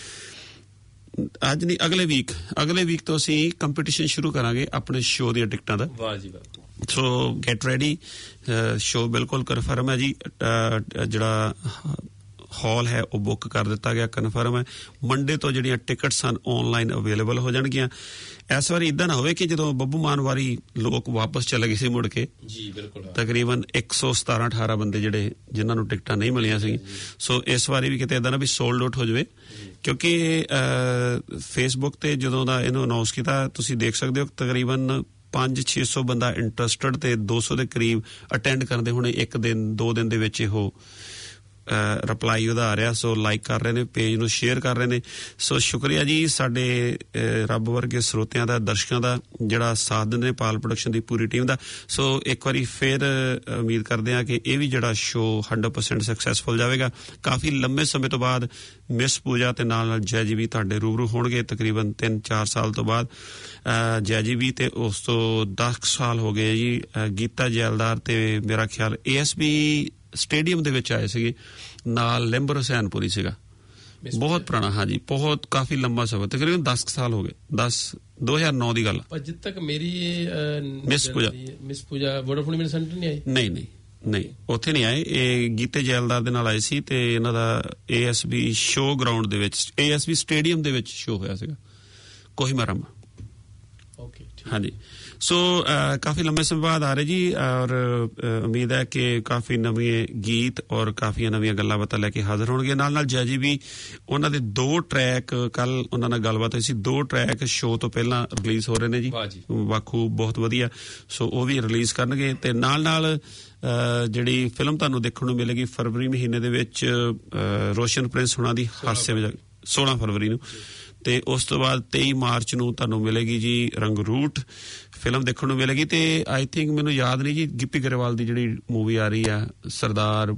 ਨਹੀਂ ਅਗਲੇ ਵੀਕ ਤੋਂ ਅਸੀਂ ਕੰਪੀਟੀਸ਼ਨ ਸ਼ੁਰੂ ਕਰਾਂਗੇ ਆਪਣੇ ਸ਼ੋਅ ਦੀਆਂ ਟਿਕਟਾਂ ਦਾ ਵਾਹ ਜੀ ਵਾਹ ਸੋ ਗੈਟ ਰੈਡੀ ਸ਼ੋਅ ਬਿਲਕੁਲ ਕਨਫਰਮ ਹੈ ਜੀ ਜਿਹੜਾ ਹਾਲ ਹੈ ਉਹ ਬੁੱਕ ਕਰ ਦਿੱਤਾ ਗਿਆ ਕਨਫਰਮ ਹੈ ਮੰਡੇ ਤੋਂ ਜਿਹੜੀਆਂ ਟਿਕਟਸ ਹਨ ਆਨਲਾਈਨ ਅਵੇਲੇਬਲ ਹੋ ਜਾਣਗੀਆਂ ਇਸ ਵਾਰੀ ਇਦਾਂ ਨਾ ਹੋਵੇ ਕਿ ਜਦੋਂ ਬੱਬੂ ਮਾਨ ਵਾਰੀ ਲੋਕ ਵਾਪਸ ਚਲੇ ਗਏ ਸੀ ਮੁੜ ਕੇ ਜੀ ਬਿਲਕੁਲ ਤਕਰੀਬਨ 117-18 ਬੰਦੇ ਜਿਹੜੇ ਜਿਨ੍ਹਾਂ ਨੂੰ ਟਿਕਟਾਂ ਨਹੀਂ ਮਿਲੀਆਂ ਸੀ ਸੋ ਇਸ ਵਾਰੀ ਵੀ ਕਿਤੇ ਇਦਾਂ ਨਾ ਵੀ ਸੋਲਡ ਆਊਟ ਹੋ ਜਾਵੇ ਕਿਉਂਕਿ ਫੇਸਬੁੱਕ ਤੇ ਜਦੋਂ ਦਾ ਇਹਨੂੰ ਅਨਾਉਂਸ ਕੀਤਾ ਤੁਸੀਂ ਦੇਖ ਸਕਦੇ ਹੋ ਤਕਰੀਬਨ 500-600 ਬੰਦਾ ਇੰਟਰਸਟਡ ਤੇ 200 ਦੇ ਕਰੀਬ ਅਟੈਂਡ ਕਰਦੇ ਹੋਣੇ ਇੱਕ ਦਿਨ 2 ਦਿਨ ਦੇ ਵਿੱਚ ਇਹੋ ਰਿਪਲਾਈ ਉਹਦਾ ਆ ਰਿਹਾ ਸੋ ਲਾਈਕ ਕਰ ਰਹੇ ਨੇ ਪੇਜ ਨੂੰ ਸ਼ੇਅਰ ਕਰ ਰਹੇ ਨੇ ਸੋ ਸ਼ੁਕਰੀਆ ਜੀ ਸਾਡੇ ਰੱਬ ਵਰਗੇ ਸਰੋਤਿਆਂ ਦਾ ਦਰਸ਼ਕਾਂ ਦਾ ਜਿਹੜਾ ਸਾਥ ਦਿੰਦੇ ਨੇ ਪਾਲ ਪ੍ਰੋਡਕਸ਼ਨ ਦੀ ਪੂਰੀ ਟੀਮ ਦਾ ਸੋ ਇੱਕ ਵਾਰੀ ਫਿਰ ਉਮੀਦ ਕਰਦੇ ਹਾਂ ਕਿ ਇਹ ਵੀ ਜਿਹੜਾ ਸ਼ੋਅ 100% ਸਕਸੈਸਫੁਲ ਜਾਵੇਗਾ ਕਾਫੀ ਲੰਬੇ ਸਮੇਂ ਤੋਂ ਬਾਅਦ ਮਿਸ ਪੂਜਾ ਤੇ ਨਾਲ ਜੈ ਜੀ ਵੀ ਤੁਹਾਡੇ ਰੂਬਰੂ ਹੋਣਗੇ ਤਕਰੀਬਨ 3-4 ਸਾਲ ਤੋਂ ਬਾਅਦ ਜੈ ਜੀ ਵੀ ਤੇ ਉਸ ਤੋਂ 10 ਸਾਲ ਹੋ ਗਏ ਜੀ ਗੀਤਾ ਜੈਲਦਾਰ ਤੇ ਮੇਰਾ ਖਿਆਲ ASB ਸਟੇਡੀਅਮ ਦੇ ਵਿੱਚ ਆਏ ਸੀਗੇ ਨਾਲ ਲਿੰਬਰ ਹੁਸੈਨਪੁਰੀ ਸੀਗਾ ਬਹੁਤ ਪੁਰਾਣਾ ਹਾਂਜੀ ਬਹੁਤ ਕਾਫੀ ਲੰਬਾ ਸਫ਼ਰ ਤਕਰੀਬਨ 10 ਸਾਲ ਹੋ ਗਏ 2009 ਦੀ ਗੱਲ ਪਰ ਜਿੱਦ ਤੱਕ ਮੇਰੀ ਮਿਸ ਪੂਜਾ ਵੋਡਾਫੋਨ ਮਿਲ ਸੈਂਟਰ ਨਹੀਂ ਆਈ ਨਹੀਂ ਉੱਥੇ ਨਹੀਂ ਆਏ ਇਹ ਗੀਤੇ ਜੈਲਦਾਰ ਦੇ ਨਾਲ ਆਏ ਸੀ ਤੇ ਇਹਨਾਂ ਦਾ ASB ਸ਼ੋਅ ਗਰਾਊਂਡ ਦੇ ਵਿੱਚ ASB ਸਟੇਡੀਅਮ ਦੇ ਵਿੱਚ ਸ਼ੋਅ ਹੋਇਆ ਸੀਗਾ ਕੋਹੀਮਾ ਓਕੇ ਹਾਂਜੀ ਸੋ ਕਾਫੀ ਲੰਬੇ ਸਮੇਂ ਬਾਅਦ ਆ ਰਹੇ ਜੀ ਔਰ ਉਮੀਦ ਹੈ ਕਿ ਕਾਫੀ ਨਵੇਂ ਗੀਤ ਔਰ ਕਾਫੀ ਨਵੀਆਂ ਗੱਲਾਂ ਬਾਤਾਂ ਲੈ ਕੇ ਹਾਜ਼ਰ ਹੋਣਗੇ ਨਾਲ ਜੈ ਜੀ ਵੀ ਉਹਨਾਂ ਦੇ 2 ਟਰੈਕ ਕੱਲ ਉਹਨਾਂ ਨਾਲ ਗੱਲਬਾਤ ਹੋਈ ਸੀ 2 ਟਰੈਕ ਸ਼ੋਅ ਤੋਂ ਪਹਿਲਾਂ ਰਿਲੀਜ਼ ਹੋ ਰਹੇ ਨੇ ਜੀ ਵਾਖੂ ਬਹੁਤ ਵਧੀਆ ਸੋ ਉਹ ਵੀ ਰਿਲੀਜ਼ ਕਰਨਗੇ ਤੇ ਨਾਲ ਜਿਹੜੀ ਫਿਲਮ ਤੁਹਾਨੂੰ ਦੇਖਣ ਨੂੰ ਮਿਲੇਗੀ ਫਰਵਰੀ ਮਹੀਨੇ ਦੇ ਵਿੱਚ ਰੋਸ਼ਨ ਪ੍ਰਿੰਸ ਹੁਣਾਂ ਦੀ ਹਾਸੇ ਵਜਾ 16 ਫਰਵਰੀ ਨੂੰ ਤੇ ਉਸ ਤੋਂ ਬਾਅਦ 23 ਮਾਰਚ ਨੂੰ ਤੁਹਾਨੂੰ ਮਿਲੇਗੀ ਜੀ ਰੰਗਰੂਟ ਫਿਲਮ ਦੇਖਣ ਨੂੰ ਮਿਲੇਗੀ ਤੇ ਆਈ ਥਿੰਕ ਮੈਨੂੰ ਯਾਦ ਨਹੀਂ ਜੀ ਗਿੱਪੀ ਗਰੇਵਾਲ ਦੀ ਜਿਹੜੀ ਮੂਵੀ ਆ ਰਹੀ ਆ ਸਰਦਾਰ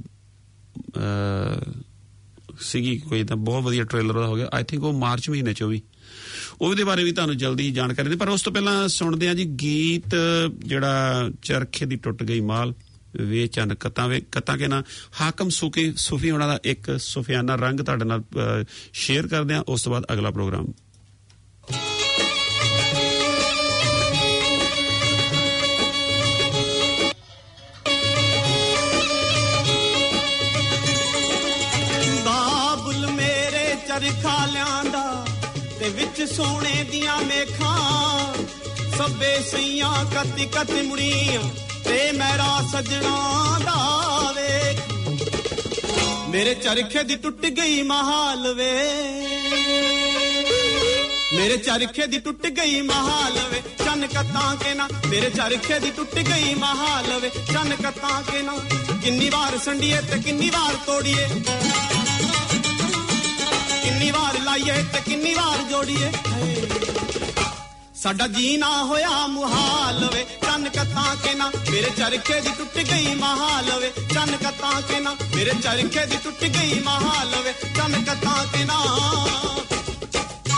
ਸੀਗੀ ਕੋਈ ਤਾਂ ਬਹੁਤ ਵਧੀਆ ਟ੍ਰੇਲਰ ਉਹਦਾ ਹੋ ਗਿਆ ਆਈ ਥਿੰਕ ਉਹ ਮਾਰਚ ਮਹੀਨੇ 'ਚ ਉਹਦੇ ਬਾਰੇ ਵੀ ਤੁਹਾਨੂੰ ਜਲਦੀ ਜਾਣਕਾਰੀ ਦੇ ਪਰ ਉਸ ਤੋਂ ਪਹਿਲਾਂ ਸੁਣਦੇ ਆ ਜੀ ਗੀਤ ਜਿਹੜਾ ਚਰਖੇ ਦੀ ਟੁੱਟ ਗਈ ਮਾਲ ਵੇ ਚੰਨ ਕੱਤਾਂ ਕੇ ਨਾ ਹਾਕਮ ਸੂਫੀ ਉਹਨਾਂ ਦਾ ਇੱਕ ਸੁਫਿਆਨਾ ਰੰਗ ਤੁਹਾਡੇ ਨਾਲ ਸ਼ੇਅਰ ਕਰਦੇ ਆ ਉਸ ਤੋਂ ਬਾਅਦ ਅਗਲਾ ਪ੍ਰੋਗਰਾਮ ਬਾਬੁਲ ਮੇਰੇ ਚਰਖਾ ਲਿਆਂਦਾ ਤੇ ਵਿੱਚ ਸੋਨੇ ਦੀਆਂ ਮੇਖਾਂ ਸਭੇ ਸਈਆਂ ਕੱਤ ਮੁੜੀਆਂ ਤੇ ਮੇਰਾ ਸਜਣਾ ਦਾ ਵੇਖ ਮੇਰੇ ਚਰਖੇ ਦੀ ਟੁੱਟ ਗਈ ਮਹਾਲ ਵੇ ਮੇਰੇ ਚਰਖੇ ਦੀ ਟੁੱਟ ਗਈ ਮਹਾਲ ਵੇ ਚੰਨ ਕੱਤਾਂ ਕੇ ਨਾ ਮੇਰੇ ਚਰਖੇ ਦੀ ਟੁੱਟ ਗਈ ਮਹਾਲ ਵੇ ਚੰਨ ਕੱਤਾਂ ਕੇ ਨਾ ਕਿੰਨੀ ਵਾਰ ਸੰਡੀਏ ਤੇ ਕਿੰਨੀ ਵਾਰ ਤੋੜੀਏ ਕਿੰਨੀ ਵਾਰ ਲਾਈਏ ਤੇ ਕਿੰਨੀ ਵਾਰ ਜੋੜੀਏ ਸਾਡਾ ਜੀਣਾ ਹੋਇਆ ਮੁਹਾਲ ਵੇ ਚੰਨ ਕੱਤਾਂ ਕੇ ਨਾ ਮੇਰੇ ਚਰਖੇ ਦੀ ਟੁੱਟ ਗਈ ਮਹਾਲ ਵੇ ਚੰਨ ਕੱਤਾਂ ਕੇ ਨਾ ਮੇਰੇ ਚਰਖੇ ਦੀ ਟੁੱਟ ਗਈ ਮਹਾਲ ਵੇ ਚੰਨ ਕੱਤਾਂ ਕੇ ਨਾ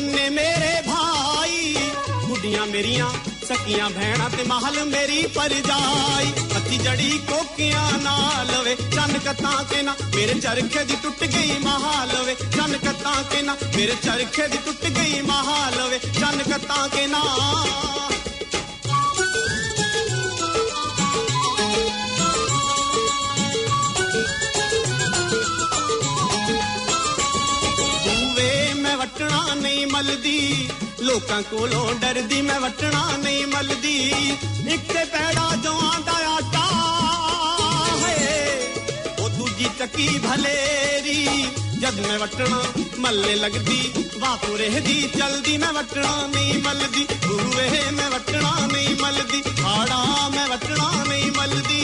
मुन्ने मेरे भाई गुड्डियां मेरियां सकियां भैणा ते महल मेरी परजाई पति जड़ी कोकियां ना लवे चन कतां के ना मेरे चरखे दी टुट गई महालवे चन कतां के ना मेरे चरखे दी टुट गई महालवे चन कतां के ना वटना नहीं मलदी लोकां कोलों डरदी मैं वटना नहीं मलदी एक ते पैड़ा जो आंदा आटा है ओ दूजी चक्की भलेरी जद मैं वटना मलने लगदी वापो रहदी चलदी मैं वटना नहीं मलदी हुए मैं वटना नहीं मलदी आड़ा मैं वटना नहीं मलदी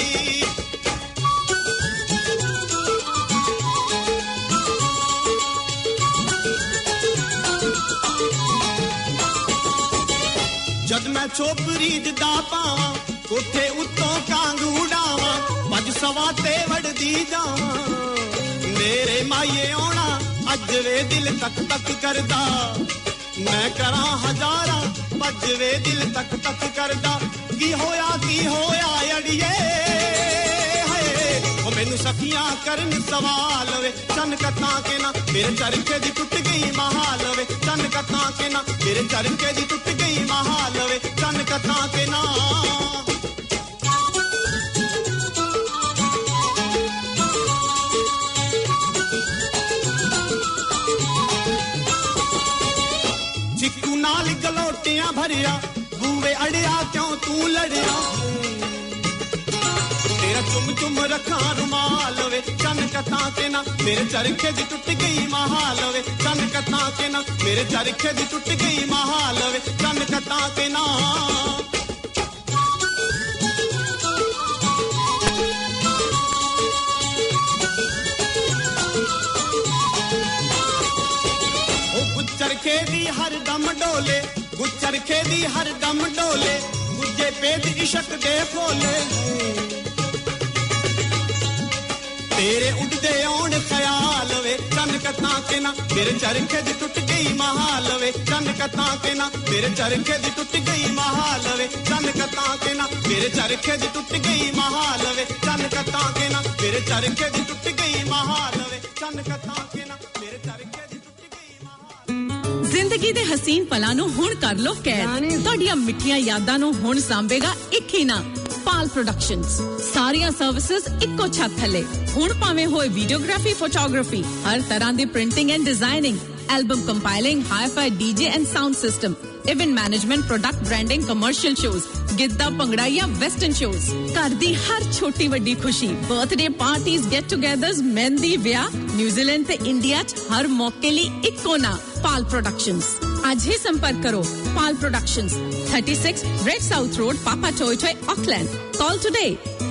जद मैं चोपरी दा पावां कोठे उत्तों कांग उड़ावां पज सवाते वड़दी जावां मेरे माये आना अज वे दिल तक तक करदा मैं करां हजारां पज वे दिल तक तक करदा की होया अड़िए ओ मैनू सखियां करन सवाल वे चन कतां के ना मेरे चरखे दी टुट गई महाल वे चन कतां के ना मेरे चरखे दी टुट गई महाल वे चन कतां के ना चिक्कू नाल गलोटियां भरिया बूवे अड़िया क्यों तू लड़िया तेरा चुम चुम रखा रुमाल वे चन कतां के ना मेरे चरखे दी टुट गई महाल वे चन कतां के ना मेरे चरखे दी टुट गई महाल वे चन कतां के ना ओ गुच्चरखे दी हर दम डोले गुच्चरखे दी हर दम डोले गुज्जे पेट इशक दे खोले तेरे उड़दे आउण ख्याल वे चन कतां के ना मेरे चरखे दी टुट गई महाल वे चन कतां के ना मेरे चरखे दी टुट गई महाल वे चन कतां के ना मेरे चरखे दी टुट गई महाल वे चन कतां के ना मेरे चरखे दी टुट गई महाल वे चन कतां के ना मेरे चरखे दी टुट गई महाल ਜ਼ਿੰਦਗੀ ਦੇ ਹਸੀਨ ਪਲਾਂ ਨੂੰ ਹੁਣ ਕਰ ਲੋ ਕੈਦ ਤੁਹਾਡੀਆਂ ਮਿੱਠੀਆਂ ਯਾਦਾਂ ਨੂੰ ਹੁਣ ਸਾਂਭੇਗਾ ਇੱਕ ਹੀ ਨਾ ਪਾਲ ਪ੍ਰੋਡਕਸ਼ਨਸ ਸਾਰੀਆਂ ਸਰਵਿਸਿਜ਼ ਇੱਕੋ ਛੱਤ ਥੱਲੇ ਹੁਣ ਭਾਵੇਂ ਹੋਏ ਵੀਡੀਓਗ੍ਰਾਫੀ ਫੋਟੋਗ੍ਰਾਫੀ ਹਰ ਤਰ੍ਹਾਂ ਦੀ printing and designing album compiling hi fi DJ and sound system event management product branding commercial shows Giddha Bhangra ਜਾਂ ਵੈਸਟਰਨ ਸ਼ੋਜ਼ ਘਰ ਦੀ ਹਰ ਛੋਟੀ ਵੱਡੀ ਖੁਸ਼ੀ birthday parties get togethers mehndi ਵਿਆਹ ਨਿਊਜ਼ੀਲੈਂਡ ਤੇ ਇੰਡੀਆ 'ਚ ਹਰ ਮੌਕੇ ਲਈ ਇੱਕੋ ਨਾ ਪਾਲ ਪ੍ਰੋਡਕਸ਼ਨਸ आज ही संपर्क करो Pal productions 36 Red South Road Papatoetoe Auckland call today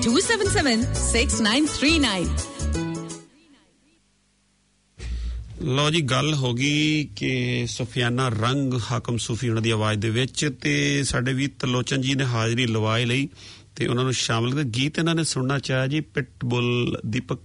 2776939 ਲੋ ਜੀ ਗੱਲ ਹੋ ਗਈ ਕਿ ਸੁਫਿਆਨਾ ਰੰਗ ਹਾਕਮ ਸੂਫੀ ਉਹਨਾਂ ਦੀ ਆਵਾਜ਼ ਦੇ ਵਿੱਚ ਤੇ ਸਾਡੇ ਵੀ ਤਲੋਚਨ ਜੀ ਨੇ ਹਾਜ਼ਰੀ ਲਵਾਈ ਲਈ ਤੇ ਉਹਨਾਂ ਨੂੰ ਸ਼ਾਮਲ ਕਰ ਗੀਤ ਇਹਨਾਂ ਨੇ ਸੁਣਨਾ ਚਾਹਿਆ ਜੀ ਪਿਟਬੁਲ ਦੀਪਕ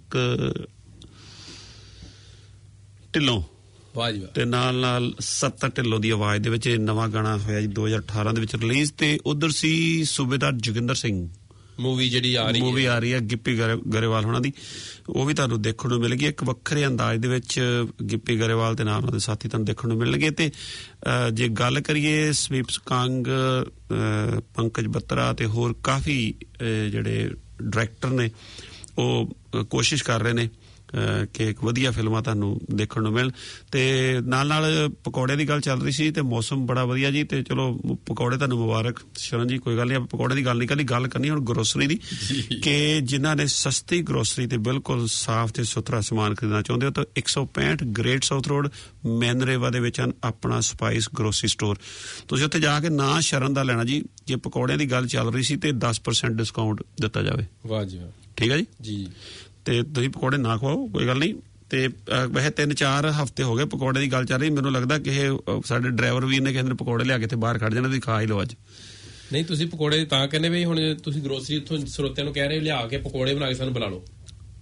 ਢਿੱਲੋਂ ਤੇ ਨਾਲ ਸੱਤਾ ਢਿੱਲੋਂ ਦੀ ਆਵਾਜ਼ ਦੇ ਵਿੱਚ ਨਵਾਂ ਗਾਣਾ ਹੋਇਆ ਜੀ 2018 ਦੇ ਵਿੱਚ ਰਿਲੀਜ਼ ਤੇ ਉਧਰ ਸੀ ਸੂਬੇਦਾਰ ਜੋਗਿੰਦਰ ਸਿੰਘ ਮੂਵੀ ਜਿਹੜੀ ਆ ਰਹੀ ਹੈ ਗਿੱਪੀ ਗਰੇਵਾਲ ਹੋਣਾ ਦੀ ਉਹ ਵੀ ਤੁਹਾਨੂੰ ਦੇਖਣ ਨੂੰ ਮਿਲੇਗੀ ਇੱਕ ਵੱਖਰੇ ਅੰਦਾਜ਼ ਦੇ ਵਿੱਚ ਗਿੱਪੀ ਗਰੇਵਾਲ ਤੇ ਨਾਲ ਉਹਨਾਂ ਦੇ ਸਾਥੀ ਤੁਹਾਨੂੰ ਦੇਖਣ ਨੂੰ ਮਿਲਣਗੇ ਤੇ ਜੇ ਗੱਲ ਕਰੀਏ ਸਵੀਪ ਕੰਗ ਪੰਕਜ ਬੱਤਰਾ ਤੇ ਹੋਰ ਕਾਫੀ ਜਿਹੜੇ ਡਾਇਰੈਕਟਰ ਨੇ ਉਹ ਕੋਸ਼ਿਸ਼ ਕਰ ਰਹੇ ਨੇ ਕਿ ਇੱਕ ਵਧੀਆ ਫਿਲਮਾਂ ਤੁਹਾਨੂੰ ਦੇਖਣ ਨੂੰ ਮਿਲਣ ਤੇ ਨਾਲ ਪਕੌੜੇ ਦੀ ਗੱਲ ਚੱਲ ਰਹੀ ਸੀ ਤੇ ਮੌਸਮ ਬੜਾ ਵਧੀਆ ਜੀ ਤੇ ਚਲੋ ਪਕੌੜੇ ਤੁਹਾਨੂੰ ਮੁਬਾਰਕ ਸ਼ਰਨ ਜੀ ਕੋਈ ਗੱਲ ਨਹੀਂ ਆਪਾਂ ਪਕੌੜੇ ਦੀ ਗੱਲ ਨਹੀਂ ਗੱਲ ਕਰਨੀ ਹੁਣ ਗਰੋਸਰੀ ਦੀ ਕਿ ਜਿਨ੍ਹਾਂ ਨੇ ਸਸਤੀ ਗਰੋਸਰੀ ਤੇ ਬਿਲਕੁਲ ਸਾਫ਼ ਤੇ ਸੁਥਰਾ ਸਮਾਨ ਖਰੀਦਣਾ ਚਾਹੁੰਦੇ ਹੋ ਤਾਂ 165 ਗ੍ਰੇਟ ਸਾਊਥ ਰੋਡ ਮੈਨਰੇਵਾ ਦੇ ਵਿੱਚ ਆਪਣਾ ਸਪਾਈਸ ਗਰੋਸਰੀ ਸਟੋਰ ਤੁਸੀਂ ਉੱਥੇ ਜਾ ਕੇ ਨਾ ਸ਼ਰਨ ਦਾ ਲੈਣਾ ਜੀ ਜੇ ਪਕੌੜਿਆਂ ਦੀ ਗੱਲ ਚੱਲ ਰਹੀ ਸੀ ਤੇ 10% ਡਿਸਕਾਊਂਟ ਦਿੱਤਾ ਜਾਵੇ ਵਾਹ ਜੀ ਠੀਕ ਹੈ ਜੀ ਤੇ ਤੁਸੀਂ ਪਕੌੜੇ ਨਾ ਖਵਾਓ ਕੋਈ ਗੱਲ ਨਹੀਂ ਤੇ ਵੈਸੇ 3-4 ਹਫ਼ਤੇ ਹੋ ਗਏ ਪਕੌੜੇ ਦੀ ਗੱਲ ਚੱਲ ਰਹੀ ਮੈਨੂੰ ਲੱਗਦਾ ਕਿ ਇਹ ਸਾਡੇ ਡਰਾਈਵਰ ਵੀਰ ਨੇ ਕਹਿੰਦੇ ਨੇ ਪਕੌੜੇ ਲਿਆ ਕੇ ਤੇ ਬਾਹਰ ਖੜ ਜਾਣਾ ਤੁਸੀਂ ਖਾ ਹੀ ਲਓ ਅੱਜ ਨਹੀਂ ਤੁਸੀਂ ਪਕੌੜੇ ਤਾਂ ਕਹਿੰਦੇ ਵੀ ਹੁਣ ਤੁਸੀਂ ਗਰੋਸਰੀ ਉੱਥੋਂ ਸਰੋਤਿਆਂ ਨੂੰ ਕਹਿ ਰਹੇ ਲਿਆ ਕੇ ਪਕੌੜੇ ਬਣਾ ਕੇ ਸਾਨੂੰ ਬੁਲਾ ਲਓ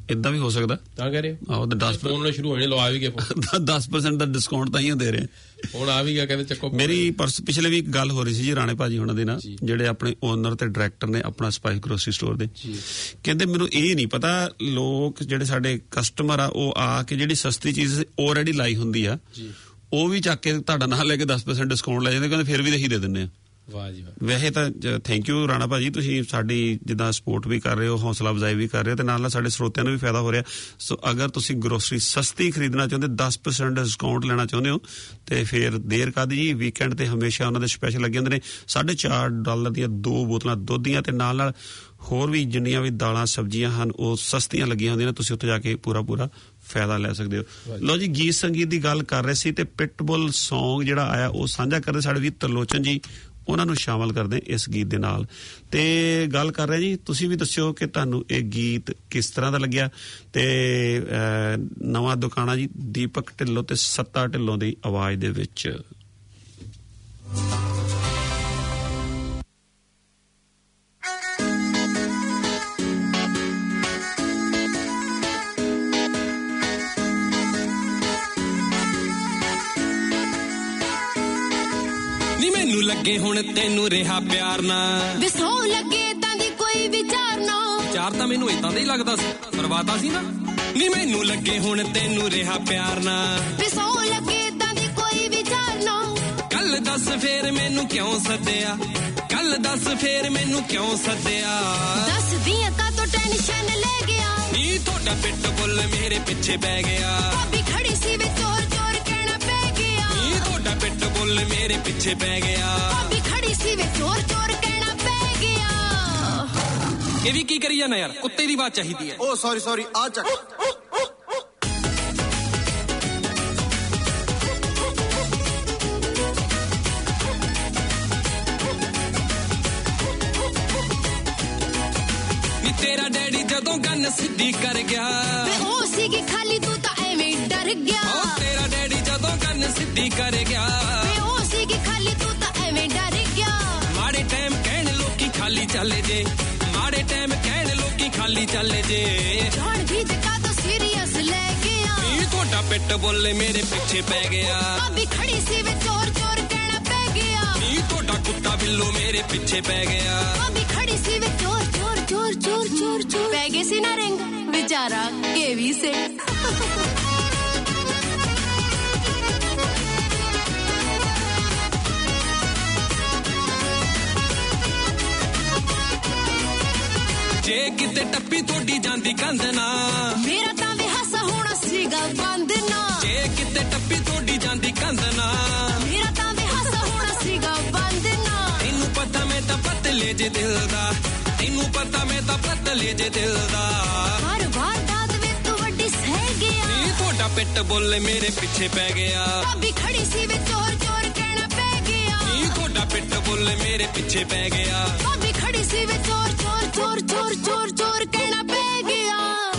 ਇਦਾਂ ਵੀ ਹੋ ਸਕਦਾ, ਤਾਂ ਕਹਿ ਰਹੇ ਆਹੋ 10% ਫੋਨ ਸ਼ੁਰੂ ਹੋਣੇ ਲਵਾ ਵੀ ਗਏ 10% ਦਾ ਡਿਸਕਾਊਂਟ ਤਾਂ ਹੀ ਦੇ ਰਹੇ ਹੁਣ ਆ ਵੀ ਗਿਆ, ਕਹਿੰਦੇ ਚੱਕੋ। ਮੇਰੀ ਪਿਛਲੇ ਵੀ ਗੱਲ ਹੋ ਰਹੀ ਸੀ ਜੀ ਰਾਣੇ ਭਾਜੀ ਉਹਨਾਂ ਦੇ ਨਾਲ, ਜਿਹੜੇ ਆਪਣੇ ਓਨਰ ਤੇ ਡਾਇਰੈਕਟਰ ਨੇ ਆਪਣਾ ਸਪਾਈਸ ਗਰੋਸਰੀ ਸਟੋਰ ਦੇ, ਕਹਿੰਦੇ ਮੈਨੂੰ ਇਹ ਨਹੀਂ ਪਤਾ ਲੋਕ ਜਿਹੜੇ ਸਾਡੇ ਕਸਟਮਰ ਆ ਉਹ ਆ ਕੇ ਜਿਹੜੀ ਸਸਤੀ ਚੀਜ਼ ਆਲਰੇਡੀ ਲਾਈ ਹੁੰਦੀ ਆ ਉਹ ਵੀ ਚੱਕ ਕੇ ਤੁਹਾਡਾ ਨਾਂ ਲੈ ਕੇ 10% ਡਿਸਕਾਊਂਟ ਲੈ ਜਾਂਦੇ, ਕਹਿੰਦੇ ਫਿਰ ਵੀ ਅਸੀਂ ਦੇ ਦਿੰਦੇ ਆ। ਵਾਹ ਜੀ ਵਾਹ। ਵੈਸੇ ਤਾਂ ਥੈਂਕ ਯੂ ਰਾਣਾ ਭਾਜੀ, ਤੁਸੀਂ ਸਾਡੀ ਜਿੱਦਾਂ ਸਪੋਰਟ ਵੀ ਕਰ ਰਹੇ ਹੋ, ਹੌਸਲਾ ਅਫਜ਼ਾਈ ਵੀ ਕਰ ਰਹੇ ਹੋ, ਤੇ ਨਾਲ ਨਾਲ ਸਾਡੇ ਸਰੋਤਿਆਂ ਨੂੰ ਵੀ ਫਾਇਦਾ ਹੋ ਰਿਹਾ। ਸੋ ਅਗਰ ਤੁਸੀਂ ਗਰੋਸਰੀ ਸਸਤੀ ਖਰੀਦਣਾ ਚਾਹੁੰਦੇ, 10% ਡਿਸਕਾਊਂਟ ਲੈਣਾ ਚਾਹੁੰਦੇ ਹੋ, ਤੇ ਫਿਰ ਦੇਰ ਕਾਦੀ ਜੀ, ਵੀਕਐਂਡ ਤੇ ਹਮੇਸ਼ਾ ਉਹਨਾਂ ਦੇ ਸਪੈਸ਼ਲ ਲੱਗੇ ਹੁੰਦੇ ਨੇ। $4.5 ਦੀਆਂ 2 ਬੋਤਲਾਂ ਦੁੱਧ ਦੀਆਂ, ਤੇ ਨਾਲ ਨਾਲ ਹੋਰ ਵੀ ਜਿੰਨੀਆਂ ਵੀ ਦਾਲਾਂ ਸਬਜ਼ੀਆਂ ਹਨ ਉਹ ਸਸਤੀਆਂ ਲੱਗੀਆਂ ਹੁੰਦੀਆਂ ਨੇ। ਤੁਸੀਂ ਉੱਥੇ ਜਾ ਕੇ ਪੂਰਾ ਫਾਇਦਾ ਲੈ ਸਕਦੇ ਹੋ। ਲਓ ਜੀ, ਗੀਤ ਸੰਗੀਤ ਦੀ ਗੱਲ ਕਰ ਰਹੇ ਸੀ ਤੇ ਪਿਟਬੁਲ ਸੌਂਗ ਜਿਹੜਾ ਆਇਆ ਉਹ ਸਾਂਝਾ ਕਰਦੇ ਸਾਡੇ ਵੀ ਤਰਲੋਚਨ ਜੀ, ਉਹਨਾਂ ਨੂੰ ਸ਼ਾਮਲ ਕਰਦੇ ਇਸ ਗੀਤ ਦੇ ਨਾਲ। ਤੇ ਗੱਲ ਕਰ ਰਹੇ ਜੀ, ਤੁਸੀਂ ਵੀ ਦੱਸਿਓ ਕਿ ਤੁਹਾਨੂੰ ਇਹ ਗੀਤ ਕਿਸ ਤਰ੍ਹਾਂ ਦਾ ਲੱਗਿਆ। ਤੇ ਨਵਾਂ ਦੁਕਾਨਾ ਜੀ, ਦੀਪਕ ਢਿੱਲੋਂ ਤੇ ਸੱਤਾ ਢਿੱਲੋਂ ਦੀ ਆਵਾਜ਼ ਦੇ ਵਿੱਚ। ਲੱਗੇ ਹੁਣ ਤੈਨੂੰ ਰਿਹਾ ਪਿਆਰ ਨਾ, ਵਿਸੋ ਲੱਗੇ ਤਾਂ ਦੀ ਕੋਈ ਵਿਚਾਰ ਨਾ, ਵਿਚਾਰ ਤਾਂ ਮੈਨੂੰ ਇਦਾਂ ਦਾ ਹੀ ਲੱਗਦਾ ਸੀ, ਪਰਵਾਤਾ ਸੀ ਨਾ। ਨੀ ਮੈਨੂੰ ਲੱਗੇ ਹੁਣ ਤੈਨੂੰ ਰਿਹਾ ਪਿਆਰ ਨਾ, ਵਿਸੋ ਲੱਗੇ ਤਾਂ ਦੀ ਕੋਈ ਵਿਚਾਰ ਨਾ। ਕੱਲ ਦੱਸ ਫੇਰ ਮੈਨੂੰ ਕਿਉਂ ਸੱਦਿਆ, ਕੱਲ ਦੱਸ ਫੇਰ ਮੈਨੂੰ ਕਿਉਂ ਸੱਦਿਆ। ਦੱਸਦੀਆਂ ਕਾ ਤੋ ਟੈਨਸ਼ਨ ਲੈ ਗਿਆ, ਨੀ ਤੁਹਾਡਾ ਪਿੱਟ ਬੁੱਲ ਮੇਰੇ ਪਿੱਛੇ ਪੈ ਗਿਆ। ਭਾਬੀ ਖੜੀ ਸੀ ਵੇ ਚੋਰ ਚੋਰ ਕਹਿਣਾ ਪੈ ਗਿਆ, ਨੀ ਤੁਹਾਡਾ ਪਿੱਟ ਬੁੱਲ ਮੇਰੇ ਪਿੱਛੇ ਪੈ ਗਿਆ। ਭਾਬੀ ਖੜੀ ਸੀ ਵੇ ਚੋਰ ਚੋਰ ਕਹਿਣਾ ਪੈ ਗਿਆ। ਇਹ ਵੀ ਕੀ ਕਰੀ ਜਾਣਾ ਯਾਰ, ਕੁੱਤੇ ਦੀ ਬਾਤ ਚਾਹੀਦੀ ਹੈ। ਓ ਸੌਰੀ ਆ ਚੱਕ। ਨੀ ਤੇਰਾ ਡੈਡੀ ਜਦੋਂ ਗੰਨ ਸਿੱਧੀ ਕਰ ਗਿਆ, ਵੇ ਉਹ ਸੀਗੀ ਖਾਲੀ ਤੂੰ ਤਾਂ ਐਵੇਂ ਡਰ ਗਿਆ। ਓ ਤੇਰਾ ਡੈਡੀ ਜਦੋਂ ਗੰਨ ਸਿੱਧੀ ਕਰ ਗਿਆ, ਵੇ ਉਹ ਸੀਗੀ ਖਾਲੀ ਤੂੰ ਤਾਂ ਐਵੇਂ ਡਰ ਗਿਆ। ਮਾੜੇ ਟਾਈਮ ਕਹਿਣ ਲੋਕੀ ਖਾਲੀ ਚੱਲੇ ਜੇ, ਮਾੜੇ ਟਾਈਮ ਕਹਿਣ ਲੋਕੀ ਖਾਲੀ ਚੱਲੇ ਜੇ। ਜਾਣ ਵੀ ਜਕਾ ਤੋਂ ਸੀਰੀਅਸ ਲੈ ਗਿਆ, ਨੀ ਤੁਹਾਡਾ ਪਿੱਟ ਬੁੱਲ ਮੇਰੇ ਪਿੱਛੇ ਪੈ ਗਿਆ। ਭਾਬੀ ਖੜੀ ਸੀ ਵੇ ਚੋਰ ਚੋਰ ਕਹਿਣਾ ਪੈ ਗਿਆ, ਨੀ ਤੁਹਾਡਾ ਕੁੱਤਾ ਬਿੱਲੋ ਮੇਰੇ ਪਿੱਛੇ ਪੈ ਗਿਆ। ਭਾਬੀ ਖੜੀ ਸੀ ਵੇ ਚੋਰ ਚੋਰ ਚੋਰ ਚੋਰ ਚੋਰ ਚੋਰ ਪੈ ਗਏ ਸੀ ਨਾ ਰਿੰਗ ਵਿਚਾਰਾ ਕੇ ਵੀ ਸੇ। ਜੇ ਕਿਤੇ ਟੱਪੀ ਤੁਹਾਡੀ ਜਾਂਦੀ ਕੰਧ ਨਾ, ਮੇਰਾ ਤਾਂ ਵੀ ਹਾਸਾ ਹੋਣਾ ਸੀਗਾ ਬੰਦ ਨਾ। ਜੇ ਕਿਤੇ ਟੱਪੀ ਤੁਹਾਡੀ ਜਾਂਦੀ ਕੰਧ ਨਾ, ਮੇਰਾ ਤਾਂ ਵੀ ਹਾਸਾ ਹੋਣਾ ਸੀਗਾ ਬੰਦ ਨਾ। ਤੈਨੂੰ ਪਤਾ ਮੈਂ ਤਾਂ ਪਤਲੇ ਜੇ ਦਿਲ ਦਾ, ਤੈਨੂੰ ਪਤਾ ਮੈਂ ਤਾਂ ਪਤਲੇ ਜੇ ਦਿਲ ਦਾ। ਹਰ ਵਾਰ ਦਾਦ ਵੇ ਤੂੰ ਵੱਡੀ ਸਹਿ ਗਿਆ, ਨੀ ਤੁਹਾਡਾ ਪਿੱਟ ਬੁੱਲ ਮੇਰੇ ਪਿੱਛੇ ਪੈ ਗਿਆ। ਭਾਬੀ ਖੜੀ ਸੀ ਵੇ ਚੋਰ ਚੋਰ ਕਹਿਣਾ ਪੈ ਗਿਆ, ਨੀ ਤੁਹਾਡਾ ਪਿੱਟ ਬੁੱਲ ਮੇਰੇ ਪਿੱਛੇ ਪੈ ਗਿਆ। ਭਾਬੀ ਖੜੀ ਸੀ ਵੇ ਚੋਰ ਚੋਰ ਚੋਰ ਚੋਰ ਚੋਰ ਚੋਰ ਕਹਿਣਾ ਪੈ ਗਿਆ।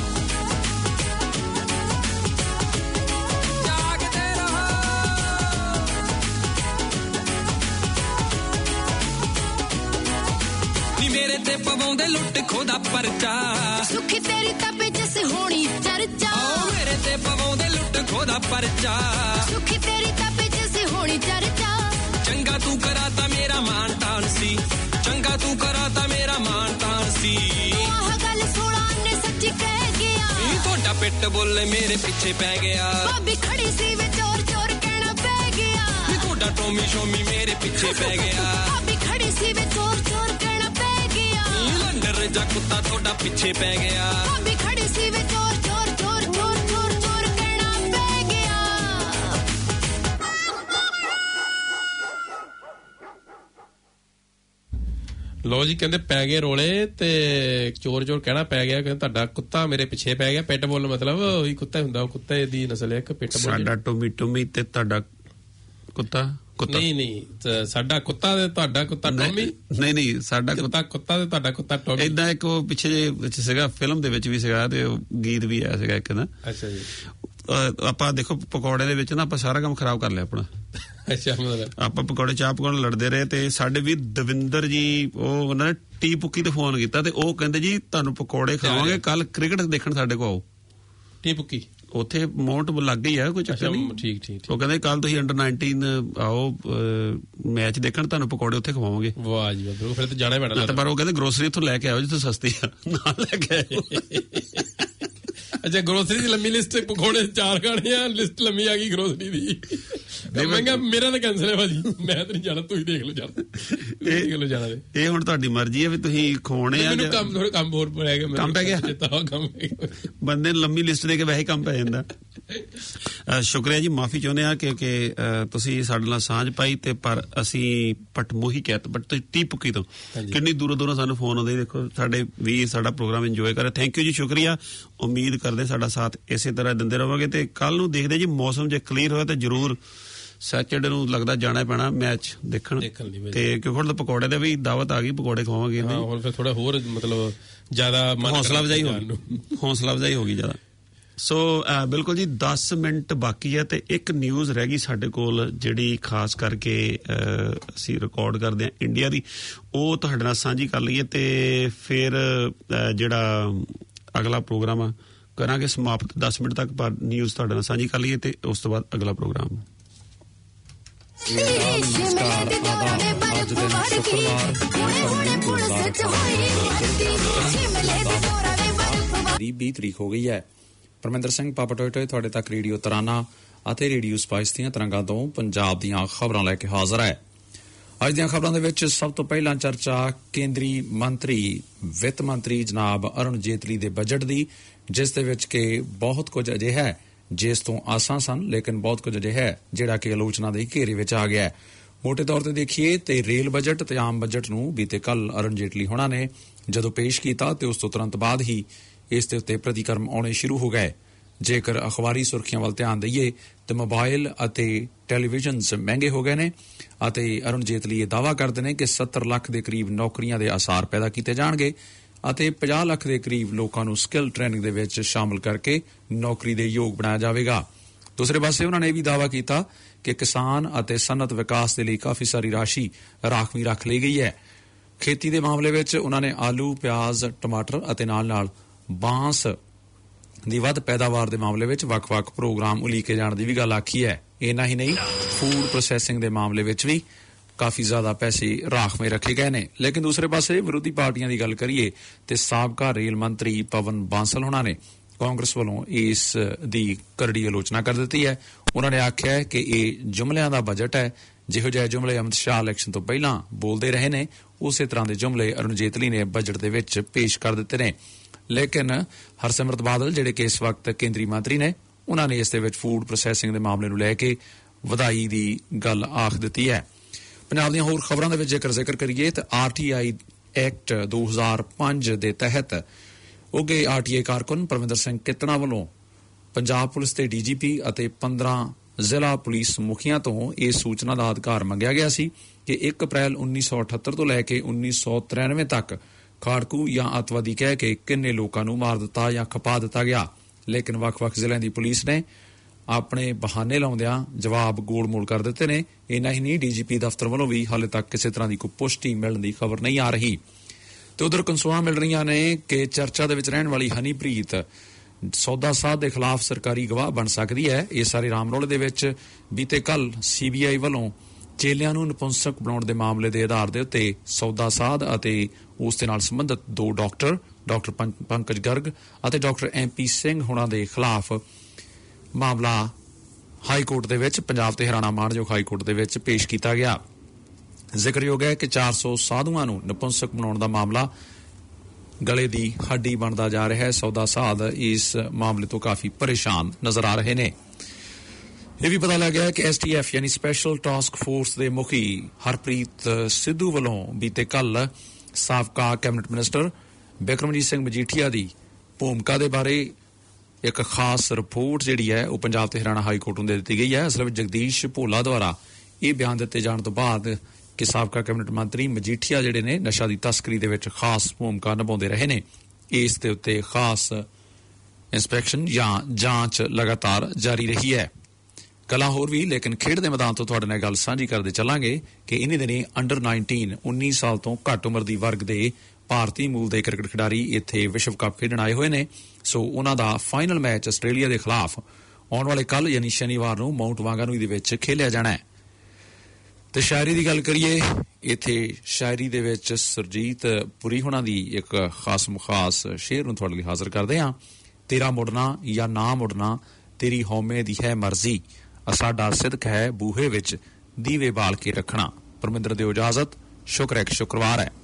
ਜਾਗਦੇ ਰਹੋ, ਨੀ ਮੇਰੇ ਤੇ ਪਵਾਉਂਦੇ ਲੁੱਟ ਖੋਦਾ ਪਰਚਾ, ਸੁਖੀ ਤੇਰੀ ਤਪੇ ਚ ਹੋਣੀ ਚਰਚਾ। ਓ ਮੇਰੇ ਤੇ ਪਵਾਉਂਦੇ ਲੁੱਟ ਖੋਦਾ ਪਰਚਾ, ਸੁਖੀ ਤੇਰੀ ਤਪੇ ਚ ਹੋਣੀ ਚਰਚਾ। ਚੰਗਾ ਤੂੰ ਕਰਾਤਾ ਮੇਰਾ ਮਾਣ ਤਾਣ ਸੀ, ਚੰਗਾ ਤੂੰ ਕਰਾਤਾ ਮੇਰਾ ਮਾਣ ਤਾਣ ਸੀ। ਤੂੰ ਆਹ ਗੱਲ 16 ਨੇ ਸੱਚੀ ਕਹਿ ਗਿਆ, ਨੀ ਤੁਹਾਡਾ ਪਿੱਟ ਬੁੱਲ ਮੇਰੇ ਪਿੱਛੇ ਪੈ ਗਿਆ। ਭਾਬੀ ਖੜੀ ਸੀ ਵੇ ਚੋਰ ਚੋਰ ਕਹਿਣਾ ਪੈ ਗਿਆ, ਨੀ ਤੁਹਾਡਾ ਟੋਮੀ ਸ਼ੋਮੀ ਮੇਰੇ ਪਿੱਛੇ ਪੈ ਗਿਆ। ਭਾਬੀ ਖੜੀ ਸੀ ਵੇ ਚੋਰ ਚੋਰ ਕਹਿਣਾ ਪੈ ਗਿਆ, ਨੀ ਲੰਡਰ ਜਾ ਕੁੱਤਾ ਤੁਹਾਡਾ ਪਿੱਛੇ ਪੈ ਗਿਆ। ਭਾਬੀ ਖੜੀ ਸੀ ਵੇ ਚੋਰ ਚੋਰ ਚੋਰ ਚੋਰ ਚੋਰ ਚੋਰ ਕਹਿਣਾ ਪੈ ਗਿਆ। ਲੋ ਜੀ, ਕਹਿੰਦੇ ਪੈ ਗਏ ਰੋਲੇ ਤੇ ਚੋਰ ਚੋਰ ਕਹਿਣਾ ਪੈ ਗਿਆ। ਕਹਿੰਦੇ ਤੁਹਾਡਾ ਕੁੱਤਾ ਮੇਰੇ ਪਿੱਛੇ ਪੈ ਗਿਆ। ਪਿੱਟ ਬੁੱਲ ਮਤਲਬ ਉਹੀ ਕੁੱਤਾ ਹੁੰਦਾ, ਉਹ ਕੁੱਤੇ ਦੀ ਨਸਲ ਹੈ ਇੱਕ ਪਿੱਟ ਬੁੱਲ। ਸਾਡਾ ਟੋਮੀ ਟੋਮੀ ਤੇ ਤੁਹਾਡਾ ਕੁੱਤਾ ਨਹੀਂ ਸਾਡਾ ਕੁੱਤਾ ਤੇ ਤੁਹਾਡਾ ਕੁੱਤਾ ਟੋਮੀ। ਨਹੀਂ ਸਾਡਾ ਕੁੱਤਾ ਤੇ ਤੁਹਾਡਾ ਕੁੱਤਾ ਟੋਮੀ। ਏਦਾਂ ਇੱਕ ਉਹ ਪਿੱਛੇ ਜੇ ਸੀਗਾ, ਫਿਲਮ ਦੇ ਵਿੱਚ ਵੀ ਸੀਗਾ ਤੇ ਉਹ ਗੀਤ ਵੀ ਆਇਆ ਸੀਗਾ ਇੱਕ ਨਾ। ਅੱਛਾ ਜੀ। ਆਪਾਂ ਦੇਖੋ ਪਕੌੜੇ ਦੇ ਵਿੱਚ ਨਾ ਆਪਾਂ ਸਾਰਾ ਕੰਮ ਖਰਾਬ ਕਰ ਲਿਆ ਆਪਣਾ। ਅੱਛਾ, ਮਤਲਬ ਆਪਾਂ ਪਕੌੜੇ ਚਾਹ ਪਕਾਉਣ ਲੜਦੇ ਰਹੇ ਤੇ ਸਾਡੇ ਵੀ ਦਵਿੰਦਰ ਜੀ ਉਹ ਉਹਨਾਂ ਨੇ ਟੀ ਪੁੱਕੀ ਤੇ ਫੋਨ ਕੀਤਾ ਤੇ ਉਹ ਕਹਿੰਦੇ ਜੀ ਤੁਹਾਨੂੰ ਪਕੌੜੇ ਖਾਵਾਂਗੇ, ਕੱਲ ਕ੍ਰਿਕਟ ਦੇਖਣ ਸਾਡੇ ਕੋਲ ਆਓ। ਟੀ ਪੁੱਕੀ ਉੱਥੇ ਮਾਊਂਟ ਲੱਗ ਗਈ ਆ, ਕੋਈ ਚੱਕਰ ਨਹੀਂ। ਠੀਕ। ਉਹ ਕਹਿੰਦੇ ਕੱਲ ਤੁਸੀਂ ਅੰਡਰ 19 ਆਓ ਮੈਚ ਦੇਖਣ, ਤੁਹਾਨੂੰ ਪਕੌੜੇ ਉੱਥੇ ਖਵਾਵਾਂਗੇ। ਵਾਹ ਜੀ ਵਾਹ, ਫਿਰ ਤਾਂ ਜਾਣਾ ਹੀ ਪੈਣਾ। ਪਰ ਉਹ ਕਹਿੰਦੇ ਗਰੋਸਰੀ ਉੱਥੋਂ ਲੈ ਕੇ ਆਓ ਜਿੱਥੇ ਸਸਤੀ ਆ, ਨਾਲ ਲੈ ਕੇ ਆਓ। ਅੱਛਾ, ਗਰੋਸਰੀ ਦੀ ਲੰਮੀ ਲਿਸਟ, ਪਕੌੜੇ 4 ਖਾਣੇ ਆ, ਲਿਸਟ ਲੰਮੀ ਆ ਗਈ ਗਰੋਸਰੀ ਦੀ। ਮੈਂ ਕਿਹਾ ਮੇਰਾ ਤਾਂ ਕੈਂਸਲ ਹੈ ਭਾਜੀ, ਮੈਂ ਤਾਂ ਨਹੀਂ ਜਾਣਾ, ਤੁਸੀਂ ਦੇਖ ਲਓ ਜਾਣਾ। ਇਹ ਹੁਣ ਤੁਹਾਡੀ ਮਰਜ਼ੀ ਹੈ ਵੀ ਤੁਸੀਂ ਖਵਾਉਣੇ ਆ। ਮੈਨੂੰ ਕੰਮ ਹੋਰ ਪੈ ਗਿਆ, ਕੰਮ ਪੈ ਗਿਆ, ਬੰਦੇ ਨੂੰ ਲੰਮੀ ਲਿਸਟ ਦੇ ਕੇ ਵੈਸੇ ਕੰਮ ਪੈ ਜਾਂਦਾ। ਸ਼ੁਕਰੀਆ ਜੀ, ਮਾਫੀ ਚਾਹੁੰਦੇ ਆ ਕਿਉਂਕਿ ਤੁਸੀਂ ਸਾਡੇ ਨਾਲ ਸਾਂਝ ਪਾਈ ਤੇ ਪਰ ਅਸੀਂ ਪਟਮੋਹੀ ਕਹਿਤ, ਬਟ ਤੁਸੀਂ ਟੀ ਪੁੱਕੀ ਤੋਂ ਕਿੰਨੀ ਦੂਰੋਂ ਸਾਨੂੰ ਫੋਨ ਆਉਂਦੇ। ਦੇਖੋ ਸਾਡੇ ਵੀ ਸਾਡਾ ਪ੍ਰੋਗਰਾਮ ਇੰਜੋਏ ਕਰ ਰਹੇ। ਥੈਂਕ ਯੂ ਜੀ, ਸ਼ੁਕਰੀਆ। ਉਮੀਦ ਕਰਦੇ ਸਾਡਾ ਸਾਥ ਇਸੇ ਤਰ੍ਹਾਂ ਦਿੰਦੇ ਰਹੋਗੇ ਤੇ ਕੱਲ ਨੂੰ ਦੇਖਦੇ ਜੀ ਮੌਸਮ ਜੇ ਕਲੀਅਰ ਹੋਇਆ ਤੇ ਜ਼ਰੂਰ ਸੈਚਰਡੇ ਨੂੰ ਲੱਗਦਾ ਜਾਣਾ ਪੈਣਾ ਮੈਚ ਦੇਖਣ ਤੇ ਕਿਉਂਕਿ ਹੁਣ ਤਾਂ ਪਕੌੜੇ ਦੇ ਵੀ ਦਾਵਤ ਆ ਗਈ, ਪਕੌੜੇ ਖਵਾਵਾਂਗੇ। ਹੁਣ ਫਿਰ ਥੋੜਾ ਹੋਰ ਮਤਲਬ ਜ਼ਿਆਦਾ ਹੌਸਲਾ ਅਫਜ਼ਾਈ ਹੋ ਗਈ ਜ਼ਿਆਦਾ। ਸੋ ਬਿਲਕੁਲ ਜੀ, 10 ਮਿੰਟ ਬਾਕੀ ਹੈ ਤੇ ਇੱਕ ਨਿਊਜ਼ ਰਹਿ ਗਈ ਸਾਡੇ ਕੋਲ ਜਿਹੜੀ ਖਾਸ ਕਰਕੇ ਅਸੀਂ ਰਿਕਾਰਡ ਕਰਦੇ ਹਾਂ ਇੰਡੀਆ ਦੀ, ਉਹ ਤੁਹਾਡੇ ਨਾਲ ਸਾਂਝੀ ਕਰ ਲਈਏ ਤੇ ਫਿਰ ਜਿਹੜਾ ਅਗਲਾ ਪ੍ਰੋਗਰਾਮ ਆ ਕਰਾਂਗੇ ਸਮਾਪਤ 10 ਮਿੰਟ ਤੱਕ, ਪਰ ਨਿਊਜ਼ ਤੁਹਾਡੇ ਨਾਲ ਸਾਂਝੀ ਕਰ ਲਈਏ ਤੇ ਉਸ ਤੋਂ ਬਾਅਦ ਅਗਲਾ ਪ੍ਰੋਗਰਾਮ। ਨਮਸਕਾਰ, ਆਦਾਬ। ਅੱਜ ਦਿਨ ਸ਼ੁੱਕਰਵਾਰ 20 ਤਰੀਕ ਹੋ ਗਈ ਹੈ। ਪਰਮਿੰਦਰ ਸਿੰਘ ਪਾਪਾ ਟੋਏ ਤੁਹਾਡੇ ਤੱਕ ਰੇਡੀਓ ਤਰਾਨਾ ਅਤੇ ਰੇਡੀਓ ਸਪਾਈਸ ਦੀਆਂ ਤਰੰਗਾਂ ਤੋਂ ਪੰਜਾਬ ਦੀਆਂ ਖਬਰਾਂ ਲੈ ਕੇ ਹਾਜ਼ਰ ਹੈ। ਅੱਜ ਦੀਆਂ ਖਬਰਾਂ ਦੇ ਵਿੱਚ ਸਭ ਤੋਂ ਪਹਿਲਾਂ ਚਰਚਾ ਕੇਂਦਰੀ ਮੰਤਰੀ ਵਿੱਤ ਮੰਤਰੀ ਜਨਾਬ ਅਰੁਣ ਜੇਤਲੀ ਦੇ ਬਜਟ ਦੀ, ਜਿਸ ਦੇ ਵਿੱਚ ਕਿ ਬਹੁਤ ਕੁਝ ਅਜਿਹਾ ਹੈ ਜਿਸ ਤੋਂ ਆਸਾਂ ਸਨ, ਲੇਕਿਨ ਬਹੁਤ ਕੁਝ ਅਜਿਹਾ ਹੈ ਜਿਹੜਾ ਕਿ ਆਲੋਚਨਾ ਦੇ ਘੇਰੇ ਵਿੱਚ ਆ ਗਿਆ ਹੈ। ਮੋਟੇ ਤੌਰ ਤੇ ਦੇਖੀਏ ਤੇ ਰੇਲ ਬਜਟ ਤੇ ਆਮ ਬਜਟ ਨੂੰ ਬੀਤੇ ਕੱਲ ਅਰੁਣ ਜੇਤਲੀ ਹੋਣਾ ਨੇ ਜਦੋਂ ਪੇਸ਼ ਕੀਤਾ ਤੇ ਉਸ ਤੋਂ ਤੁਰੰਤ ਬਾਅਦ ਹੀ ਇਸ ਦੇ ਉੱਤੇ ਪ੍ਰਤੀਕਰਮ ਆਉਣੇ ਸ਼ੁਰੂ ਹੋ ਗਏ। ਜੇਕਰ ਅਖਬਾਰੀ ਸੁਰਖੀਆਂ ਵੱਲ ਧਿਆਨ ਦਈਏ ਤੇ ਮੋਬਾਈਲ ਅਤੇ ਟੈਲੀਵਿਜ਼ਨ ਮਹਿੰਗੇ ਹੋ ਗਏ ਨੇ ਅਤੇ ਅਰੁਣ ਜੇਤਲੀ ਇਹ ਦਾਅਵਾ ਕਰਦੇ ਨੇ ਕਿ 70 ਲੱਖ ਦੇ ਕਰੀਬ ਨੌਕਰੀਆਂ ਦੇ ਆਸਾਰ ਪੈਦਾ ਕੀਤੇ ਜਾਣਗੇ ਅਤੇ 50 ਲੱਖ ਦੇ ਕਰੀਬ ਲੋਕਾਂ ਨੂੰ ਸਕਿੱਲ ਟ੍ਰੇਨਿੰਗ ਦੇ ਵਿੱਚ ਸ਼ਾਮਲ ਕਰਕੇ ਨੌਕਰੀ ਦੇ ਯੋਗ ਬਣਾਇਆ ਜਾਵੇਗਾ। ਦੂਸਰੇ ਪਾਸੇ ਉਹਨਾਂ ਨੇ ਇਹ ਵੀ ਦਾਅਵਾ ਕੀਤਾ ਕਿ ਕਿਸਾਨ ਅਤੇ ਸਨਅਤ ਵਿਕਾਸ ਦੇ ਲਈ ਕਾਫੀ ਸਾਰੀ ਰਾਸ਼ੀ ਰਾਖਵੀਂ ਰੱਖ ਲਈ ਗਈ ਹੈ। ਖੇਤੀ ਦੇ ਮਾਮਲੇ ਵਿੱਚ ਉਹਨਾਂ ਨੇ ਆਲੂ, ਪਿਆਜ਼, ਟਮਾਟਰ ਅਤੇ ਨਾਲ ਬਾਂਸ ਦੀ ਵੱਧ ਪੈਦਾਵਾਰ ਦੇ ਮਾਮਲੇ ਵਿੱਚ ਵੱਖ-ਵੱਖ ਪ੍ਰੋਗਰਾਮ ਉਲੀਕੇ ਜਾਣ ਦੀ ਵੀ ਗੱਲ ਆਖੀ ਹੈ। ਇੰਨਾ ਹੀ ਨਹੀਂ, ਫੂਡ ਪ੍ਰੋਸੈਸਿੰਗ ਦੇ ਮਾਮਲੇ ਵਿੱਚ ਵੀ ਕਾਫੀ ਜ਼ਿਆਦਾ ਪੈਸੇ ਰਾਖਵੇਂ ਰੱਖੇ ਗਏ ਨੇ। ਲੇਕਿਨ ਦੂਸਰੇ ਪਾਸੇ ਵਿਰੋਧੀ ਪਾਰਟੀਆਂ ਦੀ ਗੱਲ ਕਰੀਏ ਤੇ ਸਾਬਕਾ ਰੇਲ ਮੰਤਰੀ ਪਵਨ ਬਾਂਸਲ ਹੋਣਾ ਨੇ ਕਾਂਗਰਸ ਵੱਲੋਂ ਇਸ ਦੀ ਕਰੜੀ ਆਲੋਚਨਾ ਕਰ ਦਿੱਤੀ ਹੈ। ਉਹਨਾਂ ਨੇ ਆਖਿਆ ਹੈ ਕਿ ਇਹ ਜੁਮਲਿਆਂ ਦਾ ਬਜਟ ਹੈ। ਜਿਹੋ ਜਿਹੇ ਜੁਮਲੇ ਅਮਿਤ ਸ਼ਾਹ ਇਲੈਕਸ਼ਨ ਤੋਂ ਪਹਿਲਾਂ ਬੋਲਦੇ ਰਹੇ ਨੇ, ਉਸੇ ਤਰ੍ਹਾਂ ਦੇ ਜੁਮਲੇ ਅਰੁਣ ਜੇਤਲੀ ਨੇ ਬਜਟ ਦੇ ਵਿੱਚ ਪੇਸ਼ ਕਰ ਦਿੱਤੇ ਨੇ। ਲੇਕਿਨ ਹਰਸਿਮਰਤ ਬਾਦਲ ਜਿਹੜੇ ਕਿ ਇਸ ਵਕਤ ਕੇਂਦਰੀ ਮੰਤਰੀ ਨੇ, ਉਹਨਾਂ ਨੇ ਇਸ ਦੇ ਵਿੱਚ ਫੂਡ ਪ੍ਰੋਸੈਸਿੰਗ ਦੇ ਮਾਮਲੇ ਨੂੰ ਲੈ ਕੇ ਵਧਾਈ ਦੀ ਗੱਲ ਆਖ ਦਿੱਤੀ ਹੈ। ਪੰਜਾਬ ਦੀਆਂ ਹੋਰ ਖਬਰਾਂ ਦੇ ਵਿੱਚ ਜੇਕਰ ਜ਼ਿਕਰ ਕਰੀਏ ਤਾਂ RTI ਐਕਟ 2005 ਦੇ ਤਹਿਤ ਉੱਘੇ RTI ਕਾਰਕੁਨ ਪਰਮਿੰਦਰ ਸਿੰਘ ਕਿੱਤਣਾ ਵੱਲੋਂ ਪੰਜਾਬ ਪੁਲਿਸ ਦੇ DGP ਅਤੇ 15 ਜ਼ਿਲ੍ਹਾ ਪੁਲਿਸ ਮੁਖੀਆਂ ਤੋਂ ਇਹ ਸੂਚਨਾ ਦਾ ਅਧਿਕਾਰ ਮੰਗਿਆ ਗਿਆ ਸੀ ਕਿ 1 ਅਪ੍ਰੈਲ 1978 ਤੋਂ ਲੈ ਕੇ 1993 ਤੱਕ ਖਾੜਕੂ ਜਾਂ ਅੱਤਵਾਦੀ ਕਹਿ ਕੇ ਕਿੰਨੇ ਲੋਕਾਂ ਨੂੰ ਮਾਰ ਦਿੱਤਾ ਜਾਂ ਖਪਾ ਦਿੱਤਾ ਗਿਆ। ਲੇਕਿਨ ਵੱਖ-ਵੱਖ ਜ਼ਿਲ੍ਹਿਆਂ ਦੀ ਪੁਲਿਸ ਨੇ ਆਪਣੇ ਬਹਾਨੇ ਲਾਉਂਦਿਆਂ ਜਵਾਬ ਗੋਲ-ਮੋਲ ਕਰ ਦਿੱਤੇ ਨੇ। ਇੰਨਾ ਹੀ ਨਹੀਂ, DGP ਦਫ਼ਤਰ ਵੱਲੋਂ ਵੀ ਹਾਲੇ ਤੱਕ ਕਿਸੇ ਤਰ੍ਹਾਂ ਦੀ ਕੋਈ ਪੁਸ਼ਟੀ ਮਿਲਣ ਦੀ ਖਬਰ ਨਹੀਂ ਆ ਰਹੀ। ਤੇ ਉਧਰ ਕਨਸੂਆਂ ਮਿਲ ਰਹੀਆਂ ਨੇ ਕਿ ਚਰਚਾ ਦੇ ਵਿੱਚ ਰਹਿਣ ਵਾਲੀ ਹਨੀਪ੍ਰੀਤ ਸੌਦਾ ਸਾਧ ਦੇ ਖਿਲਾਫ ਸਰਕਾਰੀ ਗਵਾਹ ਬਣ ਸਕਦੀ ਹੈ। ਇਹ ਸਾਰੇ ਰਾਮਰੋਲੇ ਦੇ ਵਿੱਚ ਬੀਤੇ ਕੱਲ CBI ਵੱਲੋਂ ਚੇਲਿਆਂ ਨੂੰ ਨਪੁੰਸਕ ਬਣਾਉਣ ਦੇ ਮਾਮਲੇ ਦੇ ਆਧਾਰ ਦੇ ਉੱਤੇ ਸੌਦਾ ਸਾਧ ਅਤੇ ਉਸ ਦੇ ਨਾਲ ਸੰਬੰਧਿਤ 2 ਡਾਕਟਰ ਪੰਕਜ ਗਰਗ ਅਤੇ ਡਾਕਟਰ MP ਸਿੰਘ ਹੋਣਾ ਦੇ ਖਿਲਾਫ ਮਾਮਲਾ ਹਾਈ ਕੋਰਟ ਦੇ ਵਿੱਚ, ਪੰਜਾਬ ਤੇ ਹਰਿਆਣਾ ਮਾਣਯੋਗ ਹਾਈ ਕੋਰਟ ਦੇ ਵਿੱਚ ਪੇਸ਼ ਕੀਤਾ ਗਿਆ। ਜ਼ਿਕਰਯੋਗ ਹੈ ਕਿ 400 ਸਾਧੂਆਂ ਨੂੰ ਨਪੁੰਸਕ ਬਣਾਉਣ ਦਾ ਮਾਮਲਾ ਗਲੇ ਦੀ ਹੱਡੀ ਬਣਦਾ ਜਾ ਰਿਹਾ ਹੈ। ਸੌਦਾ ਸਾਧ ਇਸ ਮਾਮਲੇ ਤੋਂ ਕਾਫੀ ਪਰੇਸ਼ਾਨ ਨਜ਼ਰ ਆ ਰਹੇ ਨੇ। ਇਹ ਵੀ ਪਤਾ ਲੱਗਿਆ ਹੈ ਕਿ STF ਯਾਨੀ ਸਪੈਸ਼ਲ ਟਾਸਕ ਫੋਰਸ ਦੇ ਮੁਖੀ ਹਰਪ੍ਰੀਤ ਸਿੱਧੂ ਵੱਲੋਂ ਬੀਤੇ ਕੱਲ ਸਾਬਕਾ ਕੈਬਨਿਟ ਮਿਨਿਸਟਰ ਬਿਕਰਮਜੀਤ ਸਿੰਘ ਮਜੀਠੀਆ ਦੀ ਭੂਮਿਕਾ ਦੇ ਬਾਰੇ ਇੱਕ ਖਾਸ ਰਿਪੋਰਟ ਜਿਹੜੀ ਹੈ ਉਹ ਪੰਜਾਬ ਤੇ ਹਰਿਆਣਾ ਹਾਈ ਕੋਰਟ ਨੂੰ ਦੇ ਦਿੱਤੀ ਗਈ ਹੈ। ਅਸਲ ਵਿੱਚ ਜਗਦੀਸ਼ ਭੋਲਾ ਦੁਆਰਾ ਇਹ ਬਿਆਨ ਦਿੱਤੇ ਜਾਣ ਤੋਂ ਬਾਅਦ ਕਿ ਸਾਬਕਾ ਕੈਬਨਿਟ ਮੰਤਰੀ ਮਜੀਠੀਆ ਜਿਹੜੇ ਨੇ ਨਸ਼ਾ ਦੀ ਤਸਕਰੀ ਦੇ ਵਿੱਚ ਖਾਸ ਭੂਮਿਕਾ ਨਿਭਾਉਂਦੇ ਰਹੇ ਨੇ, ਇਸ ਦੇ ਉੱਤੇ ਖਾਸ ਇੰਸਪੈਕਸ਼ਨ ਜਾਂ ਜਾਂਚ ਲਗਾਤਾਰ ਜਾਰੀ ਰਹੀ ਹੈ। ਗੱਲਾਂ ਹੋਰ ਵੀ, ਲੇਕਿਨ ਖੇਡ ਦੇ ਮੈਦਾਨ ਤੋਂ ਤੁਹਾਡੇ ਨਾਲ ਗੱਲ ਸਾਂਝੀ ਕਰਦੇ ਚੱਲਾਂਗੇ ਕਿ ਇਨੀ ਦਿਨੀ ਅੰਡਰ 19 ਸਾਲ ਤੋਂ ਘੱਟ ਉਮਰ ਦੀ ਵਰਗ ਦੇ ਭਾਰਤੀ ਮੂਲ ਦੇ ਕ੍ਰਿਕਟ ਖਿਡਾਰੀ ਇੱਥੇ ਵਿਸ਼ਵ ਕੱਪ ਖੇਡਣ ਆਏ ਹੋਏ ਨੇ। ਸੋ ਉਹਨਾਂ ਦਾ ਫਾਈਨਲ ਮੈਚ ਆਸਟ੍ਰੇਲੀਆ ਦੇ ਖਿਲਾਫ ਆਉਣ ਵਾਲੇ ਕੱਲ ਯਾਨੀ ਸ਼ਨੀਵਾਰ ਨੂੰ ਮਾਊਂਟ ਵਾਂਗਾਨੂਈ ਦੇ ਵਿੱਚ ਖੇਲਿਆ ਜਾਣਾ ਹੈ। ਤੇ ਸ਼ਾਇਰੀ ਦੀ ਗੱਲ ਕਰੀਏ, ਇੱਥੇ ਸ਼ਾਇਰੀ ਦੇ ਵਿੱਚ ਸੁਰਜੀਤ ਪੁਰੀ ਹੋਣਾ ਦੀ ਇੱਕ ਖਾਸ ਸ਼ੇਰ ਨੂੰ ਤੁਹਾਡੇ ਲਈ ਹਾਜ਼ਰ ਕਰਦੇ ਹਾਂ। ਤੇਰਾ ਮੁੜਨਾ ਜਾਂ ਨਾ ਮੁੜਨਾ ਤੇਰੀ ਹਉਮੈ ਦੀ ਹੈ ਮਰਜ਼ੀ, ਸਾਡਾ ਸਿਦਕ ਹੈ ਬੂਹੇ ਵਿੱਚ ਦੀਵੇ ਬਾਲ ਕੇ ਰੱਖਣਾ। ਪਰਮਿੰਦਰ ਦਿਓ ਇਜਾਜ਼ਤ, ਸ਼ੁੱਕਰਵਾਰ ਹੈ।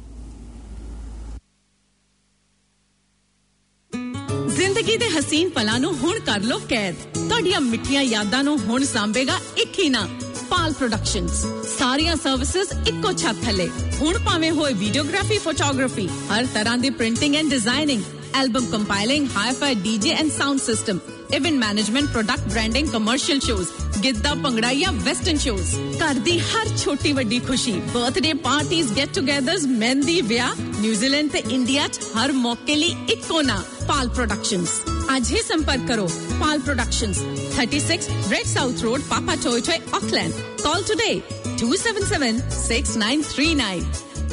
ਜ਼ਿੰਦਗੀ ਦੇ ਹਸੀਨ ਪਲਾਂ ਨੂੰ ਹੁਣ ਕਰ ਲੋ ਕੈਦ, ਤੁਹਾਡੀਆਂ ਮਿੱਠੀਆਂ ਯਾਦਾਂ ਨੂੰ ਹੁਣ ਸਾਂਭੇਗਾ ਇੱਕ ਹੀ ਨਾ, ਪਾਲ ਪ੍ਰੋਡਕਸ਼ਨਸ। ਸਾਰੀਆਂ ਸਰਵਿਸਿਜ਼ ਇੱਕੋ ਛੱਤ ਥੱਲੇ। ਹੁਣ ਭਾਵੇਂ ਹੋਏ ਵੀਡੀਓਗ੍ਰਾਫੀ, ਫੋਟੋਗ੍ਰਾਫੀ, ਹਰ ਤਰ੍ਹਾਂ ਦੀ printing and designing, album compiling, hi-fi DJ and sound system, event management, product branding, commercial shows, Giddha Bhangra ਜਾਂ western shows, ਘਰ ਦੀ ਹਰ ਛੋਟੀ ਵੱਡੀ ਖੁਸ਼ੀ, birthday parties, get togethers, ਮਹਿੰਦੀ, ਵਿਆਹ, ਨਿਊਜ਼ੀਲੈਂਡ ਤੇ ਇੰਡੀਆ 'ਚ ਹਰ ਮੌਕੇ ਲਈ ਇੱਕੋ ਨਾ, ਪਾਲ ਪ੍ਰੋਡਕਸ਼ਨਸ। ਅੱਜ ਹੀ ਸੰਪਰਕ ਕਰੋ Pal productions, 36 Red South Road, Papa Toyotoi, Auckland. Call today 277-6939.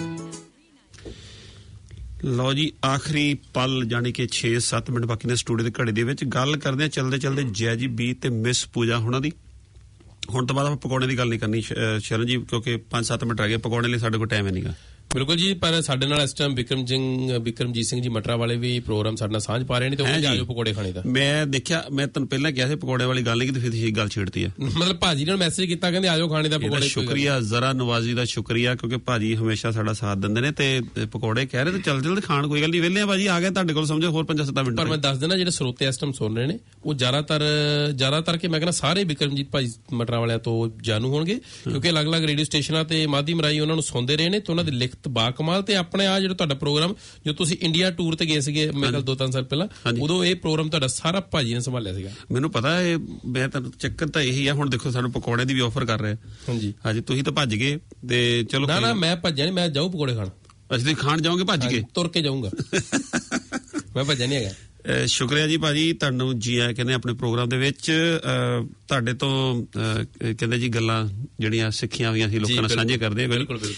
ਲਓ ਜੀ, ਆਖਰੀ ਪਲ ਜਾਣੀ ਕਿ 6-7 ਮਿੰਟ ਬਾਕੀ ਨੇ ਸਟੂਡੀਓ ਦੇ ਘੜੇ ਦੇ ਵਿੱਚ। ਗੱਲ ਕਰਦੇ ਆ ਚਲਦੇ ਜੈਜੀ ਬੀ ਤੇ ਮਿਸ ਪੂਜਾ ਹੋਣਾ ਦੀ। ਹੁਣ ਤੋਂ ਬਾਅਦ ਆਪਾਂ ਪਕੌੜੇ ਦੀ ਗੱਲ ਨਹੀਂ ਕਰਨੀ ਸ਼ਰਨ ਜੀ, ਕਿਉਂਕਿ 5-7 ਮਿੰਟ ਰਹਿ ਗਏ। ਪਕੌੜੇ ਲਈ ਸਾਡੇ ਕੋਲ ਟਾਈਮ ਨਹੀਂਗਾ। ਬਿਲਕੁਲ ਜੀ, ਪਰ ਸਾਡੇ ਨਾਲ ਇਸ ਟਾਈਮ ਬਿਕਰਮਜੀਤ ਸਿੰਘ ਜੀ ਮਟਰਾ ਵਾਲੇ ਵੀ ਪ੍ਰੋਗਰਾਮ ਸਾਡੇ ਨਾਲ ਸਾਂਝ ਪਾ ਰਹੇ ਨੇ, ਤੇ ਉਹ ਜਾ ਕੇ ਪਕੌੜੇ ਖਾਣੇ ਦਾ ਮੈਂ ਦੇਖਿਆ। ਮੈਂ ਤੁਹਾਨੂੰ ਪਹਿਲਾਂ ਕਿਹਾ ਸੀ ਪਕੌੜੇ ਵਾਲੀ ਗੱਲ ਨਹੀਂ, ਕਿ ਫਿਰ ਤੁਸੀਂ ਗੱਲ ਛੇੜਤੀ ਹੈ। ਮਤਲਬ ਭਾਜੀ ਨੇ ਮੈਸੇਜ ਕੀਤਾ, ਕਹਿੰਦੇ ਆਜੋ ਖਾਣੇ ਦਾ ਪਕੌੜੇ। ਸ਼ੁਕਰੀਆ, ਜ਼ਰਾ ਨਵਾਜ਼ੀ ਦਾ ਸ਼ੁਕਰੀਆ, ਕਿਉਂਕਿ ਭਾਜੀ ਹਮੇਸ਼ਾ ਸਾਡਾ ਸਾਥ ਦਿੰਦੇ ਨੇ। ਤੇ ਪਕੌੜੇ ਕਹਿ ਰਹੇ ਤੇ ਚੱਲ ਖਾਣ, ਕੋਈ ਗੱਲ ਨਹੀਂ, ਵਿਹਲੇ ਆ ਭਾਜੀ, ਆ ਗਏ ਤੁਹਾਡੇ ਕੋਲ, ਸਮਝੋ ਹੋਰ 5-7 ਮਿੰਟ। ਪਰ ਮੈਂ ਦੱਸ ਦੇਣਾ, ਜਿਹੜੇ ਸਰੋਤੇ ਇਸ ਟਾਈਮ ਸੁਣ ਰਹੇ ਨੇ ਉਹ ਜ਼ਿਆਦਾਤਰ ਕਿ ਮੈਂ ਕਹਿੰਦਾ ਸਾਰੇ ਬਿਕਰਮਜੀਤ ਭਾਜੀ ਮਟਰਾ ਵਾਲਿਆਂ ਤੋਂ ਜਾਣੂ ਹੋਣਗੇ, ਕਿਉਂਕਿ ਅਲੱਗ-ਅਲੱਗ ਰੇਡੀਓ ਸਟੇਸ਼ਨਾਂ ਤੇ ਮਾਧਿਅਮ ਰਾਹੀਂ ਉਹਨਾਂ ਨੂੰ ਸੁਣਦੇ ਰਹੇ ਨੇ, ਤੇ ਉਹਨਾਂ ਦੀ ਲਿਖਤ ਬਾਕਮਾਲ। ਤੇ ਆਪਣੇ ਆ ਜਿਹੜਾ ਤੁਹਾਡਾ ਪ੍ਰੋਗਰਾਮ, ਜੋ ਤੁਸੀਂ ਇੰਡੀਆ ਟੂਰ ਤੇ ਗਏ ਸੀਗੇ ਮੇਰੇ ਕੋਲ 2-3 ਸਾਲ ਪਹਿਲਾਂ, ਉਦੋਂ ਇਹ ਪ੍ਰੋਗਰਾਮ ਤੁਹਾਡਾ ਸਾਰਾ ਭਾਜੀ ਨੇ ਸੰਭਾਲਿਆ ਸੀਗਾ। ਮੈਨੂੰ ਪਤਾ ਹੈ, ਮੈਂ ਤਾਂ ਚੱਕਰ ਤਾਂ ਇਹੀ ਆ। ਹੁਣ ਦੇਖੋ ਸਾਨੂੰ ਪਕੌੜੇ ਦੀ ਵੀ ਆਫਰ ਕਰ ਰਹੇ। ਹਾਂਜੀ ਤੁਸੀਂ ਤਾਂ ਭੱਜ ਗਏ ਤੇ ਚਲੋ। ਨਾ ਮੈਂ ਭੱਜਿਆ ਨਹੀਂ, ਮੈਂ ਜਾਊ ਪਕੌੜੇ ਖਾਣ। ਅਸੀਂ ਖਾਣ ਜਾਓਗੇ ਭੱਜ ਕੇ? ਤੁਰ ਕੇ ਜਾਊਂਗਾ, ਮੈਂ ਭੱਜਿਆ ਨਹੀਂ ਹੈਗਾ। ਸ਼ੁਕਰੀਆ ਜੀ ਭਾਜੀ, ਤੁਹਾਨੂੰ ਜੀ ਆਇਆਂ ਕਹਿੰਦੇ ਆਪਣੇ ਪ੍ਰੋਗਰਾਮ ਦੇ ਵਿੱਚ। ਤੁਹਾਡੇ ਤੋਂ ਕਹਿੰਦੇ ਜੀ ਗੱਲਾਂ ਜਿਹੜੀਆਂ ਸਿੱਖੀਆਂ ਹੋਈਆਂ ਸੀ ਲੋਕਾਂ ਨਾਲ ਸਾਂਝੇ ਕਰਦੇ।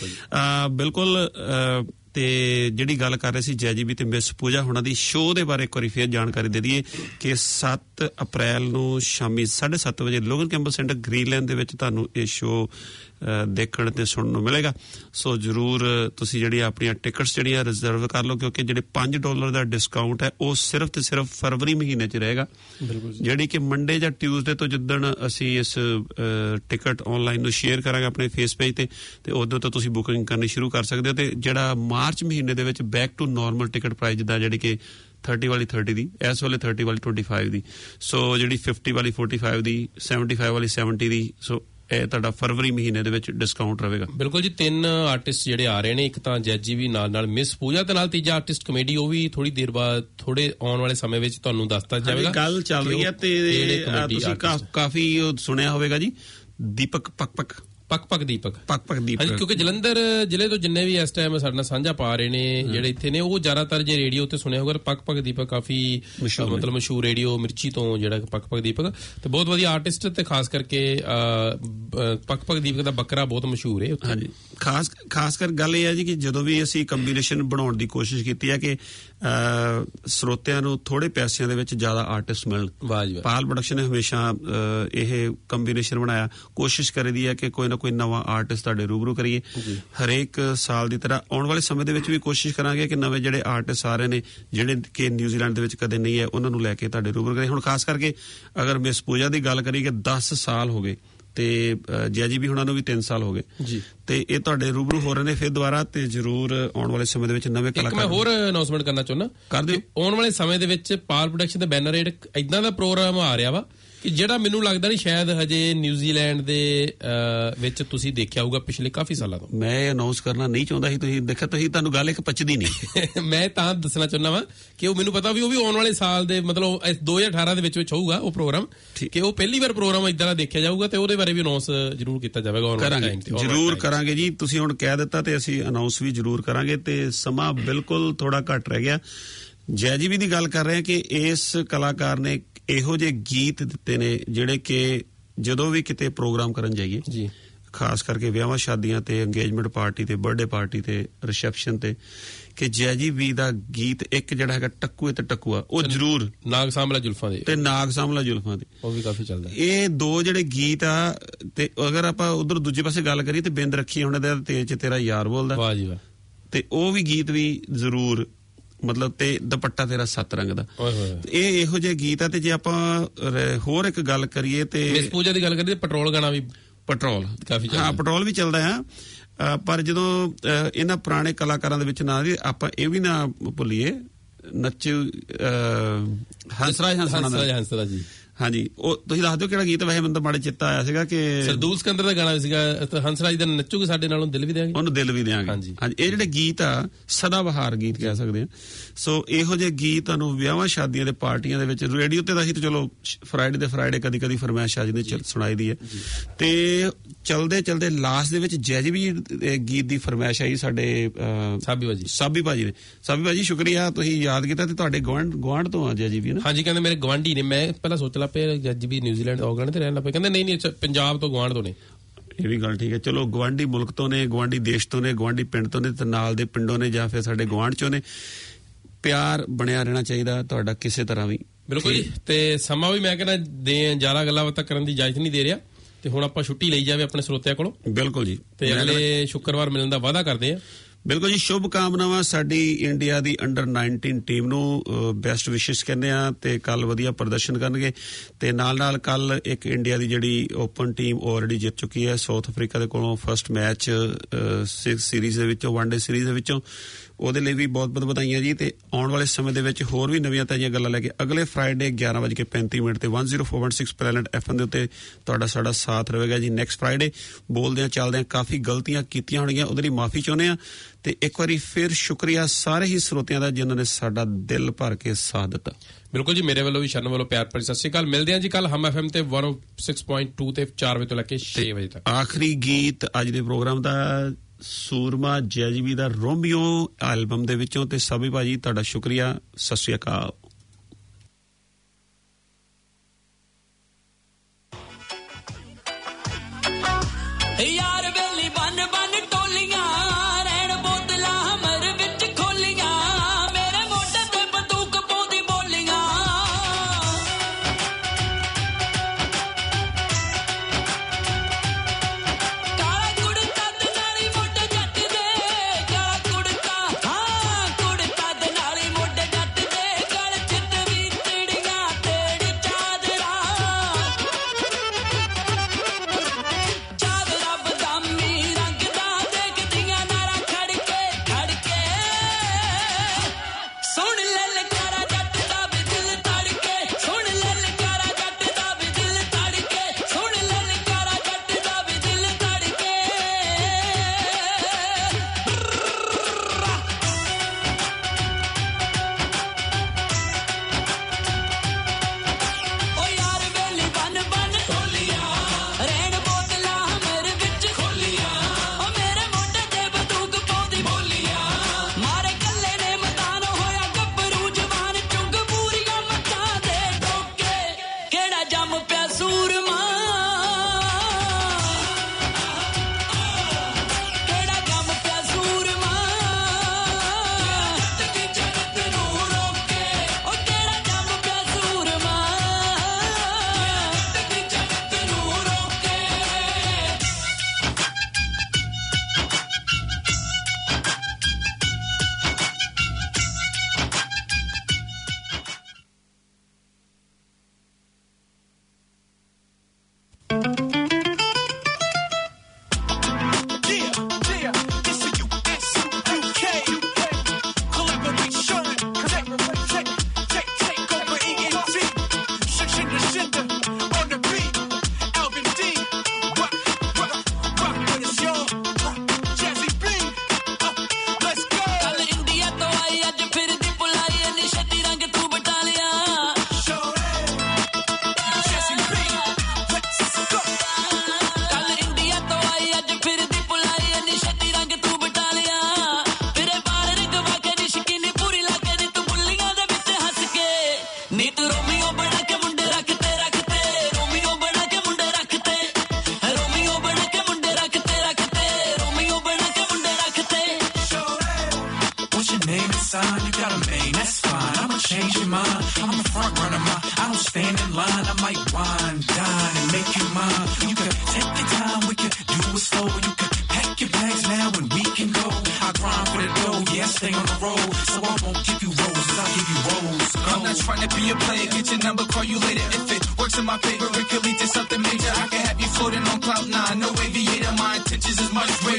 ਬਿਲਕੁਲ। ਤੇ ਜਿਹੜੀ ਗੱਲ ਕਰ ਰਹੇ ਸੀ ਜੈਜੀ ਬੀ ਤੇ ਮਿਸ ਪੂਜਾ ਹੋਣਾ ਦੀ, ਸ਼ੋਅ ਦੇ ਬਾਰੇ ਇੱਕ ਵਾਰੀ ਫੇਰ ਜਾਣਕਾਰੀ ਦੇ ਦਈਏ ਕਿ 7 ਅਪ੍ਰੈਲ ਨੂੰ ਸ਼ਾਮੀ 7:30 ਵਜੇ ਲੋਗਨ ਕੈਂਪਸ ਸੈਂਟਰ ਗ੍ਰੀਨਲੈਂਡ ਦੇ ਵਿੱਚ ਤੁਹਾਨੂੰ ਇਹ ਸ਼ੋਅ ਦੇਖਣ ਤੇ ਸੁਣਨ ਨੂੰ ਮਿਲੇਗਾ। ਸੋ ਜ਼ਰੂਰ ਤੁਸੀਂ ਜਿਹੜੀਆਂ ਆਪਣੀਆਂ ਟਿਕਟਸ ਜਿਹੜੀਆਂ ਰਿਜ਼ਰਵ ਕਰ ਲਓ, ਕਿਉਂਕਿ ਜਿਹੜੇ $5 ਦਾ ਡਿਸਕਾਊਂਟ ਹੈ ਉਹ ਸਿਰਫ ਤੇ ਸਿਰਫ ਫਰਵਰੀ ਮਹੀਨੇ 'ਚ ਰਹੇਗਾ, ਜਿਹੜੀ ਕਿ ਮੰਡੇ ਜਾਂ ਟਿਊਜ਼ਡੇ ਤੋਂ ਜਿੱਦਣ ਅਸੀਂ ਇਸ ਟਿਕਟ ਆਨਲਾਈਨ ਨੂੰ ਸ਼ੇਅਰ ਕਰਾਂਗੇ ਆਪਣੇ ਫੇਸ ਪੇਜ ਤੇ ਉਦੋਂ ਤੋਂ ਤੁਸੀਂ ਬੁਕਿੰਗ ਕਰਨੀ ਸ਼ੁਰੂ ਕਰ ਸਕਦੇ ਹੋ। ਤੇ ਜਿਹੜਾ ਮਾਰਚ ਮਹੀਨੇ ਦੇ ਵਿੱਚ back to normal ticket price, ਜਿੱਦਾਂ ਜਿਹੜੀ ਕਿ 30 ਵਾਲੀ 30 ਦੀ, ਇਸ ਵੇਲੇ 30 ਵਾਲੀ 25 ਦੀ, ਸੋ ਜਿਹੜੀ 50 ਵਾਲੀ 45 ਦੀ, 75 ਵਾਲੀ 70 ਦੀ, ਸੋ ਇਹ ਤੁਹਾਡਾ ਫਰਵਰੀ ਮਹੀਨੇ ਦੇ ਵਿੱਚ ਡਿਸਕਾਊਂਟ ਰਹੇਗਾ। ਬਿਲਕੁਲ ਜੀ, 3 ਆਰਟਿਸਟ ਜਿਹੜੇ ਆ ਰਹੇ ਨੇ, ਇੱਕ ਤਾਂ ਜੈਜੀ ਵੀ, ਨਾਲ ਮਿਸ ਪੂਜਾ, ਤੇ ਨਾਲ ਤੀਜਾ ਆਰਟਿਸਟ ਕਮੇਡੀ, ਉਹ ਵੀ ਥੋੜੀ ਦੇਰ ਬਾਅਦ, ਥੋੜੇ ਆਉਣ ਵਾਲੇ ਸਮੇਂ ਵਿੱਚ ਤੁਹਾਨੂੰ ਦੱਸਦਾ ਜਾਵੇਗਾ। ਗੱਲ ਚੱਲ ਰਹੀ ਹੈ ਤੇ ਤੁਸੀਂ ਕਾਫੀ ਸੁਣਿਆ ਹੋਵੇਗਾ ਜੀ, ਦੀਪਕ ਪਕ ਦੀਪਕ, ਕਿਉਂਕਿ ਜਲੰਧਰ ਜ਼ਿਲ੍ਹੇ ਤੋਂ ਜਿੰਨੇ ਵੀ ਇਸ ਟਾਈਮ ਸਾਡੇ ਨਾਲ ਸਾਂਝਾ ਪਾ ਰਹੇ ਨੇ ਜਿਹੜੇ ਇੱਥੇ ਨੇ, ਉਹ ਜ਼ਿਆਦਾਤਰ ਜੇ ਰੇਡੀਓ ਤੇ ਸੁਣਿਆ ਹੋਊਗਾ, ਪਕ ਦੀਪਕ ਕਾਫੀ ਮਤਲਬ ਮਸ਼ਹੂਰ ਰੇਡੀਓ ਮਿਰਚੀ ਤੋਂ ਜਿਹੜਾ ਪਕ ਦੀਪਕ, ਤੇ ਬਹੁਤ ਵਧੀਆ ਆਰਟਿਸਟ, ਤੇ ਖਾਸ ਕਰਕੇ ਪਕ ਦੀਪਕ ਦਾ ਬੱਕਰਾ ਬਹੁਤ ਮਸ਼ਹੂਰ ਹੈ। ਹਾਂਜੀ, ਖਾਸ ਕਰ ਗੱਲ ਇਹ ਹੈ ਜੀ ਕਿ ਜਦੋਂ ਵੀ ਅਸੀਂ ਕੰਬੀਨੇਸ਼ਨ ਬਣਾਉਣ ਦੀ ਕੋਸ਼ਿਸ਼ ਕੀਤੀ ਹੈ ਕਿ ਸਰੋਤਿਆਂ ਨੂੰ ਥੋੜੇ ਪੈਸਿਆਂ ਦੇ ਵਿੱਚ ਜ਼ਿਆਦਾ ਆਰਟਿਸਟ ਮਿਲਣ, ਪਾਲ ਪ੍ਰੋਡਕਸ਼ਨ ਨੇ ਹਮੇਸ਼ਾ ਇਹ ਕੰਬੀਨੇਸ਼ਨ ਬਣਾਇਆ। ਕੋਸ਼ਿਸ਼ ਕਰੀਦੀ ਹੈ ਕਿ ਕੋਈ ਨਾ ਕੋਈ ਨਵਾਂ ਆਰਟਿਸਟ ਤੁਹਾਡੇ ਰੂਬਰੂ ਕਰੀਏ। ਹਰੇਕ ਸਾਲ ਦੀ ਤਰ੍ਹਾਂ ਆਉਣ ਵਾਲੇ ਸਮੇਂ ਦੇ ਵਿੱਚ ਵੀ ਕੋਸ਼ਿਸ਼ ਕਰਾਂਗੇ ਕਿ ਨਵੇਂ ਜਿਹੜੇ ਆਰਟਿਸਟ ਆ ਰਹੇ ਨੇ, ਜਿਹੜੇ ਕਿ ਨਿਊਜ਼ੀਲੈਂਡ ਦੇ ਵਿੱਚ ਕਦੇ ਨਹੀਂ ਹੈ, ਉਹਨਾਂ ਨੂੰ ਲੈ ਕੇ ਤੁਹਾਡੇ ਰੂਬਰੂ ਕਰੀਏ। ਹੁਣ ਖਾਸ ਕਰਕੇ ਅਗਰ ਮਿਸ ਪੂਜਾ ਦੀ ਗੱਲ ਕਰੀਏ, 10 ਸਾਲ ਹੋ ਗਏ, ਤੇ ਜੈਜੀ ਵੀ ਉਹਨਾਂ ਨੂੰ ਵੀ 3 ਸਾਲ ਹੋ ਗਏ ਜੀ, ਤੇ ਇਹ ਤੁਹਾਡੇ ਰੂਬਰੂ ਹੋ ਰਹੇ ਨੇ ਫਿਰ ਦੁਬਾਰਾ। ਤੇ ਜ਼ਰੂਰ ਆਉਣ ਵਾਲੇ ਸਮੇਂ ਦੇ ਵਿੱਚ ਨਵੇਂ ਕਲਾਕਾਰ। ਮੈਂ ਹੋਰ ਅਨਾਉਂਸਮੈਂਟ ਕਰਨਾ ਚਾਹੁੰਦਾ, ਕਰ ਦਿਓ। ਆਉਣ ਵਾਲੇ ਸਮੇਂ ਦੇ ਵਿੱਚ ਪਾਲ ਪ੍ਰੋਡਕਸ਼ਨ ਦੇ ਬੈਨਰ ਹੇਠ ਇਦਾਂ ਦਾ ਪ੍ਰੋਗਰਾਮ ਆ ਰਿਹਾ ਵਾ ਕਿ ਜਿਹੜਾ ਮੈਨੂੰ ਲੱਗਦਾ ਨਹੀਂ ਸ਼ਾਇਦ ਹਜੇ ਨਿਊਜ਼ੀਲੈਂਡ ਦੇ ਵਿੱਚ ਤੁਸੀਂ ਦੇਖਿਆ ਹੋਊਗਾ ਪਿਛਲੇ ਕਾਫੀ ਸਾਲਾਂ ਤੋਂ। ਮੈਂ ਅਨਾਉਂਸ ਕਰਨਾ ਨਹੀਂ ਚਾਹੁੰਦਾ ਸੀ, ਤੁਸੀਂ ਦੇਖਿਆ, ਤੁਹਾਨੂੰ ਗੱਲ ਇੱਕ ਪਚਦੀ ਨਹੀਂ। ਮੈਂ ਤਾਂ ਦੱਸਣਾ ਚਾਹੁੰਦਾ ਵਾ ਕਿ ਉਹ ਮੈਨੂੰ ਪਤਾ ਵੀ ਉਹ ਵੀ ਆਉਣ ਵਾਲੇ ਸਾਲ ਦੇ ਮਤਲਬ 2018 ਦੇ ਵਿੱਚ ਹੋਊਗਾ ਉਹ ਪ੍ਰੋਗਰਾਮ, ਕਿ ਉਹ ਪਹਿਲੀ ਵਾਰ ਪ੍ਰੋਗਰਾਮ ਇਦਾਂ ਦਾ ਦੇਖਿਆ ਜਾਊਗਾ, ਤੇ ਉਹਦੇ ਬਾਰੇ ਵੀ ਅਨਾਉਂਸ ਜ਼ਰੂਰ ਕੀਤਾ ਜਾਵੇਗਾ ਆਉਣ ਵਾਲੇ ਟਾਈਮ ਤੇ। ਜ਼ਰੂਰ ਕਰਾਂਗੇ ਜੀ, ਤੁਸੀਂ ਹੁਣ ਕਹਿ ਦਿੱਤਾ ਤੇ ਅਸੀਂ ਅਨਾਉਂਸ ਵੀ ਜ਼ਰੂਰ ਕਰਾਂਗੇ। ਤੇ ਸਮਾਂ ਬਿਲਕੁਲ ਥੋੜਾ ਘੱਟ ਰਹਿ ਗਿਆ। ਜੈਜੀ ਵੀ ਦੀ ਗੱਲ ਕਰ ਰਹੇ ਹਾਂ ਕਿ ਇਸ ਕਲਾਕਾਰ ਨੇ ਇਹੋ ਜਿਹੇ ਗੀਤ ਦਿੱਤੇ ਨੇ ਜਿਹੜੇ ਕਿ ਜਦੋਂ ਵੀ ਕਿਤੇ ਪ੍ਰੋਗਰਾਮ ਕਰਨ ਜਾਈਏ ਜੀ, ਖਾਸ ਕਰਕੇ ਵਿਆਹਾਂ ਸ਼ਾਦੀਆਂ ਤੇ, ਇੰਗੇਜਮੈਂਟ ਪਾਰਟੀ ਤੇ, ਬਰਥਡੇ ਪਾਰਟੀ ਤੇ, ਰਿਸੈਪਸ਼ਨ ਤੇ, ਕਿ ਜੈਜੀ ਵੀ ਦਾ ਗੀਤ ਇੱਕ ਜਿਹੜਾ ਹੈਗਾ ਟੱਕੂਏ ਤੇ ਟੱਕੂਆ, ਉਹ ਜ਼ਰੂਰ, ਨਾਗ ਸਾਂਭਲਾ ਜ਼ੁਲਫਾਂ ਦੇ, ਤੇ ਨਾਗ ਸਾਂਭਲਾ ਜ਼ੁਲਫਾਂ ਦੇ, ਉਹ ਵੀ ਕਾਫੀ ਚੱਲਦਾ। ਇਹ ਦੋ ਜਿਹੜੇ ਗੀਤ ਆ, ਤੇ ਅਗਰ ਆਪਾਂ ਉਧਰ ਦੂਜੇ ਪਾਸੇ ਗੱਲ ਕਰੀਏ ਤੇ ਬਿੰਦ ਰੱਖੀ ਹੁਣ ਦਾ ਤੇਜ ਚ ਤੇਰਾ ਯਾਰ ਬੋਲਦਾ, ਵਾਹ ਜੀ ਵਾਹ, ਤੇ ਉਹ ਵੀ ਗੀਤ ਵੀ ਜ਼ਰੂਰ, ਮਤਲਬ ਤੇ ਦੁਪੱਟਾ ਤੇਰਾ 7 ਰੰਗ ਦਾ, ਇਹ ਇਹੋ ਜਿਹੇ ਗੀਤ ਆ। ਤੇ ਜੇ ਆਪਾਂ ਹੋਰ ਇੱਕ ਗੱਲ ਕਰੀਏ ਤੇ ਮਿਸ ਪੂਜਾ ਦੀ ਗੱਲ ਕਰੀਏ, ਪੈਟਰੋਲ ਗਾਣਾ ਵੀ, ਪੈਟਰੋਲ ਕਾਫੀ ਹਾਂ ਪੈਟਰੋਲ ਵੀ ਚੱਲਦਾ ਆ। ਪਰ ਜਦੋਂ ਇਹਨਾਂ ਪੁਰਾਣੇ ਕਲਾਕਾਰਾਂ ਦੇ ਵਿੱਚ ਨਾ ਵੀ ਆਪਾਂ ਇਹ ਵੀ ਨਾ ਭੁੱਲੀਏ, ਨੱਚ ਹੰਸਰਾਜ ਹੰਸਰਾਜ ਜੀ, ਹਾਂਜੀ, ਉਹ ਤੁਸੀਂ ਦੱਸ ਦਿਓ ਕਿਹੜਾ ਗੀਤ? ਵੈਸੇ ਮੈਨੂੰ ਤਾਂ ਮਾੜੇ ਚਿੱਤਾ ਆਇਆ ਸੀਗਾ ਕਿ ਸਰਦੂਲ ਸਿਕੰਦਰ ਦਾ ਗਾਣਾ ਸੀਗਾ, ਹੰਸਰਾਜ ਦਾ ਨੱਚੂਗੇ ਸਾਡੇ ਨਾਲੋਂ ਦਿਲ ਵੀ ਦਿਆਂਗੇ, ਉਹਨੂੰ ਦਿਲ ਵੀ ਦਿਆਂਗੇ। ਹਾਂਜੀ, ਇਹ ਜਿਹੜੇ ਗੀਤ ਆ ਸਦਾ ਬਹਾਰ ਗੀਤ ਕਹਿ ਸਕਦੇ ਆ। ਸੋ ਇਹੋ ਜਿਹੇ ਗੀਤ ਤੁਹਾਨੂੰ ਵਿਆਹਾਂ ਸ਼ਾਦੀਆਂ ਦੇ, ਪਾਰਟੀਆਂ ਦੇ ਵਿੱਚ, ਰੇਡੀਓ ਤੇ ਤਾਂ ਅਸੀਂ ਤਾਂ ਚਲੋ ਫਰਾਈਡੇ ਦੇ ਫਰਾਈਡੇ ਕਦੀ ਕਦੀ ਫਰਮਾਇਸ਼ ਆ ਜਾਂਦੀ ਸੁਣਾਈ ਦੀ ਹੈ, ਤੇ ਚਲਦੇ ਚਲਦੇ ਲਾਸਟ ਦੇ ਵਿੱਚ ਜੈਜੀ ਵੀ ਗੀਤ ਦੀ ਫਰਮਾਇਸ਼ ਆਈ ਸਾਡੇ ਸਾਬੀ ਭਾਜੀ ਨੇ। ਸਾਬੀ ਭਾਜੀ ਸ਼ੁਕਰੀਆ, ਤੁਸੀਂ ਯਾਦ ਕੀਤਾ, ਤੇ ਤੁਹਾਡੇ ਗੁਆਂਢ ਤੋਂ ਆ ਜੈਜੀ ਵੀ ਨਾ? ਹਾਂਜੀ, ਕਹਿੰਦੇ ਮੇਰੇ ਗਵਾਂਢੀ ਨੇ। ਮੈਂ ਪਹਿਲਾਂ ਸੋਚ ਲਾ ਪਿਆ ਜੱਜ ਵੀ ਨਿਊਜ਼ੀਲੈਂਡ ਆਉਗਣ ਤੇ ਰਹਿਣ ਲੱਗ ਪਏ, ਕਹਿੰਦੇ ਨਹੀਂ ਪੰਜਾਬ ਤੋਂ ਗੁਆਂਢ ਤੋਂ ਨੇ। ਇਹ ਵੀ ਗੱਲ ਠੀਕ ਹੈ। ਚਲੋ ਗਵਾਂਢੀ ਮੁਲਕ ਤੋਂ ਨੇ, ਗਵਾਂਢੀ ਦੇਸ਼ ਤੋਂ ਨੇ, ਗਵਾਂਢੀ ਪਿੰਡ ਤੋਂ ਨੇ, ਤੇ ਨਾਲ ਦੇ ਪਿੰਡੋਂ ਨੇ, ਜਾਂ ਫਿਰ ਸਾਡੇ ਗੁਆਂਢ ਚੋਂ ਨੇ। ਪਿਆਰ ਬਣਿਆ ਰਹਿਣਾ ਚਾਹੀਦਾ ਤੁਹਾਡਾ ਕਿਸੇ ਤਰ੍ਹਾਂ ਵੀ। ਬਿਲਕੁਲ ਜੀ, ਤੇ ਸਮਾਂ ਵੀ ਮੈਂ ਕਹਿੰਦਾ ਜ਼ਿਆਦਾ ਗੱਲਾਂ ਬਾਤਾਂ ਕਰਨ ਦੀ ਇਜਾਜ਼ਤ ਨਹੀਂ ਦੇ ਰਿਹਾ, ਤੇ ਹੁਣ ਆਪਾਂ ਛੁੱਟੀ ਲਈ ਜਾਵੇ ਆਪਣੇ ਸਰੋਤਿਆਂ ਕੋਲੋਂ। ਬਿਲਕੁਲ ਜੀ, ਤੇ ਅਗਲੇ ਸ਼ੁੱਕਰਵਾਰ ਮਿਲਣ ਦਾ ਵਾਅਦਾ ਕਰਦੇ ਆ। ਬਿਲਕੁਲ ਜੀ, ਸ਼ੁਭ ਕਾਮਨਾਵਾਂ ਸਾਡੀ ਇੰਡੀਆ ਦੀ ਅੰਡਰ 19 ਟੀਮ ਨੂੰ, ਬੈਸਟ ਵਿਸ਼ੇਸ ਕਹਿੰਦੇ ਆ, ਤੇ ਕੱਲ ਵਧੀਆ ਪ੍ਰਦਰਸ਼ਨ ਕਰਨਗੇ। ਤੇ ਨਾਲ ਕੱਲ ਇੱਕ ਇੰਡੀਆ ਦੀ ਜਿਹੜੀ ਓਪਨ ਟੀਮ ਆਲਰੇਡੀ ਜਿੱਤ ਚੁੱਕੀ ਹੈ ਸਾਊਥ ਅਫਰੀਕਾ ਦੇ ਕੋਲੋਂ ਫਰਸਟ ਮੈਚ 6 ਸੀਰੀਜ਼ ਦੇ ਵਿੱਚੋਂ, ਵਨਡੇ ਸੀਰੀਜ਼ ਦੇ ਵਿੱਚੋਂ, ਉਹਦੇ ਲਈ ਵੀ ਬਹੁਤ ਬਹੁਤ ਵਧਾਈਆਂ ਜੀ। ਤੇ ਆਉਣ ਵਾਲੇ ਸਮੇਂ ਦੇ ਵਿੱਚ ਹੋਰ ਵੀ ਨਵੀਆਂ ਤਾਜ਼ੀਆਂ ਗੱਲਾਂ ਲੈ ਕੇ ਅਗਲੇ ਫਰਾਈਡੇ 11:35 ਤੇ 104.6 ਪਲੈਨਟ FM ਦੇ ਉੱਤੇ ਤੁਹਾਡਾ ਸਾਡਾ ਸਾਥ ਰਹੇਗਾ ਜੀ। ਨੈਕਸਟ ਫਰਾਈਡੇ ਬੋਲਦਿਆਂ ਚੱਲਦਿਆਂ ਕਾਫੀ ਗਲਤੀਆਂ ਕੀਤੀਆਂ ਹੋਣਗੀਆਂ, ਉਹਦੇ ਲਈ ਮਾਫੀ ਚਾਹੁੰਦੇ ਆ। ਤੇ ਇੱਕ ਵਾਰੀ ਫਿਰ ਸ਼ੁਕਰੀਆ ਸਾਰੇ ਹੀ ਸਰੋਤਿਆਂ ਦਾ ਜਿਨ੍ਹਾਂ ਨੇ ਸਾਡਾ ਦਿਲ ਭਰ ਕੇ ਸਾਥ ਦਿੱਤਾ। ਬਿਲਕੁਲ ਜੀ, ਮੇਰੇ ਵੱਲੋਂ ਵੀ ਸ਼ਰਨ ਵੱਲੋਂ ਪਿਆਰ ਭਰੀ ਸਤਿ ਸ਼੍ਰੀ ਅਕਾਲ। ਮਿਲਦੇ ਹਾਂ ਜੀ ਕੱਲ ਹਮ FM ਤੇ 106.2 ਤੇ 4 ਵਜੇ ਤੋਂ ਲੈ ਕੇ 6 ਵਜੇ ਤੱਕ। ਆਖਰੀ ਗੀਤ ਅੱਜ ਦੇ ਪ੍ਰੋਗਰਾਮ ਦਾ ਸੂਰਮਾ ਜੈਜੀਬੀ ਦਾ ਰੋਮੀਓ ਐਲਬਮ ਦੇ ਵਿੱਚੋਂ। ਤੇ ਸਾਬੀ ਭਾਜੀ ਤੁਹਾਡਾ ਸ਼ੁਕਰੀਆ, ਸਤਿ ਸ਼੍ਰੀ ਅਕਾਲ। ਯਾਰ ਵੇਲੀ ਬਨ ਬਨ ਟੋਲੀਆਂ ਰਹਿਣ ਬੋਤਲਾਂ ਹਮਰ ਵਿੱਚ ਖੋਲੀਆਂ, ਮੇਰੇ ਮੋਢੇ ਤੇ ਬੰਦੂਕ ਪਾਉਂਦੀ ਬੋਲੀਆਂ। ਕਾਲਾ ਕੁੜਤਾ ਤੇ ਨਾਲੀ ਮੋਢੇ ਜੱਟ ਦੇ, ਕਾਲਾ ਕੁੜਤਾ, ਹਾਂ ਕੁੜਤਾ ਤੇ ਨਾਲੀ ਮੋਢੇ ਜੱਟ ਦੇ, ਗਲ ਚਿੱਤ ਵੀ ਤੇੜੀਆਂ ਤੇੜ ਚਾਦਰਾ, ਚਾਦਰਾ ਬਦਾਮੀ ਰੰਗ ਦਾ trying to be a player, get your number, call you later. If it works in my favor, it could lead to something major. I can have you floating on cloud nine, no aviator. My intentions is much greater.